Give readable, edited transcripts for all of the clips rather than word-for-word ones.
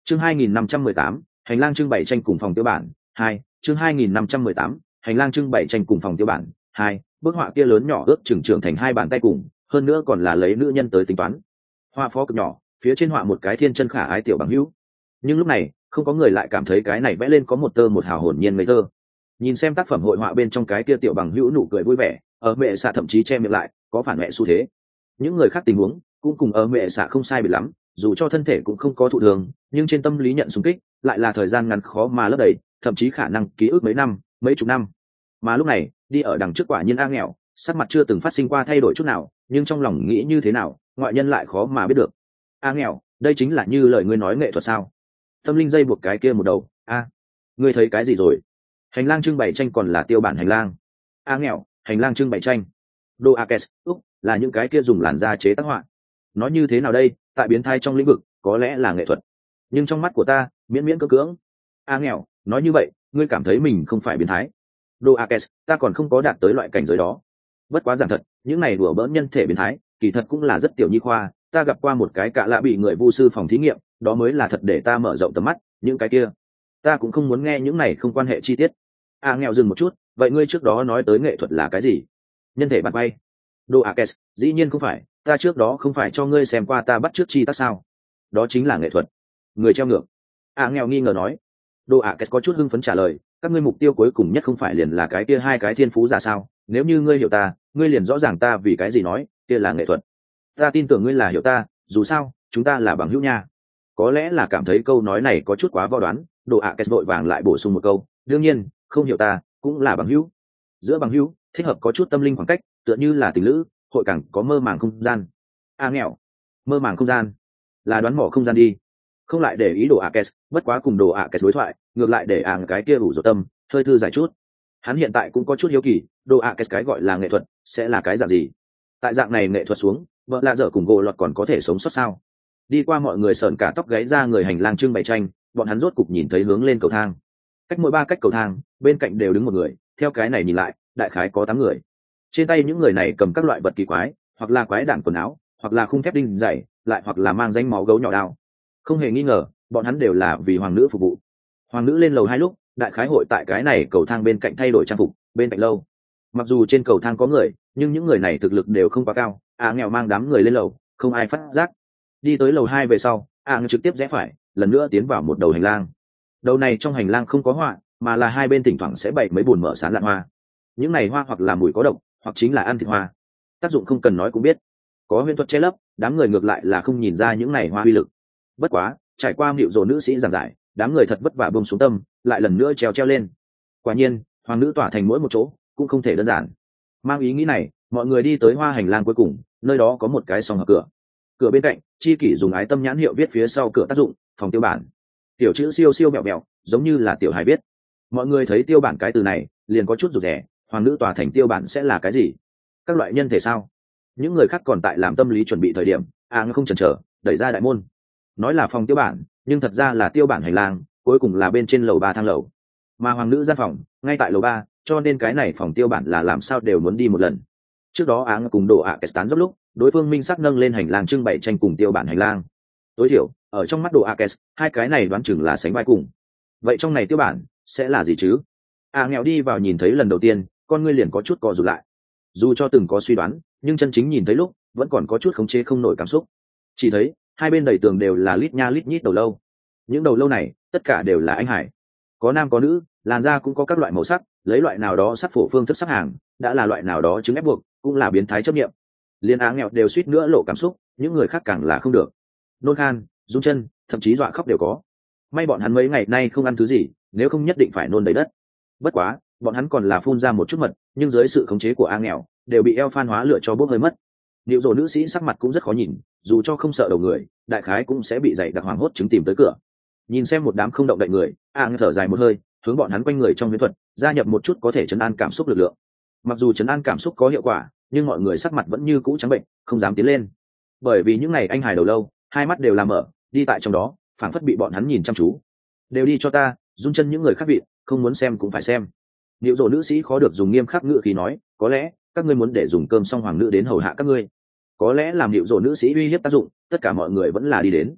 Chương 2518, hành lang trưng bày tranh cùng phòng tiêu bản 2. Chương 2518, hành lang trưng bày tranh cùng phòng tiêu bản 2. Bức họa kia lớn nhỏ ước chừng trưởng thành 2 bàn tay cùng, hơn nữa còn là lấy nữ nhân tới tính toán. Họa phó cực nhỏ, phía trên họa một cái thiên chân khả ái tiểu bằng hữu. Nhưng lúc này, không có người lại cảm thấy cái này vẽ lên có một tơ một hào hồn nhiên ngây thơ. Nhìn xem tác phẩm hội họa bên trong cái kia tiểu bằng hữu nụ cười vui vẻ, ở mẹ xạ thậm chí che miệng lại, có phản mẹ xu thế. Những người khác tình huống cũng cùng ở mẹ xạ không sai biệt lắm, dù cho thân thể cũng không có thụ thường, nhưng trên tâm lý nhận xung kích lại là thời gian ngắn khó mà lấp đầy, thậm chí khả năng ký ức mấy năm, mấy chục năm. Mà lúc này, đi ở đằng trước quả nhiên A nghèo, sắc mặt chưa từng phát sinh qua thay đổi chút nào, nhưng trong lòng nghĩ như thế nào, ngoại nhân lại khó mà biết được. A nghèo, đây chính là như lời ngươi nói nghệ thuật sao? Tâm linh dây buộc cái kia một đầu. A, ngươi thấy cái gì rồi? Hành lang trưng bày tranh còn là tiêu bản hành lang? A nghèo, hành lang trưng bày tranh. Đồ Akes, là những cái kia dùng làn da chế tác họa. Nói như thế nào đây, tại biến thái trong lĩnh vực có lẽ là nghệ thuật, nhưng trong mắt của ta miễn miễn cưỡng cưỡng. A nghèo, nói như vậy ngươi cảm thấy mình không phải biến thái? Đồ Akes, ta còn không có đạt tới loại cảnh giới đó. Bất quá giảng thật, những này đùa bỡn nhân thể biến thái kỳ thật cũng là rất tiểu nhi khoa. Ta gặp qua một cái cạ lạ bị người vu sư phòng thí nghiệm, đó mới là thật để ta mở rộng tầm mắt. Những cái kia ta cũng không muốn nghe, những này không quan hệ chi tiết. A nghèo dừng một chút, vậy ngươi trước đó nói tới nghệ thuật là cái gì? Nhân thể bạn bay. Đồ Akes, dĩ nhiên không phải, ta trước đó không phải cho ngươi xem qua ta bắt trước chi tác sao? Đó chính là nghệ thuật. Người treo ngược. A nghèo nghi ngờ nói. Đồ Akes có chút hưng phấn trả lời, các ngươi mục tiêu cuối cùng nhất không phải liền là cái kia 2 cái thiên phú giả sao? Nếu như ngươi hiểu ta, ngươi liền rõ ràng ta vì cái gì nói kia là nghệ thuật. Ta tin tưởng ngươi là hiểu ta, dù sao chúng ta là bằng hữu nha. Có lẽ là cảm thấy câu nói này có chút quá vo đoán, Đồ Akes vội vàng lại bổ sung một câu, đương nhiên không hiểu ta cũng là bằng hữu. Giữa bằng hữu thích hợp có chút tâm linh khoảng cách, tựa như là tình lữ, hội càng có mơ màng không gian. A nghèo, mơ màng không gian là đoán mỏ không gian đi. Không lại để ý Đồ Akes, bất quá cùng Đồ Akes đối thoại ngược lại để cái kia ủ rột tâm hơi thư giải chút. Hắn hiện tại cũng có chút hiếu kỳ, Đồ Akes cái gọi là nghệ thuật sẽ là cái dạng gì? Tại dạng này nghệ thuật xuống, vợ lạ dở cùng gỗ lọt còn có thể sống sót sao? Đi qua mọi người sởn cả tóc gáy ra người hành lang trưng bày tranh, bọn hắn rốt cục nhìn thấy hướng lên cầu thang. Cách mỗi 3 cách cầu thang, bên cạnh đều đứng một người, theo cái này nhìn lại, đại khái có 8 người. Trên tay những người này cầm các loại vật kỳ quái, hoặc là quái đản quần áo, hoặc là khung thép đinh dày, lại hoặc là mang danh máu gấu nhỏ đao. Không hề nghi ngờ, bọn hắn đều là vì hoàng nữ phục vụ. Hoàng nữ lên lầu 2 lúc, đại khái hội tại cái này cầu thang bên cạnh thay đổi trang phục, bên cạnh lâu. Mặc dù trên cầu thang có người, nhưng những người này thực lực đều không quá cao. Nghèo mang đám người lên lầu, không ai phát giác. Đi tới lầu 2 về sau, nghèo trực tiếp rẽ phải, lần nữa tiến vào một đầu hành lang. Đầu này trong hành lang không có họa, mà là hai bên thỉnh thoảng sẽ bày mấy bùn mở sán lạn hoa. Những này hoa hoặc là mùi có độc, hoặc chính là ăn thịt hoa. Tác dụng không cần nói cũng biết. Có huyền thuật che lấp, đám người ngược lại là không nhìn ra những này hoa uy lực. Bất quá, trải qua hiệu dồ nữ sĩ giảng giải, đám người thật vất vả buông xuống tâm, lại lần nữa treo lên. Quả nhiên, hoàng nữ tỏa thành mỗi một chỗ, cũng không thể đơn giản. Mang ý nghĩ này, mọi người đi tới hoa hành lang cuối cùng, nơi đó có một cái song hợp cửa. Cửa bên cạnh, chi kỷ dùng ái tâm nhãn hiệu viết phía sau cửa tác dụng, phòng tiêu bản. Tiểu chữ siêu siêu mẹo mẹo, giống như là tiểu hài viết. Mọi người thấy tiêu bản cái từ này, liền có chút rụt rè, hoàng nữ tòa thành tiêu bản sẽ là cái gì? Các loại nhân thể sao? Những người khác còn tại làm tâm lý chuẩn bị thời điểm, không chần chờ, đẩy ra đại môn. Nói là phòng tiêu bản, nhưng thật ra là tiêu bản hành lang, cuối cùng là bên trên lầu 3 thang lầu. Mà hoàng nữ gian phòng ngay tại lầu 3, cho nên cái này phòng tiêu bản là làm sao đều muốn đi một lần. Trước đó cùng Đồ Akes tán dốc lúc, đối phương minh sắc nâng lên hành lang trưng bày tranh cùng tiêu bản hành lang. Tối thiểu ở trong mắt Đồ Akes, hai cái này đoán chừng là sánh vai cùng. Vậy trong này tiêu bản sẽ là gì chứ? Nghèo đi vào nhìn thấy lần đầu tiên, con ngươi liền có chút co rụt lại. Dù cho từng có suy đoán, nhưng chân chính nhìn thấy lúc vẫn còn có chút khống chế không nổi cảm xúc. Chỉ thấy hai bên đầy tường đều là lít nha lít nhít đầu lâu. Những đầu lâu này tất cả đều là anh hải, có nam có nữ, làn da cũng có các loại màu sắc, lấy loại nào đó sắc phổ phương thức sắp hàng, đã là loại nào đó chứng ép buộc, cũng là biến thái chấp niệm. Liên nghèo đều suýt nữa lộ cảm xúc, những người khác càng là không được. Nôn khan, run chân, thậm chí dọa khóc đều có. May bọn hắn mấy ngày nay không ăn thứ gì, nếu không nhất định phải nôn đầy đất. Bất quá, bọn hắn còn là phun ra một chút mật, nhưng dưới sự khống chế của nghèo, đều bị eo phan hóa lửa cho bốc hơi mất. Liệu rồi nữ sĩ sắc mặt cũng rất khó nhìn, dù cho không sợ đầu người, đại khái cũng sẽ bị dày đặc hoảng hốt chứng tìm tới cửa. Nhìn xem một đám không động đậy người, thở dài một hơi, hướng bọn hắn quanh người trong huyễn thuật gia nhập một chút có thể chấn an cảm xúc lực lượng. Mặc dù chấn an cảm xúc có hiệu quả, nhưng mọi người sắc mặt vẫn như cũ trắng bệnh, không dám tiến lên. Bởi vì những ngày anh hài đầu lâu, hai mắt đều làm mở, đi tại trong đó, phảng phất bị bọn hắn nhìn chăm chú. Đều đi cho ta, run chân những người khác vị, không muốn xem cũng phải xem. Liệu dỗ nữ sĩ khó được dùng nghiêm khắc ngữ khí nói, có lẽ các ngươi muốn để dùng cơm xong hoàng nữ đến hầu hạ các ngươi. Có lẽ làm liệu dỗ nữ sĩ uy hiếp tác dụng, tất cả mọi người vẫn là đi đến.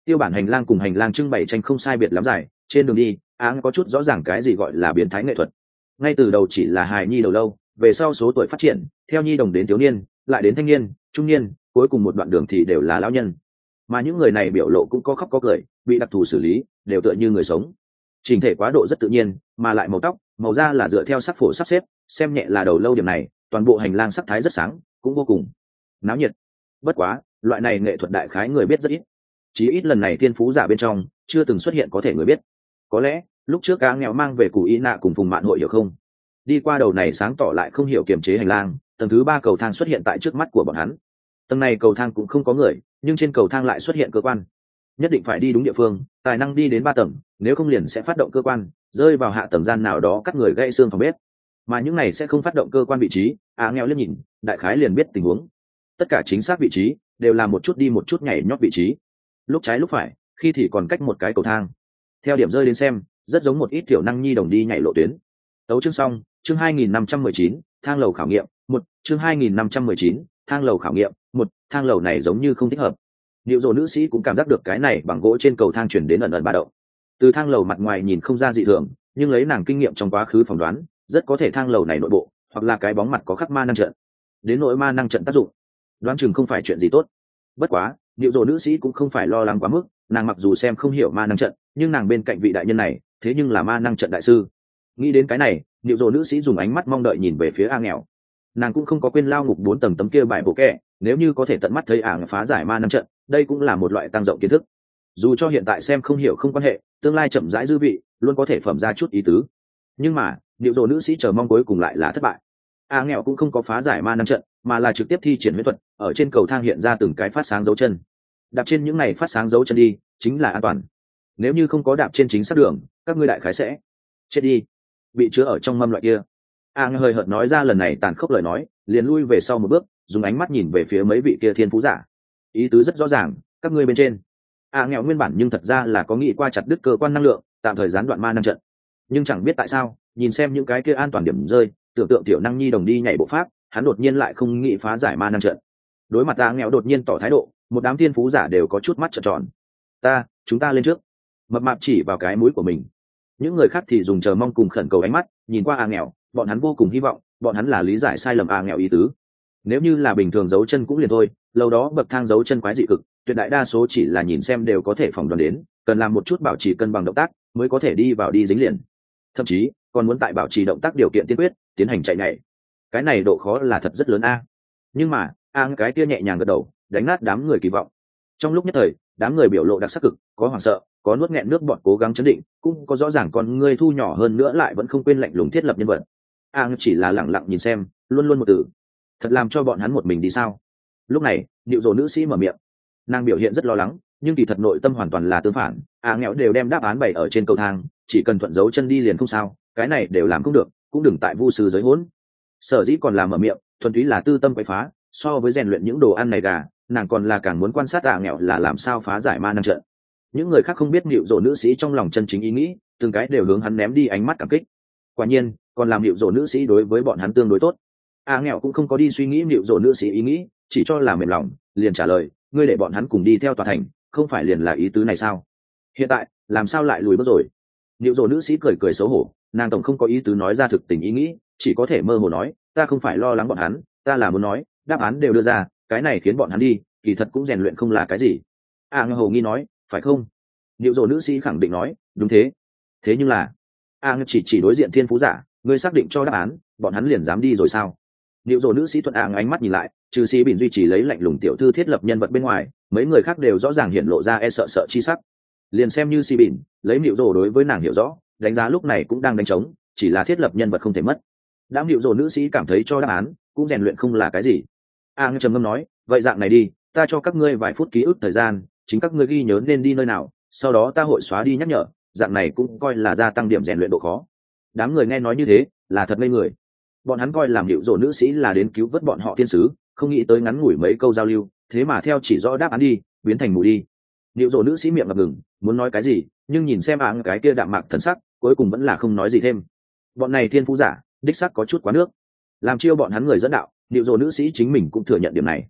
Tiêu bản hành lang cùng hành lang trưng bày tranh không sai biệt lắm dài, trên đường đi áng có chút rõ ràng cái gì gọi là biến thái nghệ thuật. Ngay từ đầu chỉ là hài nhi đầu lâu, về sau số tuổi phát triển, theo nhi đồng đến thiếu niên, lại đến thanh niên, trung niên, cuối cùng một đoạn đường thì đều là lão nhân. Mà những người này biểu lộ cũng có khóc có cười, bị đặc thù xử lý, đều tựa như người sống. Trình thể quá độ rất tự nhiên, mà lại màu tóc, màu da là dựa theo sắc phổ sắp xếp, xem nhẹ là đầu lâu điểm này, toàn bộ hành lang sắc thái rất sáng, cũng vô cùng náo nhiệt. Bất quá, loại này nghệ thuật đại khái người biết rất ít. Chí ít lần này thiên phú giả bên trong chưa từng xuất hiện có thể người biết. Có lẽ lúc trước cá nghèo mang về Cù Y Nạ cùng Phùng Mạn hội hiểu không? Đi qua đầu này sáng tỏ lại không hiểu kiềm chế hành lang, tầng thứ 3 cầu thang xuất hiện tại trước mắt của bọn hắn. Tầng này cầu thang cũng không có người, nhưng trên cầu thang lại xuất hiện cơ quan. Nhất định phải đi đúng địa phương, tài năng đi đến 3 tầng, nếu không liền sẽ phát động cơ quan, rơi vào hạ tầng gian nào đó cắt người gãy xương phòng bếp. Mà những này sẽ không phát động cơ quan vị trí, nghèo liếc nhìn, đại khái liền biết tình huống. Tất cả chính xác vị trí đều là một chút đi một chút nhảy nhót vị trí, lúc trái lúc phải, khi thì còn cách một cái cầu thang. Theo điểm rơi đến xem, rất giống một ít tiểu năng nhi đồng đi nhảy lộ tuyến. Tấu chương xong, chương 2519, thang lầu khảo nghiệm, 1, chương 2519, thang lầu khảo nghiệm, 1, thang lầu này giống như không thích hợp. Liệu rồi nữ sĩ cũng cảm giác được cái này bằng gỗ trên cầu thang chuyển đến ẩn ẩn ba động. Từ thang lầu mặt ngoài nhìn không ra dị thường, nhưng lấy nàng kinh nghiệm trong quá khứ phỏng đoán, rất có thể thang lầu này nội bộ, hoặc là cái bóng mặt có khắc ma năng trận. Đến nỗi ma năng trận tác dụng, đoán chừng không phải chuyện gì tốt. Bất quá, liệu rồi nữ sĩ cũng không phải lo lắng quá mức, nàng mặc dù xem không hiểu ma năng trận, nhưng nàng bên cạnh vị đại nhân này, thế nhưng là ma năng trận đại sư. Nghĩ đến cái này, liệu rồi nữ sĩ dùng ánh mắt mong đợi nhìn về phía nghèo. Nàng cũng không có quên lao ngục 4 tầng tấm kia bài bộ kẹ, nếu như có thể tận mắt thấy phá giải ma năng trận, đây cũng là một loại tăng rộng kiến thức. Dù cho hiện tại xem không hiểu không quan hệ, tương lai chậm rãi dư vị, luôn có thể phẩm ra chút ý tứ. Nhưng mà, liệu rồi nữ sĩ chờ mong cuối cùng lại là thất bại. Nghèo cũng không có phá giải ma năng trận, mà là trực tiếp thi triển huyễn thuật, ở trên cầu thang hiện ra từng cái phát sáng dấu chân. Đạp trên những này phát sáng dấu chân đi, chính là an toàn. Nếu như không có đạp trên chính xác đường, các ngươi đại khái sẽ chết đi, bị chứa ở trong mâm loại kia. Hơi hợt nói ra lần này tàn khốc lời nói, liền lui về sau một bước, dùng ánh mắt nhìn về phía mấy vị kia thiên phú giả. Ý tứ rất rõ ràng, các ngươi bên trên. Nghèo nguyên bản nhưng thật ra là có nghĩ qua chặt đứt cơ quan năng lượng, tạm thời gián đoạn ma năng trận. Nhưng chẳng biết tại sao, nhìn xem những cái kia an toàn điểm rơi, tưởng tượng tiểu năng nhi đồng đi nhảy bộ pháp, hắn đột nhiên lại không nghĩ phá giải ma năng trận. Đối mặt nghèo đột nhiên tỏ thái độ, một đám thiên phú giả đều có chút mắt trợn tròn. Chúng ta lên trước. Mập mạp chỉ vào cái mũi của mình. Những người khác thì dùng chờ mong cùng khẩn cầu ánh mắt nhìn qua nghèo, bọn hắn vô cùng hy vọng, bọn hắn là lý giải sai lầm nghèo ý tứ. Nếu như là bình thường dấu chân cũng liền thôi, lâu đó bậc thang dấu chân quái dị cực, tuyệt đại đa số chỉ là nhìn xem đều có thể phỏng đoán đến, cần làm một chút bảo trì cân bằng động tác mới có thể đi vào đi dính liền. Thậm chí còn muốn tại bảo trì động tác điều kiện tiên quyết tiến hành chạy nhảy, cái này độ khó là thật rất lớn nhưng mà cái kia nhẹ nhàng gật đầu, đánh nát đám người kỳ vọng. Trong lúc nhất thời, đám người biểu lộ đặc sắc cực, có hoảng sợ, có nuốt nghẹn nước bọt cố gắng chấn định, cũng có rõ ràng con ngươi thu nhỏ hơn nữa lại vẫn không quên lạnh lùng thiết lập nhân vật. Chỉ là lẳng lặng nhìn xem, luôn luôn một từ, thật làm cho bọn hắn một mình đi sao. Lúc này điệu rồ nữ sĩ mở miệng, nàng biểu hiện rất lo lắng, nhưng kỳ thật nội tâm hoàn toàn là tương phản. Nghèo đều đem đáp án bày ở trên cầu thang, chỉ cần thuận dấu chân đi liền không sao, cái này đều làm không được, cũng đừng tại vu sư giới hỗn. Sở dĩ còn làm mở miệng, thuần túy là tư tâm quậy phá, so với rèn luyện những đồ ăn này gà, nàng còn là càng muốn quan sát nghèo là làm sao phá giải ma năng trận. Những người khác không biết điệu rồ nữ sĩ trong lòng chân chính ý nghĩ, từng cái đều hướng hắn ném đi ánh mắt cảm kích. Quả nhiên, còn làm điệu rồ nữ sĩ đối với bọn hắn tương đối tốt. Nghèo cũng không có đi suy nghĩ điệu rồ nữ sĩ ý nghĩ, chỉ cho là mềm lòng, liền trả lời, ngươi để bọn hắn cùng đi theo tòa thành, không phải liền là ý tứ này sao? Hiện tại làm sao lại lùi bước rồi? Điệu rồ nữ sĩ cười cười xấu hổ, nàng tổng không có ý tứ nói ra thực tình ý nghĩ, chỉ có thể mơ hồ nói, ta không phải lo lắng bọn hắn, ta là muốn nói, đáp án đều đưa ra, cái này khiến bọn hắn đi, kỳ thật cũng rèn luyện không là cái gì. Ngờ hồ nghi nói, phải không? Điệu rồ nữ sĩ khẳng định nói, đúng thế. Thế nhưng là, chỉ đối diện thiên phú giả, ngươi xác định cho đáp án, bọn hắn liền dám đi rồi sao? Điệu rồ nữ sĩ thuận ánh mắt nhìn lại, trừ sĩ bình duy trì lấy lạnh lùng tiểu thư thiết lập nhân vật bên ngoài, mấy người khác đều rõ ràng hiện lộ ra e sợ sợ chi sắc. Liền xem như sĩ bình, lấy điệu rồ đối với nàng hiểu rõ, đánh giá lúc này cũng đang đánh trống, chỉ là thiết lập nhân vật không thể mất. Đám điệu rồ nữ sĩ cảm thấy cho đáp án cũng rèn luyện không là cái gì. Trầm ngâm nói, vậy dạng này đi, ta cho các ngươi vài phút ký ức thời gian, chính các ngươi ghi nhớ nên đi nơi nào, sau đó ta hội xóa đi nhắc nhở, dạng này cũng coi là gia tăng điểm rèn luyện độ khó. Đám người nghe nói như thế là thật ngây người. Bọn hắn coi làm điệu rồ nữ sĩ là đến cứu vớt bọn họ thiên sứ, không nghĩ tới ngắn ngủi mấy câu giao lưu, thế mà theo chỉ rõ đáp án đi biến thành mù đi. Điệu rồ nữ sĩ miệng ngập ngừng, muốn nói cái gì, nhưng nhìn xem cái kia đạm mạc thần sắc, cuối cùng vẫn là không nói gì thêm. Bọn này thiên phú giả đích sắc có chút quá nước, làm chiêu bọn hắn người dẫn đạo. Điệu rồ nữ sĩ chính mình cũng thừa nhận điểm này.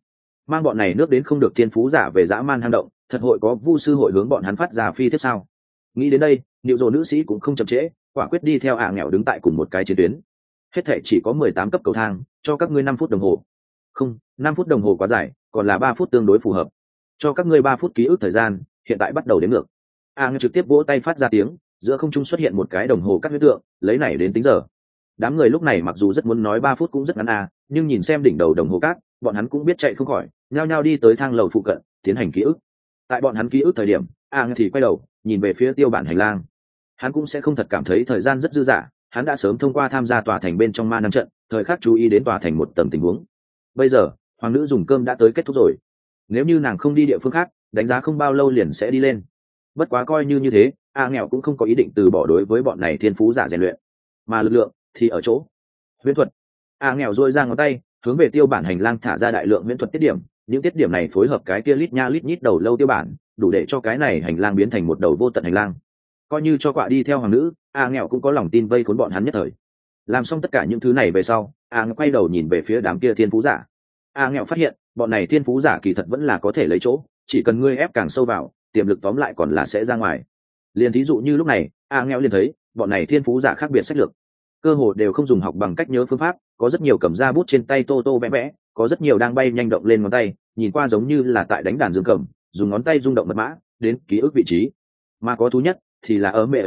mang bọn này nước đến không được thiên phú giả về dã man hang động, thật hội có vu sư hội hướng bọn hắn phát ra phi tiếp sao? Nghĩ đến đây, Niệu Dồ nữ sĩ cũng không chậm trễ, quả quyết đi theo nghèo đứng tại cùng một cái chiến tuyến. Hết thể chỉ có 18 cấp cầu thang, cho các ngươi 5 phút đồng hồ. Không, 5 phút đồng hồ quá dài, còn là 3 phút tương đối phù hợp. Cho các ngươi 3 phút ký ức thời gian, hiện tại bắt đầu đếm ngược. Nghèo trực tiếp vỗ tay phát ra tiếng, giữa không trung xuất hiện một cái đồng hồ cắt huyết tượng, lấy này đến tính giờ. Đám người lúc này mặc dù rất muốn nói 3 phút cũng rất ngắn nhưng nhìn xem đỉnh đầu đồng hồ cát, bọn hắn cũng biết chạy không khỏi, nhao nhao đi tới thang lầu phụ cận, tiến hành ký ức. Tại bọn hắn ký ức thời điểm, thì quay đầu, nhìn về phía tiêu bản hành lang. Hắn cũng sẽ không thật cảm thấy thời gian rất dư dả, hắn đã sớm thông qua tham gia tòa thành bên trong ma năm trận, thời khắc chú ý đến tòa thành một tầng tình huống. Bây giờ, hoàng nữ dùng cơm đã tới kết thúc rồi. Nếu như nàng không đi địa phương khác, đánh giá không bao lâu liền sẽ đi lên. Bất quá coi như thế, nghèo cũng không có ý định từ bỏ đối với bọn này thiên phú giả rèn luyện, mà lực lượng thì ở chỗ huyễn thuật. Nghèo dôi ra ngón tay, hướng về tiêu bản hành lang thả ra đại lượng huyễn thuật tiết điểm. Những tiết điểm này phối hợp cái kia lít nha lít nhít đầu lâu tiêu bản, đủ để cho cái này hành lang biến thành một đầu vô tận hành lang. Coi như cho quạ đi theo hoàng nữ, nghèo cũng có lòng tin vây khốn bọn hắn nhất thời. Làm xong tất cả những thứ này về sau, quay đầu nhìn về phía đám kia thiên phú giả. Nghèo phát hiện bọn này thiên phú giả kỳ thật vẫn là có thể lấy chỗ, chỉ cần ngươi ép càng sâu vào, tiềm lực tóm lại còn là sẽ ra ngoài. Liền thí dụ như lúc này, nghèo liền thấy bọn này thiên phú giả khác biệt sách lược, cơ hồ đều không dùng học bằng cách nhớ phương pháp, có rất nhiều cầm ra bút trên tay tô tô vẽ vẽ, có rất nhiều đang bay nhanh động lên ngón tay, nhìn qua giống như là tại đánh đàn dương cầm, dùng ngón tay rung động mật mã đến ký ức vị trí. Mà có thú nhất thì là ở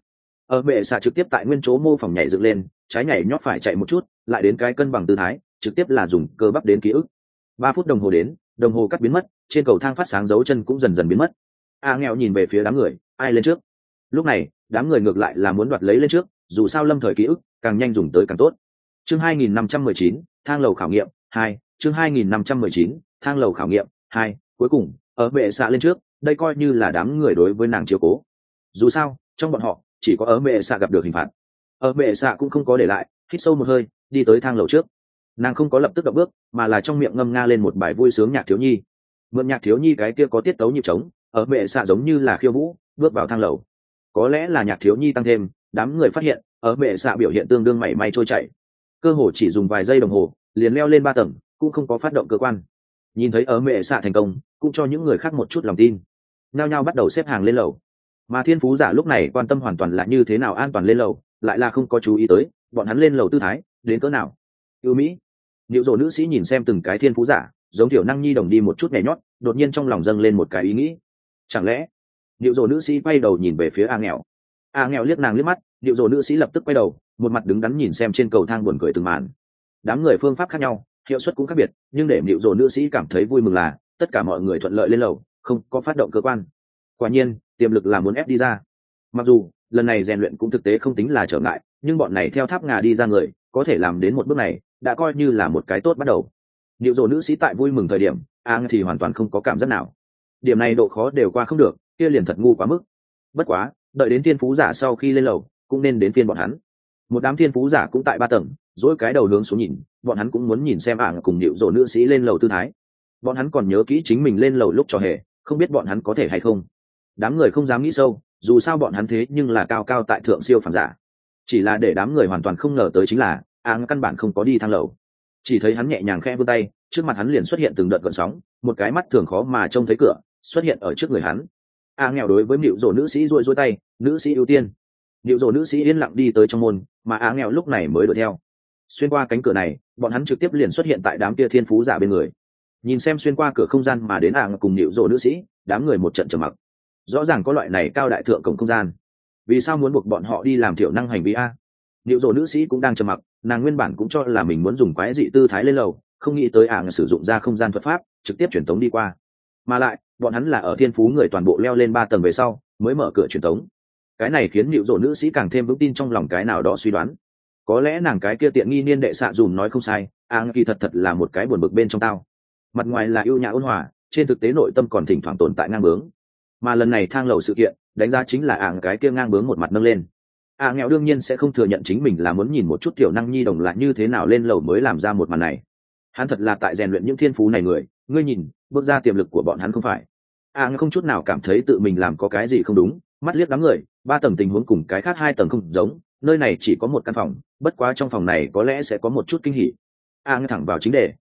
mẹ xạ trực tiếp tại nguyên chỗ mô phỏng nhảy dựng lên, trái nhảy nhót phải chạy một chút, lại đến cái cân bằng tư thái, trực tiếp là dùng cơ bắp đến ký ức. 3 phút đồng hồ đến, đồng hồ cắt biến mất, trên cầu thang phát sáng dấu chân cũng dần dần biến mất. Nghèo nhìn về phía đám người, ai lên trước? Lúc này đám người ngược lại là muốn đoạt lấy lên trước, dù sao lâm thời ký ức càng nhanh dùng tới càng tốt. Chương 2519, thang lầu khảo nghiệm 2, chương 2519, thang lầu khảo nghiệm 2, cuối cùng ở bệ xạ lên trước, đây coi như là đám người đối với nàng chiếu cố. Dù sao trong bọn họ chỉ có ở bệ xạ gặp được hình phạt. Ở bệ xạ cũng không có để lại, hít sâu một hơi, đi tới thang lầu trước. Nàng không có lập tức động bước, mà là trong miệng ngâm nga lên một bài vui sướng nhạc thiếu nhi. Mượn nhạc thiếu nhi cái kia có tiết tấu nhịp trống, ở bệ xạ giống như là khiêu vũ, bước vào thang lầu. Có lẽ là nhạc thiếu nhi tăng thêm, đám người phát hiện ở bệ xạ biểu hiện tương đương mảy may trôi chảy, cơ hồ chỉ dùng vài giây đồng hồ liền leo lên 3 tầng, cũng không có phát động cơ quan. Nhìn thấy ở bệ xạ thành công, cũng cho những người khác một chút lòng tin, nhao nhao bắt đầu xếp hàng lên lầu. Mà thiên phú giả lúc này quan tâm hoàn toàn là như thế nào an toàn lên lầu, lại là không có chú ý tới bọn hắn lên lầu tư thái đến cỡ nào. Ưu mỹ Niệu Dồ nữ sĩ nhìn xem từng cái thiên phú giả, giống tiểu năng nhi đồng đi một chút nhảy nhót, đột nhiên trong lòng dâng lên một cái ý nghĩ. Chẳng lẽ Niệu Dồ nữ sĩ quay đầu nhìn về phía nghèo. Nghèo liếc nàng liếc mắt, Niệu Dồ nữ sĩ lập tức quay đầu, một mặt đứng đắn nhìn xem trên cầu thang buồn cười từng màn. Đám người phương pháp khác nhau, hiệu suất cũng khác biệt, nhưng để Niệu Dồ nữ sĩ cảm thấy vui mừng là tất cả mọi người thuận lợi lên lầu, không có phát động cơ quan. Quả nhiên tiềm lực là muốn ép đi ra. Mặc dù lần này rèn luyện cũng thực tế không tính là trở ngại, nhưng bọn này theo tháp ngà đi ra người có thể làm đến một bước này đã coi như là một cái tốt bắt đầu. Niệu Dồ nữ sĩ tại vui mừng thời điểm, thì hoàn toàn không có cảm giác nào. Điểm này độ khó đều qua không được, kia liền thật ngu quá mức. Bất quá đợi đến thiên phú giả sau khi lên lầu, cũng nên đến phiên bọn hắn. Một đám thiên phú giả cũng tại 3 tầng, dỗi cái đầu hướng xuống nhìn, bọn hắn cũng muốn nhìn xem cùng Niệu Dồ nữ sĩ lên lầu tư thái. Bọn hắn còn nhớ kỹ chính mình lên lầu lúc trò hề, không biết bọn hắn có thể hay không. Đám người không dám nghĩ sâu, dù sao bọn hắn thế nhưng là cao cao tại thượng siêu phàm giả. Chỉ là để đám người hoàn toàn không ngờ tới chính là căn bản không có đi thang lầu. Chỉ thấy hắn nhẹ nhàng khẽ vươn tay, trước mặt hắn liền xuất hiện từng đợt gợn sóng, một cái mắt thường khó mà trông thấy cửa xuất hiện ở trước người hắn. Nghèo đối với Niệu Dồ nữ sĩ duỗi tay, nữ sĩ ưu tiên. Niệu Dồ nữ sĩ yên lặng đi tới trong môn, mà nghèo lúc này mới đuổi theo. Xuyên qua cánh cửa này, bọn hắn trực tiếp liền xuất hiện tại đám kia thiên phú giả bên người. Nhìn xem xuyên qua cửa không gian mà đến cùng Niệu Dồ nữ sĩ, đám người một trận trầm mặc. Rõ ràng có loại này cao đại thượng cổng không gian, vì sao muốn buộc bọn họ đi làm thiểu năng hành vi Niệu Dồ nữ sĩ cũng đang trầm mặc, nàng nguyên bản cũng cho là mình muốn dùng quái dị tư thái lên lầu, không nghĩ tới sử dụng ra không gian thuật pháp trực tiếp truyền tống đi qua. Mà lại bọn hắn là ở thiên phú người toàn bộ leo lên 3 tầng về sau mới mở cửa truyền tống. Cái này khiến Niệu Dồ nữ sĩ càng thêm vững tin trong lòng cái nào đó suy đoán, có lẽ nàng cái kia tiện nghi niên đệ xạ dùm nói không sai, kỳ thật là một cái buồn bực bên trong tao. Mặt ngoài là ưu nhã ôn hòa, trên thực tế nội tâm còn thỉnh thoảng tồn tại ngang bướng. Mà lần này thang lầu sự kiện đánh giá chính là cái kia ngang bướng một mặt nâng lên. Nghèo đương nhiên sẽ không thừa nhận chính mình là muốn nhìn một chút tiểu năng nhi đồng là như thế nào lên lầu mới làm ra một màn này. Hắn thật là tại rèn luyện những thiên phú này người, ngươi nhìn bước ra tiềm lực của bọn hắn không phải. Không chút nào cảm thấy tự mình làm có cái gì không đúng, mắt liếc đám người, 3 tầng tình huống cùng cái khác 2 tầng không giống, nơi này chỉ có một căn phòng, bất quá trong phòng này có lẽ sẽ có một chút kinh hỉ. Thẳng vào chính đề,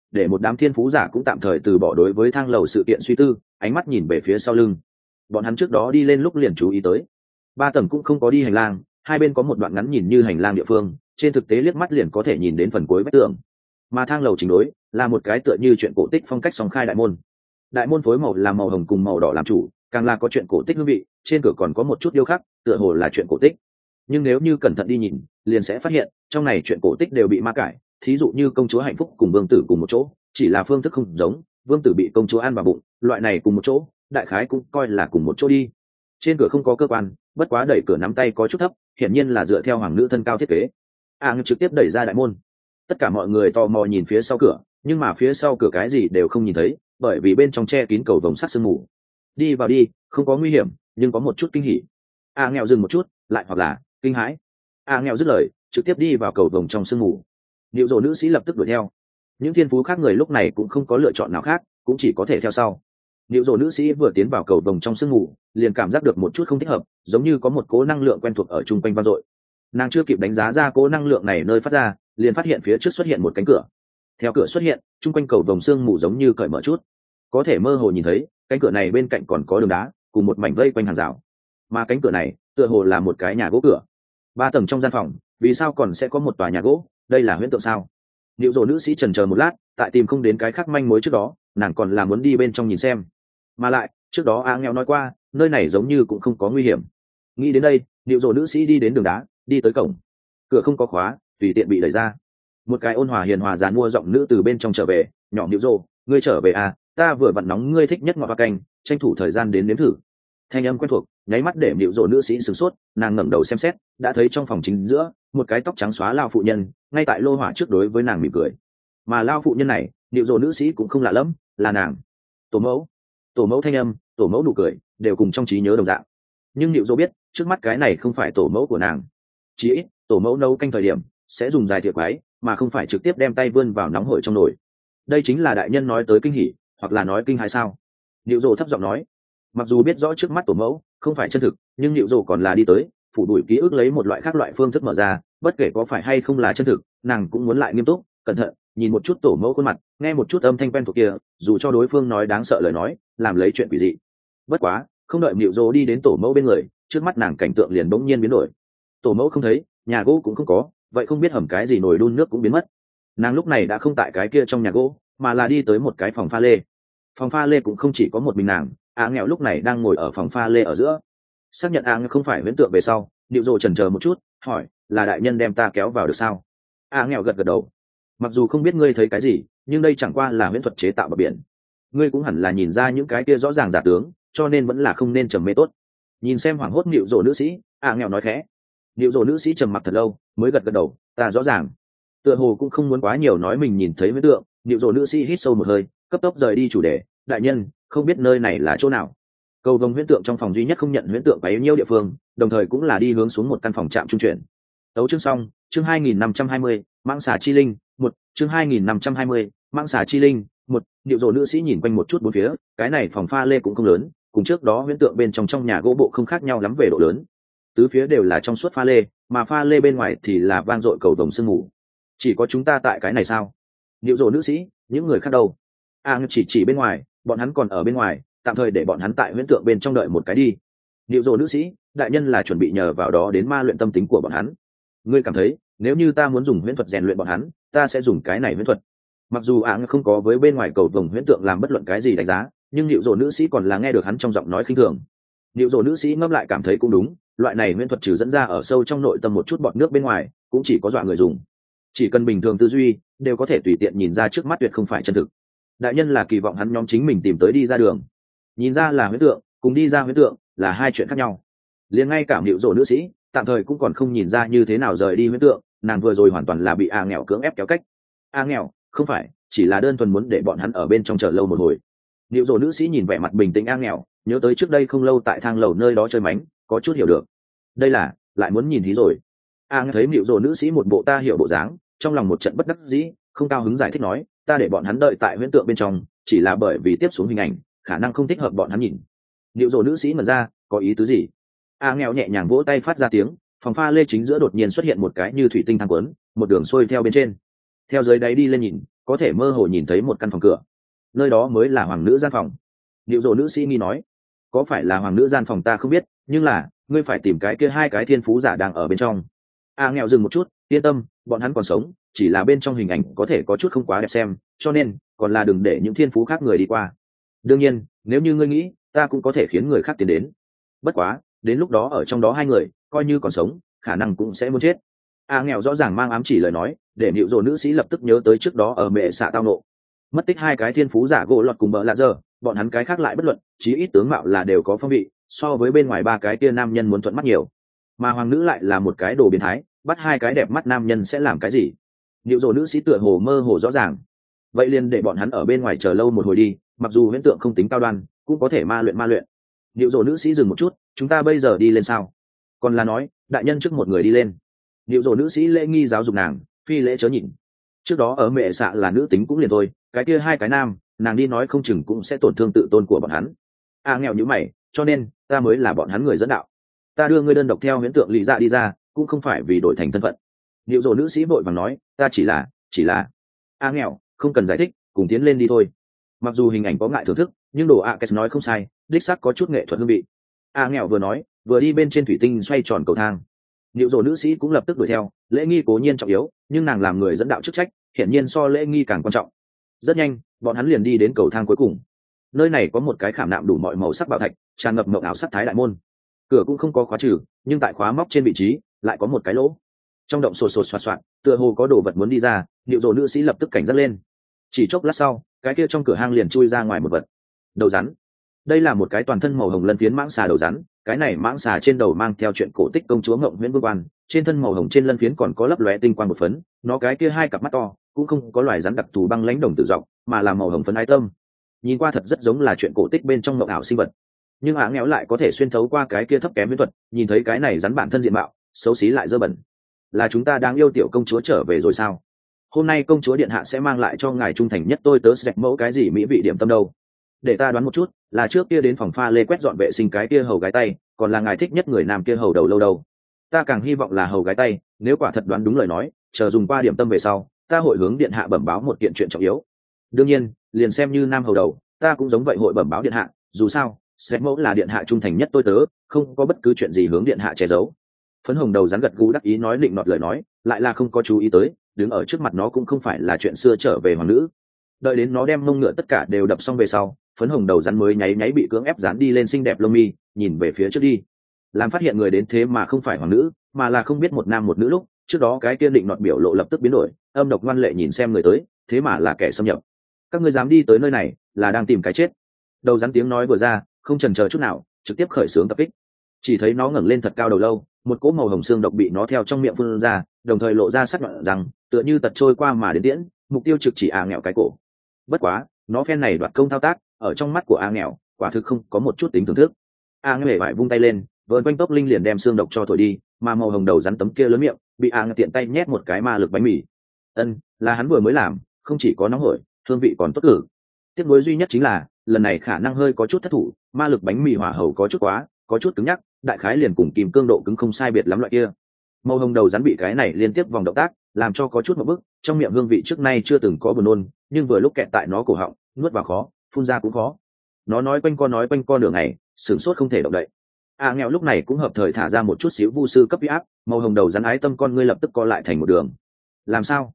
để một đám thiên phú giả cũng tạm thời từ bỏ đối với thang lầu sự kiện suy tư, ánh mắt nhìn về phía sau lưng. Bọn hắn trước đó đi lên lúc liền chú ý tới 3 tầng cũng không có đi hành lang, hai bên có một đoạn ngắn nhìn như hành lang địa phương, trên thực tế liếc mắt liền có thể nhìn đến phần cuối vách tường. Mà thang lầu chính đối là một cái tựa như chuyện cổ tích phong cách song khai đại môn. Đại môn phối màu là màu hồng cùng màu đỏ làm chủ, càng là có chuyện cổ tích hương vị, trên cửa còn có một chút điêu khắc, tựa hồ là chuyện cổ tích. Nhưng nếu như cẩn thận đi nhìn, liền sẽ phát hiện trong này chuyện cổ tích đều bị ma cải, thí dụ như công chúa hạnh phúc cùng vương tử cùng một chỗ, chỉ là phương thức không giống, vương tử bị công chúa ăn vào bụng, loại này cùng một chỗ, đại khái cũng coi là cùng một chỗ đi. Trên cửa không có cơ quan, bất quá đẩy cửa nắm tay có chút thấp, hiển nhiên là dựa theo hoàng nữ thân cao thiết kế. Trực tiếp đẩy ra đại môn. Tất cả mọi người tò mò nhìn phía sau cửa, nhưng mà phía sau cửa cái gì đều không nhìn thấy, bởi vì bên trong che kín cầu vồng sắt sương mù. Đi vào đi, không có nguy hiểm, nhưng có một chút kinh hỉ. Nghèo dừng một chút, lại hoặc là kinh hãi. Nghèo dứt lời, trực tiếp đi vào cầu vồng trong sương mù. Niệu Dồ nữ sĩ lập tức đuổi theo. Những thiên phú khác người lúc này cũng không có lựa chọn nào khác, cũng chỉ có thể theo sau. Niệu Dồ nữ sĩ vừa tiến vào cầu vồng trong sương mù, liền cảm giác được một chút không thích hợp, giống như có một cỗ năng lượng quen thuộc ở chung quanh vang dội. Nàng chưa kịp đánh giá ra cỗ năng lượng này nơi phát ra, liền phát hiện phía trước xuất hiện một cánh cửa. Theo cửa xuất hiện, chung quanh cầu vồng sương mù giống như cởi mở chút, có thể mơ hồ nhìn thấy cánh cửa này bên cạnh còn có đường đá cùng một mảnh vây quanh hàng rào, mà cánh cửa này tựa hồ là một cái nhà gỗ cửa. 3 tầng trong gian phòng, vì sao còn sẽ có một tòa nhà gỗ? Đây là huyễn tượng sao? Niệu Dồ nữ sĩ chần chờ một lát, tại tìm không đến cái khác manh mối trước đó, nàng còn là muốn đi bên trong nhìn xem. Mà lại, trước đó nghèo nói qua, nơi này giống như cũng không có nguy hiểm. Nghĩ đến đây, Niệu Dồ nữ sĩ đi đến đường đá, đi tới cổng. Cửa không có khóa, tùy tiện bị đẩy ra. Một cái ôn hòa hiền hòa dàn mua giọng nữ từ bên trong trở về, nhỏ Niệu Dồ, ngươi trở về à? Ta vừa vặn nóng ngươi thích nhất ngọt hoa canh, tranh thủ thời gian đến nếm thử. Thanh âm quen thuộc, nháy mắt để Niệu Dồ nữ sĩ sửng sốt, nàng ngẩng đầu xem xét, đã thấy trong phòng chính giữa, một cái tóc trắng xóa lao phụ nhân, ngay tại lô hỏa trước đối với nàng mỉm cười. Mà lao phụ nhân này, Niệu Dồ nữ sĩ cũng không lạ lẫm, là nàng. Tổ mẫu. Tổ mẫu thanh âm, tổ mẫu nụ cười, đều cùng trong trí nhớ đồng dạng. Nhưng Niệu Dồ biết, trước mắt cái này không phải tổ mẫu của nàng. Chỉ ít, tổ mẫu nấu canh thời điểm sẽ dùng dài thìa quái, mà không phải trực tiếp đem tay vươn vào nóng hổi trong nồi. Đây chính là đại nhân nói tới kinh hỉ, hoặc là nói kinh hãi sao? Niệu Dồ thấp giọng nói. Mặc dù biết rõ trước mắt tổ mẫu không phải chân thực, nhưng Niệu Dồ còn là đi tới, phủ đuổi ký ức lấy một loại khác loại phương thức mở ra, bất kể có phải hay không là chân thực, nàng cũng muốn lại nghiêm túc, cẩn thận, nhìn một chút tổ mẫu khuôn mặt, nghe một chút âm thanh quen thuộc kia, dù cho đối phương nói đáng sợ lời nói, làm lấy chuyện quỷ dị. Bất quá, không đợi Niệu Dồ đi đến tổ mẫu bên người, trước mắt nàng cảnh tượng liền bỗng nhiên biến đổi. Tổ mẫu không thấy, nhà gỗ cũng không có, vậy không biết hầm cái gì nồi đun nước cũng biến mất. Nàng lúc này đã không tại cái kia trong nhà gỗ, mà là đi tới một cái phòng pha lê. Phòng pha lê cũng không chỉ có một mình nàng, nghèo lúc này đang ngồi ở phòng pha lê ở giữa. Xác nhận nghèo không phải huyễn tượng về sau, Niệu Dồ chần chờ một chút, hỏi, là đại nhân đem ta kéo vào được sao? Nghèo gật gật đầu. Mặc dù không biết ngươi thấy cái gì, nhưng đây chẳng qua là huyễn thuật chế tạo bờ biển. Ngươi cũng hẳn là nhìn ra những cái kia rõ ràng giả tướng, cho nên vẫn là không nên trầm mê tốt. Nhìn xem hoảng hốt Niệu Dồ nữ sĩ, nghèo nói khẽ. Niệu Dồ nữ sĩ trầm mặc thật lâu, mới gật gật đầu, ta rõ ràng. Tựa hồ cũng không muốn quá nhiều nói mình nhìn thấy huyễn tượng, Niệu Dồ nữ sĩ hít sâu một hơi, cấp tốc rời đi chủ đề. Đại nhân, không biết nơi này là chỗ nào? Cầu vồng huyễn tượng trong phòng duy nhất không nhận huyễn tượng bấy nhiêu địa phương, đồng thời cũng là đi hướng xuống một căn phòng trạm trung chuyển. Tấu chương xong, chương 2520, Mãng xà chi linh, 1, chương 2520, Mãng xà chi linh, 1. Niệu Dồ nữ sĩ nhìn quanh một chút bốn phía, cái này phòng pha lê cũng không lớn, cùng trước đó huyễn tượng bên trong nhà gỗ bộ không khác nhau lắm về độ lớn. Tứ phía đều là trong suốt pha lê, mà pha lê bên ngoài thì là vang dội cầu vồng sương mù. Chỉ có chúng ta tại cái này sao? Niệu Dồ nữ sĩ, những người khác đâu? Chỉ bên ngoài, bọn hắn còn ở bên ngoài, tạm thời để bọn hắn tại huyễn tượng bên trong đợi một cái đi. Niệu Dồ nữ sĩ, đại nhân là chuẩn bị nhờ vào đó đến ma luyện tâm tính của bọn hắn. Ngươi cảm thấy, nếu như ta muốn dùng huyễn thuật rèn luyện bọn hắn, ta sẽ dùng cái này huyễn thuật. Mặc dù không có với bên ngoài cầu vồng huyễn tượng làm bất luận cái gì đánh giá, nhưng Niệu Dồ nữ sĩ còn là nghe được hắn trong giọng nói khinh thường. Niệu Dồ nữ sĩ ngẫm lại cảm thấy cũng đúng, loại này huyễn thuật trừ dẫn ra ở sâu trong nội tâm một chút bọt nước bên ngoài, cũng chỉ có dọa người dùng. Chỉ cần bình thường tư duy, đều có thể tùy tiện nhìn ra trước mắt tuyệt không phải chân thực. Đại nhân là kỳ vọng hắn nhóm chính mình tìm tới đi ra đường, nhìn ra là huyễn tượng, cùng đi ra huyễn tượng là hai chuyện khác nhau. Liền ngay cả Niệu Dồ nữ sĩ tạm thời cũng còn không nhìn ra như thế nào rời đi huyễn tượng, nàng vừa rồi hoàn toàn là bị nghèo cưỡng ép kéo cách. Nghèo không phải, chỉ là đơn thuần muốn để bọn hắn ở bên trong chờ lâu một hồi. Niệu Dồ nữ sĩ nhìn vẻ mặt bình tĩnh nghèo, nhớ tới trước đây không lâu tại thang lầu nơi đó chơi mánh, có chút hiểu được. Đây là lại muốn nhìn thí rồi. Thấy Niệu Dồ nữ sĩ một bộ ta hiểu bộ dáng, trong lòng một trận bất đắc dĩ, không cao hứng giải thích nói, ta để bọn hắn đợi tại huyễn tượng bên trong, chỉ là bởi vì tiếp xuống hình ảnh khả năng không thích hợp bọn hắn nhìn. Niệu Dồ nữ sĩ mở ra, có ý tứ gì? Nghèo nhẹ nhàng vỗ tay phát ra tiếng, phòng pha lê chính giữa đột nhiên xuất hiện một cái như thủy tinh thang quấn, một đường xuôi theo bên trên. Theo dưới đáy đi lên nhìn, có thể mơ hồ nhìn thấy một căn phòng cửa, nơi đó mới là hoàng nữ gian phòng. Điệu rồ nữ sĩ nghi nói, có phải là hoàng nữ gian phòng ta không biết, nhưng là ngươi phải tìm cái kia hai cái thiên phú giả đang ở bên trong. Nghèo dừng một chút, yên tâm, bọn hắn còn sống, chỉ là bên trong hình ảnh có thể có chút không quá đẹp xem, cho nên còn là đừng để những thiên phú khác người đi qua. Đương nhiên nếu như ngươi nghĩ, ta cũng có thể khiến người khác tiến đến, bất quá đến lúc đó ở trong đó hai người coi như còn sống khả năng cũng sẽ muốn chết. Nghèo rõ ràng mang ám chỉ lời nói để nịu rồ nữ sĩ lập tức nhớ tới trước đó ở mẹ xạ tao nộ mất tích hai cái thiên phú giả gỗ lọt cùng bợ lạ giờ, bọn hắn cái khác lại bất luận, chí ít tướng mạo là đều có phong vị, so với bên ngoài ba cái kia nam nhân muốn thuận mắt nhiều. Mà hoàng nữ lại là một cái đồ biến thái, bắt hai cái đẹp mắt nam nhân sẽ làm cái gì? Nịu rồ nữ sĩ tựa hồ mơ hồ rõ ràng. Vậy liền để bọn hắn ở bên ngoài chờ lâu một hồi đi, mặc dù huyễn tượng không tính cao đoan cũng có thể ma luyện. Nịu rồ nữ sĩ dừng một chút, chúng ta bây giờ đi lên sao? Còn là nói đại nhân trước một người đi lên. Nịu rồ nữ sĩ lễ nghi giáo dục nàng, phi lễ chớ nhìn. Trước đó ở mẹ xạ là nữ tính cũng liền thôi, cái kia hai cái nam nàng đi nói không chừng cũng sẽ tổn thương tự tôn của bọn hắn. Nghèo như mày, cho nên ta mới là bọn hắn người dẫn đạo. Ta đưa ngươi đơn độc theo huyễn tượng lý dạ đi ra cũng không phải vì đổi thành thân phận. Nịu rồ nữ sĩ vội vàng nói, ta chỉ là nghèo không cần giải thích, cùng tiến lên đi thôi. Mặc dù hình ảnh có ngại thưởng thức, nhưng đồ Kes nói không sai, đích xác có chút nghệ thuật hương vị. Nghèo vừa nói vừa đi bên trên thủy tinh xoay tròn cầu thang. Nịu rồ nữ sĩ cũng lập tức đuổi theo, lễ nghi cố nhiên trọng yếu, nhưng nàng làm người dẫn đạo chức trách hiển nhiên so lễ nghi càng quan trọng. Rất nhanh bọn hắn liền đi đến cầu thang cuối cùng. Nơi này có một cái khảm nạm đủ mọi màu sắc bảo thạch, tràn ngập mộng ảo sắc thái đại môn. Cửa cũng không có khóa trừ, nhưng tại khóa móc trên vị trí lại có một cái lỗ. Trong động sột soạt soạt, tựa hồ có đồ vật muốn đi ra. Nịu rồ nữ sĩ lập tức cảnh giác lên. Chỉ chốc lát sau, cái kia trong cửa hang liền chui ra ngoài một vật. Đầu rắn. Đây là một cái toàn thân màu hồng lân phiến mãng xà đầu rắn, cái này mãng xà trên đầu mang theo chuyện cổ tích công chúa Ngộng Huyễn Vương Quan, trên thân màu hồng trên lân phiến còn có lấp lóe tinh quang một phấn, nó cái kia hai cặp mắt to, cũng không có loài rắn đặc thù băng lãnh đồng tự dọc, mà là màu hồng phấn ái tâm. Nhìn qua thật rất giống là chuyện cổ tích bên trong mộng ảo sinh vật. Nhưng nghèo lại có thể xuyên thấu qua cái kia thấp kém miễn thuật, nhìn thấy cái này rắn bản thân diện mạo, xấu xí lại dơ bẩn. Là chúng ta đang yêu tiểu công chúa trở về rồi sao? Hôm nay công chúa điện hạ sẽ mang lại cho ngài trung thành nhất tôi tớ sạch mẫu cái gì mỹ vị điểm tâm đâu? Để ta đoán một chút, là trước kia đến phòng pha lê quét dọn vệ sinh cái kia hầu gái tay, còn là ngài thích nhất người nam kia hầu đầu lâu đâu? Ta càng hy vọng là hầu gái tay, nếu quả thật đoán đúng lời nói, chờ dùng qua điểm tâm về sau, ta hội hướng điện hạ bẩm báo một kiện chuyện trọng yếu. Đương nhiên, liền xem như nam hầu đầu, ta cũng giống vậy hội bẩm báo điện hạ, dù sao, sạch mẫu là điện hạ trung thành nhất tôi tớ, không có bất cứ chuyện gì hướng điện hạ che giấu. Phấn hồng đầu rắn gật gù đắc ý nói định nọt lời nói, lại là không có chú ý tới, đứng ở trước mặt nó cũng không phải là chuyện xưa trở về hoàng nữ. Đợi đến nó đem mông ngựa tất cả đều đập xong về sau, phấn hồng đầu rắn mới nháy nháy bị cưỡng ép dán đi lên xinh đẹp lông mi, nhìn về phía trước đi, làm phát hiện người đến thế mà không phải hoàng nữ, mà là không biết một nam một nữ lúc trước đó cái kia định nọt biểu lộ lập tức biến đổi, âm độc ngoan lệ nhìn xem người tới, thế mà là kẻ xâm nhập. Các ngươi dám đi tới nơi này là đang tìm cái chết. Đầu rắn tiếng nói vừa ra, không chần chờ chút nào, trực tiếp khởi xướng tập kích. Chỉ thấy nó ngẩng lên thật cao đầu lâu, một cỗ màu hồng xương độc bị nó theo trong miệng phun ra, đồng thời lộ ra sắc nhọn rằng tựa như tật trôi qua mà đến tiễn, mục tiêu trực chỉ nghèo cái cổ. Bất quá nó phen này đoạt công thao tác ở trong mắt của nghèo quả thực không có một chút tính thưởng thức. Nghèo phải vung tay lên, vợn quanh tốc linh liền đem xương độc cho thổi đi, mà màu hồng đầu rắn tấm kia lớn miệng bị tiện tay nhét một cái ma lực bánh mì. Là hắn vừa mới làm, không chỉ có nóng hổi, hương vị còn tốt cử. Tiếc nuối duy nhất chính là lần này khả năng hơi có chút thất thủ, ma lực bánh mì hỏa hầu có chút quá, có chút cứng nhắc, đại khái liền cùng kìm cương độ cứng không sai biệt lắm loại kia. Màu hồng đầu rắn bị cái này liên tiếp vòng động tác làm cho có chút một bức, trong miệng hương vị trước nay chưa từng có buồn nôn, nhưng vừa lúc kẹt tại nó cổ họng, nuốt vào khó, phun ra cũng khó. Nó nói quanh co nửa ngày, sửng sốt không thể động đậy. Nghèo lúc này cũng hợp thời thả ra một chút xíu vu sư cấp huy áp, màu hồng đầu rắn ái tâm con ngươi lập tức co lại thành một đường. Làm sao?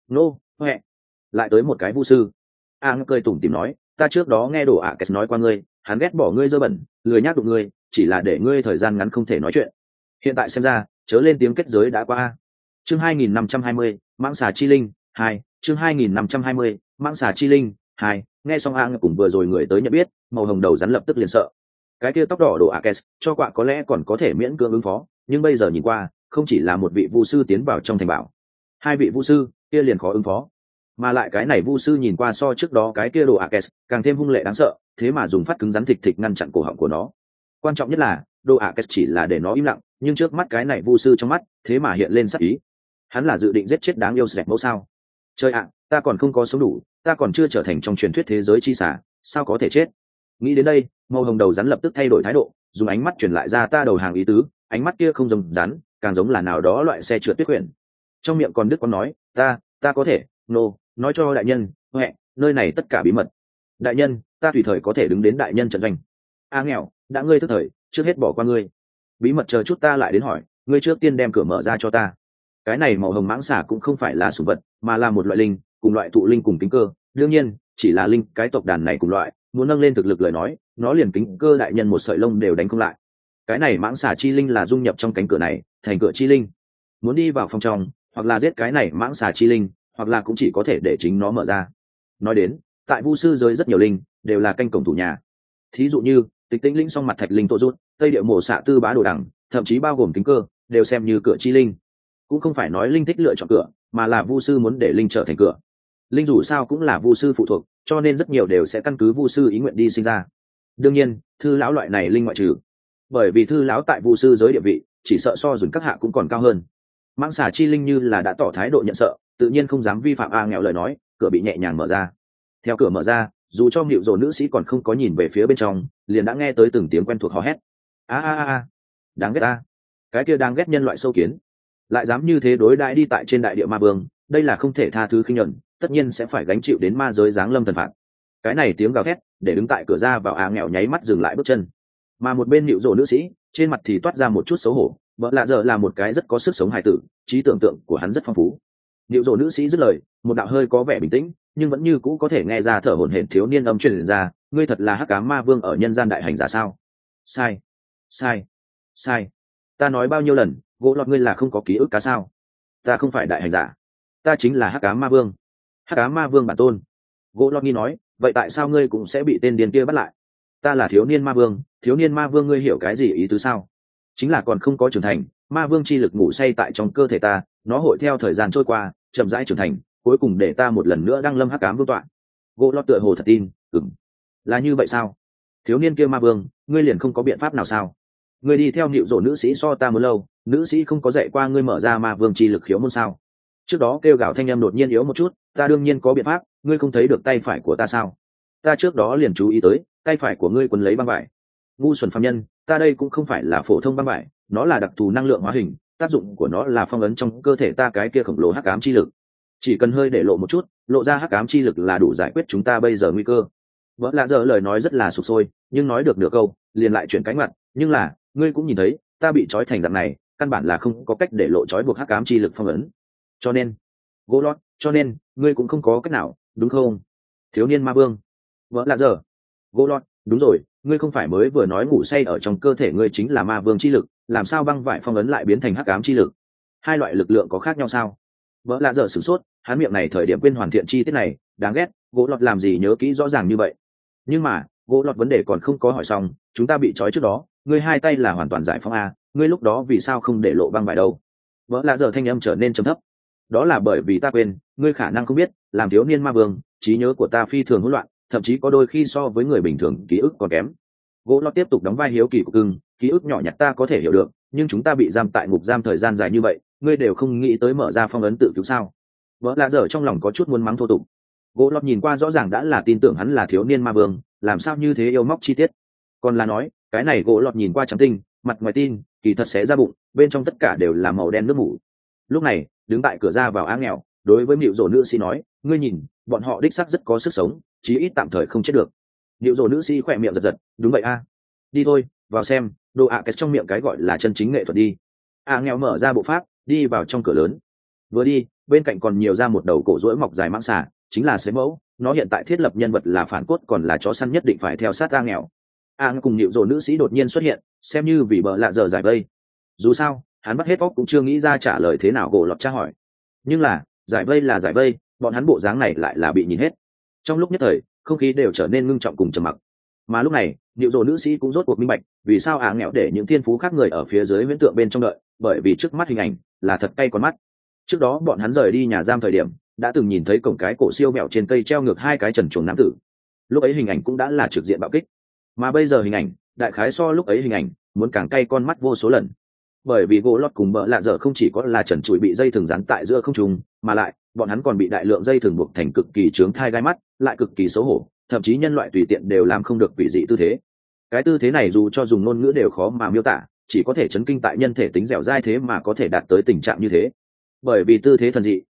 Huệ. Lại tới một cái vu sư. Cười tủm tỉm nói, ta trước đó nghe đồ Kes nói qua ngươi, hắn ghét bỏ ngươi dơ bẩn, lười nhác đụng ngươi, chỉ là để ngươi thời gian ngắn không thể nói chuyện. Hiện tại xem ra, chớ lên tiếng kết giới đã qua. Chương 2520, mãng xà chi linh 2, chương 2520, mãng xà chi linh 2. Nghe xong cùng vừa rồi người tới nhận biết, màu hồng đầu rắn lập tức liền sợ. Cái kia tóc đỏ đồ Kes cho quạ có lẽ còn có thể miễn cưỡng ứng phó, nhưng bây giờ nhìn qua, không chỉ là một vị vu sư tiến vào trong thành bảo, hai vị vu sư kia liền khó ứng phó. Mà lại cái này vu sư nhìn qua so trước đó cái kia đồ Kes càng thêm hung lệ đáng sợ, thế mà dùng phát cứng rắn thịt thịt ngăn chặn cổ họng của nó. Quan trọng nhất là đồ Kes chỉ là để nó im lặng, nhưng trước mắt cái này vu sư trong mắt thế mà hiện lên sắc ý. Hắn là dự định giết chết đáng yêu sẹp mẫu sao? Trời ạ, ta còn không có sống đủ, ta còn chưa trở thành trong truyền thuyết thế giới chi xả, sao có thể chết? Nghĩ đến đây, màu hồng đầu rắn lập tức thay đổi thái độ, dùng ánh mắt truyền lại ra ta đầu hàng ý tứ, ánh mắt kia không giống rắn, càng giống là nào đó loại xe trượt tuyết quyển. Trong miệng còn đứt quãng nói, ta có thể, nói cho đại nhân huệ nơi này tất cả bí mật. Đại nhân, ta tùy thời có thể đứng đến đại nhân trận doanh. Nghèo, đã ngươi thức thời, trước hết bỏ qua ngươi. Bí mật chờ chút ta lại đến hỏi, ngươi trước tiên đem cửa mở ra cho ta. Cái này màu hồng mãng xà cũng không phải là sủng vật, mà là một loại linh, cùng loại thụ linh cùng kính cơ. Đương nhiên, chỉ là linh cái tộc đàn này cùng loại, muốn nâng lên thực lực lời nói, nó liền kính cơ đại nhân một sợi lông đều đánh không lại. Cái này mãng xà chi linh là dung nhập trong cánh cửa này, thành cửa chi linh. Muốn đi vào phòng trong, hoặc là giết cái này mãng xà chi linh, hoặc là cũng chỉ có thể để chính nó mở ra. Nói đến, tại vu sư giới rất nhiều linh đều là canh cổng thủ nhà. Thí dụ như Tịch Tĩnh linh song mặt thạch linh Tô Rút, Tây Địa Mộ Xạ Tư Bá Đồ Đằng, thậm chí bao gồm kính cơ, đều xem như cửa chi linh. Cũng không phải nói linh thích lựa chọn cửa, mà là vu sư muốn để linh trở thành cửa. Linh dù sao cũng là vu sư phụ thuộc, cho nên rất nhiều đều sẽ căn cứ vu sư ý nguyện đi sinh ra. Đương nhiên, thư lão loại này linh ngoại trừ, bởi vì thư lão tại vu sư giới địa vị chỉ sợ so dùn các hạ cũng còn cao hơn. Mãng xà chi linh như là đã tỏ thái độ nhận sợ, tự nhiên không dám vi phạm nghèo lời nói, cửa bị nhẹ nhàng mở ra. Theo cửa mở ra, dù cho Nịu Rồ nữ sĩ còn không có nhìn về phía bên trong, liền đã nghe tới từng tiếng quen thuộc hò hét. Đáng ghét a, cái kia đang ghét nhân loại sâu kiến, lại dám như thế đối đãi đi tại trên đại địa ma vương, đây là không thể tha thứ khinh nhẫn, tất nhiên sẽ phải gánh chịu đến ma giới giáng lâm thần phạt. Cái này tiếng gào thét để đứng tại cửa ra vào nghèo nháy mắt dừng lại bước chân, mà một bên Nịu Rồ nữ sĩ trên mặt thì toát ra một chút xấu hổ. Vợ lạ giờ là một cái rất có sức sống hài tử, trí tưởng tượng của hắn rất phong phú. Nịu Rồ nữ sĩ dứt lời, một đạo hơi có vẻ bình tĩnh nhưng vẫn như cũ có thể nghe ra thở hổn hển thiếu niên âm truyền ra, ngươi thật là hắc ám ma vương ở nhân gian đại hành giả sao? Sai. Ta nói bao nhiêu lần, gỗ lọt ngươi là không có ký ức cá sao? Ta không phải đại hành giả, ta chính là hắc ám ma vương. Hắc ám ma vương bản tôn. Gỗ lọt nghi nói, vậy tại sao ngươi cũng sẽ bị tên điên kia bắt lại? Ta là thiếu niên ma vương, ngươi hiểu cái gì ý tứ sao? Chính là còn không có trưởng thành, ma vương chi lực ngủ say tại trong cơ thể ta, nó hội theo thời gian trôi qua chậm rãi trưởng thành, cuối cùng để ta một lần nữa đăng lâm hắc ám vương tọa. Gỗ lót tựa hồ thật tin, là như vậy sao? Thiếu niên kia ma vương, ngươi liền không có biện pháp nào sao? Ngươi đi theo Nịu Rồ nữ sĩ so ta muốn lâu, nữ sĩ không có dạy qua ngươi mở ra ma vương chi lực khiếu môn sao? Trước đó kêu gào thanh em đột nhiên yếu một chút, ta đương nhiên có biện pháp, ngươi không thấy được tay phải của ta sao? Ta trước đó liền chú ý tới, tay phải của ngươi quấn lấy băng vải. Ngu xuẩn phàm nhân, ta đây cũng không phải là phổ thông băng vải, nó là đặc thù năng lượng hóa hình, tác dụng của nó là phong ấn trong cơ thể ta cái kia khổng lồ hắc ám chi lực. Chỉ cần hơi để lộ một chút, lộ ra hắc ám chi lực là đủ giải quyết chúng ta bây giờ nguy cơ. Vợ lạ giờ lời nói rất là sục sôi, nhưng nói được nửa câu liền lại chuyển cánh mặt. Nhưng là ngươi cũng nhìn thấy, ta bị trói thành dạng này, căn bản là không có cách để lộ trói buộc hắc ám chi lực phong ấn. Cho nên, gỗ lót, cho nên ngươi cũng không có cách nào, đúng không? Thiếu niên ma vương. Vợ lạ giờ. Gỗ lót, đúng rồi, ngươi không phải mới vừa nói ngủ say ở trong cơ thể ngươi chính là ma vương chi lực, làm sao băng vải phong ấn lại biến thành hắc ám chi lực? Hai loại lực lượng có khác nhau sao? Vợ lạ dở sửng sốt, hắn miệng này thời điểm quên hoàn thiện chi tiết này, đáng ghét, gỗ lọt làm gì nhớ kỹ rõ ràng như vậy. Nhưng mà gỗ lọt vấn đề còn không có hỏi xong, chúng ta bị trói trước đó, ngươi hai tay là hoàn toàn giải phóng a, ngươi lúc đó vì sao không để lộ băng vải đâu? Vợ lạ dở thanh âm trở nên trầm thấp. Đó là bởi vì ta quên, ngươi khả năng không biết, làm thiếu niên ma vương, trí nhớ của ta phi thường hỗn loạn, thậm chí có đôi khi so với người bình thường ký ức còn kém. Gỗ lọt tiếp tục đóng vai hiếu kỳ của cưng, ký ức nhỏ nhặt ta có thể hiểu được, nhưng chúng ta bị giam tại ngục giam thời gian dài như vậy, ngươi đều không nghĩ tới mở ra phong ấn tự cứu sao? Vợ lạ dở trong lòng có chút muốn mắng thô tục. Gỗ lọt nhìn qua rõ ràng đã là tin tưởng hắn là thiếu niên ma vương, làm sao như thế yêu móc chi tiết. Còn là nói, cái này gỗ lọt nhìn qua trắng tinh, mặt ngoài tin, kỳ thật xé ra bụng, bên trong tất cả đều là màu đen nước mủ. Lúc này, đứng tại cửa ra vào nghèo, đối với Nịu Rồ nữ sĩ nói, ngươi nhìn, bọn họ đích xác rất có sức sống, chí ít tạm thời không chết được. Nịu Rồ nữ sĩ khỏe miệng giật giật, đúng vậy a. Đi thôi, vào xem, đồ cái trong miệng cái gọi là chân chính nghệ thuật đi. Nghèo mở ra bộ pháp, đi vào trong cửa lớn. Vừa đi, bên cạnh còn nhiều ra một đầu cổ rỗi mọc dài mãng xà, chính là Xế Mẫu, nó hiện tại thiết lập nhân vật là phản cốt, còn là chó săn nhất định phải theo sát nghèo. Cùng Nịu Rồ nữ sĩ đột nhiên xuất hiện, xem như vì bợ lạ giờ giải vây. Dù sao, hắn bắt hết óc cũng chưa nghĩ ra trả lời thế nào gỗ lọt tra hỏi. Nhưng là giải vây, bọn hắn bộ dáng này lại là bị nhìn hết. Trong lúc nhất thời, không khí đều trở nên ngưng trọng cùng trầm mặc. Mà lúc này, Nịu Rồ nữ sĩ cũng rốt cuộc minh bạch, vì sao nghèo để những thiên phú khác người ở phía dưới huyễn tượng bên trong đợi, bởi vì trước mắt hình ảnh là thật cay con mắt. Trước đó bọn hắn rời đi nhà giam thời điểm, đã từng nhìn thấy cổng cái cổ siêu mẹo trên cây treo ngược hai cái trần truồng nam tử. Lúc ấy hình ảnh cũng đã là trực diện bạo kích, mà bây giờ hình ảnh, đại khái so lúc ấy hình ảnh muốn càng cay con mắt vô số lần. Bởi vì gỗ lọt cùng bợ lạ dở không chỉ có là trần trụi bị dây thừng dán tại giữa không trung, mà lại bọn hắn còn bị đại lượng dây thừng buộc thành cực kỳ chướng thai gai mắt, lại cực kỳ xấu hổ, thậm chí nhân loại tùy tiện đều làm không được quỷ dị tư thế. Cái tư thế này dù cho dùng ngôn ngữ đều khó mà miêu tả, chỉ có thể chấn kinh tại nhân thể tính dẻo dai thế mà có thể đạt tới tình trạng như thế. Bởi vì tư thế thần dị,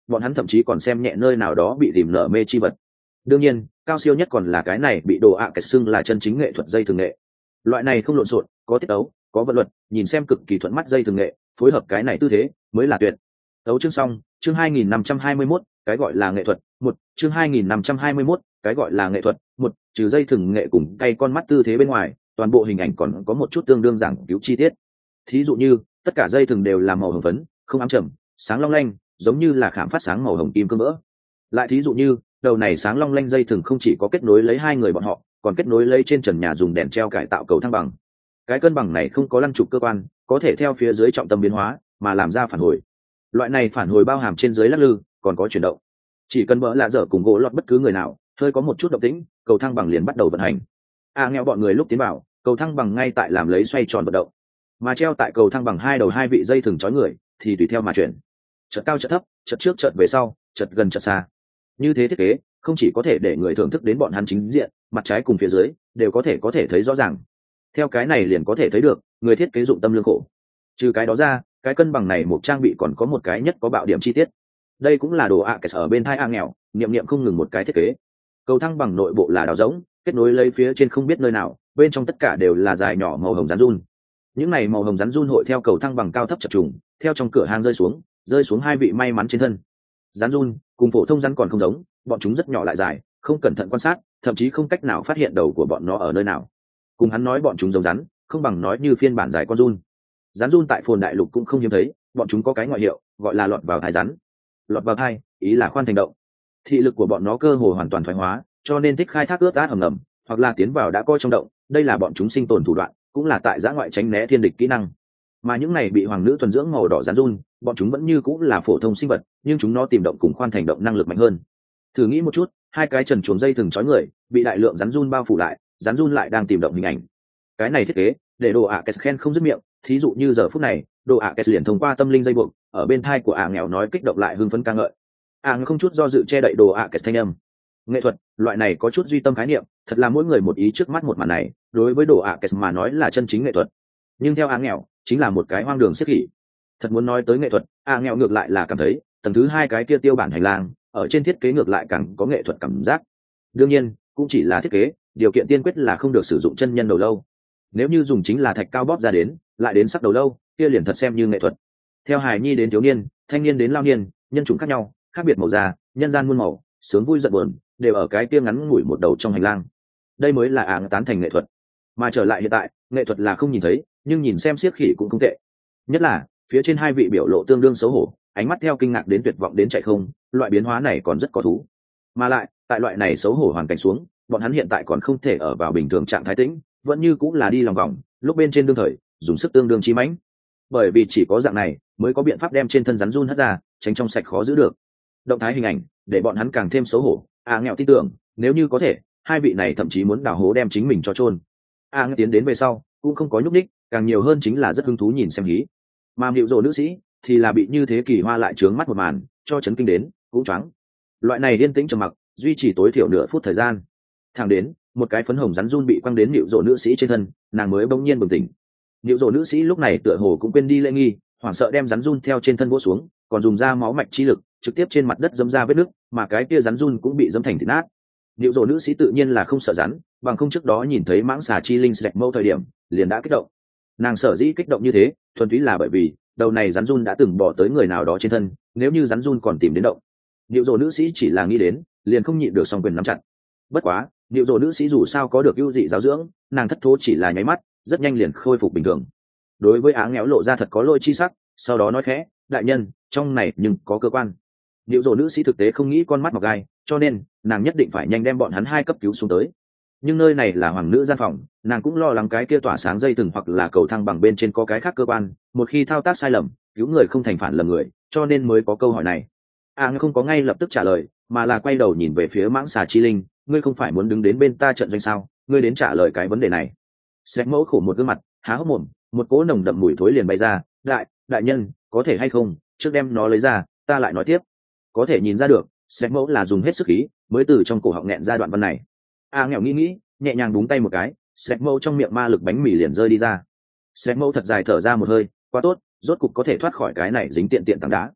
bọn hắn thậm chí còn xem nhẹ nơi nào đó bị tìm nở mê chi vật. Đương nhiên cao siêu nhất còn là cái này bị đồ ạ kẹt xưng là chân chính nghệ thuật dây thường nghệ. Loại này không lộn xộn, có tiết tấu, có vận luật, nhìn xem cực kỳ thuận mắt dây thường nghệ, phối hợp cái này tư thế mới là tuyệt. Tấu chương xong, chương 2521, cái gọi là nghệ thuật, một chương 2521, cái gọi là nghệ thuật, một trừ dây thừng nghệ cùng cây con mắt tư thế bên ngoài, toàn bộ hình ảnh còn có một chút tương đương giảng cứu chi tiết. Thí dụ như, tất cả dây thừng đều là màu hồng phấn, không ám trầm, sáng long lanh, giống như là khảm phát sáng màu hồng kim cương vỡ. Lại thí dụ như, đầu này sáng long lanh dây thừng không chỉ có kết nối lấy hai người bọn họ, còn kết nối lấy trên trần nhà dùng đèn treo cải tạo cầu thăng bằng. Cái cân bằng này không có lăng trục cơ quan, có thể theo phía dưới trọng tâm biến hóa mà làm ra phản hồi. Loại này phản hồi bao hàm trên dưới lắc lư, còn có chuyển động. Chỉ cần bỡ lạ dở cùng gỗ lọt bất cứ người nào hơi có một chút động tĩnh, cầu thăng bằng liền bắt đầu vận hành. Nghèo bọn người lúc tiến vào, cầu thăng bằng ngay tại làm lấy xoay tròn vận động, mà treo tại cầu thăng bằng hai đầu hai vị dây thừng trói người thì tùy theo mà chuyển, chợt cao chợt thấp, chợt trước chợt về sau, chợt gần chợt xa. Như thế thiết kế không chỉ có thể để người thưởng thức đến bọn hắn chính diện, mặt trái cùng phía dưới đều có thể thấy rõ ràng. Theo cái này liền có thể thấy được người thiết kế dụng tâm lương khổ. Trừ cái đó ra, cái cân bằng này một trang bị còn có một cái nhất có bạo điểm chi tiết. Đây cũng là đồ ạ kẹt ở bên thai nghèo niệm không ngừng một cái thiết kế. Cầu thăng bằng nội bộ là đào rỗng, kết nối lấy phía trên không biết nơi nào, bên trong tất cả đều là dài nhỏ màu hồng rắn run. Những này màu hồng rắn run hội theo cầu thăng bằng cao thấp chập trùng, theo trong cửa hang rơi xuống hai vị may mắn trên thân. Rắn run cùng phổ thông rắn còn không giống, bọn chúng rất nhỏ lại dài, không cẩn thận quan sát thậm chí không cách nào phát hiện đầu của bọn nó ở nơi nào. Cùng hắn nói bọn chúng giống rắn, không bằng nói như phiên bản dài con run. Rắn run tại phồn đại lục cũng không hiếm thấy, bọn chúng có cái ngoại hiệu gọi là lọt vào thai rắn. Lọt vào thai ý là khoan thành động. Thị lực của bọn nó cơ hồ hoàn toàn thoái hóa, cho nên thích khai thác ướt át hầm ngầm, hoặc là tiến vào đã coi trong động. Đây là bọn chúng sinh tồn thủ đoạn, cũng là tại giã ngoại tránh né thiên địch kỹ năng. Mà những này bị hoàng nữ thuần dưỡng màu đỏ rắn run, bọn chúng vẫn như cũng là phổ thông sinh vật, nhưng chúng nó tìm động cùng khoan thành động năng lực mạnh hơn. Thử nghĩ một chút, hai cái trần chuồng dây thừng trói người bị đại lượng rắn run bao phủ lại, rắn run lại đang tìm động hình ảnh. Cái này thiết kế để đồ ạ khen không dứt miệng. Thí dụ như giờ phút này đồ ạ liền thông qua tâm linh dây buộc ở bên thai của nghèo nói kích động lại hưng phấn ca ngợi. Không chút do dự che đậy đồ ạ thanh âm. Nghệ thuật loại này có chút duy tâm khái niệm, thật là mỗi người một ý trước mắt một màn này, đối với đồ ạ mà nói là chân chính nghệ thuật, nhưng theo nghèo chính là một cái hoang đường xiết khỉ. Thật muốn nói tới nghệ thuật, nghèo ngược lại là cảm thấy tầng thứ hai cái kia tiêu bản hành lang ở trên thiết kế ngược lại càng có nghệ thuật cảm giác. Đương nhiên cũng chỉ là thiết kế, điều kiện tiên quyết là không được sử dụng chân nhân đầu lâu. Nếu như dùng chính là thạch cao bóp ra đến, lại đến sắc đầu lâu, kia liền thật xem như nghệ thuật. Theo hài nhi đến thiếu niên, thanh niên đến lao niên, nhân chủng khác nhau, khác biệt màu da, nhân gian muôn màu, sướng vui giận buồn, đều ở cái kia ngắn ngủi một đầu trong hành lang. Đây mới là tán thành nghệ thuật. Mà trở lại hiện tại, nghệ thuật là không nhìn thấy, nhưng nhìn xem siếc khỉ cũng không tệ. Nhất là phía trên hai vị biểu lộ tương đương xấu hổ, ánh mắt theo kinh ngạc đến tuyệt vọng đến chạy không, loại biến hóa này còn rất có thú. Mà lại tại loại này xấu hổ hoàn cảnh xuống, bọn hắn hiện tại còn không thể ở vào bình thường trạng thái tĩnh, vẫn như cũng là đi lòng vòng, lúc bên trên đương thời dùng sức tương đương chi mãnh. Bởi vì chỉ có dạng này mới có biện pháp đem trên thân rắn run hất ra, tránh trong sạch khó giữ được. Động thái hình ảnh để bọn hắn càng thêm xấu hổ. Nghèo tin tưởng nếu như có thể, hai vị này thậm chí muốn đào hố đem chính mình cho chôn. Nghèo tiến đến về sau cũng không có nhúc nhích, càng nhiều hơn chính là rất hứng thú nhìn xem hí. Mà Diệu Dỗ nữ sĩ thì là bị như thế kỳ hoa lại trướng mắt một màn cho chấn kinh đến, cũng choáng. Loại này yên tĩnh trầm mặc duy trì tối thiểu nửa phút thời gian, thẳng đến một cái phấn hồng rắn run bị quăng đến Diệu Dỗ nữ sĩ trên thân, nàng mới bỗng nhiên bừng tỉnh. Diệu Dỗ nữ sĩ lúc này tựa hồ cũng quên đi lễ nghi, hoảng sợ đem rắn run theo trên thân vỗ xuống, còn dùng ra máu mạch chi lực trực tiếp trên mặt đất dẫm ra vết nứt, mà cái kia rắn run cũng bị dẫm thành thịt nát. Diệu Dỗ nữ sĩ tự nhiên là không sợ rắn, bằng không trước đó nhìn thấy mãng xà chi linh sẹt mâu thời điểm liền đã kích động. Nàng sở dĩ kích động như thế thuần túy là bởi vì đầu này rắn run đã từng bỏ tới người nào đó trên thân, nếu như rắn run còn tìm đến động, Diệu Dỗ nữ sĩ chỉ là nghĩ đến liền không nhịn được song quyền nắm chặt. Bất quá Diệu Dỗ nữ sĩ dù sao có được ưu dị giáo dưỡng, nàng thất thố chỉ là nháy mắt, rất nhanh liền khôi phục bình thường. Đối với nghèo lộ ra thật có lỗi chi sắc, sau đó nói khẽ, đại nhân, trong này nhưng có cơ quan. Diệu Dỗ nữ sĩ thực tế không nghĩ con mắt mọc gai, cho nên nàng nhất định phải nhanh đem bọn hắn hai cấp cứu xuống tới. Nhưng nơi này là hoàng nữ gian phòng, nàng cũng lo lắng cái kia tỏa sáng dây thừng hoặc là cầu thang bằng bên trên có cái khác cơ quan, một khi thao tác sai lầm, cứu người không thành phản lầm người, cho nên mới có câu hỏi này. Không có ngay lập tức trả lời, mà là quay đầu nhìn về phía mãng xà chi linh, ngươi không phải muốn đứng đến bên ta trận doanh sao, ngươi đến trả lời cái vấn đề này. Sét mẫu khổ một gương mặt, há hốc mồm, một cỗ nồng đậm mùi thối liền bay ra, đại nhân, có thể hay không trước đem nó lấy ra, ta lại nói tiếp. Có thể nhìn ra được Sét mẫu là dùng hết sức khí mới từ trong cổ họng nghẹn ra đoạn văn này. Nghèo nghĩ nhẹ nhàng búng tay một cái, Sét mẫu trong miệng ma lực bánh mì liền rơi đi ra. Sét mẫu thật dài thở ra một hơi, quá tốt, rốt cục có thể thoát khỏi cái này dính tiện tảng đá.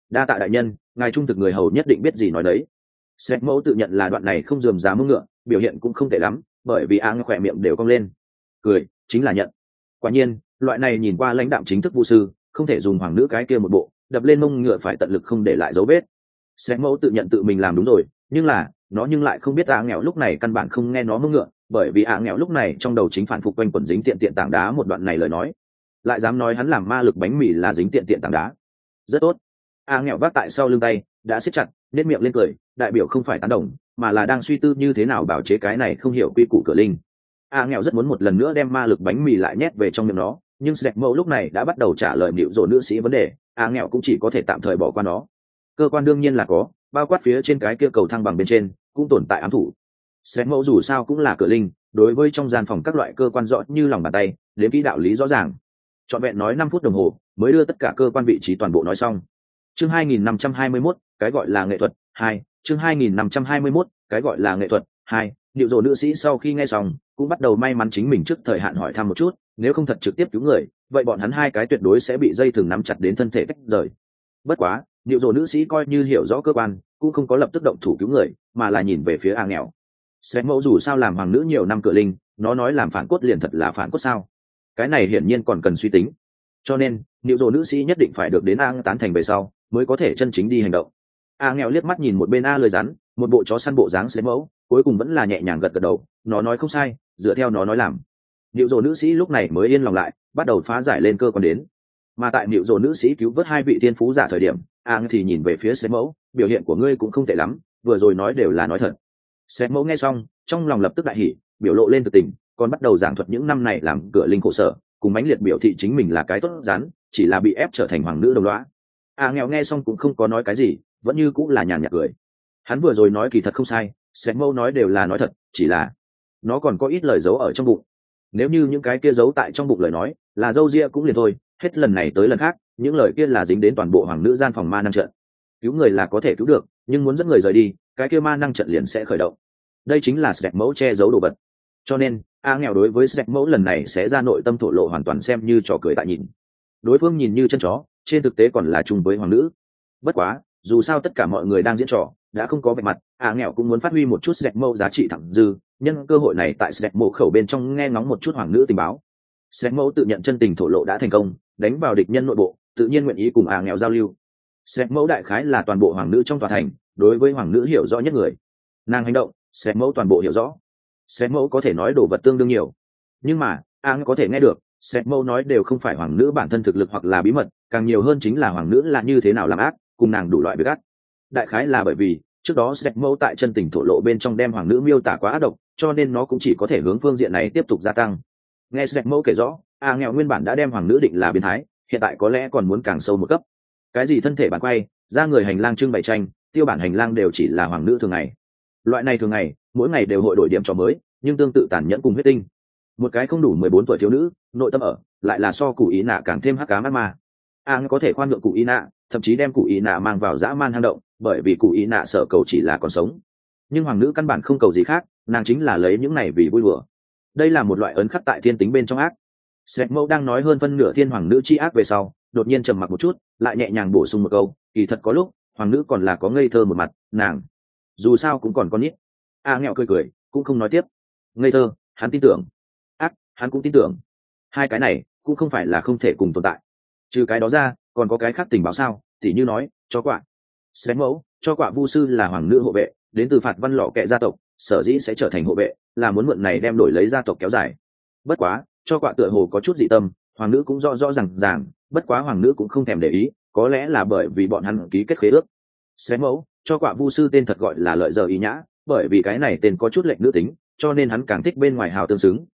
Đa tạ đại nhân, ngài trung thực người hầu nhất định biết gì nói đấy. Sét mẫu tự nhận là đoạn này không dườm giá mông ngựa, biểu hiện cũng không tệ lắm, bởi vì áng khỏe miệng đều cong lên, cười chính là nhận. Quả nhiên loại này nhìn qua lãnh đạm chính thức vu sư, không thể dùng hoàng nữ cái kia một bộ đập lên mông ngựa phải tận lực không để lại dấu vết. Sét mẫu tự nhận tự mình làm đúng rồi, nhưng là nó nhưng lại không biết nghèo lúc này căn bản không nghe nó mông ngựa, bởi vì nghèo lúc này trong đầu chính phản phục quanh quẩn dính tiện tiện tảng đá một đoạn này lời nói, lại dám nói hắn làm ma lực bánh mì là dính tiện tiện tảng đá. Rất tốt. Nghèo vác tại sau lưng tay đã siết chặt, nét miệng lên cười, đại biểu không phải tán đồng, mà là đang suy tư như thế nào bảo chế cái này không hiểu quy củ cửa linh. Nghèo rất muốn một lần nữa đem ma lực bánh mì lại nhét về trong miệng nó, nhưng Sẹt Mẫu lúc này đã bắt đầu trả lời nịu rồ nữ sĩ vấn đề, nghèo cũng chỉ có thể tạm thời bỏ qua nó. Cơ quan đương nhiên là có, bao quát phía trên cái kia cầu thang bằng bên trên cũng tồn tại ám thủ. Sẹt Mẫu dù sao cũng là cửa linh, đối với trong gian phòng các loại cơ quan rõ như lòng bàn tay, đến kỹ đạo lý rõ ràng. Trọn vẹn nói 5 phút đồng hồ mới đưa tất cả cơ quan vị trí toàn bộ nói xong. Chương 2521, cái gọi là nghệ thuật 2, chương 2521, cái gọi là nghệ thuật 2. Điệu rồ nữ sĩ sau khi nghe xong cũng bắt đầu may mắn chính mình trước thời hạn hỏi thăm một chút, nếu không thật trực tiếp cứu người, vậy bọn hắn hai cái tuyệt đối sẽ bị dây thừng nắm chặt đến thân thể tách rời. Bất quá, điệu rồ nữ sĩ coi như hiểu rõ cơ quan, cũng không có lập tức động thủ cứu người, mà là nhìn về phía nghèo. Sét Mẫu dù sao làm hoàng nữ nhiều năm cửa linh, nó nói làm phản cốt liền thật là phản cốt sao? Cái này hiển nhiên còn cần suy tính. Cho nên, điệu rồ nữ sĩ nhất định phải được đến tán thành về sau, mới có thể chân chính đi hành động. Nghèo liếc mắt nhìn một bên lười rắn, một bộ chó săn bộ dáng Sét Mẫu, cuối cùng vẫn là nhẹ nhàng gật gật đầu, nó nói không sai, dựa theo nó nói làm. Điệu rồ nữ sĩ lúc này mới yên lòng lại, bắt đầu phá giải lên cơ quan đến. Mà tại điệu rồ nữ sĩ cứu vớt hai vị tiên phú giả thời điểm, thì nhìn về phía Sét Mẫu, biểu hiện của ngươi cũng không tệ lắm, vừa rồi nói đều là nói thật. Sét Mẫu nghe xong, trong lòng lập tức đại hỉ, biểu lộ lên từ tình, còn bắt đầu giảng thuật những năm này làm cửa linh khổ sở, cùng mãnh liệt biểu thị chính mình là cái tốt rắn, chỉ là bị ép trở thành hoàng nữ đồng lõa. Nghèo nghe xong cũng không có nói cái gì, vẫn như cũng là nhàn nhạt cười. Hắn vừa rồi nói kỳ thật không sai, Sét Mẫu nói đều là nói thật, chỉ là nó còn có ít lời giấu ở trong bụng. Nếu như những cái kia giấu tại trong bụng lời nói, là dâu ria cũng liền thôi, hết lần này tới lần khác, những lời kia là dính đến toàn bộ hoàng nữ gian phòng ma năng trận. Cứu người là có thể cứu được, nhưng muốn dẫn người rời đi, cái kia ma năng trận liền sẽ khởi động. Đây chính là Sét Mẫu che giấu đồ vật. Cho nên, nghèo đối với Sét Mẫu lần này sẽ ra nội tâm thổ lộ hoàn toàn xem như trò cười tại nhìn. Đối phương nhìn như chân chó, trên thực tế còn là chung với hoàng nữ. Bất quá, dù sao tất cả mọi người đang diễn trò, đã không có vẻ mặt, nghèo cũng muốn phát huy một chút Sét Mẫu giá trị thẳng dư, nhân cơ hội này tại Sét Mẫu khẩu bên trong nghe ngóng một chút hoàng nữ tình báo. Sét Mẫu tự nhận chân tình thổ lộ đã thành công, đánh vào địch nhân nội bộ, tự nhiên nguyện ý cùng nghèo giao lưu. Sét Mẫu đại khái là toàn bộ hoàng nữ trong tòa thành, đối với hoàng nữ hiểu rõ nhất người. Nàng hành động, Sét Mẫu toàn bộ hiểu rõ. Sét Mẫu có thể nói đồ vật tương đương nhiều, nhưng mà có thể nghe được Sét Mẫu nói đều không phải hoàng nữ bản thân thực lực hoặc là bí mật, càng nhiều hơn chính là hoàng nữ là như thế nào làm ác, cùng nàng đủ loại việc ác. Đại khái là bởi vì trước đó Sét Mẫu tại chân tình thổ lộ bên trong đem hoàng nữ miêu tả quá ác độc, cho nên nó cũng chỉ có thể hướng phương diện này tiếp tục gia tăng. Nghe Sét Mẫu kể rõ, nghèo nguyên bản đã đem hoàng nữ định là biến thái, hiện tại có lẽ còn muốn càng sâu một cấp. Cái gì thân thể bản quay, ra người hành lang trưng bày tranh, tiêu bản hành lang đều chỉ là hoàng nữ thường ngày. Loại này thường ngày, mỗi ngày đều hội đổi điểm trò mới, nhưng tương tự tàn nhẫn cùng huyết tinh. Một cái không đủ 14 tuổi thiếu nữ, nội tâm ở, lại là so Cụ Ý Nạ càng thêm hắc ám ác ma. Có thể khoan nhượng Cụ Ý Nạ, thậm chí đem Cụ Ý Nạ mang vào dã man hang động, bởi vì Cụ Ý Nạ sợ cầu chỉ là còn sống. Nhưng hoàng nữ căn bản không cầu gì khác, nàng chính là lấy những này vì vui đùa. Đây là một loại ấn khắc tại thiên tính bên trong ác. Sét Mẫu đang nói hơn phân nửa thiên hoàng nữ chi ác về sau, đột nhiên trầm mặc một chút, lại nhẹ nhàng bổ sung một câu, kỳ thật có lúc hoàng nữ còn là có ngây thơ một mặt, nàng dù sao cũng còn con nít. Nghèo cười cười, cũng không nói tiếp. Ngây thơ, hắn tin tưởng. Ác, hắn cũng tin tưởng. Hai cái này cũng không phải là không thể cùng tồn tại. Trừ cái đó ra, còn có cái khác tình báo sao? Tỉ như nói, cho quạ. Sét Mẫu, cho quạ vu sư là hoàng nữ hộ vệ, đến từ phạt văn lọ kệ gia tộc, sở dĩ sẽ trở thành hộ vệ, là muốn mượn này đem đổi lấy gia tộc kéo dài. Bất quá, cho quạ tựa hồ có chút dị tâm, hoàng nữ cũng rõ rõ ràng, bất quá hoàng nữ cũng không thèm để ý, có lẽ là bởi vì bọn hắn ký kết khế ước. Sét Mẫu, cho quạ vu sư tên thật gọi là Lợi Giờ Ý Nhã, bởi vì cái này tên có chút lệnh nữ tính, cho nên hắn càng thích bên ngoài hào tương xứng.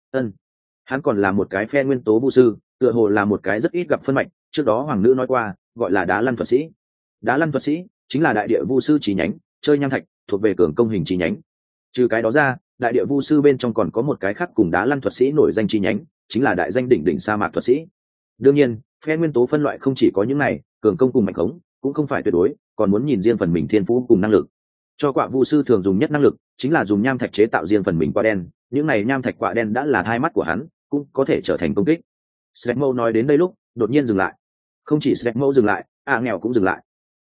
Hắn còn là một cái phe nguyên tố vu sư, tựa hồ là một cái rất ít gặp phân mạch, trước đó hoàng nữ nói qua, gọi là đá lăn thuật sĩ. Đá lăn thuật sĩ chính là đại địa vu sư chi nhánh, chơi nham thạch, thuộc về cường công hình chi nhánh. Trừ cái đó ra, đại địa vu sư bên trong còn có một cái khác cùng đá lăn thuật sĩ nổi danh chi nhánh, chính là đại danh đỉnh đỉnh sa mạc thuật sĩ. Đương nhiên, phe nguyên tố phân loại không chỉ có những này, cường công cùng mạnh khống cũng không phải tuyệt đối, còn muốn nhìn riêng phần mình thiên phú cùng năng lực. Cho quạ vu sư thường dùng nhất năng lực chính là dùng nham thạch chế tạo riêng phần mình quạ đen, những này nham thạch quạ đen đã là hai mắt của hắn, cũng có thể trở thành công kích. Sét Mẫu nói đến đây lúc đột nhiên dừng lại. Không chỉ Sét Mẫu dừng lại, nghèo cũng dừng lại.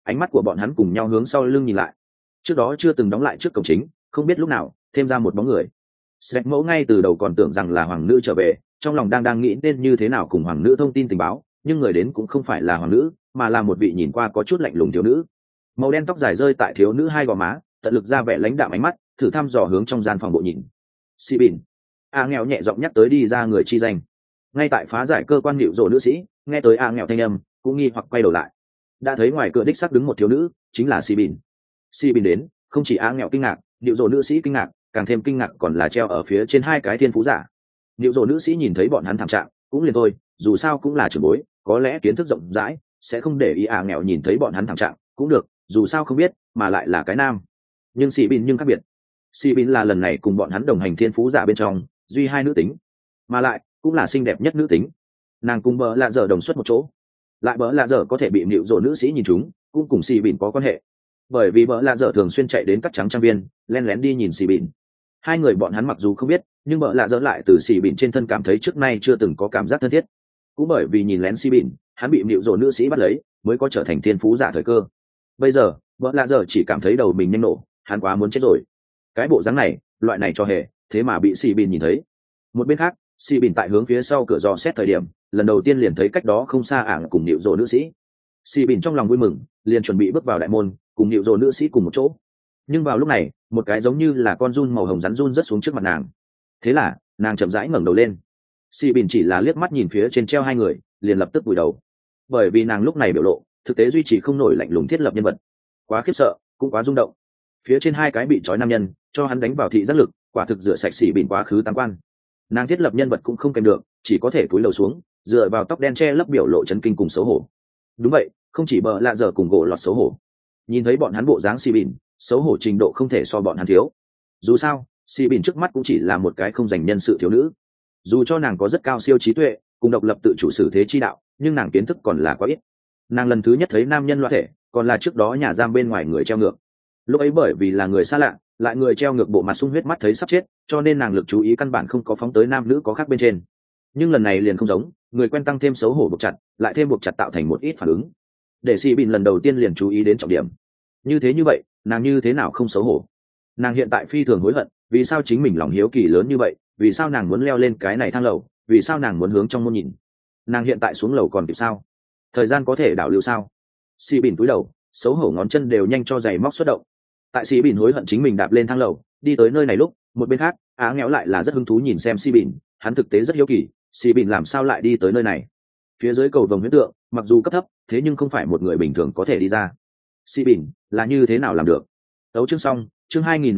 ánh mắt của bọn hắn cùng nhau hướng sau lưng nhìn lại. Trước đó chưa từng đóng lại trước cổng chính, không biết lúc nào thêm ra một bóng người. Svet mẫu ngay từ đầu còn tưởng rằng là hoàng nữ trở về, trong lòng đang nghĩ nên như thế nào cùng hoàng nữ thông tin tình báo, nhưng người đến cũng không phải là hoàng nữ, mà là một vị nhìn qua có chút lạnh lùng thiếu nữ. Màu đen tóc dài rơi tại thiếu nữ hai gò má, tận lực ra vẻ lãnh đạm ánh mắt, thử thăm dò hướng trong gian phòng bộ nhìn. Si Bìn. A nghèo nhẹ giọng nhắc tới đi ra người chi danh. Ngay tại phá giải cơ quan hiệu rồ nữ sĩ, nghe tới A nghèo thanh âm, cũng nghi hoặc quay đầu lại. Đã thấy ngoài cửa đích xác đứng một thiếu nữ, chính là Si Bìn. Si Bìn đến, không chỉ A nghèo kinh ngạc, hiệu rồ nữ sĩ kinh ngạc, càng thêm kinh ngạc còn là treo ở phía trên hai cái thiên phú giả. Hiệu rồ nữ sĩ nhìn thấy bọn hắn thảm trạng, cũng liền thôi, dù sao cũng là trưởng bối, có lẽ kiến thức rộng rãi, sẽ không để ý A nghèo nhìn thấy bọn hắn thảm trạng, cũng được, dù sao không biết, mà lại là cái nam. Nhưng Si Bìn nhưng khác biệt. Si Bìn là lần này cùng bọn hắn đồng hành thiên phú giả bên trong duy hai nữ tính, mà lại cũng là xinh đẹp nhất nữ tính. Nàng cùng bỡ lạ dở đồng xuất một chỗ, lại bỡ lạ dở có thể bị nịu rồ nữ sĩ nhìn chúng, cũng cùng Si Bìn có quan hệ, bởi vì bỡ lạ dở thường xuyên chạy đến cắt trắng trang viên, len lén đi nhìn Si Bìn. Hai người bọn hắn mặc dù không biết, nhưng bỡ lạ dở lại từ Si Bìn trên thân cảm thấy trước nay chưa từng có cảm giác thân thiết. Cũng bởi vì nhìn lén Si Bìn, hắn bị nịu rồ nữ sĩ bắt lấy, mới có trở thành thiên phú giả thời cơ. Bây giờ bỡ lạ dở chỉ cảm thấy đầu mình nhanh nổ, hắn quá muốn chết rồi. Cái bộ dáng này, loại này cho hề, thế mà bị Si Bìn nhìn thấy. Một bên khác, Si Bìn tại hướng phía sau cửa dò xét thời điểm, lần đầu tiên liền thấy cách đó không xa ảng cùng nịu rồ nữ sĩ. Si Bìn trong lòng vui mừng, liền chuẩn bị bước vào đại môn, cùng nịu rồ nữ sĩ cùng một chỗ. Nhưng vào lúc này, một cái giống như là con giun màu hồng rắn run rớt xuống trước mặt nàng. Thế là nàng chậm rãi ngẩng đầu lên. Si Bìn chỉ là liếc mắt nhìn phía trên treo hai người, liền lập tức vùi đầu, bởi vì nàng lúc này biểu lộ thực tế duy trì không nổi lạnh lùng thiết lập nhân vật, quá khiếp sợ cũng quá rung động. Phía trên hai cái bị trói nam nhân cho hắn đánh vào thị giác lực, quả thực rửa sạch Si Bìn quá khứ tam quan. Nàng thiết lập nhân vật cũng không kèm được, chỉ có thể cúi đầu xuống, dựa vào tóc đen che lấp biểu lộ chấn kinh cùng xấu hổ. Đúng vậy, không chỉ bợ lạ dở cùng gỗ lọt xấu hổ, nhìn thấy bọn hắn bộ dáng Si Bìn, xấu hổ trình độ không thể so bọn hắn thiếu. Dù sao Si Bìn trước mắt cũng chỉ là một cái không dành nhân sự thiếu nữ, dù cho nàng có rất cao siêu trí tuệ cùng độc lập tự chủ xử thế chi đạo, nhưng nàng kiến thức còn là quá ít. Nàng lần thứ nhất thấy nam nhân loa thể còn là trước đó nhà giam bên ngoài người treo ngược, lúc ấy bởi vì là người xa lạ, lại người treo ngược bộ mặt sung huyết mắt thấy sắp chết, cho nên nàng lực chú ý căn bản không có phóng tới nam nữ có khác bên trên. Nhưng lần này liền không giống, người quen tăng thêm xấu hổ buộc chặt, lại thêm buộc chặt tạo thành một ít phản ứng, để Si Bìn lần đầu tiên liền chú ý đến trọng điểm. Như vậy nàng như thế nào không xấu hổ? Nàng hiện tại phi thường hối hận, vì sao chính mình lòng hiếu kỳ lớn như vậy, vì sao nàng muốn leo lên cái này thang lầu, vì sao nàng muốn hướng trong môn nhìn. Nàng hiện tại xuống lầu còn kịp sao? Thời gian có thể đảo lưu sao? Si Bìn cúi đầu, xấu hổ ngón chân đều nhanh cho giày móc xuất động. Tại Si Bìn hối hận chính mình đạp lên thang lầu đi tới nơi này lúc, một bên khác Á Nghẽo lại là rất hứng thú nhìn xem Si Bìn, hắn thực tế rất hiếu kỳ Si Bìn làm sao lại đi tới nơi này. Phía dưới cầu vồng huyễn tượng mặc dù cấp thấp, thế nhưng không phải một người bình thường có thể đi ra. Si Bìn là như thế nào làm được? Đấu chương xong, chương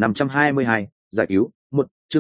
2522, giải cứu một, chương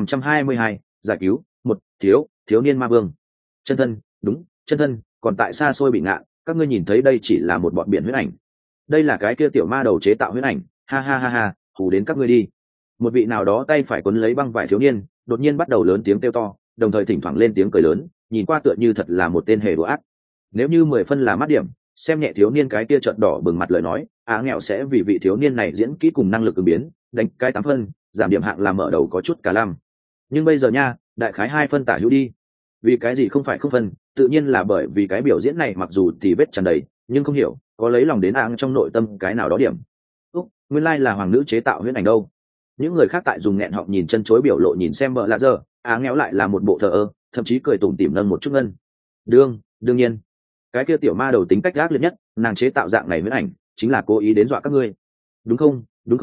2522, giải cứu một. Thiếu niên ma vương. Chân thân, đúng, chân thân, còn tại xa xôi bị ngạn, các ngươi nhìn thấy đây chỉ là một bọn biển huyễn ảnh. Đây là cái kia tiểu ma đầu chế tạo huyễn ảnh, ha ha ha ha, hù đến các ngươi đi. Một vị nào đó tay phải quấn lấy băng vải thiếu niên đột nhiên bắt đầu lớn tiếng kêu to, đồng thời thỉnh thoảng lên tiếng cười lớn, nhìn qua tựa như thật là một tên hề đùa ác. Nếu như 10 phân là mát điểm, xem nhẹ thiếu niên cái kia trợn đỏ bừng mặt lời nói, Á Nghẽo sẽ vì vị thiếu niên này diễn kỹ cùng năng lực ứng biến đánh cái 8 phân, giảm điểm hạng làm mở đầu có chút cả lăm. Nhưng bây giờ nha, đại khái 2 phân tả hữu đi. Vì cái gì không phải không phân? Tự nhiên là bởi vì cái biểu diễn này mặc dù thì vết tràn đầy, nhưng không hiểu có lấy lòng đến áng trong nội tâm cái nào đó điểm. Nguyên lai là hoàng nữ chế tạo huyễn ảnh đâu. Những người khác tại dùng nghẹn họng nhìn chân chối biểu lộ nhìn xem vợ lạ giờ, Á Nghẽo lại là một bộ thờ ơ, thậm chí cười tủm tỉm nâng một chút ngân. Đương nhiên, cái kia tiểu ma đầu tính cách gác liệt nhất, nàng chế tạo dạng này huyễn ảnh chính là cố ý đến dọa các ngươi. Đúng không?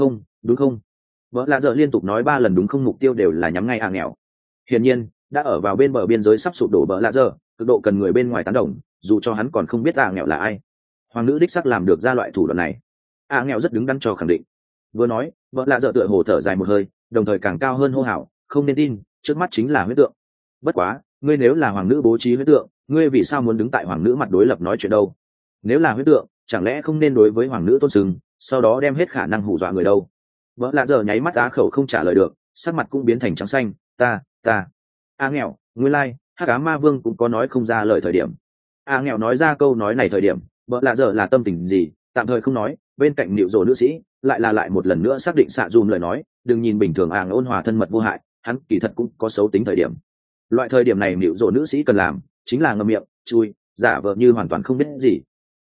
Vợ lạ giờ liên tục nói 3 lần đúng không, mục tiêu đều là nhắm ngay Á Nghẽo. Hiển nhiên đã ở vào bên bờ biên giới sắp sụp đổ vợ lạ giờ, cực độ cần người bên ngoài tán đồng, dù cho hắn còn không biết Á Nghẽo là ai. Hoàng nữ đích sắc làm được ra loại thủ đoạn này. Á Nghẽo rất đứng đắn cho khẳng định. Vừa nói, vợ lạ dợ tựa hồ thở dài một hơi, đồng thời càng cao hơn hô hào, không nên tin, trước mắt chính là huyết tượng. Bất quá, ngươi nếu là hoàng nữ bố trí huyết tượng, ngươi vì sao muốn đứng tại hoàng nữ mặt đối lập nói chuyện đâu? Nếu là huyết tượng, chẳng lẽ không nên đối với hoàng nữ tôn sừng, sau đó đem hết khả năng hù dọa người đâu? Vợ lạ dợ nháy mắt á khẩu không trả lời được, sắc mặt cũng biến thành trắng xanh. Ta. Á Nghẽo, ngươi lai, hắc ám ma vương cũng có nói không ra lời thời điểm. Á Nghẽo nói ra câu nói này thời điểm, vợ lạ dợ là tâm tình gì, tạm thời không nói. Bên cạnh nịu rồ nữ sĩ lại một lần nữa xác định xạ dùm lời nói, đừng nhìn bình thường àng ôn hòa thân mật vô hại, hắn kỳ thật cũng có xấu tính thời điểm. Loại thời điểm này nịu rồ nữ sĩ cần làm chính là ngậm miệng chui, giả vờ như hoàn toàn không biết gì.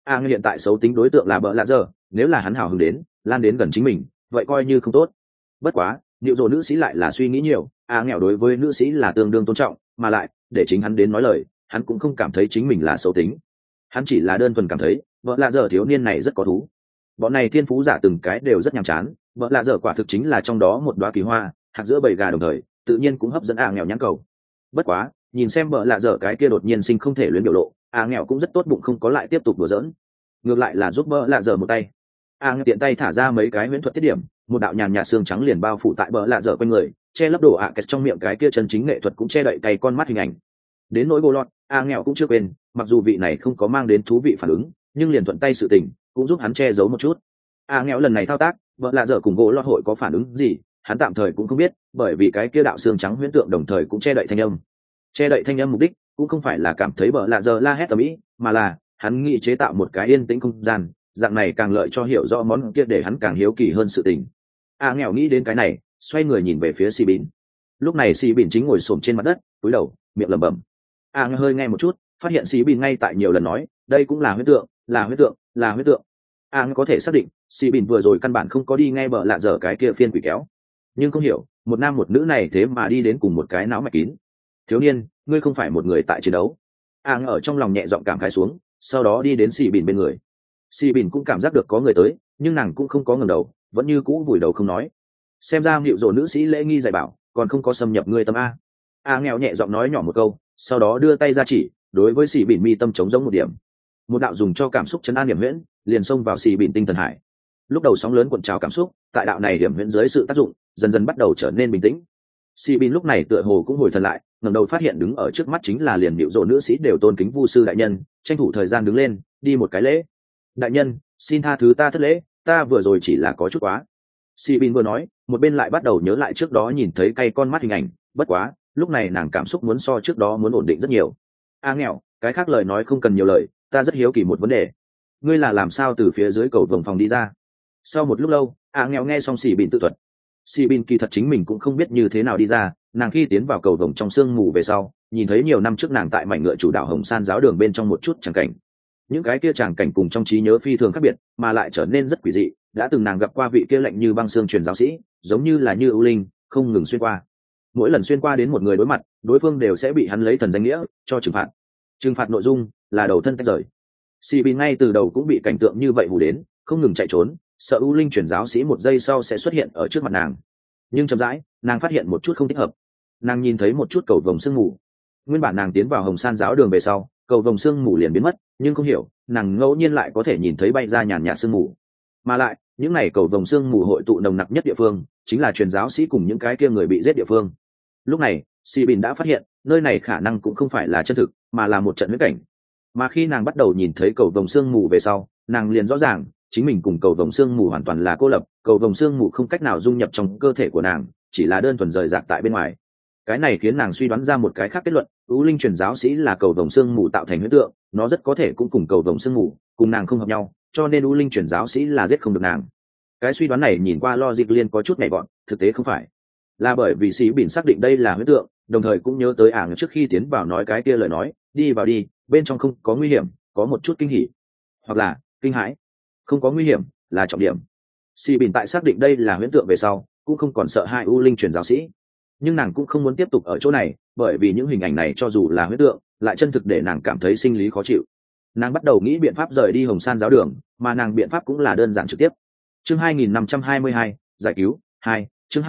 Hiện tại xấu tính đối tượng là bợ lạ giờ, nếu là hắn hào hứng đến lan đến gần chính mình vậy coi như không tốt. Bất quá liệu dồ nữ sĩ lại là suy nghĩ nhiều, nghèo đối với nữ sĩ là tương đương tôn trọng, mà lại để chính hắn đến nói lời hắn cũng không cảm thấy chính mình là xấu tính. Hắn chỉ là đơn thuần cảm thấy vợ lạ dở thiếu niên này rất có thú. Bọn này thiên phú giả từng cái đều rất nhàm chán, vợ lạ dở quả thực chính là trong đó một đóa kỳ hoa, hạt giữa bầy gà đồng thời tự nhiên cũng hấp dẫn nghèo nhãn cầu. Bất quá nhìn xem vợ lạ dở cái kia đột nhiên sinh không thể luyến biểu lộ, nghèo cũng rất tốt bụng không có lại tiếp tục đùa giỡn, ngược lại là giúp vợ lạ dở một tay. Tiện tay thả ra mấy cái huyễn thuật tiết điểm, một đạo nhàn nhạt xương trắng liền bao phủ tại vợ lạ dở quanh người, che lấp đồ kẹt trong miệng cái kia chân chính nghệ thuật cũng che đậy cay con mắt hình ảnh. Đến nỗi gô lọt, nghèo cũng chưa quên, mặc dù vị này không có mang đến thú vị phản ứng, nhưng liền thuận tay sự tình cũng giúp hắn che giấu một chút. Nghèo lần này thao tác vợ lạ dở cùng gỗ lọt hội có phản ứng gì hắn tạm thời cũng không biết, bởi vì cái kia đạo xương trắng huyễn tượng đồng thời cũng che đậy thanh âm. Che đậy thanh âm mục đích cũng không phải là cảm thấy vợ lạ dở la hét tầm ĩ, mà là hắn nghĩ chế tạo một cái yên tĩnh không gian, dạng này càng lợi cho hiểu rõ món kia để hắn càng hiếu kỳ hơn sự tình. Nghèo nghĩ đến cái này, xoay người nhìn về phía xì bìn. Lúc này xì bìn chính ngồi xổm trên mặt đất cúi đầu miệng lẩm bẩm. Nghèo hơi nghe một chút, phát hiện xì bìn ngay tại nhiều lần nói đây cũng là huyễn tượng, là huyễn tượng, là huyễn tượng. Có thể xác định xì bìn vừa rồi căn bản không có đi nghe bợ lạ dở cái kia phiên quỷ kéo, nhưng không hiểu một nam một nữ này thế mà đi đến cùng một cái não mạch kín. Thiếu niên, ngươi không phải một người tại chiến đấu. Ở trong lòng nhẹ giọng cảm khái xuống, sau đó đi đến xì bìn bên người. Xì bìn cũng cảm giác được có người tới, nhưng nàng cũng không có ngẩng đầu, vẫn như cũ vùi đầu không nói. Xem ra hiệu rồ nữ sĩ lễ nghi dạy bảo còn không có xâm nhập ngươi tâm a. Nghèo nhẹ giọng nói nhỏ một câu, sau đó đưa tay ra chỉ đối với xì bìn mi tâm chống giống một điểm. Một đạo dùng cho cảm xúc chấn an điểm huyễn liền xông vào xì bìn tinh thần hải. Lúc đầu sóng lớn cuộn trào cảm xúc, tại đạo này điểm huyễn dưới sự tác dụng dần dần bắt đầu trở nên bình tĩnh. Xì bìn lúc này tựa hồ cũng hồi thần lại, ngẩng đầu phát hiện đứng ở trước mắt chính là liền hiệu rồ nữ sĩ đều tôn kính vu sư đại nhân, tranh thủ thời gian đứng lên đi một cái lễ. Đại nhân, xin tha thứ ta thất lễ, ta vừa rồi chỉ là có chút quá. Si Bin vừa nói, một bên lại bắt đầu nhớ lại trước đó nhìn thấy cay con mắt hình ảnh, bất quá lúc này nàng cảm xúc muốn so trước đó muốn ổn định rất nhiều. Nghèo, cái khác lời nói không cần nhiều lời, ta rất hiếu kỳ một vấn đề, ngươi là làm sao từ phía dưới cầu vồng phòng đi ra? Sau một lúc lâu, nghèo nghe xong Si Bin tự thuật. Si Bin kỳ thật chính mình cũng không biết như thế nào đi ra, nàng khi tiến vào cầu vồng trong sương mù về sau, nhìn thấy nhiều năm trước nàng tại mảnh ngựa chủ đạo Hồng San giáo đường bên trong một chút chẳng cảnh. Những cái kia tràng cảnh cùng trong trí nhớ phi thường khác biệt, mà lại trở nên rất quỷ dị. Đã từng nàng gặp qua vị kia lạnh như băng xương truyền giáo sĩ, giống như là như ưu linh, không ngừng xuyên qua. Mỗi lần xuyên qua đến một người đối mặt, đối phương đều sẽ bị hắn lấy thần danh nghĩa cho trừng phạt. Trừng phạt nội dung là đầu thân tách rời. Si Bin ngay từ đầu cũng bị cảnh tượng như vậy hù đến, không ngừng chạy trốn, sợ ưu linh truyền giáo sĩ một giây sau sẽ xuất hiện ở trước mặt nàng. Nhưng chậm rãi, nàng phát hiện một chút không thích hợp. Nàng nhìn thấy một chút cầu vồng sương mù. Nguyên bản nàng tiến vào Hồng San giáo đường về sau, cầu vồng sương mù liền biến mất, nhưng không hiểu nàng ngẫu nhiên lại có thể nhìn thấy bay ra nhàn nhạt sương mù, mà lại những ngày cầu vồng sương mù hội tụ nồng nặc nhất địa phương chính là truyền giáo sĩ cùng những cái kia người bị giết địa phương. Lúc này Si Bin đã phát hiện nơi này khả năng cũng không phải là chân thực, mà là một trận huyễn cảnh. Mà khi nàng bắt đầu nhìn thấy cầu vồng sương mù về sau, nàng liền rõ ràng chính mình cùng cầu vồng sương mù hoàn toàn là cô lập, cầu vồng sương mù không cách nào dung nhập trong cơ thể của nàng, chỉ là đơn thuần rời rạc tại bên ngoài. Cái này khiến nàng suy đoán ra một cái khác kết luận, ưu linh truyền giáo sĩ là cầu vồng sương mù tạo thành huyễn tượng, nó rất có thể cũng cùng cầu vồng sương mù cùng nàng không hợp nhau, cho nên ưu linh truyền giáo sĩ là giết không được nàng. Cái suy đoán này nhìn qua logic liên có chút nhẹ bọn, thực tế không phải, là bởi vì sĩ bỉn xác định đây là huyễn tượng, đồng thời cũng nhớ tới trước khi tiến vào nói cái kia lời nói, đi vào đi, bên trong không có nguy hiểm, có một chút kinh hỉ hoặc là kinh hãi, không có nguy hiểm là trọng điểm. Sĩ bỉn tại xác định đây là huyễn tượng về sau cũng không còn sợ hãi ưu linh truyền giáo sĩ, nhưng nàng cũng không muốn tiếp tục ở chỗ này, bởi vì những hình ảnh này cho dù là huyễn tượng lại chân thực để nàng cảm thấy sinh lý khó chịu. Nàng bắt đầu nghĩ biện pháp rời đi Hồng San giáo đường, mà nàng biện pháp cũng là đơn giản trực tiếp. Chương 2522, giải cứu 2, chương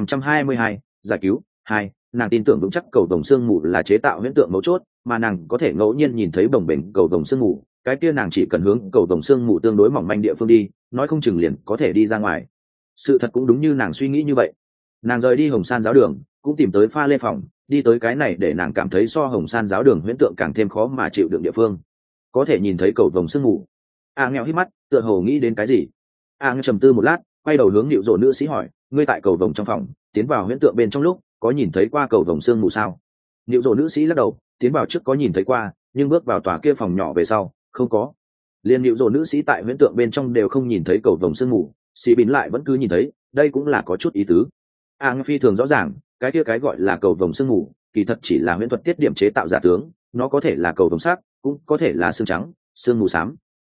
2522, giải cứu 2. Nàng tin tưởng vững chắc cầu vồng sương mù là chế tạo huyễn tượng mấu chốt, mà nàng có thể ngẫu nhiên nhìn thấy bồng bềnh cầu vồng sương mù, cái kia nàng chỉ cần hướng cầu vồng sương mù tương đối mỏng manh địa phương đi, nói không chừng liền có thể đi ra ngoài. Sự thật cũng đúng như nàng suy nghĩ như vậy. Nàng rời đi Hồng San giáo đường, cũng tìm tới pha lê phòng, đi tới cái này để nàng cảm thấy so Hồng San giáo đường huyễn tượng càng thêm khó mà chịu đựng địa phương, có thể nhìn thấy cầu vồng sương mù. Nghèo hít mắt, tựa hồ nghĩ đến cái gì. Nghèo trầm tư một lát, quay đầu hướng Nịu Dỗ nữ sĩ hỏi, ngươi tại cầu vồng trong phòng tiến vào huyễn tượng bên trong lúc có nhìn thấy qua cầu vồng sương mù sao? Nịu Dỗ nữ sĩ lắc đầu, tiến vào trước có nhìn thấy qua, nhưng bước vào tòa kia phòng nhỏ về sau không có. Liên Nịu Dỗ nữ sĩ tại huyễn tượng bên trong đều không nhìn thấy cầu vồng sương mù, Sĩ Bín lại vẫn cứ nhìn thấy, đây cũng là có chút ý tứ. Phi thường rõ ràng, cái kia cái gọi là cầu vồng sương mù kỳ thật chỉ là huyễn thuật tiết điểm chế tạo giả tướng, nó có thể là cầu vồng sắc, cũng có thể là xương trắng, xương mù xám.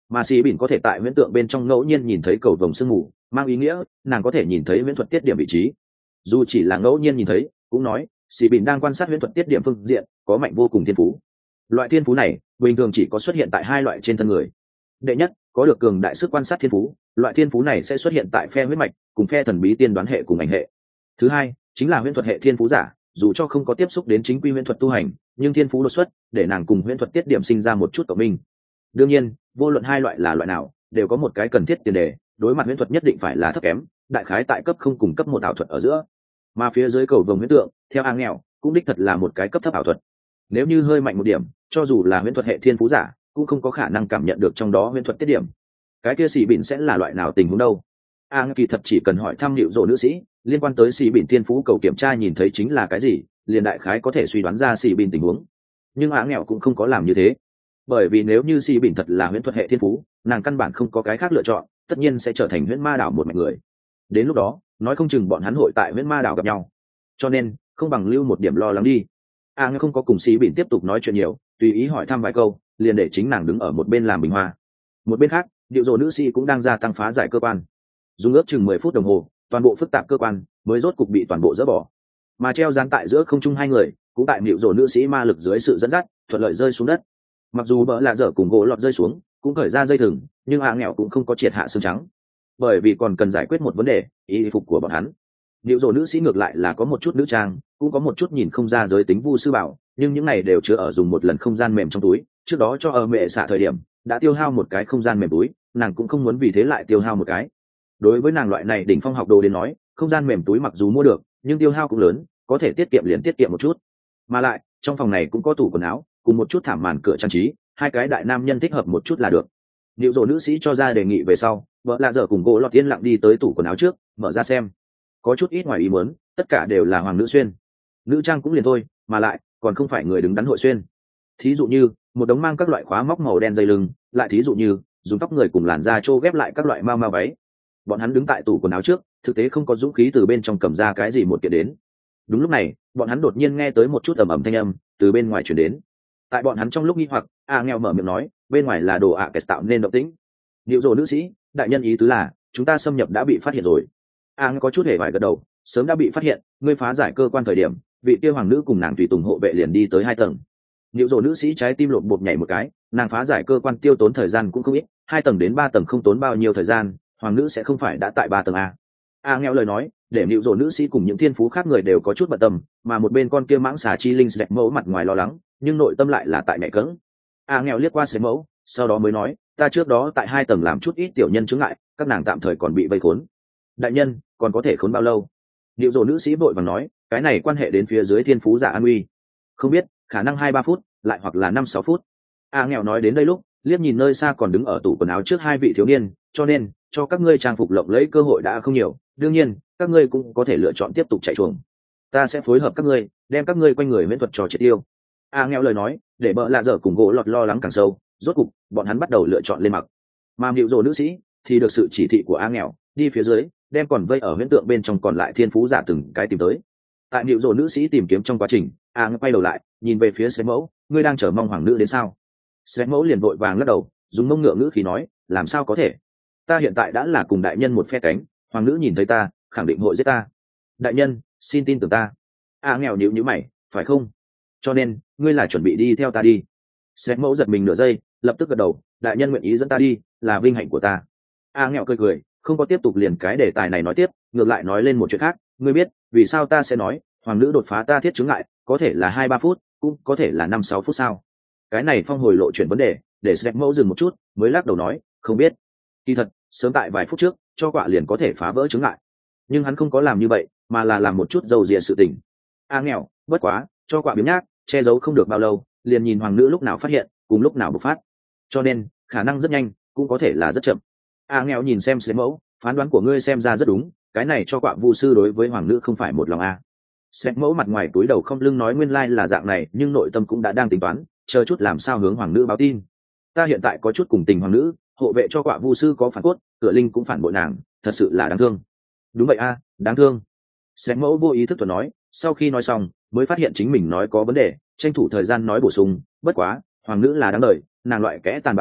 mà xì bỉn có thể tại huyễn tượng bên trong ngẫu nhiên nhìn thấy cầu vồng sương mù, mang ý nghĩa nàng có thể nhìn thấy huyễn thuật tiết điểm vị trí. Dù chỉ là ngẫu nhiên nhìn thấy, cũng nói xì bỉn đang quan sát huyễn thuật tiết điểm phương diện có mạnh vô cùng thiên phú. Loại thiên phú này bình thường chỉ có xuất hiện tại hai loại trên thân người. Đệ nhất, có được cường đại sức quan sát thiên phú, loại thiên phú này sẽ xuất hiện tại phe huyết mạch cùng phe thần bí tiên đoán hệ cùng ảnh hệ. Thứ hai, chính là huyễn thuật hệ thiên phú giả, dù cho không có tiếp xúc đến chính quy huyễn thuật tu hành, nhưng thiên phú đột xuất để nàng cùng huyễn thuật tiết điểm sinh ra một chút cộng minh. Đương nhiên, vô luận hai loại là loại nào, đều có một cái cần thiết tiền đề, đối mặt huyễn thuật nhất định phải là thấp kém, đại khái tại cấp không cùng cấp một ảo thuật ở giữa. Mà phía dưới cầu vồng huyễn tượng, theo A nghèo, cũng đích thật là một cái cấp thấp ảo thuật. Nếu như hơi mạnh một điểm, cho dù là huyễn thuật hệ thiên phú giả, cũng không có khả năng cảm nhận được trong đó huyễn thuật tiết điểm. Cái kia xì bỉn sẽ là loại nào tình huống đâu? Kỳ thật chỉ cần hỏi thăm Diệu Dỗ nữ sĩ, liên quan tới xì bỉn thiên phú cầu kiểm tra nhìn thấy chính là cái gì, liền đại khái có thể suy đoán ra xì bỉn tình huống. Nhưng nghèo cũng không có làm như thế, bởi vì nếu như xì bỉn thật là huyễn thuật hệ thiên phú, nàng căn bản không có cái khác lựa chọn, tất nhiên sẽ trở thành huyễn ma đảo một mạch người. Đến lúc đó, nói không chừng bọn hắn hội tại huyễn ma đảo gặp nhau. Cho nên, không bằng lưu một điểm lo lắng đi. Nghèo không có cùng xì bỉn tiếp tục nói chuyện nhiều, tùy ý hỏi thăm vài câu, liền để chính nàng đứng ở một bên làm bình hoa. Một bên khác, Diệu Dỗ nữ sĩ cũng đang gia tăng phá giải cơ quan. Dùng ước chừng 10 phút đồng hồ, toàn bộ phức tạp cơ quan mới rốt cục bị toàn bộ dỡ bỏ. Mà treo dán tại giữa không trung hai người, cũng tại Diệu Dỗ nữ sĩ ma lực dưới sự dẫn dắt, thuận lợi rơi xuống đất. Mặc dù bỡ lạ dở cùng gỗ lọt rơi xuống, cũng khởi ra dây thừng, nhưng nghèo cũng không có triệt hạ xương trắng, bởi vì còn cần giải quyết một vấn đề, y phục của bọn hắn. Diệu Dỗ nữ sĩ ngược lại là có một chút nữ trang, cũng có một chút nhìn không ra giới tính vu sư bảo, nhưng những này đều chứa ở dùng một lần không gian mềm trong túi, trước đó cho ở mẹ xạ thời điểm đã tiêu hao một cái không gian mềm túi, nàng cũng không muốn vì thế lại tiêu hao một cái. Đối với nàng loại này đỉnh phong học đồ đến nói, không gian mềm túi mặc dù mua được, nhưng tiêu hao cũng lớn, có thể tiết kiệm liền tiết kiệm một chút. Mà lại trong phòng này cũng có tủ quần áo cùng một chút thảm màn cửa trang trí, hai cái đại nam nhân thích hợp một chút là được. Diệu Dỗ nữ sĩ cho ra đề nghị về sau, vợ lạ dở cùng gỗ lọt yên lặng đi tới tủ quần áo trước, mở ra xem. Có chút ít ngoài ý muốn, tất cả đều là hoàng nữ xuyên. Nữ trang cũng liền thôi, mà lại còn không phải người đứng đắn hội xuyên. Thí dụ như một đống mang các loại khóa móc màu đen dây lưng, lại thí dụ như dùng tóc người cùng làn da trô ghép lại các loại mau váy. Bọn hắn đứng tại tủ quần áo trước, thực tế không có dũng khí từ bên trong cầm ra cái gì một kiện đến. Đúng lúc này, bọn hắn đột nhiên nghe tới một chút ầm ầm thanh âm từ bên ngoài truyền đến. Tại bọn hắn trong lúc nghi hoặc, nghèo mở miệng nói, bên ngoài là đồ kẹt tạo nên động tĩnh. Diệu Dỗ nữ sĩ, đại nhân ý tứ là chúng ta xâm nhập đã bị phát hiện rồi. Nghèo có chút hề vải gật đầu, sớm đã bị phát hiện, ngươi phá giải cơ quan thời điểm, vị tiêu hoàng nữ cùng nàng tùy tùng hộ vệ liền đi tới 2 tầng. Diệu Dỗ nữ sĩ trái tim lộn bột nhảy một cái, nàng phá giải cơ quan tiêu tốn thời gian cũng không ít, 2 tầng đến 3 tầng không tốn bao nhiêu thời gian, hoàng nữ sẽ không phải đã tại 3 tầng nghèo lời nói để Diệu Dỗ nữ sĩ cùng những thiên phú khác người đều có chút bận tâm, mà một bên con kia mãng xà chi linh dẹp mẫu mặt ngoài lo lắng, nhưng nội tâm lại là tại mẹ cứng. Nghèo liếc qua dẹp mẫu, sau đó mới nói, ta trước đó tại 2 tầng làm chút ít tiểu nhân chứng ngại, các nàng tạm thời còn bị vây khốn. Đại nhân, còn có thể khốn bao lâu? Diệu Dỗ nữ sĩ vội vàng nói, cái này quan hệ đến phía dưới thiên phú giả an uy. Không biết, khả năng 2-3 phút, lại hoặc là 5-6 phút. Nghèo nói đến đây lúc, liếc nhìn nơi xa còn đứng ở tủ quần áo trước 2 vị thiếu niên, cho nên cho các ngươi trang phục lộng lẫy cơ hội đã không nhiều, đương nhiên các ngươi cũng có thể lựa chọn tiếp tục chạy chuồng. Ta sẽ phối hợp các ngươi, đem các ngươi quanh người miễn thuật trò triệt tiêu. Nghèo lời nói để bợ lạ dở cùng gỗ lọt lo lắng càng sâu, rốt cục bọn hắn bắt đầu lựa chọn lên mặc. Mà Diệu Dỗ nữ sĩ thì được sự chỉ thị của nghèo đi phía dưới, đem còn vây ở huyễn tượng bên trong còn lại thiên phú giả từng cái tìm tới. Tại Diệu Dỗ nữ sĩ tìm kiếm trong quá trình, quay đầu lại nhìn về phía Sét mẫu, ngươi đang chờ mong hoàng nữ đến sao? Sét mẫu liền vội vàng lắc đầu, dùng mông ngựa ngữ khí nói, làm sao có thể? Ta hiện tại đã là cùng đại nhân một phe cánh, hoàng nữ nhìn thấy ta khẳng định hội giết ta. Đại nhân, xin tin tưởng ta. Nghèo nhíu nhíu mày, phải không? Cho nên ngươi là chuẩn bị đi theo ta đi? Sét mẫu giật mình nửa giây, lập tức gật đầu, đại nhân nguyện ý dẫn ta đi là vinh hạnh của ta. Nghèo cười cười, không có tiếp tục liền cái đề tài này nói tiếp, ngược lại nói lên một chuyện khác. Ngươi biết vì sao ta sẽ nói hoàng nữ đột phá ta thiết chứng ngại có thể là 2-3 phút, cũng có thể là 5-6 phút sao? Cái này phong hồi lộ chuyển vấn đề, để Sét mẫu dừng một chút, mới lắc đầu nói, không biết. Kỳ thật sớm tại vài phút trước, cho quạ liền có thể phá vỡ chứng ngại, nhưng hắn không có làm như vậy, mà là làm một chút dầu dịa sự tình. Nghèo, bất quá cho quạ biếng nhác, che giấu không được bao lâu, liền nhìn hoàng nữ lúc nào phát hiện, cùng lúc nào bộc phát, cho nên khả năng rất nhanh, cũng có thể là rất chậm. Nghèo nhìn xem Sét mẫu, phán đoán của ngươi xem ra rất đúng, cái này cho quạ vu sư đối với hoàng nữ không phải một lòng Sét mẫu mặt ngoài túi đầu không lưng nói nguyên lai là dạng này, nhưng nội tâm cũng đã đang tính toán, chờ chút làm sao hướng hoàng nữ báo tin. Ta hiện tại có chút cùng tình hoàng nữ, hộ vệ cho quạ vu sư có phản cốt, cửa linh cũng phản bội nàng, thật sự là đáng thương. Đúng vậy đáng thương. Sét mẫu vô ý thức tuần nói, sau khi nói xong mới phát hiện chính mình nói có vấn đề, tranh thủ thời gian nói bổ sung, bất quá hoàng nữ là đáng đời, nàng loại kẽ tàn bạo này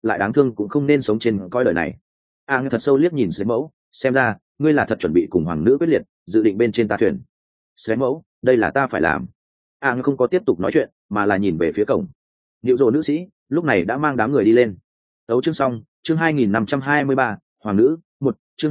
lại đáng thương cũng không nên sống trên coi đời này. A thật sâu liếc nhìn Sến Mẫu, xem ra ngươi là thật chuẩn bị cùng hoàng nữ quyết liệt, dự định bên trên ta thuyền. Sến Mẫu, đây là ta phải làm. A không có tiếp tục nói chuyện mà là nhìn về phía cổng. Điệu rồ nữ sĩ lúc này đã mang đám người đi lên. Tấu chương xong, chương 2523, hoàng nữ một, chương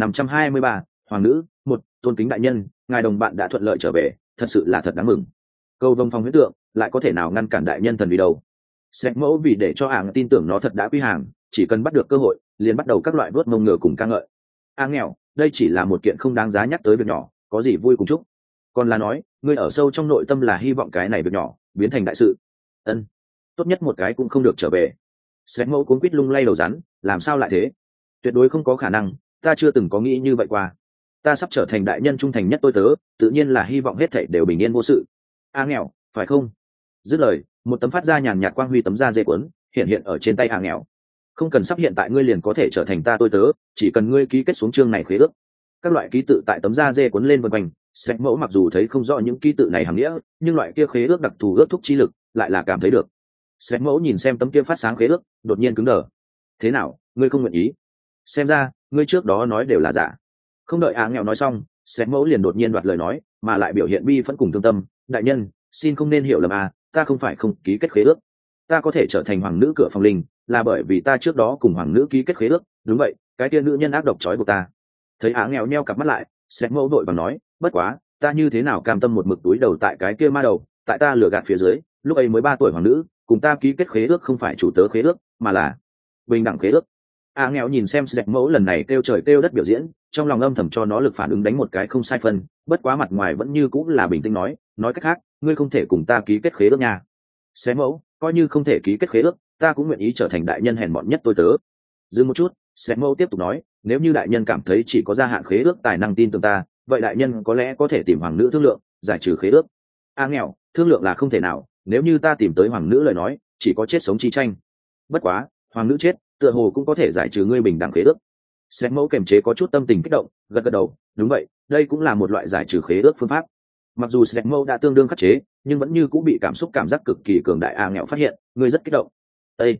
2523, hoàng nữ một. Tôn kính đại nhân, ngài đồng bạn đã thuận lợi trở về, thật sự là thật đáng mừng. Câu vông phong huyết tượng lại có thể nào ngăn cản đại nhân thần vì đâu. Sến Mẫu vì để cho ảng tin tưởng nó thật đã quy hàng, chỉ cần bắt được cơ hội liền bắt đầu các loại vuốt mông ngựa cùng ca ngợi. Nghèo, đây chỉ là một kiện không đáng giá nhắc tới việc nhỏ, có gì vui cùng chúc. Còn là nói ngươi ở sâu trong nội tâm là hy vọng cái này việc nhỏ biến thành đại sự. Ân, tốt nhất một cái cũng không được trở về. Sến Mẫu cuống quýt lung lay đầu rắn, làm sao lại thế? Tuyệt đối không có khả năng, ta chưa từng có nghĩ như vậy qua. Ta sắp trở thành đại nhân trung thành nhất tôi tớ, tự nhiên là hy vọng hết thảy đều bình yên vô sự. Nghèo, phải không? Dứt lời, một tấm phát ra nhàn nhạt quang huy tấm da dê cuốn hiện ở trên tay nghèo. Không cần sắp hiện tại ngươi liền có thể trở thành ta tôi tớ, chỉ cần ngươi ký kết xuống chương này khế ước. Các loại ký tự tại tấm da dê cuốn lên vân quanh. Sến Mẫu mặc dù thấy không rõ những ký tự này hàm nghĩa, nhưng loại kia khế ước đặc thù ước thúc chi lực lại là cảm thấy được. Sến Mẫu nhìn xem tấm kia phát sáng khế ước, đột nhiên cứng đờ. Thế nào, ngươi không nguyện ý? Xem ra ngươi trước đó nói đều là giả. Không đợi nghèo nói xong, Sến Mẫu liền đột nhiên đoạt lời nói, mà lại biểu hiện bi phẫn cùng thương tâm. Đại nhân, xin không nên hiểu lầm ta không phải không ký kết khế ước. Ta có thể trở thành hoàng nữ cửa phòng linh là bởi vì ta trước đó cùng hoàng nữ ký kết khế ước. Đúng vậy, cái kia nữ nhân ác độc trói buộc ta. Thấy nghèo nheo cặp mắt lại, Sến Mẫu vội vàng nói, bất quá ta như thế nào cam tâm một mực túi đầu tại cái kia ma đầu, tại ta lừa gạt phía dưới, lúc ấy mới 3 tuổi hoàng nữ, cùng ta ký kết khế ước không phải chủ tớ khế ước, mà là bình đẳng khế ước. Nghèo nhìn xem Sến Mẫu lần này kêu trời kêu đất biểu diễn, trong lòng âm thầm cho nó lực phản ứng đánh một cái không sai phân, bất quá mặt ngoài vẫn như cũng là bình tĩnh nói cách khác, ngươi không thể cùng ta ký kết khế ước nha. Sến Mẫu, coi như không thể ký kết khế ước, ta cũng nguyện ý trở thành đại nhân hèn mọn nhất tôi tớ. Dừng một chút, Sến Mẫu tiếp tục nói, nếu như đại nhân cảm thấy chỉ có gia hạn khế ước tài năng tin tưởng ta, vậy đại nhân có lẽ có thể tìm hoàng nữ thương lượng, giải trừ khế ước. Nghèo, thương lượng là không thể nào, nếu như ta tìm tới hoàng nữ lời nói, chỉ có chết sống chi tranh. Bất quá, hoàng nữ chết, tựa hồ cũng có thể giải trừ ngươi bình đẳng khế ước. Sến Mẫu kiềm chế có chút tâm tình kích động, gật đầu, đúng vậy, đây cũng là một loại giải trừ khế ước phương pháp. Mặc dù Sến Mẫu đã tương đương khắc chế, nhưng vẫn như cũng bị cảm xúc cảm giác cực kỳ cường đại. Nghèo phát hiện, ngươi rất kích động. Ê,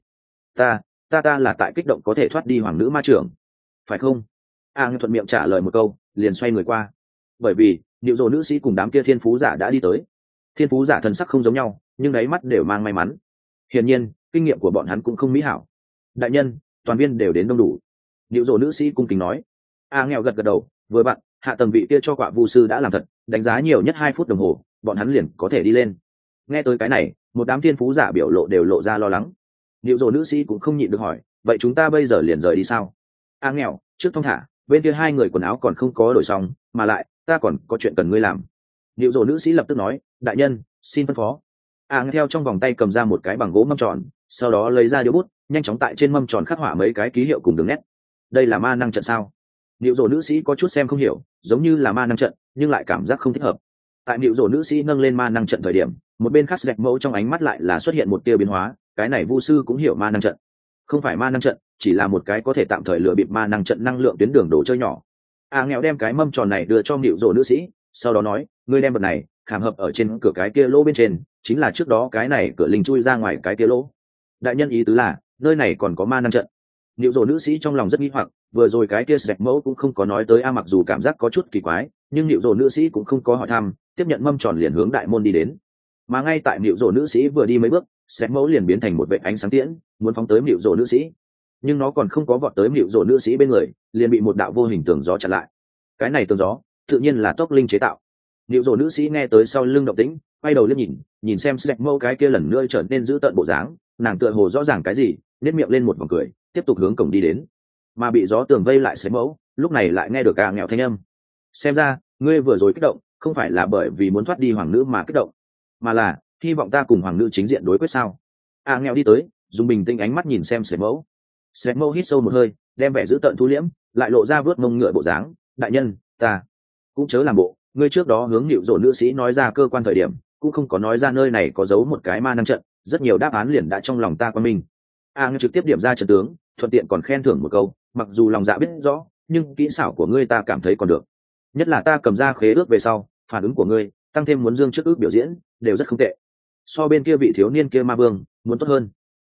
ta là tại kích động có thể thoát đi hoàng nữ ma trưởng, phải không? Nghèo thuận miệng trả lời một câu, liền xoay người qua. Bởi vì điệu rồ nữ sĩ cùng đám kia thiên phú giả đã đi tới. Thiên phú giả thần sắc không giống nhau, nhưng đáy mắt đều mang may mắn. Hiển nhiên, kinh nghiệm của bọn hắn cũng không mỹ hảo. Đại nhân, toàn viên đều đến đông đủ. Điệu rồ nữ sĩ cung kính nói. Nghèo gật đầu, vừa bạn hạ tầng vị kia cho quả vu sư đã làm thật, đánh giá nhiều nhất 2 phút đồng hồ, bọn hắn liền có thể đi lên. Nghe tới cái này, một đám thiên phú giả biểu lộ đều lộ ra lo lắng. Điệu rồ nữ sĩ cũng không nhịn được hỏi, vậy chúng ta bây giờ liền rời đi sao? Nghèo, trước thong thả, bên kia 2 người quần áo còn không có đổi xong, mà lại ta còn có chuyện cần ngươi làm. Điệu rồ nữ sĩ lập tức nói, đại nhân, xin phân phó. Theo trong vòng tay cầm ra một cái bằng gỗ mâm tròn, sau đó lấy ra điếu bút, nhanh chóng tại trên mâm tròn khắc họa mấy cái ký hiệu cùng đường nét. Đây là ma năng trận sao? Điệu rồ nữ sĩ có chút xem không hiểu, giống như là ma năng trận, nhưng lại cảm giác không thích hợp. Tại điệu rồ nữ sĩ nâng lên ma năng trận thời điểm, một bên khác Sến Mẫu trong ánh mắt lại là xuất hiện một tia biến hóa, cái này vu sư cũng hiểu ma năng trận. Không phải ma năng trận, chỉ là một cái có thể tạm thời lừa bịp ma năng trận năng lượng tuyến đường đồ chơi nhỏ. Nghèo đem cái mâm tròn này đưa cho điệu rồ nữ sĩ, sau đó nói, ngươi đem vật này khảm hợp ở trên cửa cái kia lỗ bên trên, chính là trước đó cái này cửa linh chui ra ngoài cái kia lỗ. Đại nhân ý tứ là nơi này còn có ma năng trận. Điệu rồ nữ sĩ trong lòng rất nghi hoặc, vừa rồi cái kia Sến Mẫu cũng không có nói tới mặc dù cảm giác có chút kỳ quái, nhưng điệu rồ nữ sĩ cũng không có hỏi thăm, tiếp nhận mâm tròn liền hướng đại môn đi đến. Mà ngay tại điệu rồ nữ sĩ vừa đi mấy bước, Sến Mẫu liền biến thành một vệt ánh sáng tiễn, muốn phóng tới điệu rồ nữ sĩ, nhưng nó còn không có vọt tới điệu rồ nữ sĩ bên người, liền bị một đạo vô hình tường gió chặn lại. Cái này tường gió tự nhiên là tốc linh chế tạo. Điệu rồ nữ sĩ nghe tới sau lưng động tĩnh, quay đầu liếc nhìn xem Sến Mẫu cái kia lần nữa trở nên dữ tợn bộ dáng, nàng tựa hồ rõ ràng cái gì, nét miệng lên một vòng cười, tiếp tục hướng cổng đi đến. Mà bị gió tường vây lại Sến Mẫu, lúc này lại nghe được nghèo thanh âm. Xem ra ngươi vừa rồi kích động không phải là bởi vì muốn thoát đi hoàng nữ mà kích động, mà là hy vọng ta cùng hoàng nữ chính diện đối quyết sao? Nghèo đi tới, dùng bình tĩnh ánh mắt nhìn xem Sến Mẫu. Sến Mẫu hít sâu một hơi, đem vẻ dữ tợn thu liễm, lại lộ ra vớt mông ngựa bộ dáng. Đại nhân, ta cũng chớ làm bộ, ngươi trước đó hướng điệu rồ nữ sĩ nói ra cơ quan thời điểm, cũng không có nói ra nơi này có giấu một cái ma năng trận, rất nhiều đáp án liền đã trong lòng ta quan minh. Nghèo trực tiếp điểm ra trận tướng, thuận tiện còn khen thưởng một câu, mặc dù lòng dạ biết rõ, nhưng kỹ xảo của ngươi ta cảm thấy còn được. Nhất là ta cầm ra khế ước về sau, phản ứng của ngươi, tăng thêm muốn dương trước ước biểu diễn, đều rất không tệ. So bên kia vị thiếu niên kia ma vương, muốn tốt hơn.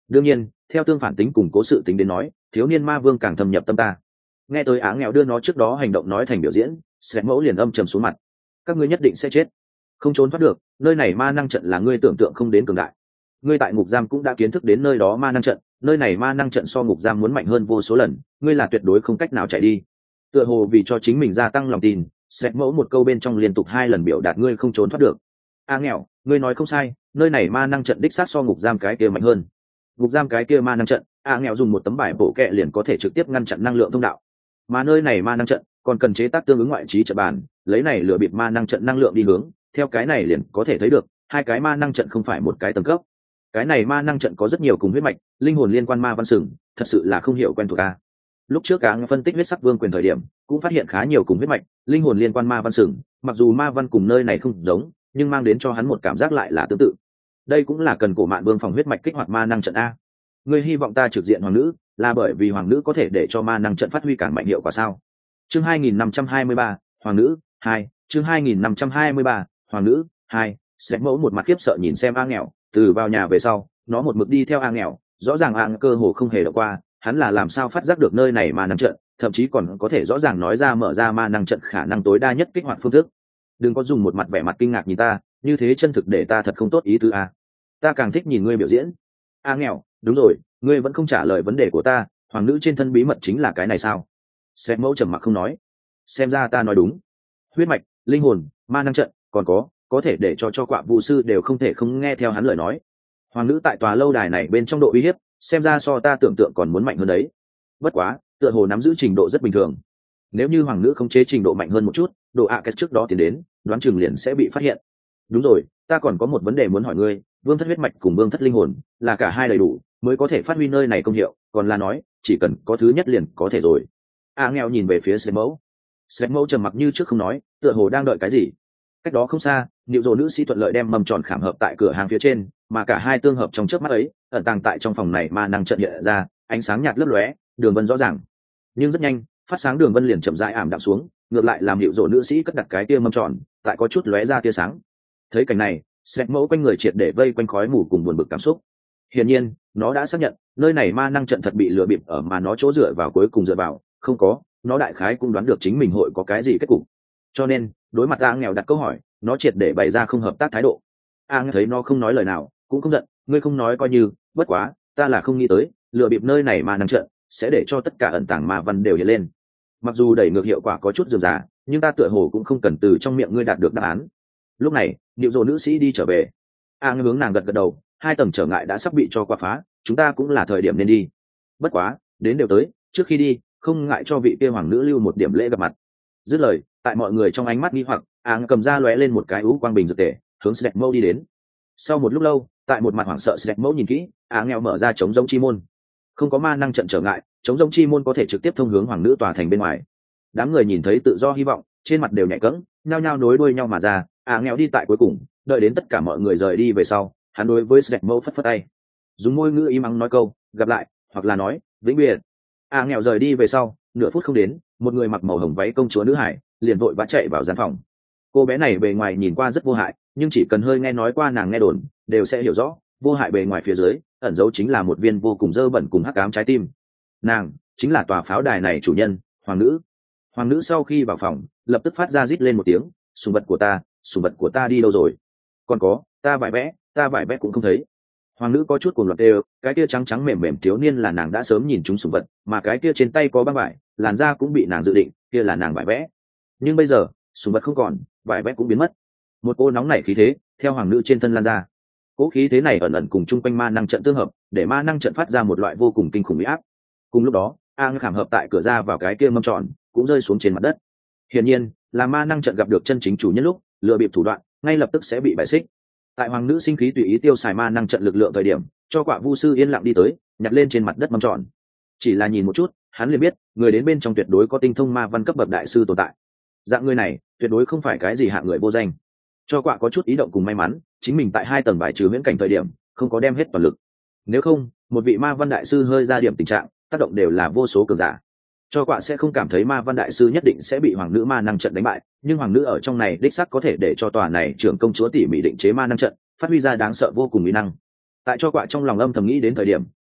đương nhiên theo tương phản tính cùng cố sự tính đến nói thiếu niên ma vương càng thâm nhập tâm ta. Nghe tới Á Nghèo đưa nó trước đó hành động nói thành biểu diễn, Sẹt Mẫu liền âm trầm xuống mặt. Các ngươi nhất định sẽ chết, không trốn thoát được. Nơi này ma năng trận là ngươi tưởng tượng không đến cường đại. Ngươi tại ngục giam cũng đã kiến thức đến nơi đó ma năng trận, nơi này ma năng trận so ngục giam muốn mạnh hơn vô số lần, ngươi là tuyệt đối không cách nào chạy đi. Tựa hồ vì cho chính mình gia tăng lòng tin, Sẹt Mẫu một câu bên trong liên tục 2 lần biểu đạt ngươi không trốn thoát được. Á Nghèo, ngươi nói không sai, nơi này ma năng trận đích xác so ngục giam cái kia mạnh hơn. Ngục giam cái kia ma năng trận, Á Nghèo dùng một tấm bài bổ kẹ liền có thể trực tiếp ngăn chặn năng lượng thông đạo, mà nơi này ma năng trận còn cần chế tác tương ứng ngoại trí trận bàn, lấy này lừa bịp ma năng trận năng lượng đi hướng. Theo cái này liền có thể thấy được 2 cái ma năng trận không phải một cái tầng cấp. Cái này ma năng trận có rất nhiều cùng huyết mạch linh hồn liên quan ma văn sừng, thật sự là không hiểu quen thuộc a. Lúc trước Á phân tích huyết sắc vương quyền thời điểm cũng phát hiện khá nhiều cùng huyết mạch linh hồn liên quan ma văn sừng, mặc dù ma văn cùng nơi này không giống nhưng mang đến cho hắn một cảm giác lại là tương tự. Đây cũng là cần cổ mạn vương phòng huyết mạch kích hoạt ma năng trận a. Ngươi hy vọng ta trực diện hoàng nữ là bởi vì hoàng nữ có thể để cho ma năng trận phát huy càng mạnh hiệu quả sao? Chương 2523, hoàng nữ 2, chương 2523, hoàng nữ 2. Sẹt Mẫu một mặt khiếp sợ nhìn xem A Nghèo, từ vào nhà về sau nó một mực đi theo A Nghèo, rõ ràng A cơ hồ không hề động qua, hắn là làm sao phát giác được nơi này ma năng trận, thậm chí còn có thể rõ ràng nói ra mở ra ma năng trận khả năng tối đa nhất kích hoạt phương thức. Đừng có dùng một mặt vẻ mặt kinh ngạc nhìn ta, như thế chân thực để ta thật không tốt ý tứ a. Ta càng thích nhìn ngươi biểu diễn. A Nghèo, đúng rồi, ngươi vẫn không trả lời vấn đề của ta, hoàng nữ trên thân bí mật chính là cái này sao? Sẹt Mẫu trầm mặc không nói. Xem ra ta nói đúng. Huyết mạch, linh hồn, ma năng trận, còn có thể để cho quạ vu sư đều không thể không nghe theo hắn lời nói. Hoàng nữ tại tòa lâu đài này bên trong độ uy hiếp xem ra so ta tưởng tượng còn muốn mạnh hơn đấy. Bất quá tựa hồ nắm giữ trình độ rất bình thường. Nếu như hoàng nữ khống chế trình độ mạnh hơn một chút, độ ạ kết trước đó tiến đến đoán chừng liền sẽ bị phát hiện. Đúng rồi, ta còn có một vấn đề muốn hỏi ngươi, vương thất huyết mạch cùng vương thất linh hồn là cả hai đầy đủ mới có thể phát huy nơi này công hiệu, còn là nói chỉ cần có thứ nhất liền có thể rồi? A Nghèo nhìn về phía Sẹt Mẫu. Sẹt Mẫu trầm mặc như trước không nói, tựa hồ đang đợi cái gì. Cách đó không xa, Niệu Dồ nữ sĩ thuận lợi đem mầm tròn khảm hợp tại cửa hàng phía trên, mà cả hai tương hợp trong chớp mắt ấy, ẩn tàng tại trong phòng này ma năng trận hiện ra, ánh sáng nhạt lấp lóe, đường vân rõ ràng. Nhưng rất nhanh, phát sáng đường vân liền chậm rãi ảm đạm xuống, ngược lại làm Niệu Dồ nữ sĩ cất đặt cái tia mầm tròn, tại có chút lóe ra tia sáng. Thấy cảnh này, Sẹt Mẫu quanh người triệt để vây quanh khói mù cùng buồn bực cảm xúc. Hiển nhiên, nó đã xác nhận, nơi này ma năng trận thật bị lừa bịp ở mà nó chỗ dựa vào cuối cùng dựa vào, không có, nó đại khái cũng đoán được chính mình hội có cái gì kết cục. Cho nên, đối mặt A Nghèo đặt câu hỏi, nó triệt để bày ra không hợp tác thái độ. A Nghèo thấy nó không nói lời nào, cũng không giận, ngươi không nói coi như, bất quá, ta là không nghĩ tới, lừa bịp nơi này ma năng trận sẽ để cho tất cả ẩn tàng ma văn đều hiện lên. Mặc dù đẩy ngược hiệu quả có chút dườm già, nhưng ta tựa hồ cũng không cần từ trong miệng ngươi đạt được đáp án. Lúc này, Niệu Dồ nữ sĩ đi trở về. A Nghèo hướng nàng gật gật đầu, 2 tầng trở ngại đã sắp bị cho qua phá, chúng ta cũng là thời điểm nên đi. Bất quá, đến đều tới, trước khi đi, không ngại cho vị kia hoàng nữ lưu một điểm lễ gặp mặt. Dứt lời, tại mọi người trong ánh mắt nghi hoặc, A cầm ra lóe lên một cái ú quang bình dược tề, hướng Sẹt Mẫu đi đến. Sau một lúc lâu, tại một mặt hoảng sợ Sẹt Mẫu nhìn kỹ, A Nghèo mở ra chống giống chi môn. Không có ma năng trận trở ngại, chống giống chi môn có thể trực tiếp thông hướng hoàng nữ tòa thành bên ngoài. Đám người nhìn thấy tự do hy vọng, trên mặt đều nhẹ cẫng, nhao nhao nối đuôi nhau mà ra. A Nghèo đi tại cuối cùng, đợi đến tất cả mọi người rời đi về sau, hắn đối với Sẹt Mẫu phất phất tay, dùng môi ngữ ý mắng nói câu gặp lại, hoặc là nói vĩnh biệt. A Nghèo rời đi về sau, nửa phút không đến, một người mặc màu hồng váy công chúa nữ hải liền vội vã chạy vào gian phòng. Cô bé này bề ngoài nhìn qua rất vô hại, nhưng chỉ cần hơi nghe nói qua nàng nghe đồn đều sẽ hiểu rõ, vô hại bề ngoài phía dưới ẩn giấu chính là một viên vô cùng dơ bẩn cùng hắc ám trái tim. Nàng chính là tòa pháo đài này chủ nhân, hoàng nữ. Hoàng nữ sau khi vào phòng lập tức phát ra rít lên một tiếng, sùng vật của ta đi đâu rồi? Còn có, ta vải vẽ cũng không thấy. Hoàng nữ có chút cuồng loạn đều, cái kia trắng trắng mềm mềm thiếu niên là nàng đã sớm nhìn chúng sùng vật, mà cái kia trên tay có băng vải, làn da cũng bị nàng dự định, kia là nàng vải vẽ. Nhưng bây giờ, sùng vật không còn, vải vẽ cũng biến mất. Một cô nóng nảy khí thế theo hoàng nữ trên thân lan ra. Cỗ khí thế này ẩn ẩn cùng chung quanh ma năng trận tương hợp, để ma năng trận phát ra một loại vô cùng kinh khủng uy áp. Cùng lúc đó, A khảm hợp tại cửa ra vào cái kia mâm tròn cũng rơi xuống trên mặt đất. Hiển nhiên, là ma năng trận gặp được chân chính chủ nhân lúc, lừa bịp thủ đoạn, ngay lập tức sẽ bị bại xích. Tại hoàng nữ sinh khí tùy ý tiêu xài ma năng trận lực lượng thời điểm, cho quạ vu sư yên lặng đi tới, nhặt lên trên mặt đất mâm tròn. Chỉ là nhìn một chút, hắn liền biết, người đến bên trong tuyệt đối có tinh thông ma văn cấp bậc đại sư tồn tại. Dạng người này, tuyệt đối không phải cái gì hạng người vô danh. Cho quạ có chút ý động cùng may mắn, chính mình tại 2 tầng bài trừ viễn cảnh thời điểm, không có đem hết toàn lực. Nếu không, một vị ma văn đại sư hơi ra điểm tình trạng, tác động đều là vô số cường giả. Cho quạ sẽ không cảm thấy ma văn đại sư nhất định sẽ bị hoàng nữ ma năng trận đánh bại, nhưng hoàng nữ ở trong này đích xác có thể để cho tòa này trưởng công chúa tỉ mỉ định chế ma năng trận phát huy ra đáng sợ vô cùng mỹ năng. Tại cho quạ trong lòng âm thầm nghĩ đến thời điểm,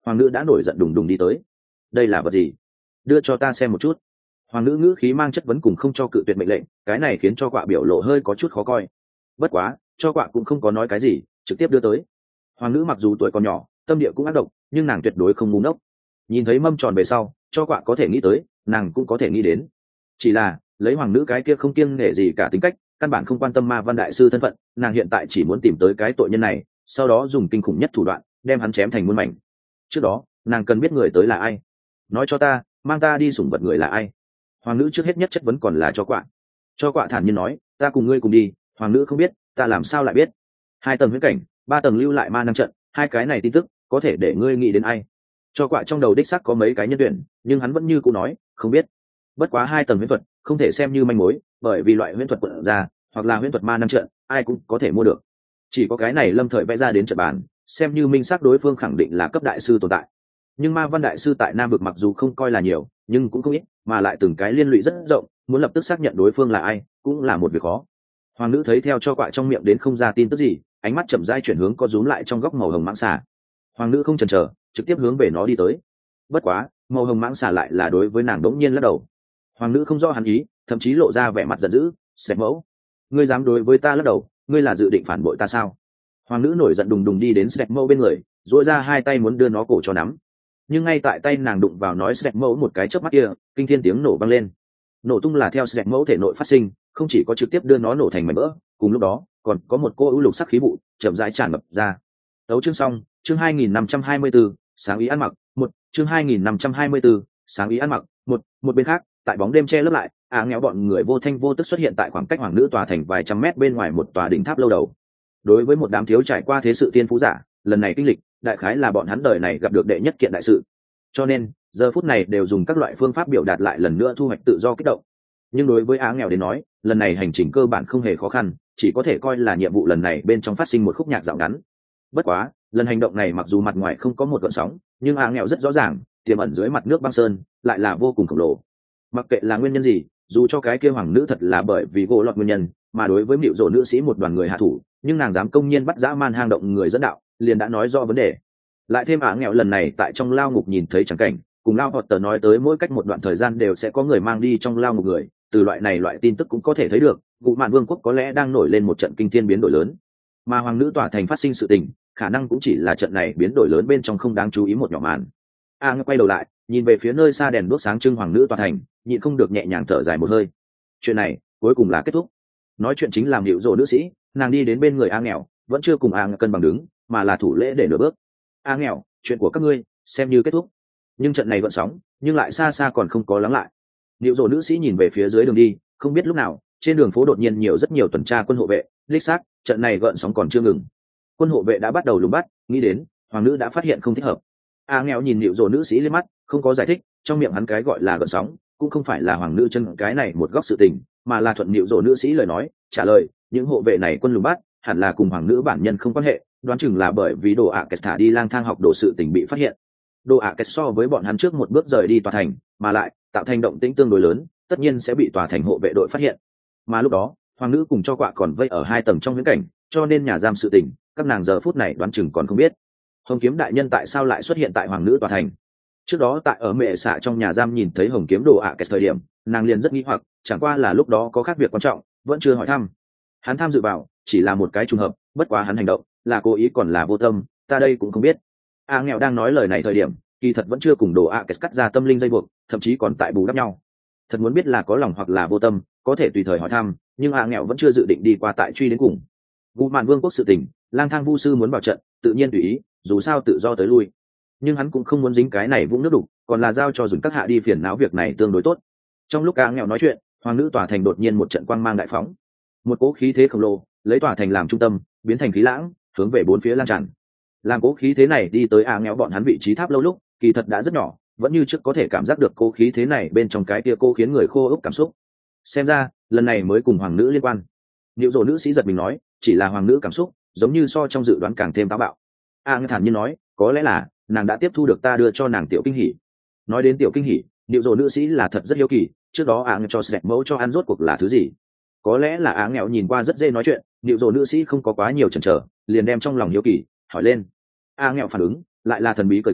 hoàng nữ đã nổi giận đùng đùng đi tới. Đây là vật gì? Đưa cho ta xem một chút. Hoàng nữ ngữ khí mang chất vấn cùng không cho cự tuyệt mệnh lệnh, cái này khiến cho quạ biểu lộ hơi có chút khó coi. Bất quá cho quạ cũng không có nói cái gì, trực tiếp đưa tới. Hoàng nữ mặc dù tuổi còn nhỏ, tâm địa cũng ác độc, nhưng nàng tuyệt đối không ngu ngốc. Nhìn thấy mâm tròn về sau, cho quạ có thể nghĩ tới, nàng cũng có thể nghĩ đến. Chỉ là lấy hoàng nữ cái kia không kiêng nể gì cả tính cách, căn bản không quan tâm ma văn đại sư thân phận, nàng hiện tại chỉ muốn tìm tới cái tội nhân này, sau đó dùng kinh khủng nhất thủ đoạn đem hắn chém thành muôn mảnh. Trước đó nàng cần biết người tới là ai. Nói cho ta, mang ta đi sủng vật người là ai? Hoàng nữ trước hết nhất chất vấn còn là cho quạ. Cho quạ thản nhiên nói, ta cùng ngươi cùng đi. Hoàng nữ không biết, ta làm sao lại biết? 2 tầng huyễn cảnh, 3 tầng lưu lại ma năng trận, hai cái này tin tức có thể để ngươi nghĩ đến ai? Cho quạ trong đầu đích xác có mấy cái nhân tuyển, nhưng hắn vẫn như cũ nói không biết. Bất quá 2 tầng huyễn thuật không thể xem như manh mối, bởi vì loại huyễn thuật quận ra hoặc là huyễn thuật ma năng trận ai cũng có thể mua được, chỉ có cái này lâm thời vẽ ra đến trận bàn xem như minh xác đối phương khẳng định là cấp đại sư tồn tại. Nhưng ma văn đại sư tại nam vực mặc dù không coi là nhiều, nhưng cũng không ít, mà lại từng cái liên lụy rất rộng, muốn lập tức xác nhận đối phương là ai cũng là một việc khó. Hoàng nữ thấy theo cho quạ trong miệng đến không ra tin tức gì, ánh mắt chậm rãi chuyển hướng có rúm lại trong góc màu hồng mãng xà. Hoàng nữ không chần chờ, trực tiếp hướng về nó đi tới. Bất quá màu hồng mãng xà lại là đối với nàng đống nhiên lắc đầu. Hoàng nữ không rõ hắn ý, thậm chí lộ ra vẻ mặt giận dữ. Sẹp mẫu, ngươi dám đối với ta lắc đầu, ngươi là dự định phản bội ta sao? Hoàng nữ nổi giận đùng đùng đi đến Sẹp mẫu bên người, duỗi ra 2 tay muốn đưa nó cổ cho nắm. Nhưng ngay tại tay nàng đụng vào nói Sẹp mẫu một cái chớp mắt kia, kinh thiên tiếng nổ vang lên. Nổ tung là theo Sẹp mẫu thể nội phát sinh, không chỉ có trực tiếp đưa nó nổ thành mảnh vỡ, cùng lúc đó còn có một cô ưu lục sắc khí vụ chậm rãi tràn ngập ra. Đấu chương xong, chương 2524, sáng ý ăn mặc, chương 2524, sáng ý ăn mặc, một bên khác, tại bóng đêm che lấp lại, nghèo bọn người vô thanh vô tức xuất hiện tại khoảng cách hoàng nữ tòa thành vài trăm mét bên ngoài một tòa đỉnh tháp lâu đầu. Đối với một đám thiếu trải qua thế sự tiên phú giả, lần này kinh lịch, đại khái là bọn hắn đời này gặp được đệ nhất kiện đại sự. Cho nên, giờ phút này đều dùng các loại phương pháp biểu đạt lại lần nữa thu hoạch tự do kích động. Nhưng đối với nghèo đến nói, lần này hành trình cơ bản không hề khó khăn, chỉ có thể coi là nhiệm vụ lần này bên trong phát sinh một khúc nhạc dạo ngắn. Bất quá, lần hành động này mặc dù mặt ngoài không có một gợn sóng, nhưng nghèo rất rõ ràng, tiềm ẩn dưới mặt nước băng sơn lại là vô cùng khổng lồ. Mặc kệ là nguyên nhân gì, dù cho cái kia hoàng nữ thật là bởi vì gỗ lọt nguyên nhân, mà đối với mịu rộ nữ sĩ một đoàn người hạ thủ, nhưng nàng dám công nhiên bắt dã man hang động người dẫn đạo, liền đã nói rõ vấn đề. Lại thêm nghèo lần này tại trong lao ngục nhìn thấy trắng cảnh, cùng lao hoạt tờ nói tới mỗi cách một đoạn thời gian đều sẽ có người mang đi trong lao ngục người, từ loại tin tức cũng có thể thấy được, Cụ Mạn Vương quốc có lẽ đang nổi lên một trận kinh thiên biến đổi lớn. Mà hoàng nữ tòa thành phát sinh sự tình, khả năng cũng chỉ là trận này biến đổi lớn bên trong không đáng chú ý một nhỏ màn. Quay đầu lại, nhìn về phía nơi xa đèn đuốc sáng trưng hoàng nữ tòa thành, nhịn không được nhẹ nhàng thở dài một hơi. Chuyện này cuối cùng là kết thúc. Nói chuyện chính là Mịu Rộ nữ sĩ, nàng đi đến bên người nghèo, vẫn chưa cùng cân bằng đứng, mà là thủ lễ để nửa bước. Nghèo, chuyện của các ngươi xem như kết thúc. Nhưng trận này vẫn sóng, nhưng lại xa xa còn không có lắng lại. Mịu Rộ nữ sĩ nhìn về phía dưới đường đi, không biết lúc nào, trên đường phố đột nhiên rất nhiều tuần tra quân hộ vệ, đích xác, trận này gợn sóng còn chưa ngừng. Quân hộ vệ đã bắt đầu lùng bắt, nghĩ đến hoàng nữ đã phát hiện không thích hợp. Nghèo nhìn Mịu Rộ nữ sĩ lên mắt, không có giải thích, trong miệng hắn cái gọi là gợn sóng cũng không phải là hoàng nữ chân cái này một góc sự tình, mà là thuận Mịu Rộ nữ sĩ lời nói trả lời, những hộ vệ này quân lùng bắt hẳn là cùng hoàng nữ bản nhân không quan hệ, đoán chừng là bởi vì đồ ạ kẹt thả đi lang thang học đồ sự tình bị phát hiện. Đồ ạ kẹt so với bọn hắn trước một bước rời đi tòa thành, mà lại tạo thành động tĩnh tương đối lớn, tất nhiên sẽ bị tòa thành hộ vệ đội phát hiện. Mà lúc đó hoàng nữ cùng cho quạ còn vây ở 2 tầng trong viễn cảnh, cho nên nhà giam sự tình các nàng giờ phút này đoán chừng còn không biết. Hồng kiếm đại nhân tại sao lại xuất hiện tại hoàng nữ tòa thành? Trước đó tại ở mẹ xạ trong nhà giam nhìn thấy hồng kiếm đồ ạ kẹt thời điểm, nàng liền rất nghi hoặc, chẳng qua là lúc đó có khác việc quan trọng, vẫn chưa hỏi thăm. Hắn tham dự vào chỉ là một cái trùng hợp, bất quá hắn hành động là cố ý còn là vô tâm, ta đây cũng không biết. Nghèo đang nói lời này thời điểm, kỳ thật vẫn chưa cùng đồ ạ kẹt cắt ra tâm linh dây buộc, thậm chí còn tại bù đắp nhau. Thật muốn biết là có lòng hoặc là vô tâm, có thể tùy thời hỏi thăm, nhưng nghèo vẫn chưa dự định đi qua tại truy đến cùng. Cụ Mạn Vương quốc sự tình, lang thang vu sư muốn vào trận, tự nhiên tùy ý, dù sao tự do tới lui. Nhưng hắn cũng không muốn dính cái này vũng nước đục, còn là giao cho dùng các hạ đi phiền não việc này tương đối tốt. Trong lúc nghèo nói chuyện, hoàng nữ tòa thành đột nhiên một trận quang mang đại phóng, một cỗ khí thế khổng lồ lấy tòa thành làm trung tâm, biến thành khí lãng, hướng về bốn phía lan tràn. Làm cỗ khí thế này đi tới nghèo bọn hắn vị trí tháp lâu lúc, kỳ thật đã rất nhỏ, vẫn như trước có thể cảm giác được cỗ khí thế này bên trong cái kia cô khiến người khô ức cảm xúc. Xem ra lần này mới cùng hoàng nữ liên quan. Niệu Dỗ nữ sĩ giật mình nói, chỉ là hoàng nữ cảm xúc giống như so trong dự đoán càng thêm táo bạo. Thản nhiên nói, có lẽ là nàng đã tiếp thu được ta đưa cho nàng tiểu kinh hỉ. Nói đến tiểu kinh hỉ, Niệu Dỗ nữ sĩ là thật rất hiếu kỳ, trước đó cho Sẹt mẫu cho ăn rốt cuộc là thứ gì. Có lẽ là nghèo nhìn qua rất dễ nói chuyện, Niệu Dỗ nữ sĩ không có quá nhiều chần chờ, liền đem trong lòng hiếu kỳ hỏi lên. Nghèo phản ứng lại là thần bí cười cười,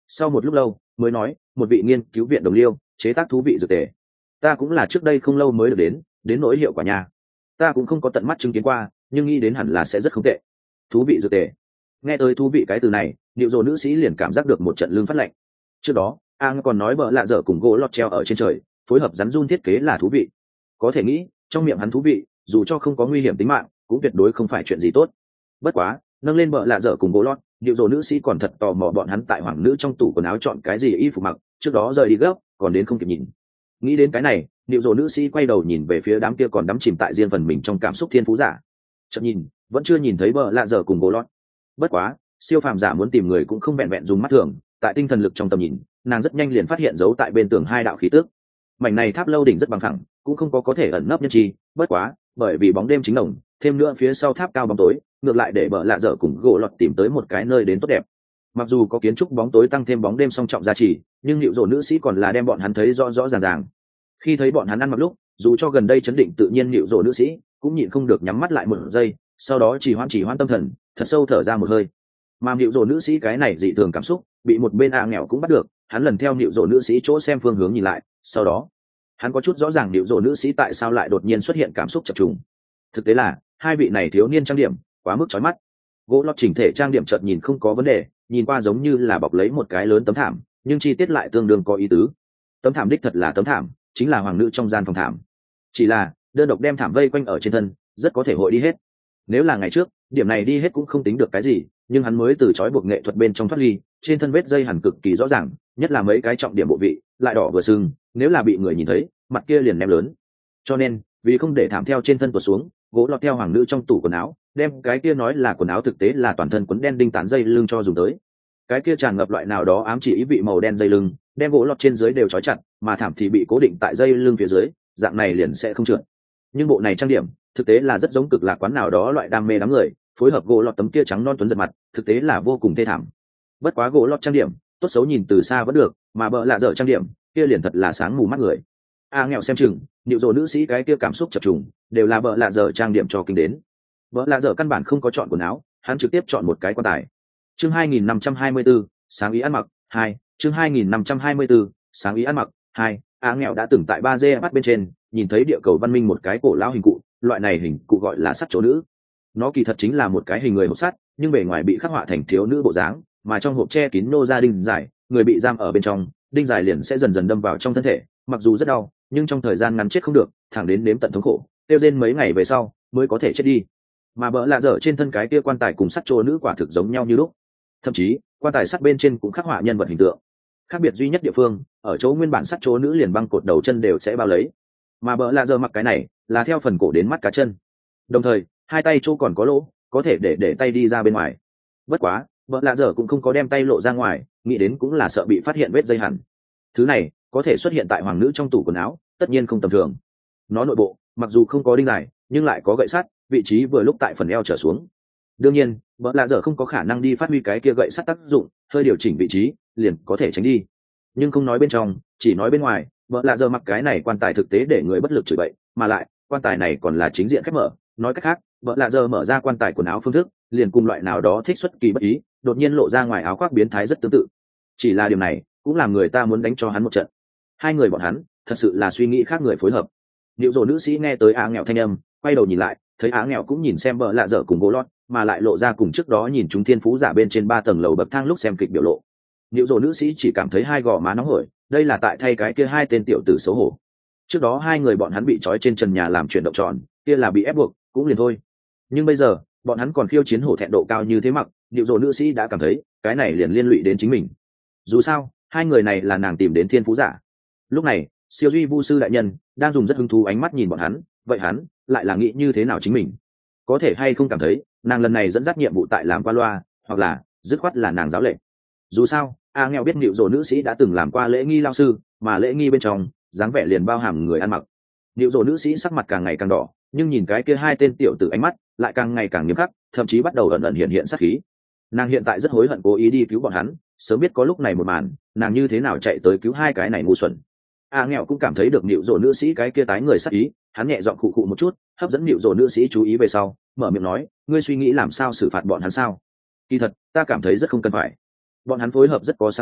sau một lúc lâu mới nói, một vị nghiên cứu viện đồng liêu chế tác thú vị dược tề. Ta cũng là trước đây không lâu mới được đến nỗi hiệu quả nhà ta cũng không có tận mắt chứng kiến qua, nhưng nghĩ đến hẳn là sẽ rất không tệ. Thú vị dược tề. Nghe tới thú vị cái từ này, điệu rồ nữ sĩ liền cảm giác được một trận lương phát lạnh. Trước đó an còn nói bợ lạ dở cùng gỗ lọt treo ở trên trời phối hợp rắn run thiết kế là thú vị. Có thể nghĩ trong miệng hắn thú vị, dù cho không có nguy hiểm tính mạng cũng tuyệt đối không phải chuyện gì tốt. Bất quá nâng lên bợ lạ dở cùng gỗ lọt, điệu rồ nữ sĩ còn thật tò mò bọn hắn tại hoàng nữ trong tủ quần áo chọn cái gì y phục mặc, trước đó rời đi gấp còn đến không kịp nhìn. Nghĩ đến cái này, điệu rồ nữ sĩ quay đầu nhìn về phía đám kia còn đắm chìm tại riêng phần mình trong cảm xúc thiên phú giả. Chợt nhìn vẫn chưa nhìn thấy bợ lạ dở cùng gỗ lọt. Bất quá siêu phàm giả muốn tìm người cũng không vẹn vẹn dùng mắt thường, tại tinh thần lực trong tầm nhìn nàng rất nhanh liền phát hiện dấu tại bên tường hai đạo khí tước. Mảnh này tháp lâu đỉnh rất bằng phẳng, cũng không có thể ẩn nấp nhân chi. Bất quá bởi vì bóng đêm chính đồng, thêm nữa phía sau tháp cao bóng tối, ngược lại để bợ lạ dở cùng gỗ lọt tìm tới một cái nơi đến tốt đẹp. Mặc dù có kiến trúc bóng tối tăng thêm bóng đêm song trọng giá trị, nhưng hiệu rồ nữ sĩ còn là đem bọn hắn thấy rõ rõ ràng ràng. Khi thấy bọn hắn ăn mặc lúc, dù cho gần đây chấn định tự nhiên hiệu rồ nữ sĩ cũng nhịn không được nhắm mắt lại một giây, sau đó chỉ hoãn tâm thần, thật sâu thở ra một hơi. Mà hiệu rồ nữ sĩ cái này dị thường cảm xúc bị một bên nghèo cũng bắt được, hắn lần theo hiệu rồ nữ sĩ chỗ xem phương hướng nhìn lại, sau đó hắn có chút rõ ràng hiệu rồ nữ sĩ tại sao lại đột nhiên xuất hiện cảm xúc chập trùng. Thực tế là hai vị này thiếu niên trang điểm quá mức chói mắt. Gỗ lót chỉnh thể trang điểm chợt nhìn không có vấn đề, nhìn qua giống như là bọc lấy một cái lớn tấm thảm, nhưng chi tiết lại tương đương có ý tứ. Tấm thảm đích thật là tấm thảm, chính là hoàng nữ trong gian phòng thảm. Chỉ là đơn độc đem thảm vây quanh ở trên thân, rất có thể hội đi hết. Nếu là ngày trước, điểm này đi hết cũng không tính được cái gì, nhưng hắn mới từ trói buộc nghệ thuật bên trong thoát ly, trên thân vết dây hẳn cực kỳ rõ ràng, nhất là mấy cái trọng điểm bộ vị, lại đỏ vừa sưng, nếu là bị người nhìn thấy, mặt kia liền ném lớn. Cho nên, vì không để thảm theo trên thân tuột xuống, gỗ lọt theo hoàng nữ trong tủ quần áo, đem cái kia nói là quần áo thực tế là toàn thân quấn đen đinh tán dây lưng cho dùng tới. Cái kia tràn ngập loại nào đó ám chỉ ý vị màu đen dây lưng, đem gỗ lọt trên dưới đều trói chặt, mà thảm thì bị cố định tại dây lưng phía dưới, dạng này liền sẽ không trượt. Nhưng bộ này trang điểm thực tế là rất giống cực lạc quán nào đó loại đam mê đám người, phối hợp gỗ lọt tấm kia trắng non tuấn giật mặt, thực tế là vô cùng thê thảm. Bất quá gỗ lọt trang điểm tốt xấu nhìn từ xa vẫn được, mà bợ lạ dở trang điểm kia liền thật là sáng mù mắt người. Nghèo xem chừng nịu rồ nữ sĩ cái kia cảm xúc chập trùng đều là bợ lạ dở trang điểm cho kinh đến. Bợ lạ dở căn bản không có chọn quần áo, hắn trực tiếp chọn một cái quan tài. Chương 2524, sáng ý ăn mặc 2. Chương 2524, sáng ý ăn mặc 2. Nghèo đã từng tại 3D bắt bên trên nhìn thấy địa cầu văn minh một cái cổ lão hình cụ, loại này hình cụ gọi là sắt chỗ nữ. Nó kỳ thật chính là một cái hình người hộp sắt, nhưng bề ngoài bị khắc họa thành thiếu nữ bộ dáng, mà trong hộp che kín nô gia đinh dài, người bị giam ở bên trong, đinh dài liền sẽ dần dần đâm vào trong thân thể, mặc dù rất đau, nhưng trong thời gian ngắn chết không được, thẳng đến nếm tận thống khổ, tiêu rên mấy ngày về sau mới có thể chết đi. Mà bợ lạ dở trên thân cái kia quan tài cùng sắt chỗ nữ quả thực giống nhau như lúc, thậm chí quan tài sắt bên trên cũng khắc họa nhân vật hình tượng. Khác biệt duy nhất địa phương ở chỗ nguyên bản sắt chỗ nữ liền băng cột đầu chân đều sẽ bao lấy, mà bợ lạ dở mặc cái này là theo phần cổ đến mắt cá chân, đồng thời hai tay chỗ còn có lỗ, có thể để tay đi ra bên ngoài. Bất quá bợ lạ dở cũng không có đem tay lộ ra ngoài, nghĩ đến cũng là sợ bị phát hiện vết dây hẳn. Thứ này có thể xuất hiện tại hoàng nữ trong tủ quần áo, tất nhiên không tầm thường. Nó nội bộ mặc dù không có đinh dài, nhưng lại có gậy sắt, vị trí vừa lúc tại phần eo trở xuống. Đương nhiên bợ lạ dở không có khả năng đi phát huy cái kia gậy sắt tác dụng, hơi điều chỉnh vị trí liền có thể tránh đi. Nhưng không nói bên trong, chỉ nói bên ngoài, bợ lạ dở mặc cái này quan tài thực tế để người bất lực chửi bậy, mà lại quan tài này còn là chính diện khép mở. Nói cách khác, bợ lạ dở mở ra quan tài quần áo phương thức liền cùng loại nào đó thích xuất kỳ bất ý đột nhiên lộ ra ngoài áo khoác biến thái rất tương tự. Chỉ là điều này cũng làm người ta muốn đánh cho hắn một trận. Hai người bọn hắn thật sự là suy nghĩ khác người phối hợp. Điệu rồ nữ sĩ nghe tới nghèo thanh âm, quay đầu nhìn lại, thấy nghèo cũng nhìn xem bợ lạ dở cùng gỗ lót, mà lại lộ ra cùng trước đó nhìn chúng thiên phú giả bên trên 3 tầng lầu bậc thang lúc xem kịch biểu lộ. Điệu rồ nữ sĩ chỉ cảm thấy hai gò má nóng hổi, đây là tại thay cái kia hai tên tiểu tử xấu hổ. Trước đó hai người bọn hắn bị trói trên trần nhà làm chuyển động tròn, kia là bị ép buộc, cũng liền thôi. Nhưng bây giờ bọn hắn còn khiêu chiến hổ thẹn độ cao như thế mặc, điệu rồ nữ sĩ đã cảm thấy cái này liền liên lụy đến chính mình. Dù sao hai người này là nàng tìm đến thiên phú giả. Lúc này siêu duy vu sư đại nhân đang dùng rất hứng thú ánh mắt nhìn bọn hắn, vậy hắn lại là nghĩ như thế nào chính mình? Có thể hay không cảm thấy nàng lần này dẫn dắt nhiệm vụ tại làm qua loa, hoặc là dứt khoát là nàng giáo lệnh? Dù sao nghèo biết điệu rồ nữ sĩ đã từng làm qua lễ nghi lao sư, mà lễ nghi bên trong dáng vẻ liền bao hàm người ăn mặc. Điệu rồ nữ sĩ sắc mặt càng ngày càng đỏ, nhưng nhìn cái kia hai tên tiểu tử ánh mắt lại càng ngày càng nghiêm khắc, thậm chí bắt đầu ẩn ẩn hiện sát khí. Nàng hiện tại rất hối hận cố ý đi cứu bọn hắn, sớm biết có lúc này một màn, nàng như thế nào chạy tới cứu hai cái này ngu xuẩn. Nghèo cũng cảm thấy được nịu rồ nữ sĩ cái kia tái người sát ý, hắn nhẹ giọng khụ khụ một chút, hấp dẫn nịu rồ nữ sĩ chú ý về sau, mở miệng nói, ngươi suy nghĩ làm sao xử phạt bọn hắn sao? Kỳ thật ta cảm thấy rất không cần phải. Bọn hắn phối hợp rất có sáng ý,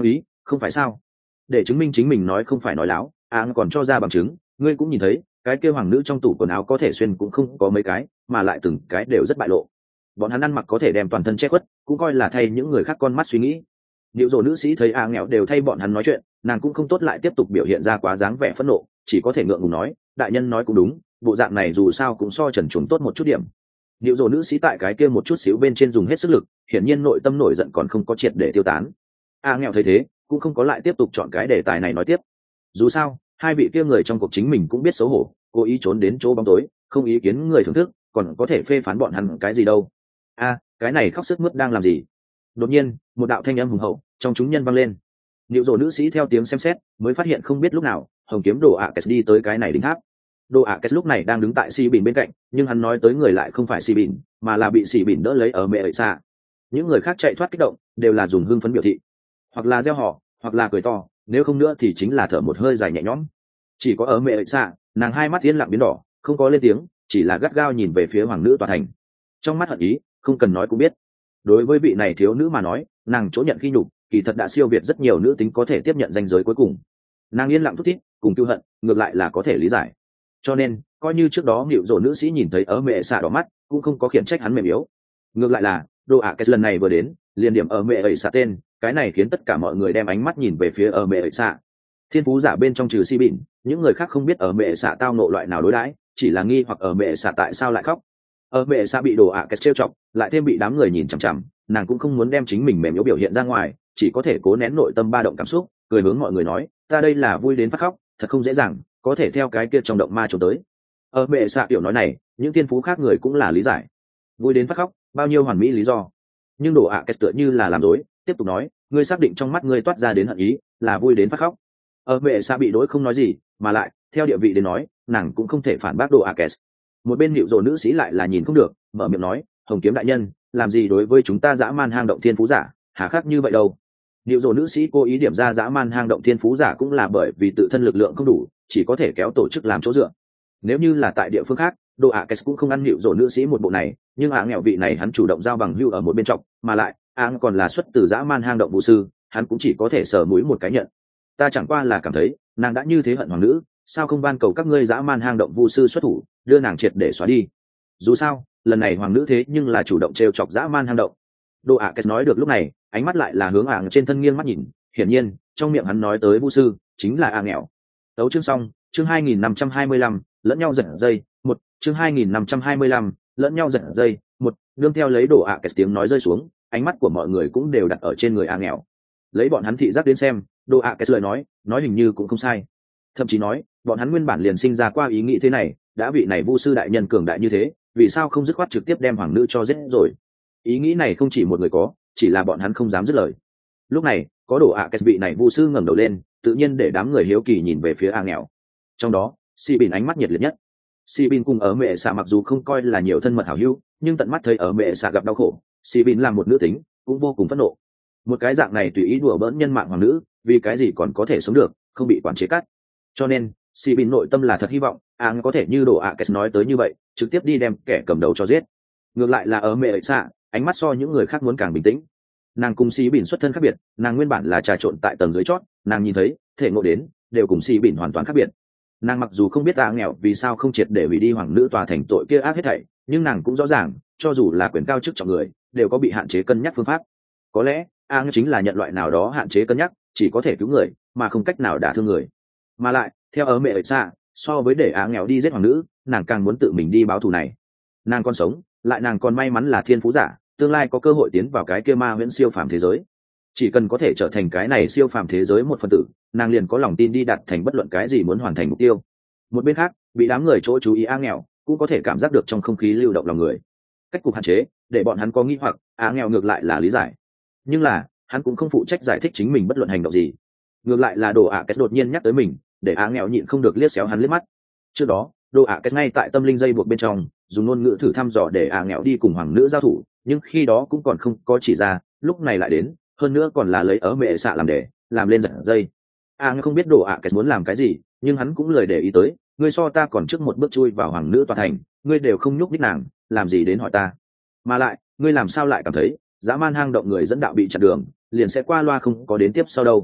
không phải sao? Để chứng minh chính mình nói không phải nói láo, còn cho ra bằng chứng. Ngươi cũng nhìn thấy, cái kia hoàng nữ trong tủ quần áo có thể xuyên cũng không có mấy cái, mà lại từng cái đều rất bại lộ. Bọn hắn ăn mặc có thể đem toàn thân che khuất, cũng coi là thay những người khác con mắt suy nghĩ. Liệu rồi nữ sĩ thấy nghèo đều thay bọn hắn nói chuyện, nàng cũng không tốt lại tiếp tục biểu hiện ra quá dáng vẻ phẫn nộ, chỉ có thể ngượng ngùng nói, đại nhân nói cũng đúng, bộ dạng này dù sao cũng so trần chuồng tốt một chút điểm. Liệu rồi nữ sĩ tại cái kia một chút xíu bên trên dùng hết sức lực, hiển nhiên nội tâm nổi giận còn không có triệt để tiêu tán. Nghèo thấy thế, cũng không có lại tiếp tục chọn cái đề tài này nói tiếp. Dù sao, hai vị kia người trong cuộc chính mình cũng biết xấu hổ, cố ý trốn đến chỗ bóng tối, không ý kiến người thưởng thức, còn có thể phê phán bọn hắn cái gì đâu. Cái này khóc sức mướt đang làm gì? Đột nhiên, một đạo thanh âm hùng hậu trong chúng nhân vang lên. Liệu rồi nữ sĩ theo tiếng xem xét, mới phát hiện không biết lúc nào, hồng kiếm đồ ạ đi tới cái này đỉnh tháp. Đồ ạ lúc này đang đứng tại xì bỉn bên cạnh, nhưng hắn nói tới người lại không phải xì bỉn, mà là bị xì bỉn đỡ lấy ở mẹ ấy xa. Những người khác chạy thoát kích động, đều là dùng hưng phấn biểu thị, hoặc là reo hò, hoặc là cười to, nếu không nữa thì chính là thở một hơi dài nhẹ nhõm. Chỉ có ở mẹ ấy xa, nàng hai mắt yên lặng biến đỏ, không có lên tiếng, chỉ là gắt gao nhìn về phía hoàng nữ tòa thành. Trong mắt hận ý, không cần nói cũng biết. Đối với vị này thiếu nữ mà nói, nàng chỗ nhận khi nhục, kỳ thật đã siêu việt rất nhiều nữ tính có thể tiếp nhận ranh giới cuối cùng. Nàng yên lặng thút thít, cùng tiêu hận, ngược lại là có thể lý giải. Cho nên, coi như trước đó Nịu Rồ nữ sĩ nhìn thấy ở mẹ xạ đỏ mắt, cũng không có khiển trách hắn mềm yếu. Ngược lại là, Đồ ạ lần này vừa đến, liền điểm ở mẹ ấy xạ tên, cái này khiến tất cả mọi người đem ánh mắt nhìn về phía ở mẹ ấy xạ. Thiên phú giả bên trong trừ Si Bỉn, những người khác không biết ở mẹ xạ tao nộ loại nào đối đãi, chỉ là nghi hoặc ở mẹ xạ tại sao lại khóc. Ở mẹ xạ bị Đồ ạ trêu chọc, lại thêm bị đám người nhìn chằm chằm, nàng cũng không muốn đem chính mình mềm yếu biểu hiện ra ngoài, chỉ có thể cố nén nội tâm ba động cảm xúc, cười hướng mọi người nói, ta đây là vui đến phát khóc, thật không dễ dàng, có thể theo cái kia trong động ma trốn tới. Ở mẹ xạ tiểu nói này, những thiên phú khác người cũng là lý giải. Vui đến phát khóc, bao nhiêu hoàn mỹ lý do. Nhưng Đồ ạ tựa như là làm dối, tiếp tục nói, ngươi xác định trong mắt ngươi toát ra đến hận ý, là vui đến phát khóc. Ở mẹ xạ bị đối không nói gì, mà lại, theo địa vị đến nói, nàng cũng không thể phản bác Đồ ạ. Một bên Nịu Rồ nữ sĩ lại là nhìn không được, mở miệng nói, hồng kiếm đại nhân, làm gì đối với chúng ta dã man hang động thiên phú giả, hà khắc như vậy đâu. Nịu Rồ nữ sĩ cố ý điểm ra dã man hang động thiên phú giả cũng là bởi vì tự thân lực lượng không đủ, chỉ có thể kéo tổ chức làm chỗ dựa. Nếu như là tại địa phương khác, Đồ ạ cũng không ăn Nịu Rồ nữ sĩ một bộ này, nhưng nghèo vị này hắn chủ động giao bằng hưu ở một bên trọng, mà lại còn là xuất từ dã man hang động vũ sư, hắn cũng chỉ có thể sờ mũi một cái nhận. Ta chẳng qua là cảm thấy nàng đã như thế hận hoàng nữ, sao không ban cầu các ngươi dã man hang động vu sư xuất thủ, đưa nàng triệt để xóa đi. Dù sao lần này hoàng nữ thế nhưng là chủ động trêu chọc dã man hang động. Đồ ạ nói được lúc này, ánh mắt lại là hướng trên thân nghiêng mắt nhìn, hiển nhiên trong miệng hắn nói tới vu sư chính là nghèo. Đấu chương xong, chương 2525, lẫn nhau giật dây một, chương 2525, lẫn nhau giật dây một. Nương theo lấy Đồ ạ tiếng nói rơi xuống, ánh mắt của mọi người cũng đều đặt ở trên người nghèo. Lấy bọn hắn thị giác đến xem, Đồ ạ lời nói hình như cũng không sai. Thậm chí nói, bọn hắn nguyên bản liền sinh ra qua ý nghĩ thế này, đã vị này vu sư đại nhân cường đại như thế, vì sao không dứt khoát trực tiếp đem hoàng nữ cho giết rồi. Ý nghĩ này không chỉ một người có, chỉ là bọn hắn không dám dứt lời. Lúc này có Đồ ạ vị này vu sư ngẩng đầu lên, tự nhiên để đám người hiếu kỳ nhìn về phía nghèo. Trong đó Si Bin ánh mắt nhiệt liệt nhất. Si Bin cùng ở mẹ xạ mặc dù không coi là nhiều thân mật hảo hữu, nhưng tận mắt thấy ở mẹ xạ gặp đau khổ, Si Bin là một nữ tính, cũng vô cùng phẫn nộ. Một cái dạng này tùy ý đùa bỡn nhân mạng hoàng nữ, vì cái gì còn có thể sống được, không bị quản chế cắt. Cho nên Si Bin nội tâm là thật hy vọng có thể như Đồ ạ nói tới như vậy, trực tiếp đi đem kẻ cầm đầu cho giết. Ngược lại là ở mẹ ấy xạ, ánh mắt so những người khác muốn càng bình tĩnh. Nàng cùng Si Bin xuất thân khác biệt, nàng nguyên bản là trà trộn tại tầng dưới chót, nàng nhìn thấy thể ngộ đến đều cùng Si Bin hoàn toàn khác biệt. Nàng mặc dù không biết nghèo vì sao không triệt để hủy đi hoàng nữ tòa thành tội kia ác hết thảy, nhưng nàng cũng rõ ràng, cho dù là quyền cao chức trọng người, đều có bị hạn chế cân nhắc phương pháp. Có lẽ chính là nhận loại nào đó hạn chế cân nhắc, chỉ có thể cứu người mà không cách nào đả thương người. Mà lại theo ở mẹ ấy xa, so với để nghèo đi giết hoàng nữ, nàng càng muốn tự mình đi báo thù này. Nàng còn sống, lại nàng còn may mắn là thiên phú giả, tương lai có cơ hội tiến vào cái kia ma huyễn siêu phàm thế giới. Chỉ cần có thể trở thành cái này siêu phàm thế giới một phần tử, nàng liền có lòng tin đi đạt thành bất luận cái gì muốn hoàn thành mục tiêu. Một bên khác, bị đám người chỗ chú ý nghèo cũng có thể cảm giác được trong không khí lưu động lòng người. Cách cục hạn chế để bọn hắn có nghi hoặc, nghèo ngược lại là lý giải, nhưng là hắn cũng không phụ trách giải thích chính mình bất luận hành động gì. Ngược lại là Đồ ạ đột nhiên nhắc tới mình, để nghèo nhịn không được liếc xéo hắn liếc mắt. Trước đó Đồ ạ ngay tại tâm linh dây buộc bên trong dùng ngôn ngữ thử thăm dò để nghèo đi cùng hoàng nữ giao thủ, nhưng khi đó cũng còn không có chỉ ra, lúc này lại đến, hơn nữa còn là lấy ở mẹ xạ làm để làm lên giật dây. Không biết Đồ ạ muốn làm cái gì, nhưng hắn cũng lời để ý tới, ngươi so ta còn trước một bước chui vào hoàng nữ tòa thành, ngươi đều không nhúc nhích nàng, làm gì đến hỏi ta? Mà lại ngươi làm sao lại cảm thấy dã man hang động người dẫn đạo bị chặn đường liền sẽ qua loa không có đến tiếp sau đâu?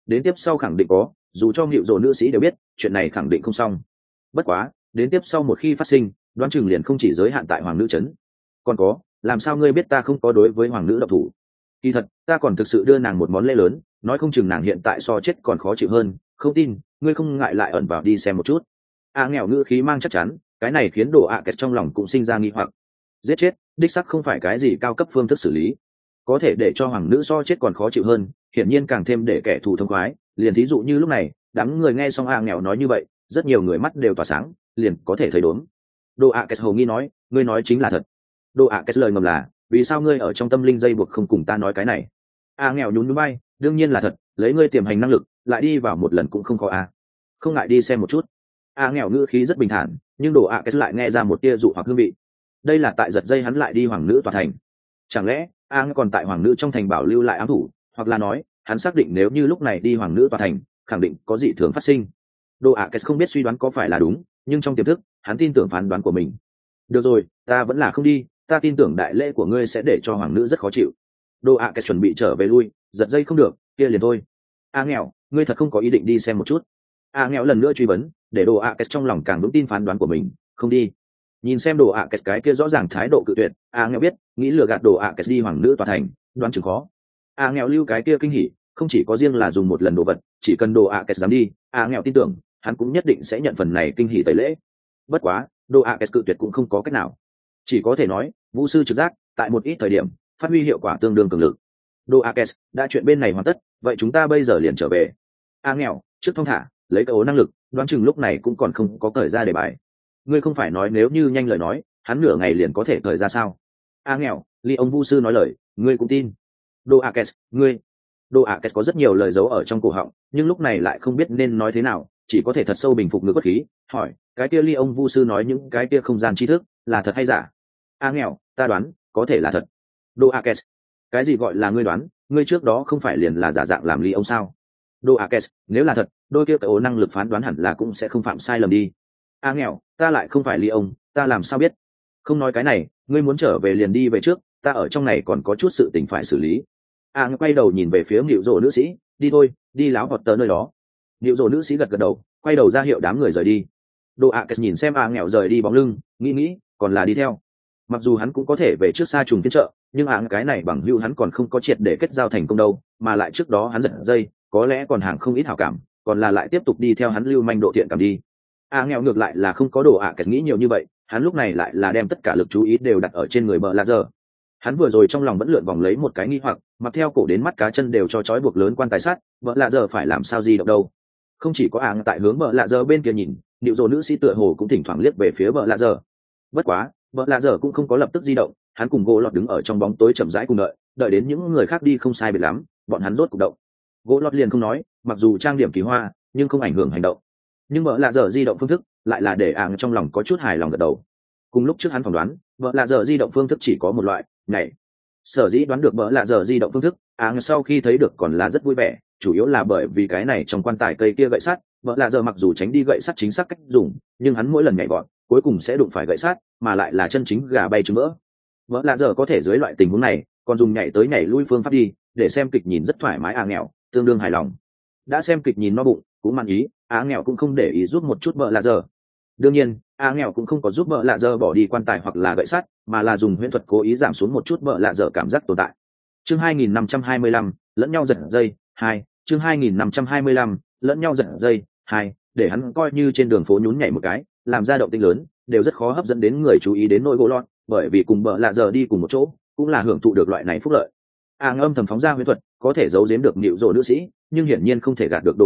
đến tiếp sau khẳng định có, dù cho nghịu rồ nữ sĩ đều biết chuyện này khẳng định không xong. Bất quá đến tiếp sau một khi phát sinh, đoán chừng liền không chỉ giới hạn tại hoàng nữ trấn. Còn có, làm sao ngươi biết ta không có đối với hoàng nữ độc thủ? Kỳ thật ta còn thực sự đưa nàng một món lễ lớn, nói không chừng nàng hiện tại so chết còn khó chịu hơn. Không tin, ngươi không ngại lại ẩn vào đi xem một chút. Nghèo ngữ khí mang chắc chắn, cái này khiến đồ kẹt trong lòng cũng sinh ra nghi hoặc. Giết chết đích sắc không phải cái gì cao cấp phương thức xử lý, có thể để cho hoàng nữ so chết còn khó chịu hơn, hiển nhiên càng thêm để kẻ thù thông khoái. Liền thí dụ như lúc này đám người nghe xong nghèo nói như vậy, rất nhiều người mắt đều tỏa sáng, liền có thể thấy đốn. Đồ kẹt hồ nghi nói, ngươi nói chính là thật? Đồ kẹt lời ngầm là, vì sao ngươi ở trong tâm linh dây buộc không cùng ta nói cái này? Nghèo nhún nhún bay, đương nhiên là thật, lấy ngươi tiềm hành năng lực lại đi vào một lần cũng không khó. Không ngại đi xem một chút. Nghèo ngữ khí rất bình thản, nhưng đồ kẹt lại nghe ra một tia dụ hoặc hương vị. Đây là tại giật dây hắn lại đi hoàng nữ tòa thành. Chẳng lẽ còn tại hoàng nữ trong thành bảo lưu lại ám thủ, hoặc là nói hắn xác định nếu như lúc này đi hoàng nữ tòa thành khẳng định có dị thường phát sinh. Đồ không biết suy đoán có phải là đúng, nhưng trong tiềm thức hắn tin tưởng phán đoán của mình. Được rồi, ta vẫn là không đi, ta tin tưởng đại lễ của ngươi sẽ để cho hoàng nữ rất khó chịu. Đồ chuẩn bị trở về lui, giật dây không được, kia liền thôi. Nghèo, ngươi thật không có ý định đi xem một chút? Nghèo lần nữa truy vấn, để đồ trong lòng càng vững tin phán đoán của mình. Không đi. Nhìn xem đồ cái kia rõ ràng thái độ cự tuyệt, nghèo biết nghĩ lừa gạt đồ đi hoàng nữ tòa thành đoán chừng khó. Nghèo lưu cái kia kinh hỉ không chỉ có riêng là dùng một lần đồ vật, chỉ cần đồ dám đi, nghèo tin tưởng hắn cũng nhất định sẽ nhận phần này kinh hỉ tẩy lễ. Bất quá đồ cự tuyệt cũng không có cách nào, chỉ có thể nói vũ sư trực giác tại một ít thời điểm phát huy hiệu quả tương đương cường lực. Đồ đã chuyện bên này hoàn tất, vậy chúng ta bây giờ liền trở về. Nghèo trước thong thả, lấy cái ố năng lực đoán chừng lúc này cũng còn không có cởi ra đề bài. Ngươi không phải nói nếu như nhanh lời nói hắn nửa ngày liền có thể cởi ra sao? Nghèo, ly ông vu sư nói lời ngươi cũng tin? Đồ ngươi. Đồ có rất nhiều lời giấu ở trong cổ họng, nhưng lúc này lại không biết nên nói thế nào, chỉ có thể thật sâu bình phục ngữ bất khí, hỏi, cái kia ly ông vu sư nói những cái kia không gian tri thức là thật hay giả? Nghèo, ta đoán có thể là thật. Đồ cái gì gọi là ngươi đoán? Ngươi trước đó không phải liền là giả dạng làm ly ông sao? Đồ nếu là thật, đôi kia cái ố năng lực phán đoán hẳn là cũng sẽ không phạm sai lầm đi. Nghèo, ta lại không phải ly ông, ta làm sao biết? Không nói cái này, ngươi muốn trở về liền đi về trước, ta ở trong này còn có chút sự tình phải xử lý. Quay đầu nhìn về phía Nịu Rồ nữ sĩ, đi thôi, đi láo hoặc tờ nơi đó. Nịu Rồ nữ sĩ gật gật đầu, quay đầu ra hiệu đám người rời đi. Đồ nhìn xem nghèo rời đi bóng lưng, nghĩ còn là đi theo. Mặc dù hắn cũng có thể về trước xa trùng phiên chợ, nhưng cái này bằng hữu hắn còn không có triệt để kết giao thành công đâu, mà lại trước đó hắn giật dây, có lẽ còn hàng không ít hảo cảm, còn là lại tiếp tục đi theo hắn lưu manh độ thiện cảm đi. Nghèo ngược lại là không có đồ nghĩ nhiều như vậy, hắn lúc này lại là đem tất cả lực chú ý đều đặt ở trên người bợ lạ giờ. Hắn vừa rồi trong lòng vẫn lượn vòng lấy một cái nghi hoặc, mặc theo cổ đến mắt cá chân đều cho trói buộc lớn quan tài sắt, bợ lạ giờ phải làm sao di động đâu? Không chỉ có tại hướng bợ lạ giờ bên kia nhìn, Nịu Rồ nữ sĩ tựa hồ cũng thỉnh thoảng liếc về phía bợ lạ giờ. Bất quá bợ lạ giờ cũng không có lập tức di động, hắn cùng gỗ lọt đứng ở trong bóng tối chậm rãi cùng đợi đến những người khác đi không sai biệt lắm, bọn hắn rốt cục động. Gỗ lọt liền không nói, mặc dù trang điểm kỳ hoa nhưng không ảnh hưởng hành động, nhưng bợ lạ giờ di động phương thức lại là để trong lòng có chút hài lòng gật đầu. Cùng lúc trước hắn phỏng đoán bợ lạ giờ di động phương thức chỉ có một loại, nhảy. Sở dĩ đoán được bợ lạ giờ di động phương thức, sau khi thấy được còn là rất vui vẻ, chủ yếu là bởi vì cái này trong quan tài cây kia gậy sắt, bợ lạ giờ mặc dù tránh đi gậy sắt chính xác cách dùng, nhưng hắn mỗi lần nhảy vọt cuối cùng sẽ đụng phải gậy sắt, mà lại là chân chính gà bay trứng mỡ. Bợ lạ giờ có thể dưới loại tình huống này còn dùng nhảy tới nhảy lui phương pháp đi, để xem kịch nhìn rất thoải mái. Nghèo tương đương hài lòng, đã xem kịch nhìn no bụng cũng mang ý. Nghèo cũng không để ý giúp một chút bợ lạ giờ. Đương nhiên nghèo cũng không có giúp bợ lạ dơ bỏ đi quan tài hoặc là gậy sắt, mà là dùng huyễn thuật cố ý giảm xuống một chút bợ lạ dơ cảm giác tồn tại. Chương 2525, lẫn nhau giật dây 2. Chương 2525, lẫn nhau giật dây 2. Để hắn coi như trên đường phố nhún nhảy một cái, làm ra động tĩnh lớn, đều rất khó hấp dẫn đến người chú ý đến nỗi gỗ lọt, bởi vì cùng bợ lạ dơ đi cùng một chỗ cũng là hưởng thụ được loại này phúc lợi. Âm thầm phóng ra huyễn thuật có thể giấu giếm được Nịu Rồ nữ sĩ, nhưng hiển nhiên không thể gạt được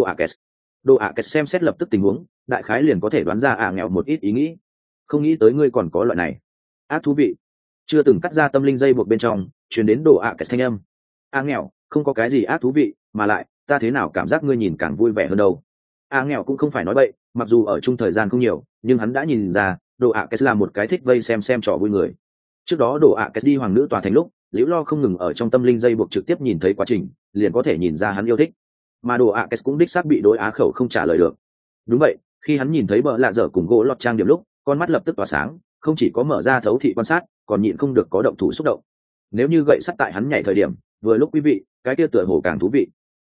Đồ xem xét lập tức tình huống, đại khái liền có thể đoán ra nghèo một ít ý nghĩ. Không nghĩ tới ngươi còn có loại này ác thú vị. Chưa từng cắt ra tâm linh dây buộc bên trong truyền đến đồ thanh âm. Nghèo, không có cái gì ác thú vị, mà lại ta thế nào cảm giác ngươi nhìn càng vui vẻ hơn đâu. Nghèo cũng không phải nói bậy, mặc dù ở chung thời gian không nhiều, nhưng hắn đã nhìn ra đồ là một cái thích vây xem trò vui người. Trước đó đồ đi hoàng nữ tòa thành lúc liễu lo không ngừng ở trong tâm linh dây buộc trực tiếp nhìn thấy quá trình, liền có thể nhìn ra hắn yêu thích. Mà đồ cũng đích xác bị đối á khẩu không trả lời được. Đúng vậy, khi hắn nhìn thấy bợ lạ dở cùng gỗ lọt trang điểm lúc, con mắt lập tức tỏa sáng, không chỉ có mở ra thấu thị quan sát, còn nhịn không được có động thủ xúc động. Nếu như gậy sắt tại hắn nhảy thời điểm vừa lúc quý vị, cái kia tựa hồ càng thú vị.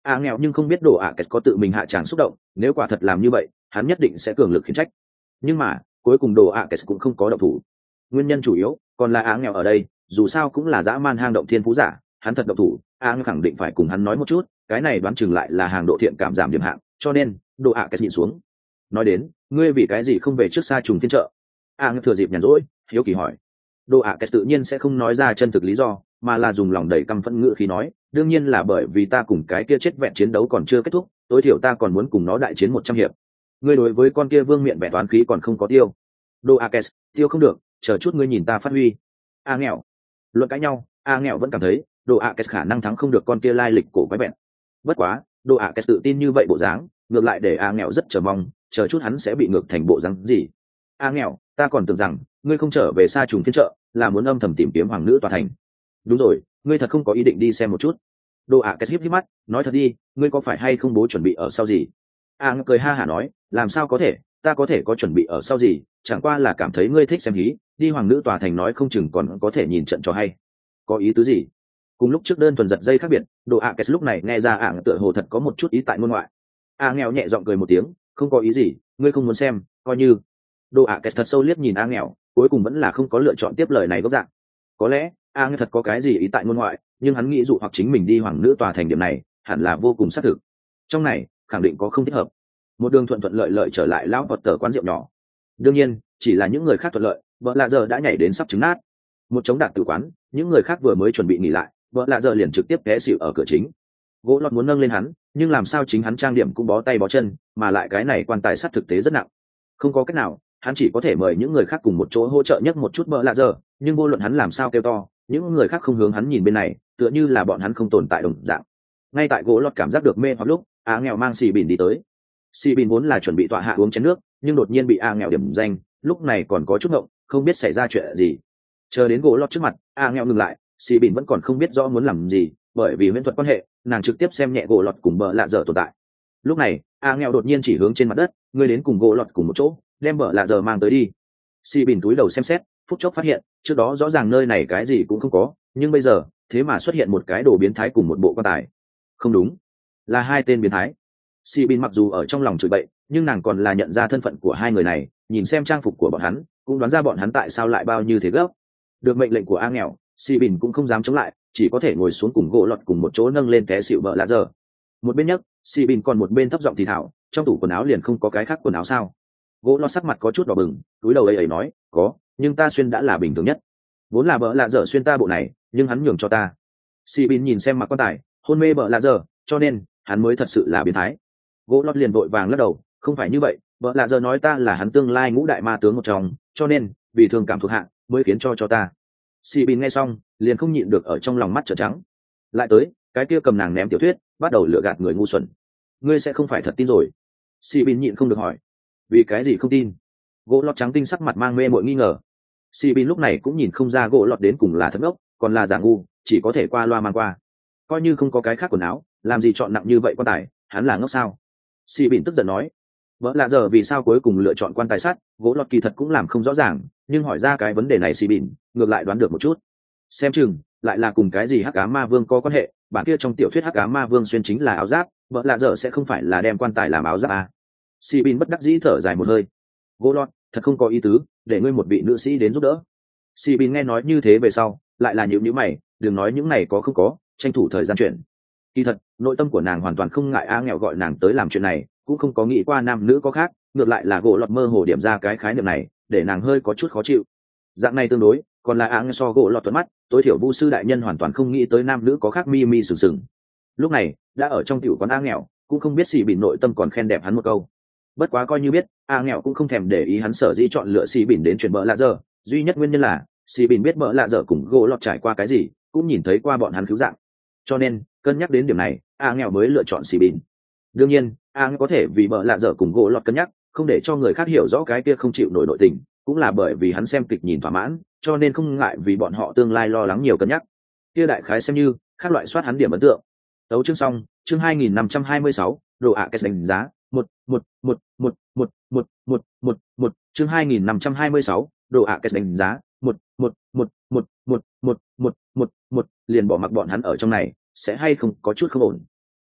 nghèo nhưng không biết đồ ạ kết có tự mình hạ tràng xúc động, nếu quả thật làm như vậy hắn nhất định sẽ cường lực khiển trách. Nhưng mà cuối cùng đồ ạ kết cũng không có động thủ. Nguyên nhân chủ yếu còn là nghèo ở đây, dù sao cũng là dã man hang động thiên phú giả, hắn thật động thủ nghèo khẳng định phải cùng hắn nói một chút, cái này đoán chừng lại là hàng độ thiện cảm giảm điểm hạng, cho nên đồ ạ kết nhìn xuống. Nói đến ngươi vì cái gì không về trước xa trùng phiên chợ? nghèo thừa dịp nhàn rỗi hiếu kỳ hỏi. Đồ ạ kết tự nhiên sẽ không nói ra chân thực lý do, mà là dùng lòng đầy căm phẫn ngữ khí nói, đương nhiên là bởi vì ta cùng cái kia chết vẹn chiến đấu còn chưa kết thúc, tối thiểu ta còn muốn cùng nó đại chiến 100 hiệp. Ngươi đối với con kia vương miện vẻ toán khí còn không có tiêu. Đồ Akes, tiêu không được, chờ chút ngươi nhìn ta phát huy. Nghèo. Luận cãi nhau, nghèo vẫn cảm thấy Đồ Akes khả năng thắng không được con kia lai lịch cổ quái vẹn. Bất quá, Đồ Akes tự tin như vậy bộ dáng, ngược lại để nghèo rất chờ mong, chờ chút hắn sẽ bị ngược thành bộ dáng gì. Nghèo, ta còn tưởng rằng ngươi không trở về xa trùng phiên chợ, là muốn âm thầm tìm kiếm hoàng nữ tòa thành. Đúng rồi, ngươi thật không có ý định đi xem một chút? Đồ Akes híp híp mắt, nói thật đi, ngươi có phải hay không bố chuẩn bị ở sau gì? Cười ha hả nói, làm sao có thể, ta có thể có chuẩn bị ở sau gì, chẳng qua là cảm thấy ngươi thích xem hí, đi hoàng nữ tòa thành nói không chừng còn có thể nhìn trận cho hay. Có ý tứ gì? Cùng lúc trước đơn thuần giật dây khác biệt, Đồ Akes lúc này nghe ra tựa hồ thật có một chút ý tại ngôn ngoại. Nghèo nhẹ giọng cười một tiếng, không có ý gì, ngươi không muốn xem, coi như. Đồ Akes thật sâu liếc nhìn nghèo, cuối cùng vẫn là không có lựa chọn tiếp lời này gốc dạng. Có lẽ nghèo thật có cái gì ý tại ngôn ngoại, nhưng hắn nghĩ dụ hoặc chính mình đi hoàng nữ tòa thành điểm này hẳn là vô cùng xác thực. Trong này khẳng định có không thích hợp. Một đường thuận thuận lợi lợi trở lại lão Potter quán rượu nhỏ. Đương nhiên chỉ là những người khác thuận lợi, vợ lạ giờ đã nhảy đến sắp trứng nát. Một chống đạt tử quán, những người khác vừa mới chuẩn bị nghỉ lại, vợ lạ giờ liền trực tiếp té xỉu ở cửa chính. Gỗ lọt muốn nâng lên hắn, nhưng làm sao chính hắn trang điểm cũng bó tay bó chân, mà lại cái này quan tài sắt thực tế rất nặng. Không có cách nào, hắn chỉ có thể mời những người khác cùng một chỗ hỗ trợ nhấc một chút vợ lạ giờ, nhưng vô luận hắn làm sao kêu to, những người khác không hướng hắn nhìn bên này, tựa như là bọn hắn không tồn tại đồng dạng. Ngay tại gỗ lọt cảm giác được mê hoặc lúc, nghèo mang xì bỉn đi tới. Xì bỉn vốn là chuẩn bị tọa hạ uống chén nước, nhưng đột nhiên bị nghèo điểm danh, lúc này còn có chút ngộng, không biết xảy ra chuyện gì. Chờ đến gỗ lọt trước mặt, nghèo ngừng lại, xì bỉn vẫn còn không biết rõ muốn làm gì, bởi vì huyễn thuật quan hệ, nàng trực tiếp xem nhẹ gỗ lọt cùng bợ lạ dở tồn tại. Lúc này nghèo đột nhiên chỉ hướng trên mặt đất, ngươi đến cùng gỗ lọt cùng một chỗ, đem bợ lạ dở mang tới đi. Xì bỉn túi đầu xem xét, phút chốc phát hiện trước đó rõ ràng nơi này cái gì cũng không có, nhưng bây giờ thế mà xuất hiện một cái đồ biến thái cùng một bộ quan tài. Không đúng, là hai tên biến thái. Xì bỉn mặc dù ở trong lòng chửi bậy, nhưng nàng còn là nhận ra thân phận của hai người này, nhìn xem trang phục của bọn hắn cũng đoán ra bọn hắn tại sao lại bao như thế gấp. Được mệnh lệnh của nghèo, xì bỉn cũng không dám chống lại, chỉ có thể ngồi xuống cùng gỗ lọt cùng một chỗ nâng lên té xịu bợ lạ dở. Một bên nhấc, xì bỉn còn một bên thấp giọng thì thảo, trong tủ quần áo liền không có cái khác quần áo sao? Gỗ lọt sắc mặt có chút đỏ bừng, túi đầu ấy nói, có, nhưng ta xuyên đã là bình thường nhất. Vốn là bợ lạ dở xuyên ta bộ này, nhưng hắn nhường cho ta. Xì bỉn nhìn xem mặc quan tài, hôn mê bợ lạ dở, cho nên hắn mới thật sự là biến thái. Gỗ lọt liền vội vàng lắc đầu, không phải như vậy, bợ lạ dở nói ta là hắn tương lai ngũ đại ma tướng một trong, cho nên vì thương cảm thuộc hạ mới khiến cho ta. Xì bỉn nghe xong liền không nhịn được ở trong lòng mắt trợn trắng. Lại tới cái kia cầm nàng ném tiểu thuyết, bắt đầu lừa gạt người ngu xuẩn. Ngươi sẽ không phải thật tin rồi? Xì bỉn nhịn không được hỏi. Vì cái gì không tin? Gỗ lọt trắng tinh sắc mặt mang mê mội nghi ngờ. Xì bỉn lúc này cũng nhìn không ra gỗ lọt đến cùng là thất ngốc còn là giả ngu, chỉ có thể qua loa mang qua, coi như không có cái khác quần áo, làm gì chọn nặng như vậy quan tài, hắn là ngốc sao? Xì bỉn tức giận nói. Vợ lạ giờ vì sao cuối cùng lựa chọn quan tài sắt, gỗ lọt kỳ thật cũng làm không rõ ràng, nhưng hỏi ra cái vấn đề này xì bỉn ngược lại đoán được một chút. Xem chừng lại là cùng cái gì hắc ám ma vương có quan hệ, bản kia trong tiểu thuyết hắc ám ma vương xuyên chính là áo giáp, vợ lạ giờ sẽ không phải là đem quan tài làm áo giáp à? Xì bỉn bất đắc dĩ thở dài một hơi. Gỗ lọt thật không có ý tứ để ngươi một vị nữ sĩ đến giúp đỡ. Xì bỉn nghe nói như thế về sau lại là nhíu nhíu mày, đừng nói những này có không có, tranh thủ thời gian chuyện. Kỳ thật nội tâm của nàng hoàn toàn không ngại nghèo gọi nàng tới làm chuyện này, cũng không có nghĩ qua nam nữ có khác, ngược lại là gỗ lọt mơ hồ điểm ra cái khái niệm này, để nàng hơi có chút khó chịu. Dạng này tương đối, còn là nghèo so gỗ lọt thuận mắt, tối thiểu vu sư đại nhân hoàn toàn không nghĩ tới nam nữ có khác mi mi sừng sừng. Lúc này đã ở trong tiểu quán nghèo, cũng không biết xì bỉn nội tâm còn khen đẹp hắn một câu. Bất quá coi như biết, nghèo cũng không thèm để ý hắn sở dĩ chọn lựa xì bỉn đến chuyển bợ lạ dở, duy nhất nguyên nhân là xì bỉn biết bợ lạ dở cùng gỗ lọt trải qua cái gì, cũng nhìn thấy qua bọn hắn cứu dạng, cho nên cân nhắc đến điểm này, nghèo mới lựa chọn xì bỉn. Đương nhiên nghèo có thể vì bợ lạ dở cùng gỗ lọt cân nhắc, không để cho người khác hiểu rõ cái kia không chịu nổi nội tình, cũng là bởi vì hắn xem kịch nhìn thỏa mãn, cho nên không ngại vì bọn họ tương lai lo lắng nhiều cân nhắc. Kia đại khái xem như khác loại soát hắn điểm ấn tượng. Tấu chương xong, chương 2526, Đồ Akes đánh giá, một chương 2526, Đồ Akes đánh giá, một liền bỏ mặc bọn hắn ở trong này, sẽ hay không có chút không ổn.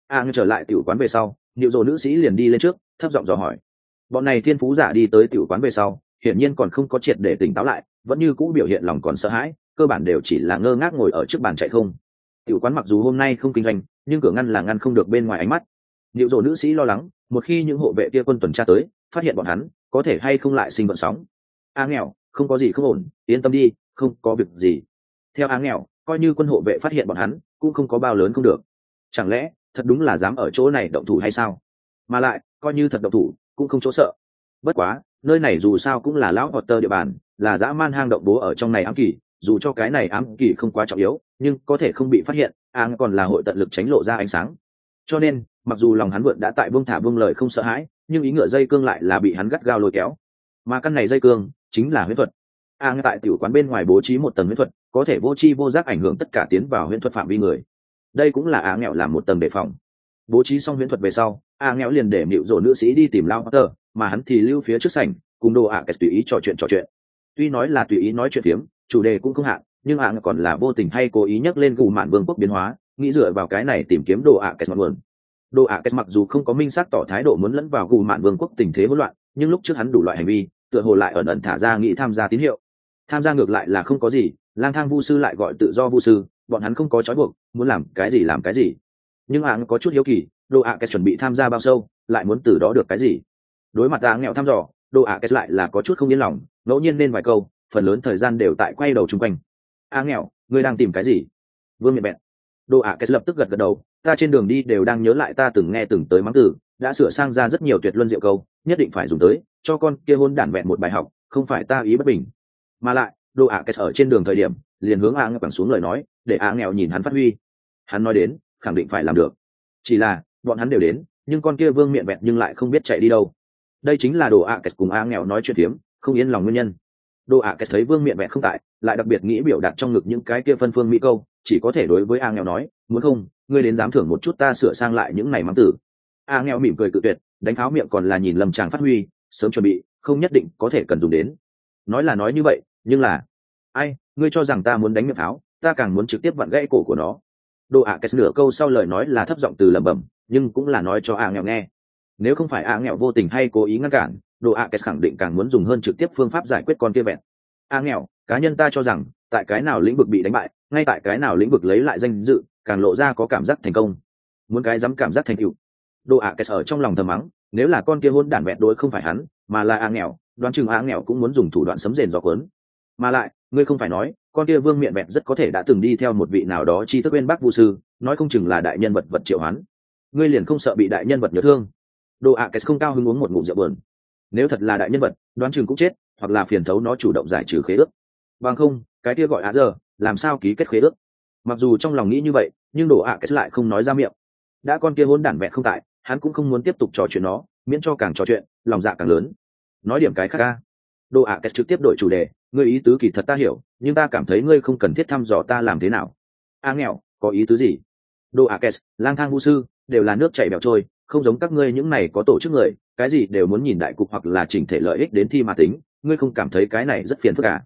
Trở lại tiểu quán về sau, Niệu Dồ nữ sĩ liền đi lên trước, thấp giọng dò hỏi. Bọn này thiên phú giả đi tới tiểu quán về sau, hiển nhiên còn không có triệt để tỉnh táo lại, vẫn như cũ biểu hiện lòng còn sợ hãi, cơ bản đều chỉ là ngơ ngác ngồi ở trước bàn chạy không. Tiểu quán mặc dù hôm nay không kinh doanh, nhưng cửa ngăn là ngăn không được bên ngoài ánh mắt. Niệu Dồ nữ sĩ lo lắng, một khi những hộ vệ kia quân tuần tra tới, phát hiện bọn hắn, có thể hay không lại sinh vận sóng. Nghèo, không có gì không ổn, yên tâm đi, không có việc gì. Theo Nghèo, coi như quân hộ vệ phát hiện bọn hắn, cũng không có bao lớn không được. Chẳng lẽ thật đúng là dám ở chỗ này động thủ hay sao? Mà lại, coi như thật động thủ, cũng không chỗ sợ. Bất quá, nơi này dù sao cũng là lão Potter địa bàn, là dã man hang động bố ở trong này ám kỳ, dù cho cái này ám kỳ không quá trọng yếu, nhưng có thể không bị phát hiện, còn là hội tận lực tránh lộ ra ánh sáng. Cho nên, mặc dù lòng hắn vượn đã tại buông thả buông lời không sợ hãi, nhưng ý ngựa dây cương lại là bị hắn gắt gao lôi kéo. Mà căn này dây cương chính là huyễn thuật. Tại tiểu quán bên ngoài bố trí một tầng huyễn thuật, có thể vô tri vô giác ảnh hưởng tất cả tiến vào huyễn thuật phạm vi người. Đây cũng là Nghèo làm một tầng đề phòng. Bố trí xong huyễn thuật về sau, Nghèo liền để Nịu Dỗ nữ sĩ đi tìm Lao Potter, mà hắn thì lưu phía trước sảnh, cùng Đồ ạ tùy ý trò chuyện. Tuy nói là tùy ý nói chuyện phiếm, chủ đề cũng không hạn, nhưng còn là vô tình hay cố ý nhắc lên Gù Mạn Vương quốc biến hóa, nghĩ dựa vào cái này tìm kiếm Đồ ạ ngọn nguồn. Đồ ạ mặc dù không có minh xác tỏ thái độ muốn lẫn vào Gù Mạn Vương quốc tình thế hỗn loạn, nhưng lúc trước hắn đủ loại hành vi, tựa hồ lại ẩn ẩn thả ra nghĩ tham gia tín hiệu. Tham gia ngược lại là không có gì, lang thang vu sư lại gọi tự do vu sư, bọn hắn không có trói buộc, muốn làm cái gì làm cái gì. Nhưng có chút hiếu kỳ, Đồ ạ chuẩn bị tham gia bao sâu, lại muốn từ đó được cái gì. Đối mặt Nghèo thăm dò, Đồ ạ lại là có chút không yên lòng, ngẫu nhiên nên vài câu, phần lớn thời gian đều tại quay đầu chung quanh. Nghèo, ngươi đang tìm cái gì? Vương miệng bẹn. Đồ ạ lập tức gật đầu, ta trên đường đi đều đang nhớ lại ta từng nghe từng tới mắng từ, đã sửa sang ra rất nhiều tuyệt luân diệu câu, nhất định phải dùng tới, cho con kia hôn đản vẹn một bài học, không phải ta ý bất bình. Mà lại, Đồ ạ ở trên đường thời điểm, liền hướng quẳng xuống lời nói, để Nghèo nhìn hắn phát huy. Hắn nói đến, khẳng định phải làm được. Chỉ là, bọn hắn đều đến, nhưng con kia Vương miệng vẹn nhưng lại không biết chạy đi đâu. Đây chính là Đồ ạ cùng Nghèo nói chuyện phiếm, không yên lòng nguyên nhân. Đồ ạ thấy Vương miệng vẹn không tại, lại đặc biệt nghĩ biểu đạt trong ngực những cái kia phân phương mỹ câu, chỉ có thể đối với Nghèo nói, muốn không, ngươi đến dám thưởng một chút ta sửa sang lại những này mắng tử. Nghèo mỉm cười cự tuyệt, đánh tháo miệng còn là nhìn Lâm Tràng phát huy, sớm chuẩn bị, không nhất định có thể cần dùng đến. Nói là nói như vậy, nhưng là, ai, ngươi cho rằng ta muốn đánh miệng pháo, ta càng muốn trực tiếp vặn gãy cổ của nó. Đồ ạ nửa câu sau lời nói là thấp giọng từ lẩm bẩm, nhưng cũng là nói cho Nghèo nghe. Nếu không phải Nghèo vô tình hay cố ý ngăn cản, Đồ ạ khẳng định càng muốn dùng hơn trực tiếp phương pháp giải quyết con kia vẹn. Nghèo, cá nhân ta cho rằng, tại cái nào lĩnh vực bị đánh bại, ngay tại cái nào lĩnh vực lấy lại danh dự, càng lộ ra có cảm giác thành công. Muốn cái dám cảm giác thành tựu. Đồ ạ ở trong lòng thầm mắng, nếu là con kia hôn đản vẹn đối không phải hắn, mà là Nghèo, đoán chừng Nghèo cũng muốn dùng thủ đoạn sấm rền gió cuốn. Mà lại, ngươi không phải nói, con kia Vương miệng vẹn rất có thể đã từng đi theo một vị nào đó tri thức bên Bắc vu sư, nói không chừng là đại nhân vật triệu hoán. Ngươi liền không sợ bị đại nhân vật nhớ thương? Đồ ạ không cao hứng uống một ngụm rượu buồn. Nếu thật là đại nhân vật, đoán chừng cũng chết, hoặc là phiền thấu nó chủ động giải trừ khế ước. Bằng không, cái kia gọi giờ, làm sao ký kết khế ước? Mặc dù trong lòng nghĩ như vậy, nhưng Đồ ạ lại không nói ra miệng. Đã con kia hôn đản vẹn không tại, hắn cũng không muốn tiếp tục trò chuyện nó, miễn cho càng trò chuyện, lòng dạ càng lớn. Nói điểm cái khác ca. Đồ ạ trực tiếp đổi chủ đề, ngươi ý tứ kỳ thật ta hiểu, nhưng ta cảm thấy ngươi không cần thiết thăm dò ta làm thế nào. Nghèo, có ý tứ gì? Đồ ạ lang thang vu sư, đều là nước chảy bèo trôi, không giống các ngươi những này có tổ chức người, cái gì đều muốn nhìn đại cục hoặc là chỉnh thể lợi ích đến thi mà tính, ngươi không cảm thấy cái này rất phiền phức à?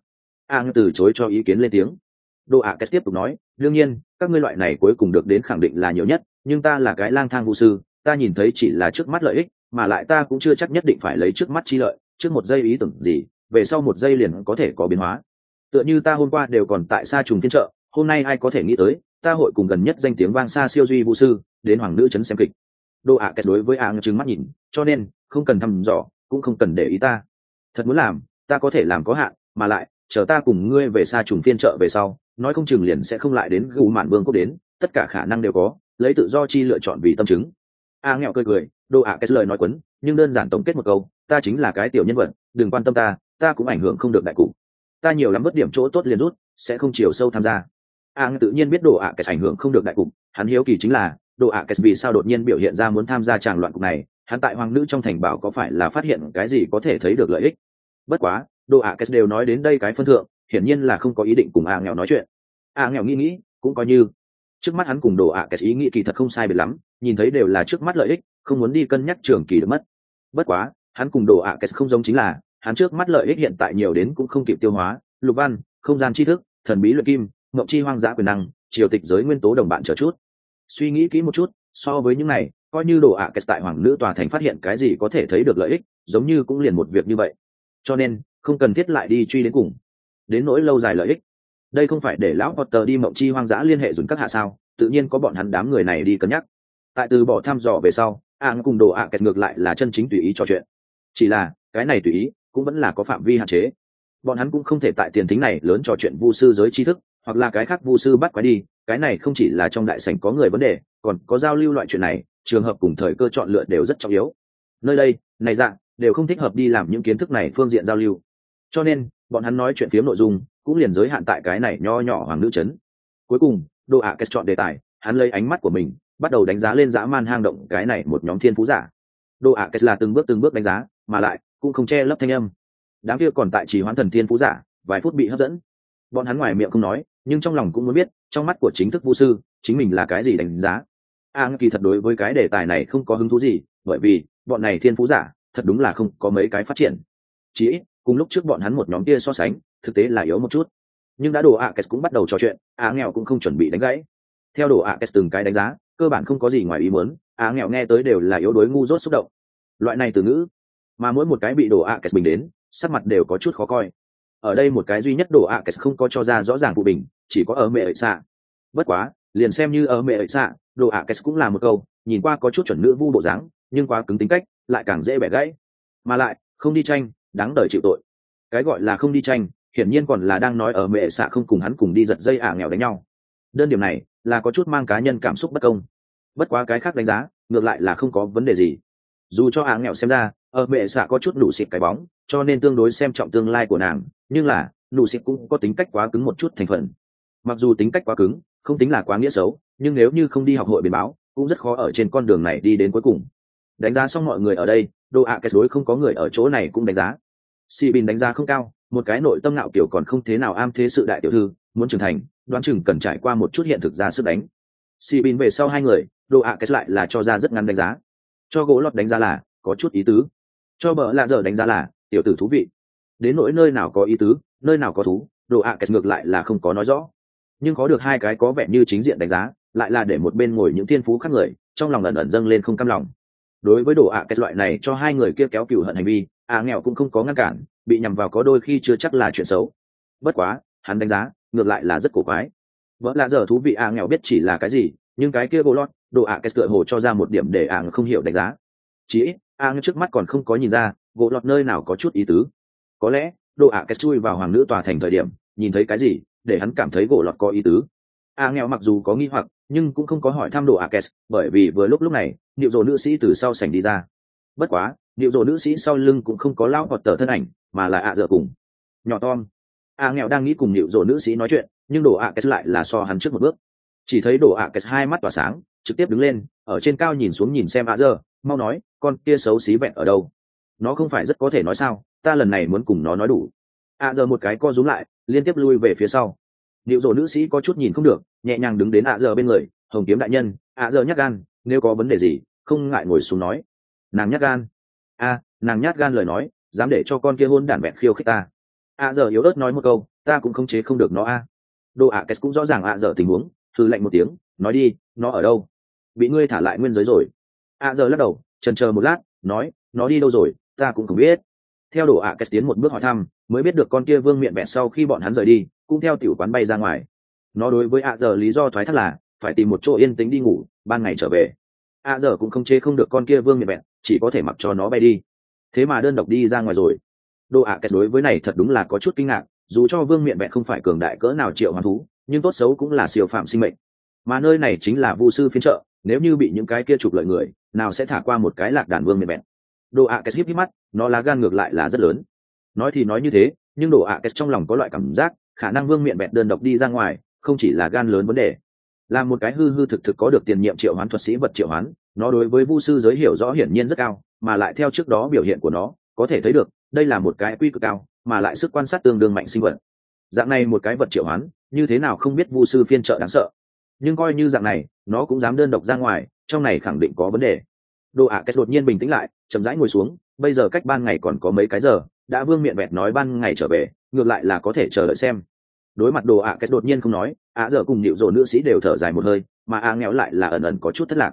Từ chối cho ý kiến lên tiếng. Đồ ạ tiếp tục nói, đương nhiên, các ngươi loại này cuối cùng được đến khẳng định là nhiều nhất, nhưng ta là cái lang thang vu sư, ta nhìn thấy chỉ là trước mắt lợi ích, mà lại ta cũng chưa chắc nhất định phải lấy trước mắt chi lợi, trước một giây ý tưởng gì, về sau một giây liền có thể có biến hóa. Tựa như ta hôm qua đều còn tại Sa Trùng Phiên chợ, hôm nay ai có thể nghĩ tới, ta hội cùng gần nhất danh tiếng vang xa siêu duy vu sư, đến hoàng nữ trấn xem kịch. Đồ ạ đối với trừng mắt nhìn, cho nên không cần thăm dò, cũng không cần để ý ta. Thật muốn làm, ta có thể làm có hạn, mà lại chờ ta cùng ngươi về Sa Trùng Phiên chợ về sau, nói không chừng liền sẽ không lại đến Gù Mạn Vương quốc đến, tất cả khả năng đều có, lấy tự do chi lựa chọn vì tâm chứng. Nghèo cười, Đồ ạ lời nói quấn, nhưng đơn giản tổng kết một câu, ta chính là cái tiểu nhân vật, đừng quan tâm ta cũng ảnh hưởng không được đại cục. Ta nhiều lắm mất điểm chỗ tốt liền rút, sẽ không chiều sâu tham gia. Tự nhiên biết Đồ ạ ảnh hưởng không được đại cục, hắn hiếu kỳ chính là Đồ ạ vì sao đột nhiên biểu hiện ra muốn tham gia tràng loạn cục này, hắn tại hoàng nữ trong thành bảo có phải là phát hiện cái gì có thể thấy được lợi ích. Bất quá, Đồ ạ đều nói đến đây cái phân thượng, hiển nhiên là không có ý định cùng nghèo nói chuyện. Nghèo nghĩ cũng coi như trước mắt hắn cùng Đồ ạ ý nghĩ kỳ thật không sai biệt lắm, nhìn thấy đều là trước mắt lợi ích, không muốn đi cân nhắc trường kỳ được mất. Bất quá, hắn cùng Đồ ạ không giống chính là hắn trước mắt lợi ích hiện tại nhiều đến cũng không kịp tiêu hóa, lục văn, không gian tri thức, thần bí luyện kim, ngọc chi hoang dã quyền năng, triều tịch giới nguyên tố đồng bạn chờ chút. Suy nghĩ kỹ một chút, so với những này coi như đồ ạ kết tại hoàng nữ tòa thành phát hiện cái gì có thể thấy được lợi ích giống như cũng liền một việc như vậy, cho nên không cần thiết lại đi truy đến cùng. Đến nỗi lâu dài lợi ích, đây không phải để lão Potter đi mộng chi hoang dã liên hệ dùng các hạ sao, tự nhiên có bọn hắn đám người này đi cân nhắc. Tại từ bỏ thăm dò về sau, cùng đồ ạ kẹt ngược lại là chân chính tùy ý trò chuyện. Chỉ là cái này tùy ý cũng vẫn là có phạm vi hạn chế, bọn hắn cũng không thể tại tiền thính này lớn trò chuyện vu sư giới tri thức, hoặc là cái khác vu sư bắt quái đi. Cái này không chỉ là trong đại sảnh có người vấn đề, còn có giao lưu loại chuyện này, trường hợp cùng thời cơ chọn lựa đều rất trọng yếu. Nơi đây này dạng đều không thích hợp đi làm những kiến thức này phương diện giao lưu, cho nên bọn hắn nói chuyện phiếm nội dung cũng liền giới hạn tại cái này nho nhỏ hoàng nữ chấn. Cuối cùng đồ ạ kết chọn đề tài, hắn lấy ánh mắt của mình bắt đầu đánh giá lên dã man hang động cái này một nhóm thiên phú giả. Đồ ạ kết là từng bước đánh giá, mà lại cũng không che lấp thanh âm. Đám kia còn tại trì hoãn thần thiên phú giả vài phút bị hấp dẫn, bọn hắn ngoài miệng không nói nhưng trong lòng cũng muốn biết trong mắt của chính thức vu sư chính mình là cái gì đánh giá. Kỳ thật đối với cái đề tài này không có hứng thú gì, bởi vì bọn này thiên phú giả thật đúng là không có mấy cái phát triển, chỉ ít cùng lúc trước bọn hắn một nhóm kia so sánh thực tế là yếu một chút. Nhưng đã đồ ạ kết cũng bắt đầu trò chuyện, nghèo cũng không chuẩn bị đánh gãy. Theo đồ ạ kết từng cái đánh giá cơ bản không có gì ngoài ý muốn, nghèo nghe tới đều là yếu đuối ngu dốt xúc động loại này từ ngữ, mà mỗi một cái bị đồ ạ kết bình đến sắc mặt đều có chút khó coi. Ở đây một cái duy nhất đồ ạ kết không có cho ra rõ ràng phụ bình, chỉ có ở mẹ ợi xạ. Bất quá liền xem như ở mẹ ợi xạ, đồ ạ kết cũng là một câu nhìn qua có chút chuẩn nữ vu bộ dáng, nhưng quá cứng tính cách lại càng dễ bẻ gãy. Mà lại không đi tranh đáng đời chịu tội. Cái gọi là không đi tranh hiển nhiên còn là đang nói ở mẹ xạ không cùng hắn cùng đi giật dây nghèo đánh nhau. Đơn điểm này là có chút mang cá nhân cảm xúc bất công. Bất quá cái khác đánh giá ngược lại là không có vấn đề gì. Dù cho nghèo xem ra ở mẹ xạ có chút nụ xịt cái bóng, cho nên tương đối xem trọng tương lai của nàng, nhưng là nụ xịt cũng có tính cách quá cứng một chút thành phần. Mặc dù tính cách quá cứng không tính là quá nghĩa xấu, nhưng nếu như không đi học hội biến báo cũng rất khó ở trên con đường này đi đến cuối cùng. Đánh giá xong mọi người ở đây, đồ ạ kết đối không có người ở chỗ này cũng đánh giá. Si Bin đánh giá không cao, một cái nội tâm ngạo kiểu còn không thế nào am thế sự đại tiểu thư muốn trưởng thành đoán chừng cần trải qua một chút hiện thực ra sức đánh. Si Bin về sau hai người, đồ ạ kết lại là cho ra rất ngắn đánh giá. Cho gỗ lọt đánh giá là có chút ý tứ, cho bợ lạ dở đánh giá là tiểu tử thú vị. Đến nỗi nơi nào có ý tứ nơi nào có thú, đồ ạ kết ngược lại là không có nói rõ, nhưng có được hai cái có vẻ như chính diện đánh giá lại là để một bên ngồi những thiên phú khác người trong lòng ẩn ẩn dâng lên không cam lòng. Đối với đồ ạ kết loại này cho hai người kia kéo cừu hận hành vi, nghèo cũng không có ngăn cản, bị nhằm vào có đôi khi chưa chắc là chuyện xấu. Bất quá hắn đánh giá ngược lại là rất cổ quái. Vợ lạ dở thú vị nghèo biết chỉ là cái gì, nhưng cái kia gỗ lót đồ ạ kết tựa hồ cho ra một điểm để không hiểu đánh giá. Chỉ ít trước mắt còn không có nhìn ra gỗ lọt nơi nào có chút ý tứ. Có lẽ đồ ạ kết chui vào hoàng nữ tòa thành thời điểm nhìn thấy cái gì để hắn cảm thấy gỗ lọt có ý tứ. nghèo mặc dù có nghi hoặc nhưng cũng không có hỏi thăm đồ ạ kết, bởi vì vừa lúc này niệu rồ nữ sĩ từ sau sảnh đi ra. Bất quá niệu rồ nữ sĩ sau lưng cũng không có lao hoặc tờ thân ảnh, mà là dở cùng nhỏ Tom. nghèo đang nghĩ cùng niệu rồ nữ sĩ nói chuyện, nhưng đồ ạ kết lại là so hắn trước một bước. Chỉ thấy đồ ạ kết hai mắt tỏa sáng, trực tiếp đứng lên ở trên cao nhìn xuống nhìn xem dở, mau nói con kia xấu xí vẹn ở đâu. Nó không phải rất có thể nói sao, ta lần này muốn cùng nó nói đủ. Dở một cái co rúm lại liên tiếp lui về phía sau. Niệu rồ nữ sĩ có chút nhìn không được, nhẹ nhàng đứng đến dở bên người. Hồng kiếm đại nhân, dở nhát gan, nếu có vấn đề gì không ngại ngồi xuống nói. Nàng nhát gan? Nàng nhát gan lời nói dám để cho con kia hôn đản vẹn khiêu khích ta. Dở yếu ớt nói một câu, ta cũng khống chế không được nó. Đồ ạ kết cũng rõ ràng dở tình huống, thư lạnh một tiếng, nói đi, nó ở đâu? Bị ngươi thả lại nguyên giới rồi. Dở lắc đầu chần chờ một lát nói, nó đi đâu rồi ta cũng không biết. Theo đồ kết tiến một bước hỏi thăm mới biết được con kia vương miện bẹt sau khi bọn hắn rời đi cũng theo tiểu quán bay ra ngoài. Nó đối với dở lý do thoái thác là phải tìm một chỗ yên tĩnh đi ngủ, ban ngày trở về. dở cũng không chế không được con kia vương miện bẹt, chỉ có thể mặc cho nó bay đi. Thế mà đơn độc đi ra ngoài rồi. Đồ kết đối với này thật đúng là có chút kinh ngạc, dù cho vương miện bẹt không phải cường đại cỡ nào triệu hoán thú, nhưng tốt xấu cũng là siêu phạm sinh mệnh, mà nơi này chính là vu sư phiên chợ, nếu như bị những cái kia trục lợi người nào sẽ thả qua một cái lạc đàn vương miện bẹt. Đồ kết híp híp mắt, nó lá gan ngược lại là rất lớn. Nói thì nói như thế, nhưng đồ kết trong lòng có loại cảm giác khả năng vương miện bẹt đơn độc đi ra ngoài không chỉ là gan lớn vấn đề, là một cái hư thực có được tiền nhiệm triệu hoán thuật sĩ vật triệu hoán. Nó đối với vu sư giới hiểu rõ hiển nhiên rất cao, mà lại theo trước đó biểu hiện của nó có thể thấy được đây là một cái quy cực cao mà lại sức quan sát tương đương mạnh sinh vật. Dạng này một cái vật triệu hoán như thế nào không biết vu sư phiên trợ đáng sợ, nhưng coi như dạng này nó cũng dám đơn độc ra ngoài, trong này khẳng định có vấn đề. Đồ kết đột nhiên bình tĩnh lại, chậm rãi ngồi xuống. Bây giờ cách ban ngày còn có mấy cái giờ, đã vương miện vẹt nói ban ngày trở về, ngược lại là có thể chờ đợi xem. Đối mặt đồ kết đột nhiên không nói, dở cùng niệu rồ nữ sĩ đều thở dài một hơi, mà nghèo lại là ẩn ẩn có chút thất lạc.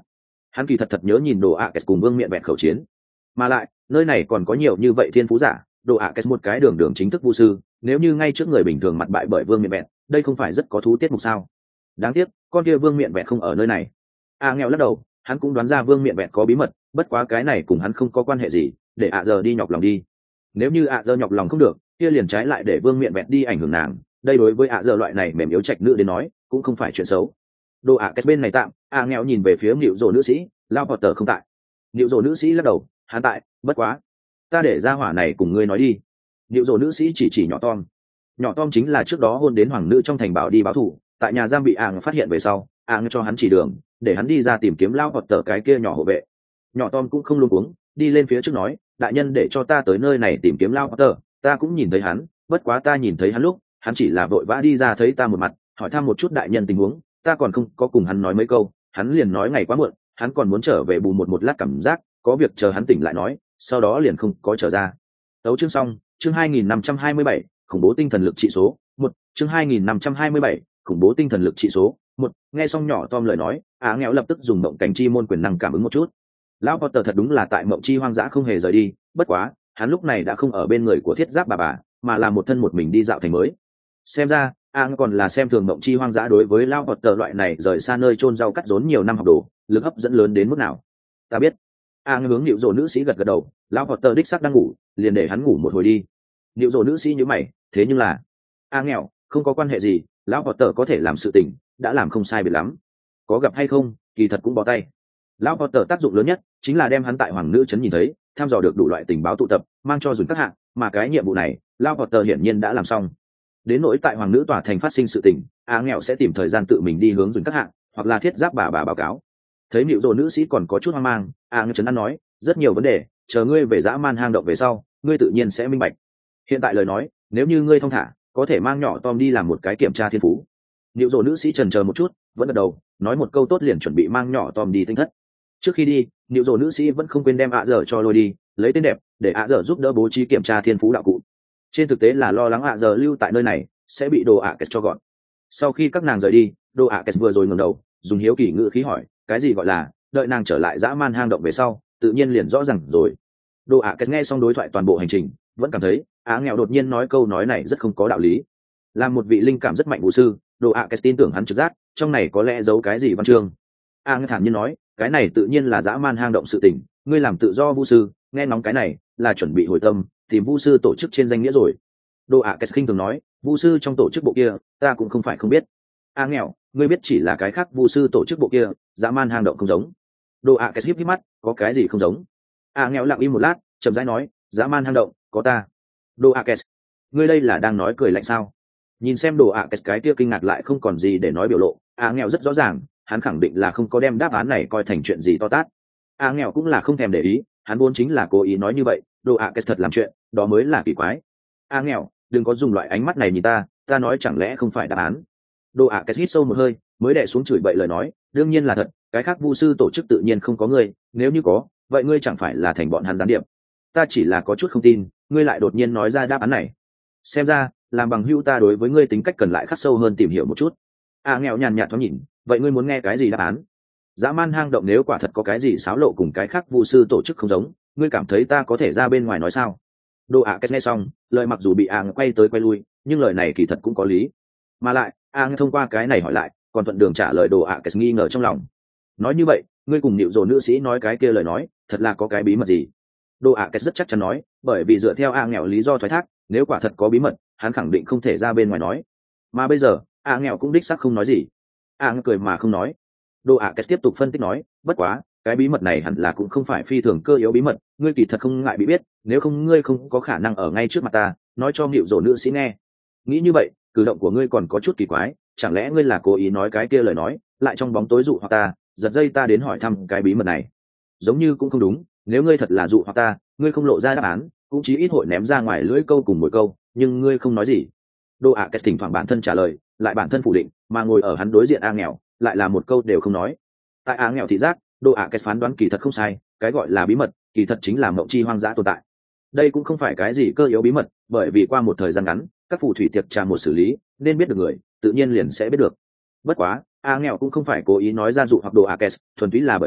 Hắn kỳ thật nhớ nhìn đồ ạ cùng vương miện vẹn khẩu chiến, mà lại nơi này còn có nhiều như vậy thiên phú giả. Đồ ạ một cái đường đường chính thức vu sư, nếu như ngay trước người bình thường mặt bại bởi vương miện vẹn, đây không phải rất có thú tiết mục sao? Đáng tiếc con kia vương miện vẹn không ở nơi này. Nghèo lắc đầu, hắn cũng đoán ra vương miện vẹn có bí mật, bất quá cái này cùng hắn không có quan hệ gì, để giờ đi nhọc lòng đi. Nếu như giờ nhọc lòng không được, kia liền trái lại để vương miện vẹn đi ảnh hưởng nàng, đây đối với giờ loại này mềm yếu trạch nữ đến nói cũng không phải chuyện xấu. Đồ bên này tạm. Nghèo nhìn về phía Nịu Rồ nữ sĩ, Lao Potter không tại. Nịu Rồ nữ sĩ lắc đầu, hắn tại, bất quá ta để ra hỏa này cùng ngươi nói đi. Nịu Rồ nữ sĩ chỉ nhỏ Tom. Nhỏ Tom chính là trước đó hôn đến hoàng nữ trong thành bảo đi báo thù, tại nhà giam bị phát hiện về sau, cho hắn chỉ đường, để hắn đi ra tìm kiếm Lao Potter cái kia nhỏ hộ vệ. Nhỏ Tom cũng không luống cuống, đi lên phía trước nói, đại nhân để cho ta tới nơi này tìm kiếm Lao Potter, ta cũng nhìn thấy hắn, bất quá ta nhìn thấy hắn lúc, hắn chỉ là vội vã đi ra thấy ta một mặt, hỏi thăm một chút đại nhân tình huống, ta còn không có cùng hắn nói mấy câu, hắn liền nói ngày quá muộn, hắn còn muốn trở về bù một lát cảm giác, có việc chờ hắn tỉnh lại nói, sau đó liền không có trở ra. Tấu chương xong, chương 2527, khủng bố tinh thần lực trị số 1, chương 2527, khủng bố tinh thần lực trị số 1. Nghe xong nhỏ Tom lời nói, nghèo lập tức dùng mộng cảnh chi môn quyền năng cảm ứng một chút. Lão Potter thật đúng là tại mộng chi hoang dã không hề rời đi, bất quá, hắn lúc này đã không ở bên người của thiết giáp bà, mà là một thân một mình đi dạo thành mới. Xem ra, còn là xem thường mộng chi hoang dã đối với Lao Potter loại này rời xa nơi chôn rau cắt rốn nhiều năm học đồ, lực hấp dẫn lớn đến mức nào. Ta biết. Hướng Nịu Rồ nữ sĩ gật đầu, Lao Potter đích xác đang ngủ, liền để hắn ngủ một hồi đi. Nịu Rồ nữ sĩ nhíu mày, thế nhưng là, nghèo, không có quan hệ gì, Lão Potter có thể làm sự tình, đã làm không sai biệt lắm. Có gặp hay không, kỳ thật cũng bó tay. Lão Potter tác dụng lớn nhất chính là đem hắn tại hoàng nữ trấn nhìn thấy, thăm dò được đủ loại tình báo tụ tập, mang cho dùn các hạng, mà cái nhiệm vụ này, Lão Potter hiển nhiên đã làm xong. Đến nỗi tại hoàng nữ tòa thành phát sinh sự tình, nghèo sẽ tìm thời gian tự mình đi hướng dùn các hạng, hoặc là thiết giáp bà báo cáo. Thấy Nịu Rồ nữ sĩ còn có chút hoang mang, trấn an nói, rất nhiều vấn đề, chờ ngươi về dã man hang động về sau, ngươi tự nhiên sẽ minh bạch. Hiện tại lời nói, nếu như ngươi thong thả, có thể mang nhỏ Tom đi làm một cái kiểm tra thiên phú. Nịu Rồ nữ sĩ chần chờ một chút, vẫn gật đầu, nói một câu tốt liền chuẩn bị mang nhỏ Tom đi tinh thất. Trước khi đi, Nịu Rồ nữ sĩ vẫn không quên đem dở cho lôi đi, lấy tên đẹp để dở giúp đỡ bố trí kiểm tra thiên phú đạo cụ. Trên thực tế là lo lắng dở lưu tại nơi này sẽ bị đồ cho gọn. Sau khi các nàng rời đi, đồ vừa rồi ngẩng đầu, dùng hiếu kỳ ngữ khí hỏi, cái gì gọi là đợi nàng trở lại dã man hang động về sau, tự nhiên liền rõ ràng rồi. Đồ nghe xong đối thoại toàn bộ hành trình, vẫn cảm thấy nghèo đột nhiên nói câu nói này rất không có đạo lý. Là một vị linh cảm rất mạnh vũ sư, đồ tin tưởng hắn trực giác trong này có lẽ giấu cái gì văn chương. Thản nhiên nói, cái này tự nhiên là dã man hang động sự tình, ngươi làm tự do vũ sư, nghe ngóng cái này là chuẩn bị hồi tâm tìm vũ sư tổ chức trên danh nghĩa rồi. Đồ khinh thường nói, vũ sư trong tổ chức bộ kia ta cũng không phải không biết. Nghèo, ngươi biết chỉ là cái khác vũ sư tổ chức bộ kia, dã man hang động không giống. Đồ híp híp mắt, có cái gì không giống? Nghèo lặng im một lát, chậm rãi nói, dã man hang động có ta. Đồ ngươi đây là đang nói cười lạnh sao? Nhìn xem đồ cái kia kinh ngạc lại không còn gì để nói biểu lộ, nghèo rất rõ ràng, hắn khẳng định là không có đem đáp án này coi thành chuyện gì to tát. Nghèo cũng là không thèm để ý, hắn vốn chính là cố ý nói như vậy, đồ thật làm chuyện, đó mới là kỳ quái. Nghèo, đừng có dùng loại ánh mắt này nhìn ta nói chẳng lẽ không phải đáp án. Đồ hít sâu một hơi, mới đè xuống chửi bậy lời nói, đương nhiên là thật, cái khác vu sư tổ chức tự nhiên không có ngươi, nếu như có, vậy ngươi chẳng phải là thành bọn hắn gián điệp. Ta chỉ là có chút không tin, ngươi lại đột nhiên nói ra đáp án này. Xem ra, làm bằng hữu ta đối với ngươi tính cách cần lại khắc sâu hơn tìm hiểu một chút. Nghèo nhàn nhạt thoáng nhìn, vậy ngươi muốn nghe cái gì đáp án? Dã man hang động nếu quả thật có cái gì xáo lộ cùng cái khác vu sư tổ chức không giống, ngươi cảm thấy ta có thể ra bên ngoài nói sao? Đồ nghe xong, lời mặc dù bị quay tới quay lui, nhưng lời này kỳ thật cũng có lý. Mà lại, thông qua cái này hỏi lại, còn thuận đường trả lời đồ nghi ngờ trong lòng. Nói như vậy, ngươi cùng Nịu Rồ nữ sĩ nói cái kia lời nói, thật là có cái bí mật gì? Đồ rất chắc chắn nói, bởi vì dựa theo nghèo lý do thoái thác, nếu quả thật có bí mật, hắn khẳng định không thể ra bên ngoài nói. Mà bây giờ, nghèo cũng đích xác không nói gì. Cười mà không nói. Đồ tiếp tục phân tích nói, bất quá, cái bí mật này hẳn là cũng không phải phi thường cơ yếu bí mật, ngươi kỳ thật không ngại bị biết, nếu không ngươi không có khả năng ở ngay trước mặt ta, nói cho Nịu Rồ nữ sĩ nghe. Nghĩ như vậy, cử động của ngươi còn có chút kỳ quái, chẳng lẽ ngươi là cố ý nói cái kia lời nói, lại trong bóng tối dụ hoặc ta, giật dây ta đến hỏi thăm cái bí mật này? Giống như cũng không đúng, nếu ngươi thật là dụ hoặc ta, ngươi không lộ ra đáp án, cũng chí ít hội ném ra ngoài lưỡi câu cùng mỗi câu, nhưng ngươi không nói gì. Đồ thỉnh thoảng bản thân trả lời, lại bản thân phủ định, mà ngồi ở hắn đối diện nghèo, lại là một câu đều không nói. Tại nghèo thị giác, Đồ phán đoán kỳ thật không sai, cái gọi là bí mật, kỳ thật chính là mộng chi hoang dã tồn tại. Đây cũng không phải cái gì cơ yếu bí mật, bởi vì qua một thời gian ngắn, các phù thủy tiệc trà một xử lý, nên biết được người, tự nhiên liền sẽ biết được. Bất quá, nghèo cũng không phải cố ý nói ra dụ hoặc Đồ thuần túy là bởi vì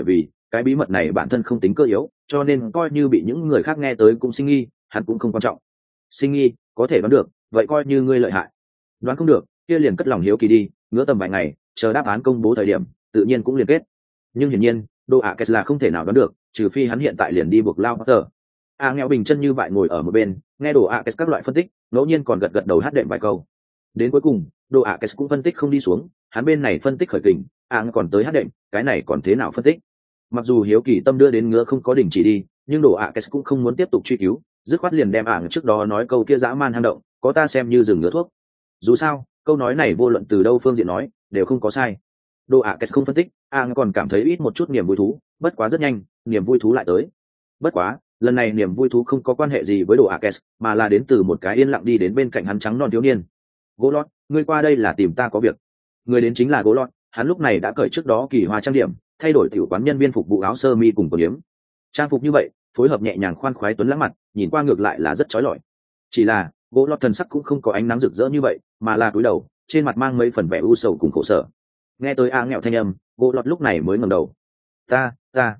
cái bí mật này bản thân không tính cơ yếu, cho nên coi như bị những người khác nghe tới cũng sinh nghi, hắn cũng không quan trọng. Sinh nghi có thể đoán được, vậy coi như ngươi lợi hại. Đoán không được, kia liền cất lòng hiếu kỳ đi, ngứa tầm vài ngày, chờ đáp án công bố thời điểm, tự nhiên cũng liên kết. Nhưng hiển nhiên, Đỗ ạ Kết là không thể nào đoán được, trừ phi hắn hiện tại liền đi buộc lao Potter. Nghèo bình chân như vậy ngồi ở một bên, nghe Đỗ ạ Kết các loại phân tích, ngẫu nhiên còn gật gật đầu hát đệm vài câu. Đến cuối cùng, Đỗ ạ Kết cũng phân tích không đi xuống, hắn bên này phân tích khởi kình, còn tới hát đệm, cái này còn thế nào phân tích? Mặc dù hiếu kỳ tâm đưa đến ngứa không có đỉnh chỉ đi, nhưng Đỗ ạ Kết cũng không muốn tiếp tục truy cứu, dứt khoát liền đem trước đó nói câu kia dã man hang động, có ta xem như rừng ngứa thuốc. Dù sao, câu nói này vô luận từ đâu phương diện nói, đều không có sai. Đỗ ạ Kết không phân tích, còn cảm thấy ít một chút niềm vui thú, bất quá rất nhanh, niềm vui thú lại tới. Bất quá, lần này niềm vui thú không có quan hệ gì với Đỗ ạ Kết, mà là đến từ một cái yên lặng đi đến bên cạnh hắn trắng non thiếu niên. Gỗ Lót, ngươi qua đây là tìm ta có việc. Người đến chính là Gỗ Lót, hắn lúc này đã cởi trước đó kỳ hoa trang điểm, thay đổi tiểu quán nhân viên phục vụ áo sơ mi cùng quần yếm. Trang phục như vậy, phối hợp nhẹ nhàng khoan khoái tuấn lãng mặt, nhìn qua ngược lại là rất chói lọi. Chỉ là, Gỗ Lót thần sắc cũng không có ánh nắng rực rỡ như vậy, mà là cúi đầu, trên mặt mang mấy phần vẻ u sầu cùng khổ sở. Nghe tới nghẹo thanh âm, Gỗ Lót lúc này mới ngẩng đầu. Ta,